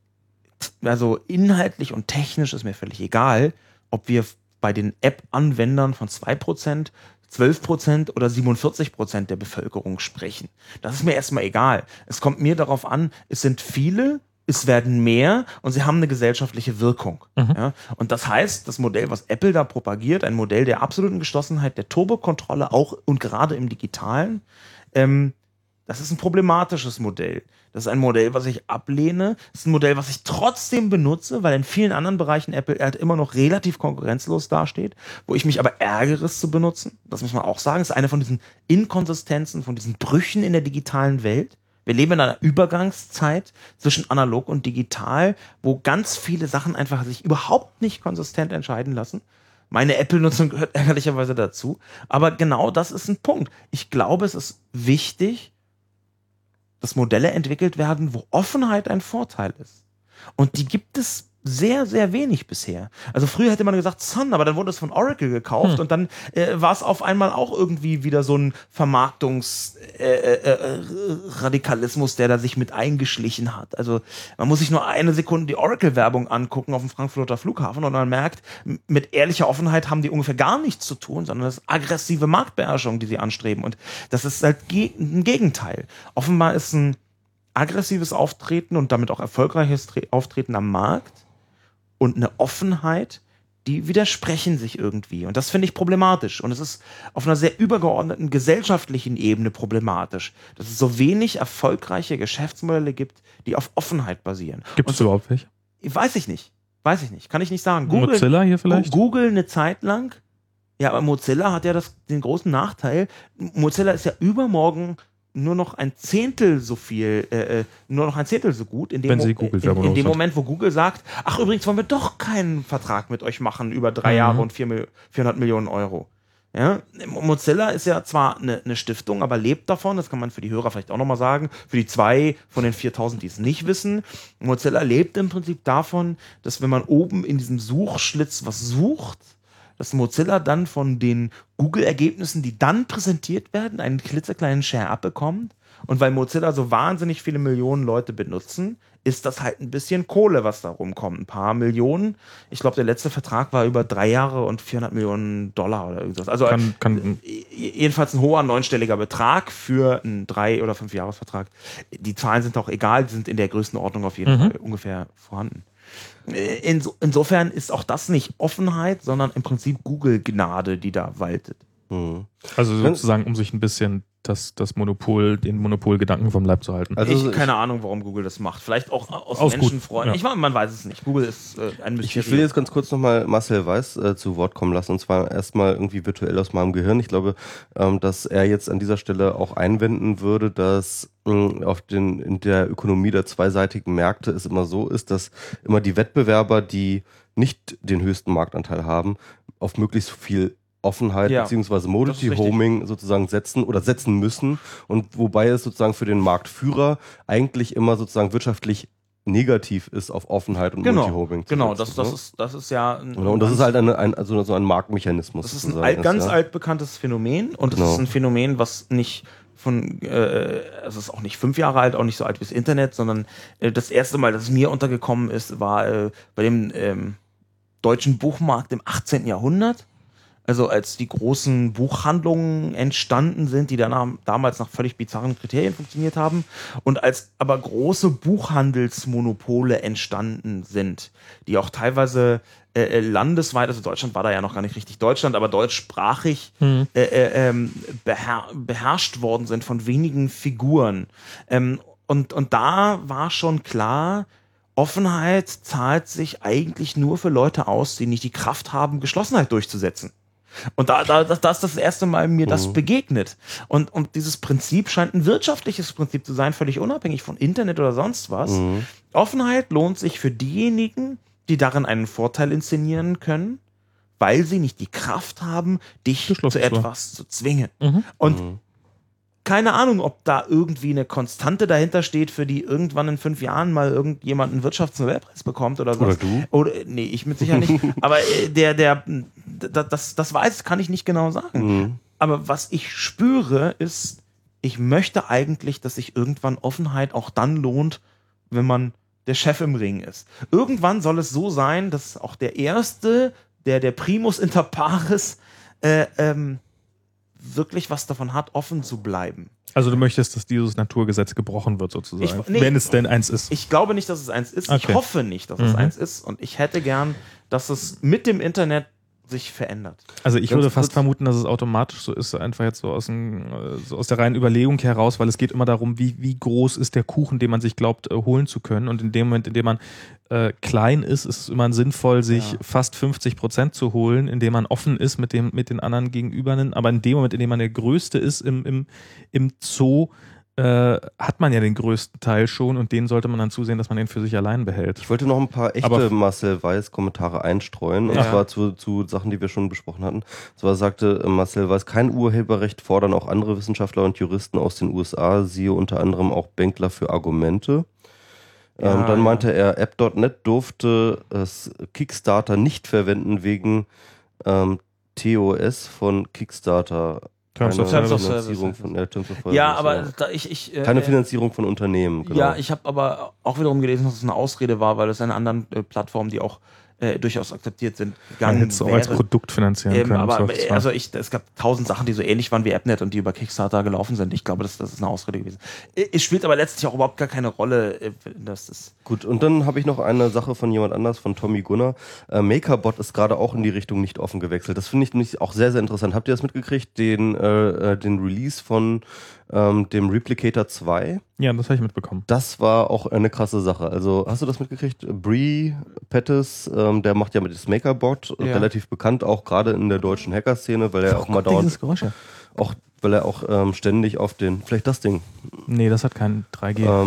also inhaltlich und technisch ist mir völlig egal, ob wir bei den App-Anwendern von zwei Prozent, zwölf Prozent oder siebenundvierzig Prozent der Bevölkerung sprechen. Das ist mir erstmal egal. Es kommt mir darauf an, es sind viele, es werden mehr und sie haben eine gesellschaftliche Wirkung. Mhm. Ja? Und das heißt, das Modell, was Apple da propagiert, ein Modell der absoluten Geschlossenheit, der Turbokontrolle, auch und gerade im Digitalen, ähm, das ist ein problematisches Modell. Das ist ein Modell, was ich ablehne. Das ist ein Modell, was ich trotzdem benutze, weil in vielen anderen Bereichen Apple halt immer noch relativ konkurrenzlos dasteht, wo ich mich aber ärgere, es zu benutzen. Das muss man auch sagen. Das ist eine von diesen Inkonsistenzen, von diesen Brüchen in der digitalen Welt. Wir leben in einer Übergangszeit zwischen analog und digital, wo ganz viele Sachen einfach sich überhaupt nicht konsistent entscheiden lassen. Meine Apple-Nutzung gehört ärgerlicherweise dazu. Aber genau das ist ein Punkt. Ich glaube, es ist wichtig, dass Modelle entwickelt werden, wo Offenheit ein Vorteil ist. Und die gibt es sehr, sehr wenig bisher. Also früher hätte man gesagt Sun, aber dann wurde es von Oracle gekauft Hm. und dann äh, war es auf einmal auch irgendwie wieder so ein Vermarktungsradikalismus, äh, äh, der da sich mit eingeschlichen hat. Also man muss sich nur eine Sekunde die Oracle-Werbung angucken auf dem Frankfurter Flughafen und man merkt, m- mit ehrlicher Offenheit haben die ungefähr gar nichts zu tun, sondern das ist aggressive Marktbeherrschung, die sie anstreben. Und das ist halt ge- ein Gegenteil. Offenbar ist ein aggressives Auftreten und damit auch erfolgreiches Tre- Auftreten am Markt und eine Offenheit, die widersprechen sich irgendwie. Und das finde ich problematisch. Und es ist auf einer sehr übergeordneten gesellschaftlichen Ebene problematisch, dass es so wenig erfolgreiche Geschäftsmodelle gibt, die auf Offenheit basieren. Gibt es überhaupt welche? Weiß ich nicht. Weiß ich nicht. Kann ich nicht sagen. Google, Mozilla hier vielleicht? Google eine Zeit lang. Ja, aber Mozilla hat ja das, den großen Nachteil. Mozilla ist ja übermorgen nur noch ein Zehntel so viel, äh, äh, nur noch ein Zehntel so gut, in dem, Wenn sie Mo- Google-Werbung in, in dem los hat. Moment, wo Google sagt, ach übrigens wollen wir doch keinen Vertrag mit euch machen über drei Mhm. Jahre und vier Mil- vierhundert Millionen Euro. Ja, Mozilla ist ja zwar eine, eine Stiftung, aber lebt davon, das kann man für die Hörer vielleicht auch nochmal sagen, für die zwei von den viertausend, die es nicht wissen. Mozilla lebt im Prinzip davon, dass wenn man oben in diesem Suchschlitz was sucht, dass Mozilla dann von den Google-Ergebnissen, die dann präsentiert werden, einen klitzekleinen Share abbekommt. Und weil Mozilla so wahnsinnig viele Millionen Leute benutzen, ist das halt ein bisschen Kohle, was da rumkommt. Ein paar Millionen. Ich glaube, der letzte Vertrag war über drei Jahre und vierhundert Millionen Dollar oder irgendwas. Also kann, kann, jedenfalls ein hoher neunstelliger Betrag für einen drei- oder fünf Jahresvertrag. Die Zahlen sind auch egal, die sind in der Größenordnung auf jeden mhm. Fall ungefähr vorhanden. Inso, insofern ist auch das nicht Offenheit, sondern im Prinzip Google-Gnade, die da waltet. Mhm. Also sozusagen, um sich ein bisschen das, das Monopol, den Monopolgedanken vom Leib zu halten. Also ich keine Ahnung, warum Google das macht. Vielleicht auch aus, aus Menschenfreunden. Ja. Ich meine, man weiß es nicht. Google ist äh, ein Mysterium. Ich will jetzt ganz kurz nochmal Marcel Weiß äh, zu Wort kommen lassen, und zwar erstmal irgendwie virtuell aus meinem Gehirn. Ich glaube, ähm, dass er jetzt an dieser Stelle auch einwenden würde, dass mh, auf den, in der Ökonomie der zweiseitigen Märkte es immer so ist, dass immer die Wettbewerber, die nicht den höchsten Marktanteil haben, auf möglichst viel Offenheit ja, bzw. Modesty-Homing sozusagen setzen oder setzen müssen, und wobei es sozusagen für den Marktführer eigentlich immer sozusagen wirtschaftlich negativ ist, auf Offenheit und genau, Multi-Homing zu genau, setzen. das, das, ne? ist, das ist ja ein, genau, und das ist halt eine, ein, also so ein Marktmechanismus. Das ist ein alt, ganz ist, ja? altbekanntes Phänomen, und das genau. ist ein Phänomen, was nicht von, äh, es ist auch nicht fünf Jahre alt, auch nicht so alt wie das Internet, sondern äh, das erste Mal, dass es mir untergekommen ist, war äh, bei dem ähm, deutschen Buchmarkt im achtzehnten Jahrhundert. Also als die großen Buchhandlungen entstanden sind, die dann damals nach völlig bizarren Kriterien funktioniert haben, und als aber große Buchhandelsmonopole entstanden sind, die auch teilweise äh, landesweit, also Deutschland war da ja noch gar nicht richtig Deutschland, aber deutschsprachig hm. äh, äh, beher beherrscht worden sind von wenigen Figuren. Ähm, und, und da war schon klar, Offenheit zahlt sich eigentlich nur für Leute aus, die nicht die Kraft haben, Geschlossenheit durchzusetzen. Und da, da, da ist das erste Mal mir das mhm. begegnet. Und, und dieses Prinzip scheint ein wirtschaftliches Prinzip zu sein, völlig unabhängig von Internet oder sonst was. Mhm. Offenheit lohnt sich für diejenigen, die darin einen Vorteil inszenieren können, weil sie nicht die Kraft haben, dich zu etwas zu zwingen. Mhm. Und mhm. keine Ahnung, ob da irgendwie eine Konstante dahinter steht, für die irgendwann in fünf Jahren mal irgendjemand einen Wirtschaftsnobelpreis bekommt oder so. Oder du? Oder, nee, ich mit Sicherheit nicht. Aber äh, der, der, das, das weiß, kann ich nicht genau sagen. Mhm. Aber was ich spüre, ist, ich möchte eigentlich, dass sich irgendwann Offenheit auch dann lohnt, wenn man der Chef im Ring ist. Irgendwann soll es so sein, dass auch der Erste, der der Primus inter pares, äh, ähm, wirklich was davon hat, offen zu bleiben. Also du möchtest, dass dieses Naturgesetz gebrochen wird sozusagen, ich, nee, wenn es denn eins ist. Ich glaube nicht, dass es eins ist. Okay. Ich hoffe nicht, dass mhm. es eins ist. Und ich hätte gern, dass es mit dem Internet sich verändert. Also ich Ganz würde fast vermuten, dass es automatisch so ist, einfach jetzt so aus, dem, so aus der reinen Überlegung heraus, weil es geht immer darum, wie, wie groß ist der Kuchen, den man sich glaubt, äh, holen zu können. Und in dem Moment, in dem man äh, klein ist, ist es immer sinnvoll, sich ja. fast fünfzig Prozent zu holen, indem man offen ist mit dem mit den anderen Gegenüber. Aber in dem Moment, in dem man der Größte ist im, im, im Zoo, Äh, hat man ja den größten Teil schon, und den sollte man dann zusehen, dass man den für sich allein behält. Ich wollte noch ein paar echte Aber Marcel Weiß Kommentare einstreuen, und ja. zwar zu, zu Sachen, die wir schon besprochen hatten. Und zwar sagte Marcel Weiß, kein Urheberrecht fordern auch andere Wissenschaftler und Juristen aus den U S A, siehe unter anderem auch Benkler für Argumente. Ja, ähm, dann ja. meinte er, App Punkt net durfte es Kickstarter nicht verwenden wegen ähm, T O S von Kickstarter. Terms Keine of Service. Finanzierung von, äh, Terms of Service, ja, aber ja. Da ich, ich, äh, keine Finanzierung von Unternehmen. Genau. Ja, ich habe aber auch wiederum gelesen, dass es eine Ausrede war, weil es eine anderen äh, Plattformen, die auch äh, durchaus akzeptiert sind, gegangen Man hätte es auch als Produkt finanzieren ähm, können. Aber also ich, es gab tausend Sachen, die so ähnlich waren wie AppNet und die über Kickstarter gelaufen sind. Ich glaube, das, das ist eine Ausrede gewesen. Es spielt aber letztlich auch überhaupt gar keine Rolle. Dass das Gut, und dann habe ich noch eine Sache von jemand anders, von Tommy Gunnar. Äh, MakerBot ist gerade auch in die Richtung nicht offen gewechselt. Das finde ich nämlich auch sehr, sehr interessant. Habt ihr das mitgekriegt, den, äh, den Release von ähm, dem Replicator zwei? Ja, das habe ich mitbekommen. Das war auch eine krasse Sache. Also, hast du das mitgekriegt? Bree Pettis, ähm, der macht ja mit dem MakerBot, ja. relativ bekannt, auch gerade in der deutschen Hacker-Szene, weil er auch, auch mal dauernd... Geräusch, ja. Auch, weil er auch ähm, ständig auf den... Vielleicht das Ding. Nee, das hat kein drei G. Ähm,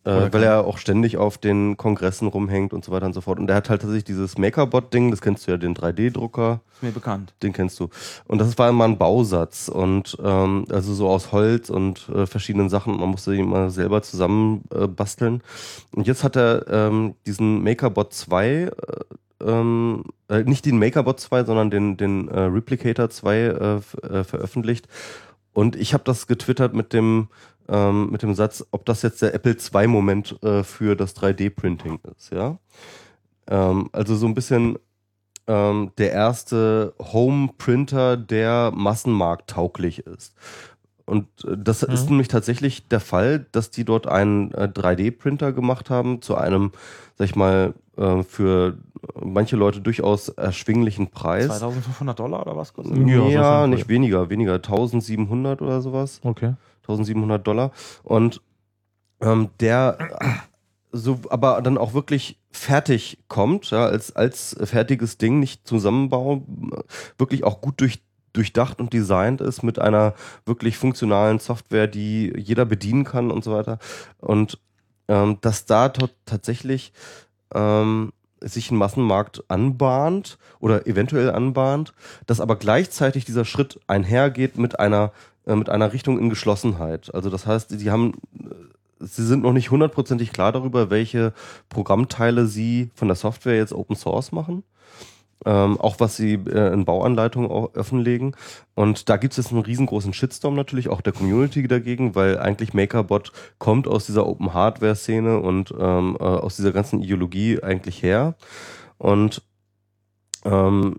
Äh, weil er auch ständig auf den Kongressen rumhängt und so weiter und so fort. Und er hat halt tatsächlich dieses MakerBot-Ding, das kennst du ja, den drei D-Drucker. Ist mir bekannt. Den kennst du. Und das war immer ein Bausatz. Und ähm, also so aus Holz und äh, verschiedenen Sachen. Man musste ihn mal selber zusammen äh, basteln. Und jetzt hat er ähm, diesen MakerBot zwei, äh, ähm, äh, nicht den MakerBot zwei, sondern den, den äh, Replicator zwei äh, f- äh, veröffentlicht. Und ich habe das getwittert mit dem Ähm, mit dem Satz, ob das jetzt der Apple zwei Moment äh, für das drei D-Printing ist, ja. Ähm, also so ein bisschen ähm, der erste Home-Printer, der massenmarkttauglich ist. Und äh, das Mhm. ist nämlich tatsächlich der Fall, dass die dort einen äh, drei D-Printer gemacht haben zu einem, sag ich mal, äh, für manche Leute durchaus erschwinglichen Preis. zweitausendfünfhundert Dollar oder was kostet Ja, Ja, so schon nicht weniger, weniger, tausendsiebenhundert oder sowas. Okay. tausendsiebenhundert Dollar. Und ähm, der so, aber dann auch wirklich fertig kommt, ja, als, als fertiges Ding, nicht Zusammenbau, wirklich auch gut durch, durchdacht und designt ist mit einer wirklich funktionalen Software, die jeder bedienen kann und so weiter. Und ähm, dass da t- tatsächlich ähm, sich ein Massenmarkt anbahnt oder eventuell anbahnt, dass aber gleichzeitig dieser Schritt einhergeht mit einer äh, mit einer Richtung in Geschlossenheit. Also das heißt, sie haben, sie sind noch nicht hundertprozentig klar darüber, welche Programmteile sie von der Software jetzt Open Source machen. Ähm, auch was sie äh, in Bauanleitungen auch offenlegen. Und da gibt es jetzt einen riesengroßen Shitstorm natürlich, auch der Community dagegen, weil eigentlich MakerBot kommt aus dieser Open-Hardware-Szene und ähm, äh, aus dieser ganzen Ideologie eigentlich her. Und ähm,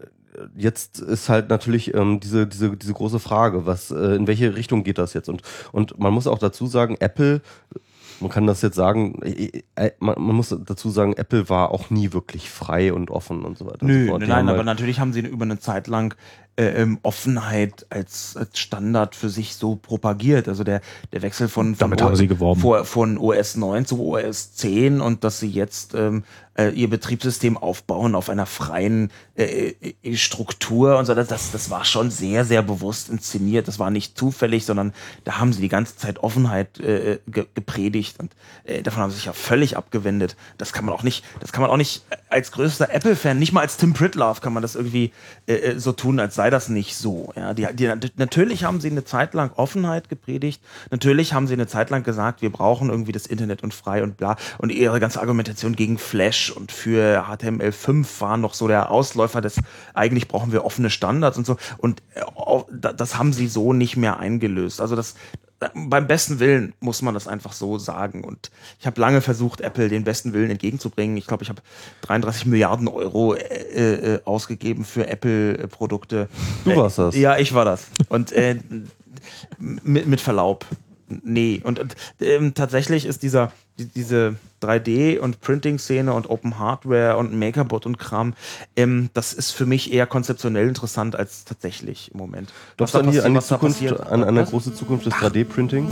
jetzt ist halt natürlich ähm, diese, diese, diese große Frage, was, äh, in welche Richtung geht das jetzt? Und, und man muss auch dazu sagen, Apple, man kann das jetzt sagen, äh, äh, man, man muss dazu sagen, Apple war auch nie wirklich frei und offen und so weiter. und Nö, so fort. nein, Die haben nein, aber halt, natürlich haben sie über eine Zeit lang äh, ähm, Offenheit als, als Standard für sich so propagiert. Also der, der Wechsel von, von, Damit haben sie geworben. vor, von O S neun zu O S zehn und dass sie jetzt ähm, äh, ihr Betriebssystem aufbauen auf einer freien äh, äh, Struktur und so, das, das, das war schon sehr, sehr bewusst inszeniert. Das war nicht zufällig, sondern da haben sie die ganze Zeit Offenheit äh, ge gepredigt und äh, davon haben sie sich ja völlig abgewendet. Das kann man auch nicht, das kann man auch nicht als größter Apple-Fan, nicht mal als Tim Pritlove kann man das irgendwie äh, so tun, als sei das nicht so. Ja, die, die, natürlich haben sie eine Zeit lang Offenheit gepredigt, natürlich haben sie eine Zeit lang gesagt, wir brauchen irgendwie das Internet und frei und bla. Und ihre ganze Argumentation gegen Flash und für H T M L fünf war noch so der Ausläufer des, eigentlich brauchen wir offene Standards und so. Und äh, das haben sie so nicht mehr eingelöst. Also das beim besten Willen muss man das einfach so sagen. Und ich habe lange versucht, Apple den besten Willen entgegenzubringen. Ich glaube, ich habe dreiunddreißig Milliarden Euro äh, äh, ausgegegeben für Apple-Produkte. Du warst das. Äh, ja, ich war das. Und äh, mit, mit Verlaub. Nee. Und, und ähm, tatsächlich ist dieser die, diese drei D- und Printing-Szene und Open Hardware und MakerBot und Kram, ähm, das ist für mich eher konzeptionell interessant als tatsächlich im Moment. Glaubst du an die, an die Zukunft, passiert, an, an eine große Zukunft des drei D-Printing?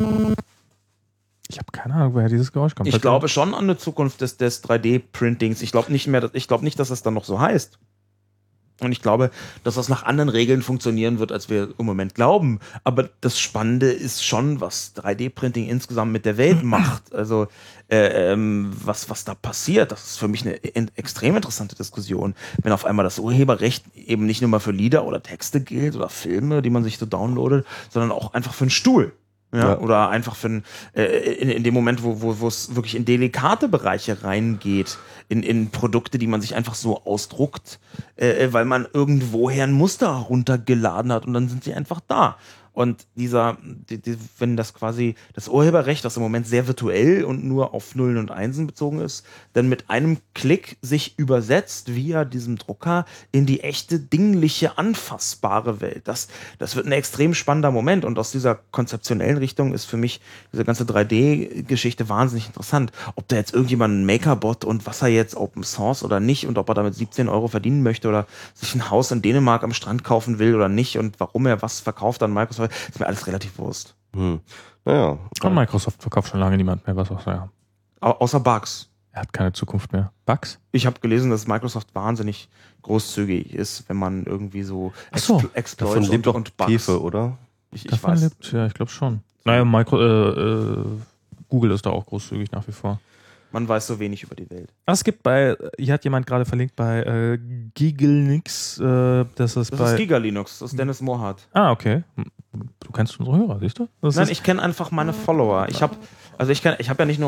Ich habe keine Ahnung, woher dieses Geräusch kommt. Ich glaube schon an eine Zukunft des, des drei D-Printings. Ich glaube nicht mehr, ich glaube nicht, dass es dann noch so heißt. Und ich glaube, dass das nach anderen Regeln funktionieren wird, als wir im Moment glauben. Aber das Spannende ist schon, was drei D-Printing insgesamt mit der Welt macht. Also äh, ähm, was, was da passiert, das ist für mich eine in, extrem interessante Diskussion. Wenn auf einmal das Urheberrecht eben nicht nur mal für Lieder oder Texte gilt oder Filme, die man sich so downloadet, sondern auch einfach für einen Stuhl. Ja, ja. Oder einfach für ein, äh, in, in dem Moment, wo, wo, wo es wirklich in delikate Bereiche reingeht, in, in Produkte, die man sich einfach so ausdruckt, äh, weil man irgendwoher ein Muster runtergeladen hat und dann sind sie einfach da. Und dieser, die, die, wenn das quasi das Urheberrecht, das im Moment sehr virtuell und nur auf Nullen und Einsen bezogen ist, dann mit einem Klick sich übersetzt via diesem Drucker in die echte, dingliche, anfassbare Welt. Das, das wird ein extrem spannender Moment. Und aus dieser konzeptionellen Richtung ist für mich diese ganze drei D-Geschichte wahnsinnig interessant. Ob da jetzt irgendjemand ein MakerBot und was er jetzt Open Source oder nicht und ob er damit siebzehn Euro verdienen möchte oder sich ein Haus in Dänemark am Strand kaufen will oder nicht und warum er was verkauft an Microsoft, ist mir alles relativ Wurst. Hm. Naja. Und Microsoft verkauft schon lange niemand mehr, was auch ja. Au außer Bugs. Er hat keine Zukunft mehr. Bugs? Ich habe gelesen, dass Microsoft wahnsinnig großzügig ist, wenn man irgendwie so, Ach so. Expl Exploits Davon lebt und, doch und Bugs. Hefe, oder? Ich, ich Davon weiß. lebt, ja, ich glaube schon. Naja, Micro, äh, äh, Google ist da auch großzügig nach wie vor. Man weiß so wenig über die Welt. Ah, es gibt bei, hier hat jemand gerade verlinkt bei äh, Gigalnix, äh, das ist Das bei... ist Giga Linux, das ist Dennis Mohrhardt. Ah, okay. Du kennst unsere Hörer, siehst du? Das Nein, ist ich kenne einfach meine Follower. Ich habe also ich, kenn, ich hab ja nicht nur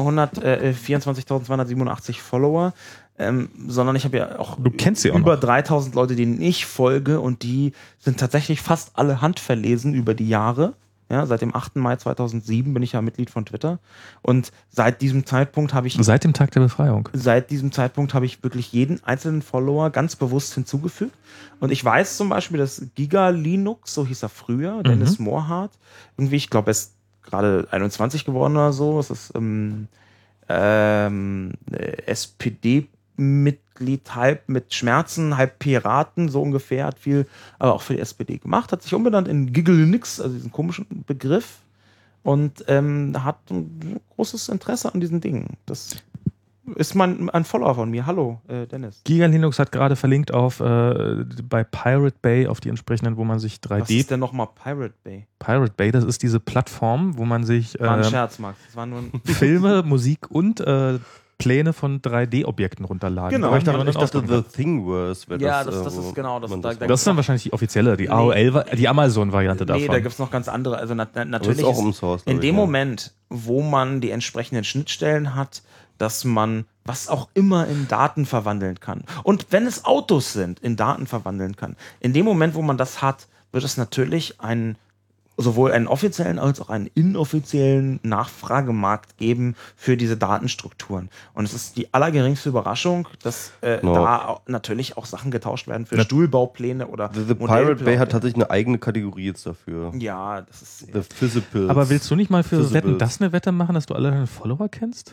hundertvierundzwanzigtausendzweihundertsiebenundachtzig Follower, ähm, sondern ich habe ja auch Du kennst sie auch über noch. dreitausend Leute, denen ich folge und die sind tatsächlich fast alle handverlesen über die Jahre. Ja, seit dem achten Mai zweitausendsieben bin ich ja Mitglied von Twitter und seit diesem Zeitpunkt habe ich Seit dem Tag der Befreiung. seit diesem Zeitpunkt habe ich wirklich jeden einzelnen Follower ganz bewusst hinzugefügt. Und ich weiß zum Beispiel, dass Giga Linux, so hieß er früher, Dennis Mohrhardt, irgendwie, ich glaube, er ist gerade einundzwanzig geworden oder so, es ist ähm, ähm, S P D-Mitglied, halb mit Schmerzen, halb Piraten, so ungefähr, hat viel, aber auch für die S P D gemacht, hat sich umbenannt in Giga Linux, also diesen komischen Begriff, und ähm, hat ein großes Interesse an diesen Dingen. Das ist mein, ein Follower von mir. Hallo, äh, Dennis. Giga Linux hat gerade verlinkt auf äh, bei Pirate Bay auf die entsprechenden, wo man sich drei D... Was ist denn nochmal Pirate Bay? Pirate Bay, das ist diese Plattform, wo man sich War ein äh, Scherz, Max. Das war nur ein Filme, Musik und äh, Pläne von drei D-Objekten runterladen. Genau. Aber ich dachte, Die man ich dann dachte ausdrucken The Thingiverse wäre Ja, das. das- das äh, wo ist genau das- man da- das da- kann. Das ist dann wahrscheinlich die offizielle, die A O L, die Amazon-Variante Nee, davon. da gibt es noch ganz andere. Also na, na, Aber natürlich ist auch ist Open Source. in glaub dem ich, ja. Moment, wo man die entsprechenden Schnittstellen hat, dass man was auch immer in Daten verwandeln kann. Und wenn es Autos sind, in Daten verwandeln kann. In dem Moment, wo man das hat, wird es natürlich einen, sowohl einen offiziellen als auch einen inoffiziellen Nachfragemarkt geben für diese Datenstrukturen. Und es ist die allergeringste Überraschung, dass äh, No. da auch natürlich auch Sachen getauscht werden für Ja. Stuhlbaupläne oder The, the Pirate Modellpläne. Bay hat tatsächlich eine eigene Kategorie jetzt dafür. Ja, das ist The Physical. Aber willst du nicht mal für Visibles. Wetten das eine Wette machen, dass du alle deine Follower kennst?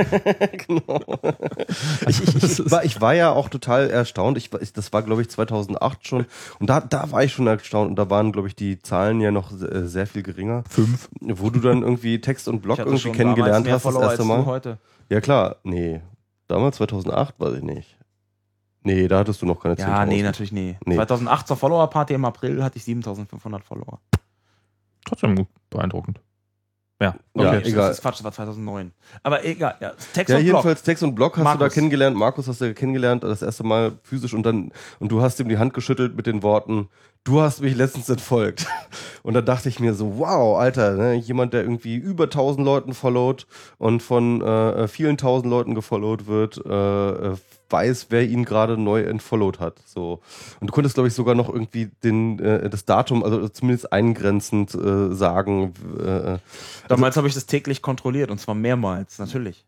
ich, ich, ich, war, ich war ja auch total erstaunt. Ich, war- ich, das war, glaube ich, zweitausendacht schon. Und da, da war ich schon erstaunt. Und da waren, glaube ich, die Zahlen ja noch äh, sehr viel geringer. Fünf. Wo du dann irgendwie Text und Blog Ich hatte irgendwie schon kennengelernt damals mehr hast das Follower erste als du Mal. heute. Ja, klar. Nee. Damals zweitausendacht, weiß ich nicht. Nee, da hattest du noch keine Ja, zehntausend. nee, natürlich nee. Nee. zweitausendacht zur Follower-Party im April hatte ich siebentausendfünfhundert Follower. Trotzdem beeindruckend. Ja, Ja, okay. das egal. ist Quatsch, das war zweitausendneun. Aber egal, ja. Text Ja, und Blog. jedenfalls Text und Blog hast du da Markus. kennengelernt. Markus hast du kennengelernt, das erste Mal physisch und dann, und du hast ihm die Hand geschüttelt mit den Worten, du hast mich letztens entfolgt. Und da dachte ich mir so, wow, Alter, ne, jemand, der irgendwie über tausend Leuten followt und von äh, vielen tausend Leuten gefollowt wird, äh, äh, weiß, wer ihn gerade neu entfollowed hat. So. Und du konntest, glaube ich, sogar noch irgendwie den, äh, das Datum, also zumindest eingrenzend äh, sagen. Äh, Damals habe ich das täglich kontrolliert und zwar mehrmals, natürlich.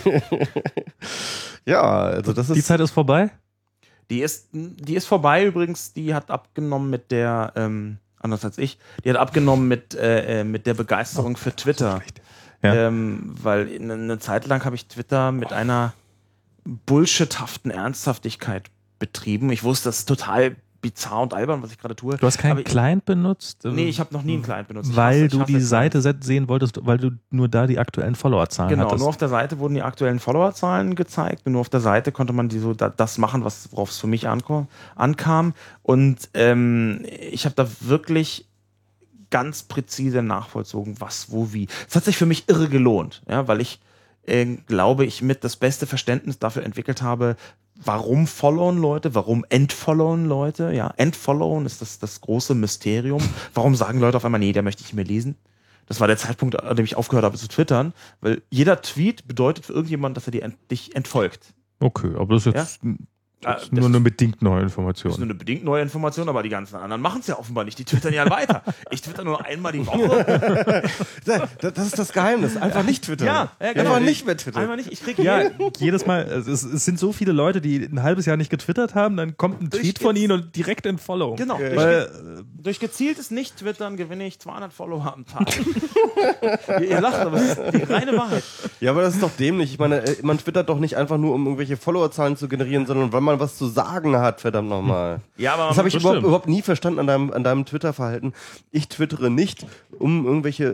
ja, also das ist. Die Zeit ist vorbei? Die ist, die ist vorbei übrigens, die hat abgenommen mit der, ähm, anders als ich, die hat abgenommen mit, äh, äh, mit der Begeisterung für Twitter. Ja. Ähm, weil eine, eine Zeit lang habe ich Twitter mit einer bullshithaften Ernsthaftigkeit betrieben. Ich wusste, das ist total bizarr und albern, was ich gerade tue. Du hast keinen Aber ich- Client benutzt? Nee, ich habe noch nie einen Client benutzt. Ich Weil hasse- ich du hasse die Clients. Seite se- sehen wolltest, weil du nur da die aktuellen Followerzahlen Genau, hattest. nur auf der Seite wurden die aktuellen Followerzahlen gezeigt und nur auf der Seite konnte man die so da, das machen, was, worauf es für mich anko- ankam. Und ähm, ich habe da wirklich ganz präzise nachvollzogen, was, wo, wie. Es hat sich für mich irre gelohnt, ja, weil ich äh, glaube, ich mit das beste Verständnis dafür entwickelt habe, warum followen Leute, warum entfollowen Leute, ja, entfollowen ist das, das große Mysterium. Warum sagen Leute auf einmal, nee, der möchte ich nicht mehr lesen? Das war der Zeitpunkt, an dem ich aufgehört habe zu twittern, weil jeder Tweet bedeutet für irgendjemanden, dass er dir ent, dich entfolgt. Okay, aber das ist jetzt Ja? das ist Äh, nur das- eine bedingt neue Das ist nur Information. eine bedingt neue Information, aber die ganzen anderen machen es ja offenbar nicht. Die twittern ja weiter. Ich twitter nur einmal die Woche. Das das ist das Geheimnis. Einfach nicht twittern. Ja, ja, genau. Einfach nicht mehr twittern. Einmal nicht. Ich krieg Ja, jeden- jedes Mal, es, es es sind so viele Leute, die ein halbes Jahr nicht getwittert haben, dann kommt ein Durch Tweet von gez- ihnen und direkt in Follow. Genau. Durch, Weil, durch gezieltes Nicht-Twittern gewinne ich zweihundert Follower am Tag. ihr, ihr lacht, aber es ist die reine Wahrheit. Ja, aber das ist doch dämlich. Ich meine, äh, man twittert doch nicht einfach nur, um irgendwelche Followerzahlen zu generieren, sondern weil man was zu sagen hat, verdammt nochmal. Ja, aber Das habe ich das überhaupt, stimmt. überhaupt nie verstanden an deinem, an deinem Twitter-Verhalten. Ich twittere nicht, um irgendwelche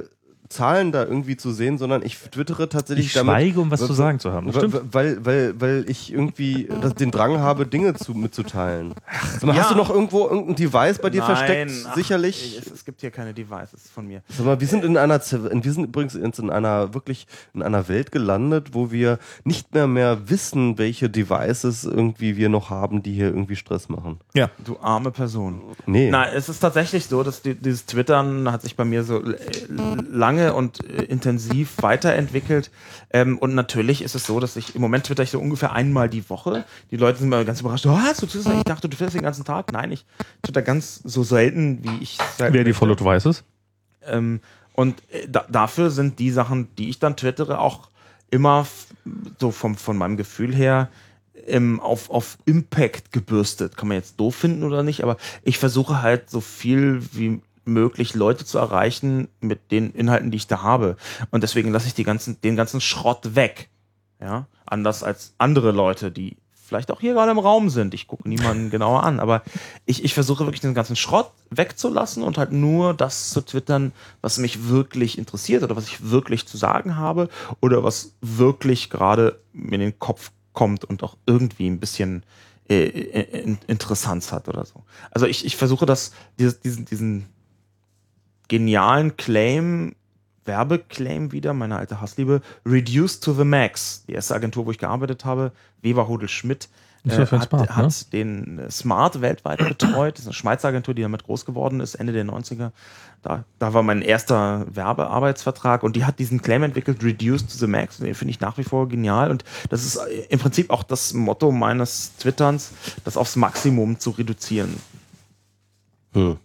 Zahlen da irgendwie zu sehen, sondern ich twittere tatsächlich Ich schweige, damit, um was weil, zu sagen zu haben. Das stimmt. Weil, weil, weil ich irgendwie das, den Drang habe, Dinge zu, mitzuteilen. Sag mal, ja. Hast du noch irgendwo irgendein Device bei dir Nein, versteckt? ach, Sicherlich. Es, es gibt hier keine Devices von mir. Sag mal, wir sind in einer, wir sind übrigens in einer wirklich in einer Welt gelandet, wo wir nicht mehr mehr wissen, welche Devices irgendwie wir noch haben, die hier irgendwie Stress machen. Ja. Du arme Person. Nee. Nein, es ist tatsächlich so, dass die, dieses Twittern hat sich bei mir so äh, lange und äh, intensiv weiterentwickelt. Ähm, und natürlich ist es so, dass ich im Moment twitter ich so ungefähr einmal die Woche. Die Leute sind mal ganz überrascht. Oh, hast du Twitter? Ich dachte, du twitterst den ganzen Tag. Nein, ich twitter ganz so selten, wie ich selten Wer die möchte. Followed Devices? Ähm, und äh, da, dafür sind die Sachen, die ich dann twittere, auch immer f- so vom, von meinem Gefühl her ähm, auf, auf Impact gebürstet. Kann man jetzt doof finden oder nicht, aber ich versuche halt so viel wie möglich Leute zu erreichen mit den Inhalten, die ich da habe. Und deswegen lasse ich die ganzen, den ganzen Schrott weg. Ja, anders als andere Leute, die vielleicht auch hier gerade im Raum sind. Ich gucke niemanden genauer an, aber ich, ich versuche wirklich den ganzen Schrott wegzulassen und halt nur das zu twittern, was mich wirklich interessiert oder was ich wirklich zu sagen habe oder was wirklich gerade mir in den Kopf kommt und auch irgendwie ein bisschen äh, in, Interessanz hat oder so. Also ich, ich versuche das, dieses, diesen, diesen genialen Claim, Werbeclaim wieder, meine alte Hassliebe, Reduced to the Max. Die erste Agentur, wo ich gearbeitet habe, Weber Hodel Schmidt, äh, hat, Smart, hat ne? den Smart weltweit betreut. Das ist eine Schweizer Agentur, die damit groß geworden ist, Ende der neunziger. Da, da war mein erster Werbearbeitsvertrag und die hat diesen Claim entwickelt, Reduced to the Max. Den finde ich nach wie vor genial und das ist im Prinzip auch das Motto meines Twitterns, das aufs Maximum zu reduzieren. Hm.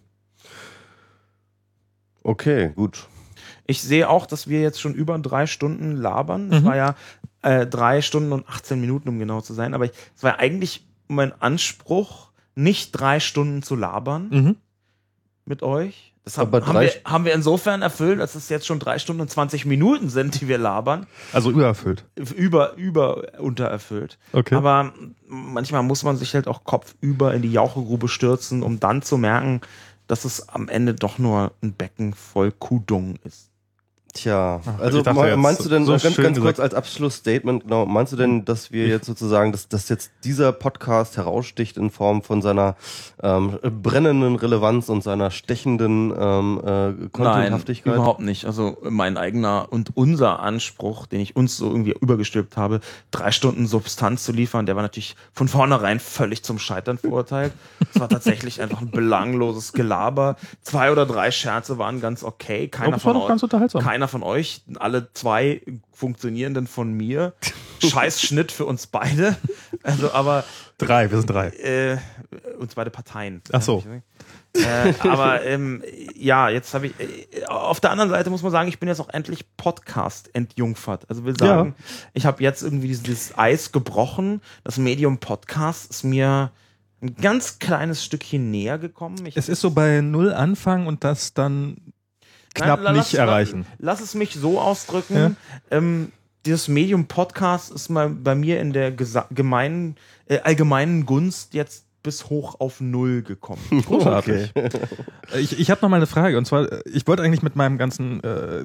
Okay, gut. Ich sehe auch, dass wir jetzt schon über drei Stunden labern. Es Mhm. war ja äh, drei Stunden und achtzehn Minuten, um genau zu sein. Aber ich- es war eigentlich mein Anspruch, nicht drei Stunden zu labern Mhm. mit euch. Das haben, Aber haben, drei wir, St- haben wir insofern erfüllt, dass es jetzt schon drei Stunden und zwanzig Minuten sind, die wir labern. Also übererfüllt. Über, über untererfüllt. Okay. Aber manchmal muss man sich halt auch kopfüber in die Jauchegrube stürzen, um dann zu merken, dass es am Ende doch nur ein Becken voll Kuhdung ist. Tja, Ach, also ich dachte me- jetzt meinst du denn, so ganz, schön ganz kurz gesagt. als Abschlussstatement, genau, meinst du denn, dass wir jetzt sozusagen, dass, dass jetzt dieser Podcast heraussticht in Form von seiner ähm, brennenden Relevanz und seiner stechenden ähm, äh, Contenthaftigkeit? Nein, überhaupt nicht. Also mein eigener und unser Anspruch, den ich uns so irgendwie übergestülpt habe, drei Stunden Substanz zu liefern, der war natürlich von vornherein völlig zum Scheitern verurteilt. Es war tatsächlich einfach ein belangloses Gelaber. Zwei oder drei Scherze waren ganz okay. Keiner Das war von doch ganz euch, unterhaltsam. keiner von euch, alle zwei funktionierenden von mir. Scheiß Schnitt für uns beide. Also, aber Drei, wir sind drei. äh, uns beide Parteien. Ach so. Äh, aber ähm, ja, jetzt habe ich äh, auf der anderen Seite muss man sagen, ich bin jetzt auch endlich Podcast entjungfert. Also will sagen, Ja. ich habe jetzt irgendwie dieses, dieses Eis gebrochen. Das Medium Podcast ist mir ein ganz kleines Stückchen näher gekommen. Ich Es ist so bei null anfangen und das dann knapp Nein, nicht lass, erreichen. Lass es mich so ausdrücken. Ja. Ähm, dieses Medium Podcast ist mal bei mir in der gesa- gemeinen, äh, allgemeinen Gunst jetzt bis hoch auf null gekommen. Großartig. Ich, ich habe noch mal eine Frage und zwar, äh, ich wollte eigentlich mit meinem ganzen, äh,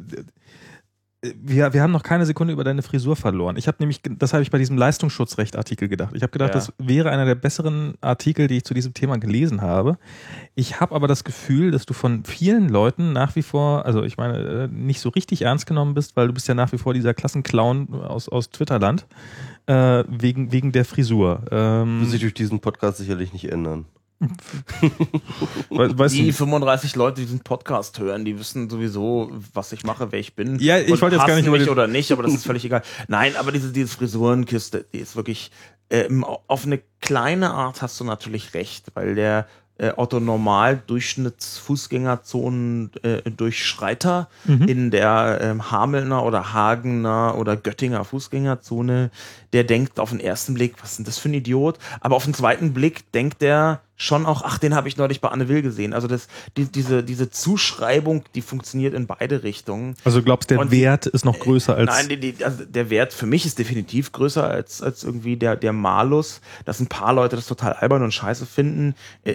wir, wir haben noch keine Sekunde über deine Frisur verloren. Ich habe nämlich, das habe ich bei diesem Leistungsschutzrecht-Artikel gedacht. Ich habe gedacht, Ja. das wäre einer der besseren Artikel, die ich zu diesem Thema gelesen habe. Ich habe aber das Gefühl, dass du von vielen Leuten nach wie vor, also ich meine, äh, nicht so richtig ernst genommen bist, weil du bist ja nach wie vor dieser Klassenclown aus, aus Twitterland, äh, wegen, wegen der Frisur. Ähm, Wird sich durch diesen Podcast sicherlich nicht ändern. we- weißt Die du, fünfunddreißig Leute, die diesen Podcast hören, die wissen sowieso, was ich mache, wer ich bin. Ja, ich und wollte jetzt gar hassen nicht über mich die- oder nicht, aber das ist völlig egal. Nein, aber diese, diese Frisurenkiste, die ist wirklich ähm, auf eine kleine Art hast du natürlich recht, weil der äh, Otto Normal Durchschnittsfußgängerzonen äh, Durchschreiter Mhm. in der ähm, Hamelner oder Hagener oder Göttinger Fußgängerzone, der denkt auf den ersten Blick, was ist denn das für ein Idiot? Aber auf den zweiten Blick denkt der schon auch, ach, den habe ich neulich bei Anne Will gesehen. Also das, die, diese, diese Zuschreibung, die funktioniert in beide Richtungen. also glaubst der Und- Wert ist noch größer als... Nein, die, die, also der Wert für mich ist definitiv größer als, als irgendwie der, der Malus. Dass ein paar Leute das total albern und scheiße finden, äh, ist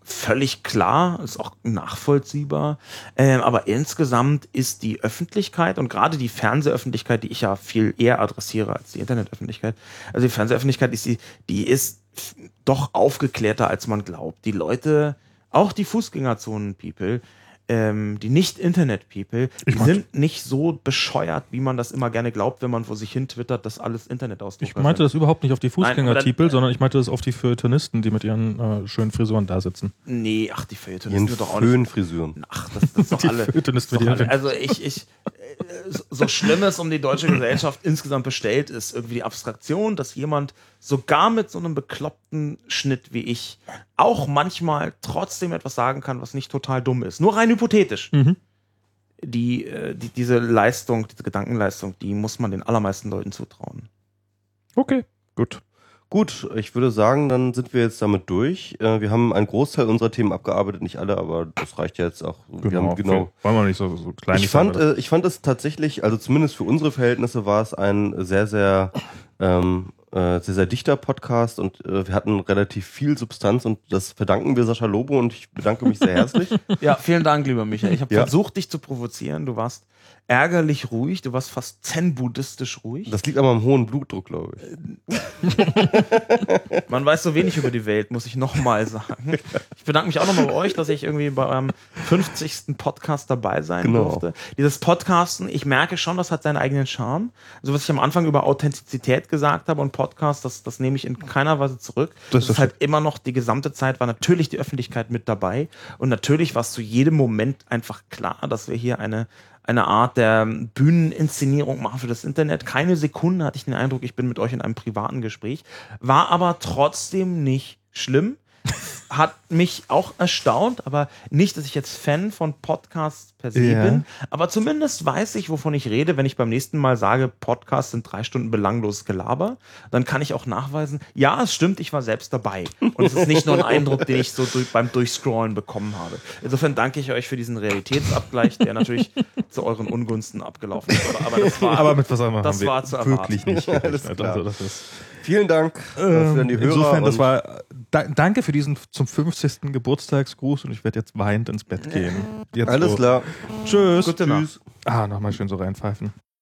völlig klar, ist auch nachvollziehbar. Ähm, aber insgesamt ist die Öffentlichkeit und gerade die Fernsehöffentlichkeit, die ich ja viel eher adressiere als die Internetöffentlichkeit, also die Fernsehöffentlichkeit ist die, die ist doch aufgeklärter, als man glaubt. Die Leute, auch die Fußgängerzonen-People, ähm, die Nicht-Internet-People, die sind nicht so bescheuert, wie man das immer gerne glaubt, wenn man vor sich hin twittert, dass alles Internetausdrucker Ich meinte sind. das überhaupt nicht auf die Fußgänger-People, Nein, sondern ich meinte das auf die Feuilletonisten, die mit ihren äh, schönen Frisuren da sitzen. Nee, ach, die Feuilletonisten sind doch auch nicht. Föhnfrisuren. Ach, das, das ist doch Die alle. Feuilletonisten Doch mit ihren- alle. Also ich, ich, äh, so- so schlimm es um die deutsche Gesellschaft insgesamt bestellt ist, irgendwie die Abstraktion, dass jemand sogar mit so einem bekloppten Schnitt wie ich auch manchmal trotzdem etwas sagen kann, was nicht total dumm ist. Nur rein hypothetisch. Mhm. Die, äh, die, diese Leistung, diese Gedankenleistung, die muss man den allermeisten Leuten zutrauen. Okay, gut. Gut, ich würde sagen, dann sind wir jetzt damit durch. Äh, Wir haben einen Großteil unserer Themen abgearbeitet, nicht alle, aber das reicht ja jetzt auch. Wir haben, genau. Wollen wir nicht so, so klein Ich fand, äh, ich fand es tatsächlich, also zumindest für unsere Verhältnisse war es ein sehr, sehr, ähm, äh, sehr, sehr dichter Podcast und äh, wir hatten relativ viel Substanz und das verdanken wir Sascha Lobo und ich bedanke mich sehr herzlich. Ja, vielen Dank, lieber Michael. Ich habe Ja. versucht, dich zu provozieren. Du warst ärgerlich ruhig, du warst fast zen-buddhistisch ruhig. Das liegt aber am hohen Blutdruck, glaube ich. Man weiß so wenig über die Welt, muss ich nochmal sagen. Ich bedanke mich auch nochmal bei euch, dass ich irgendwie bei eurem fünfzigsten Podcast dabei sein Genau. durfte. Dieses Podcasten, ich merke schon, das hat seinen eigenen Charme. Also was ich am Anfang über Authentizität gesagt habe und Podcast, das, das nehme ich in keiner Weise zurück. Das, ist ist halt immer noch, die gesamte Zeit war natürlich die Öffentlichkeit mit dabei und natürlich war es zu jedem Moment einfach klar, dass wir hier eine eine Art der Bühneninszenierung machen für das Internet. Keine Sekunde hatte ich den Eindruck, ich bin mit euch in einem privaten Gespräch. War aber trotzdem nicht schlimm. Hat mich auch erstaunt, aber nicht, dass ich jetzt Fan von Podcasts per se Ja. bin. Aber zumindest weiß ich, wovon ich rede, wenn ich beim nächsten Mal sage, Podcasts sind drei Stunden belangloses Gelaber. Dann kann ich auch nachweisen, ja, es stimmt, ich war selbst dabei. Und es ist nicht nur ein Eindruck, den ich so durch, beim Durchscrollen bekommen habe. Insofern danke ich euch für diesen Realitätsabgleich, der natürlich zu euren Ungunsten abgelaufen ist. Aber, aber das war, Aber mit was anderem das haben wir war zu erwarten. wirklich nicht Alles gerechnet. klar. Also das ist, Vielen Dank äh, für ähm, die Hörer. insofern, das und- war da, danke für diesen zum fünfzigsten Geburtstagsgruß und ich werde jetzt weinend ins Bett gehen. Jetzt Alles so. klar. Tschüss. Gute Nacht. Ah, nochmal schön so reinpfeifen.